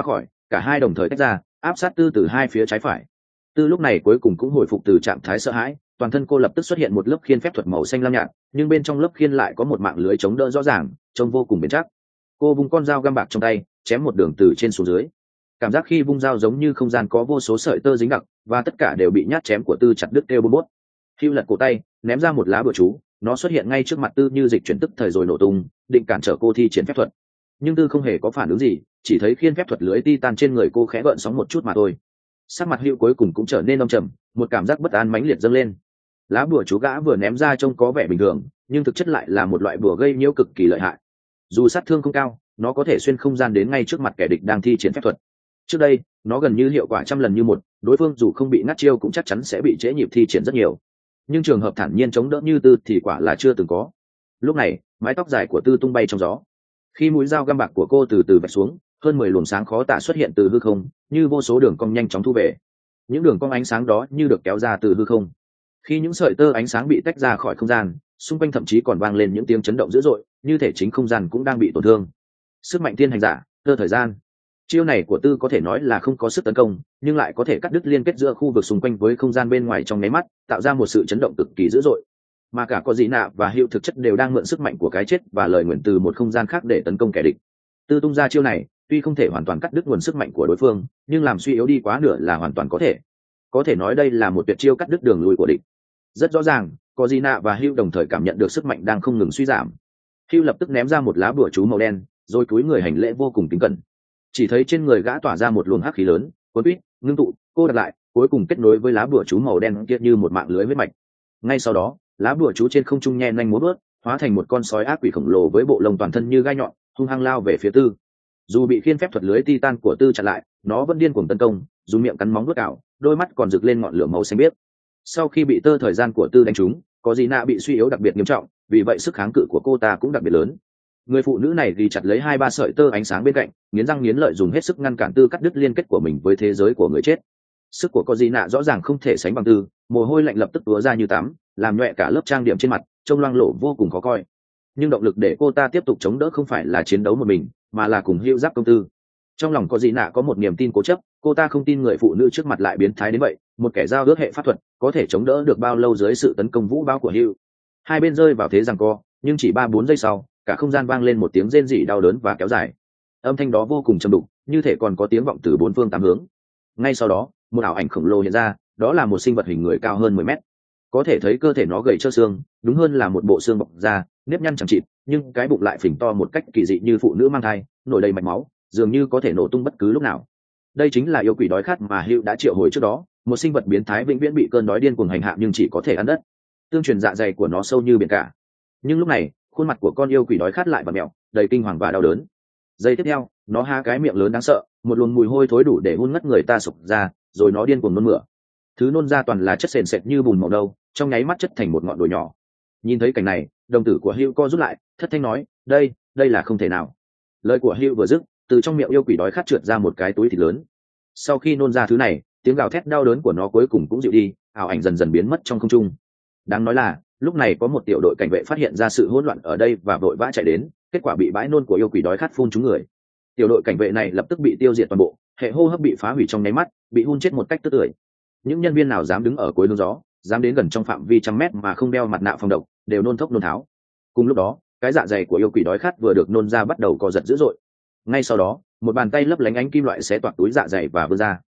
cả hai đồng thời tách ra áp sát tư từ hai phía trái phải. Tư lúc này cuối cùng cũng hồi phục từ trạng thái sợ hãi, toàn thân cô lập tức xuất hiện một lớp khiên phép thuật màu xanh lam nhạt, nhưng bên trong lớp khiên lại có một mạng lưới chống đỡ rõ ràng, trông vô cùng bền chắc. Cô vung con dao găm bạc trong tay, chém một đường từ trên xuống dưới. Cảm giác khi vung dao giống như không gian có vô số sợi tơ dính đặc, và tất cả đều bị nhát chém của Tư chặt đứt kêu bôn bốt. Hưu lật cổ tay, ném ra một lá bùa chú, nó xuất hiện ngay trước mặt Tư như dịch chuyển tức thời rồi nổ tung, định cản trở cô thi triển phép thuật. Nhưng Tư không hề có phản ứng gì, chỉ thấy khiên phép thuật lưới titan trên người cô khẽ gợn sóng một chút mà thôi. Sắc mặt Hưu cuối cùng cũng trở nên âm trầm, một cảm giác bất an mãnh liệt dâng lên. Lá bùa chú gã vừa ném ra trông có vẻ bình thường, nhưng thực chất lại là một loại bùa gây nhiễu cực kỳ lợi hại. Dù sát thương không cao, nó có thể xuyên không gian đến ngay trước mặt kẻ địch đang thi triển phép thuật. Trước đây, nó gần như hiệu quả trăm lần như một, đối phương dù không bị ngắt chiêu cũng chắc chắn sẽ bị trễ nhịp thi triển rất nhiều. Nhưng trường hợp thản nhiên chống đỡ như Tư thì quả là chưa từng có. Lúc này, mái tóc dài của Tư tung bay trong gió. Khi mũi dao găm bạc của cô từ từ vạch xuống, hơn mười luồng sáng khó tả xuất hiện từ hư không, như vô số đường cong nhanh chóng thu về. Những đường cong ánh sáng đó như được kéo ra từ hư không. Khi những sợi tơ ánh sáng bị tách ra khỏi không gian, xung quanh thậm chí còn vang lên những tiếng chấn động dữ dội, như thể chính không gian cũng đang bị tổn thương. Sức mạnh thiên hành giả, tơ thời gian. Chiêu này của Tư có thể nói là không có sức tấn công, nhưng lại có thể cắt đứt liên kết giữa khu vực xung quanh với không gian bên ngoài trong nháy mắt, tạo ra một sự chấn động cực kỳ dữ dội. Mà cả có dị nạ và Hữu thực chất đều đang mượn sức mạnh của cái chết và lời nguyện từ một không gian khác để tấn công kẻ địch. Tư tung ra chiêu này, tuy không thể hoàn toàn cắt đứt nguồn sức mạnh của đối phương, nhưng làm suy yếu đi quá nửa là hoàn toàn có thể. Có thể nói đây là một tuyệt chiêu cắt đứt đường lui của địch. Rất rõ ràng, có dị nạ và Hữu đồng thời cảm nhận được sức mạnh đang không ngừng suy giảm. Hữu lập tức ném ra một lá bùa chú màu đen, rồi cúi người hành lễ vô cùng kính cẩn. Chỉ thấy trên người gã tỏa ra một luồng hắc khí lớn, cuốn quýt, ngưng tụ, cô đặt lại, cuối cùng kết nối với lá bùa chú màu đen kia như một mạng lưới huyết mạch. Ngay sau đó, lá bùa chú trên không trung nhe nhanh múa vớt, hóa thành một con sói ác quỷ khổng lồ với bộ lông toàn thân như gai nhọn, hung hăng lao về phía Tư. Dù bị khiên phép thuật lưới titan của Tư chặn lại, nó vẫn điên cuồng tấn công, dùng miệng cắn móng vuốt ảo, đôi mắt còn rực lên ngọn lửa màu xanh biếc. Sau khi bị tơ thời gian của Tư đánh trúng, có gì nạ bị suy yếu đặc biệt nghiêm trọng, vì vậy sức kháng cự của cô ta cũng đặc biệt lớn. Người phụ nữ này ghi chặt lấy hai ba sợi tơ ánh sáng bên cạnh, nghiến răng nghiến lợi dùng hết sức ngăn cản Tư cắt đứt liên kết của mình với thế giới của người chết. Sức của có gì nạ rõ ràng không thể sánh bằng Tư, mồ hôi lạnh lập tức túa ra như tắm, làm nhọe cả lớp trang điểm trên mặt, trông loang lổ vô cùng khó coi. Nhưng động lực để cô ta tiếp tục chống đỡ không phải là chiến đấu một mình, mà là cùng Hữu Giáp công tư. Trong lòng có gì nạ có một niềm tin cố chấp, cô ta không tin người phụ nữ trước mặt lại biến thái đến vậy, một kẻ giao ước hệ pháp thuật có thể chống đỡ được bao lâu dưới sự tấn công vũ bão của Hữu. Hai bên rơi vào thế giằng co, nhưng chỉ ba bốn giây sau, cả không gian vang lên một tiếng rên rỉ đau đớn và kéo dài. Âm thanh đó vô cùng trầm đục, như thể còn có tiếng vọng từ bốn phương tám hướng. Ngay sau đó, một ảo ảnh khổng lồ hiện ra, đó là một sinh vật hình người cao hơn mười mét. Có thể thấy cơ thể nó gầy trơ xương, đúng hơn là một bộ xương bọc da, nếp nhăn chẳng chịt, nhưng cái bụng lại phình to một cách kỳ dị như phụ nữ mang thai, nổi đầy mạch máu, dường như có thể nổ tung bất cứ lúc nào. Đây chính là yêu quỷ đói khát mà Hữu đã triệu hồi trước đó, một sinh vật biến thái vĩnh viễn bị cơn đói điên cuồng hành hạ nhưng chỉ có thể ăn đất. Tương truyền dạ dày của nó sâu như biển cả. Nhưng lúc này, khuôn mặt của con yêu quỷ đói khát lại và mẹo, đầy kinh hoàng và đau đớn. Giây tiếp theo, nó há cái miệng lớn đáng sợ, một luồng mùi hôi thối đủ để hun ngất người ta sục ra, rồi nó điên cuồng nôn mửa. Thứ nôn ra toàn là chất sền sệt như bùn màu đâu, trong nháy mắt chất thành một ngọn đồi nhỏ. Nhìn thấy cảnh này, đồng tử của Hữu co rút lại, thất thanh nói, đây, đây là không thể nào. Lời của Hữu vừa dứt, từ trong miệng yêu quỷ đói khát trượt ra một cái túi thịt lớn. Sau khi nôn ra thứ này, tiếng gào thét đau đớn của nó cuối cùng cũng dịu đi, ảo ảnh dần dần biến mất trong không trung. Đáng nói là, lúc này có một tiểu đội cảnh vệ phát hiện ra sự hỗn loạn ở đây và vội vã chạy đến, kết quả bị bãi nôn của yêu quỷ đói khát phun trúng người. Tiểu đội cảnh vệ này lập tức bị tiêu diệt toàn bộ, hệ hô hấp bị phá hủy trong nháy mắt, bị hun chết một cách tức tưởi. Những nhân viên nào dám đứng ở cuối hướng gió, dám đến gần trong phạm vi trăm mét mà không đeo mặt nạ phòng độc, đều nôn thốc nôn tháo. Cùng lúc đó, cái dạ dày của yêu quỷ đói khát vừa được nôn ra bắt đầu co giật dữ dội. Ngay sau đó, một bàn tay lấp lánh ánh kim loại xé toạc túi dạ dày và vươn ra.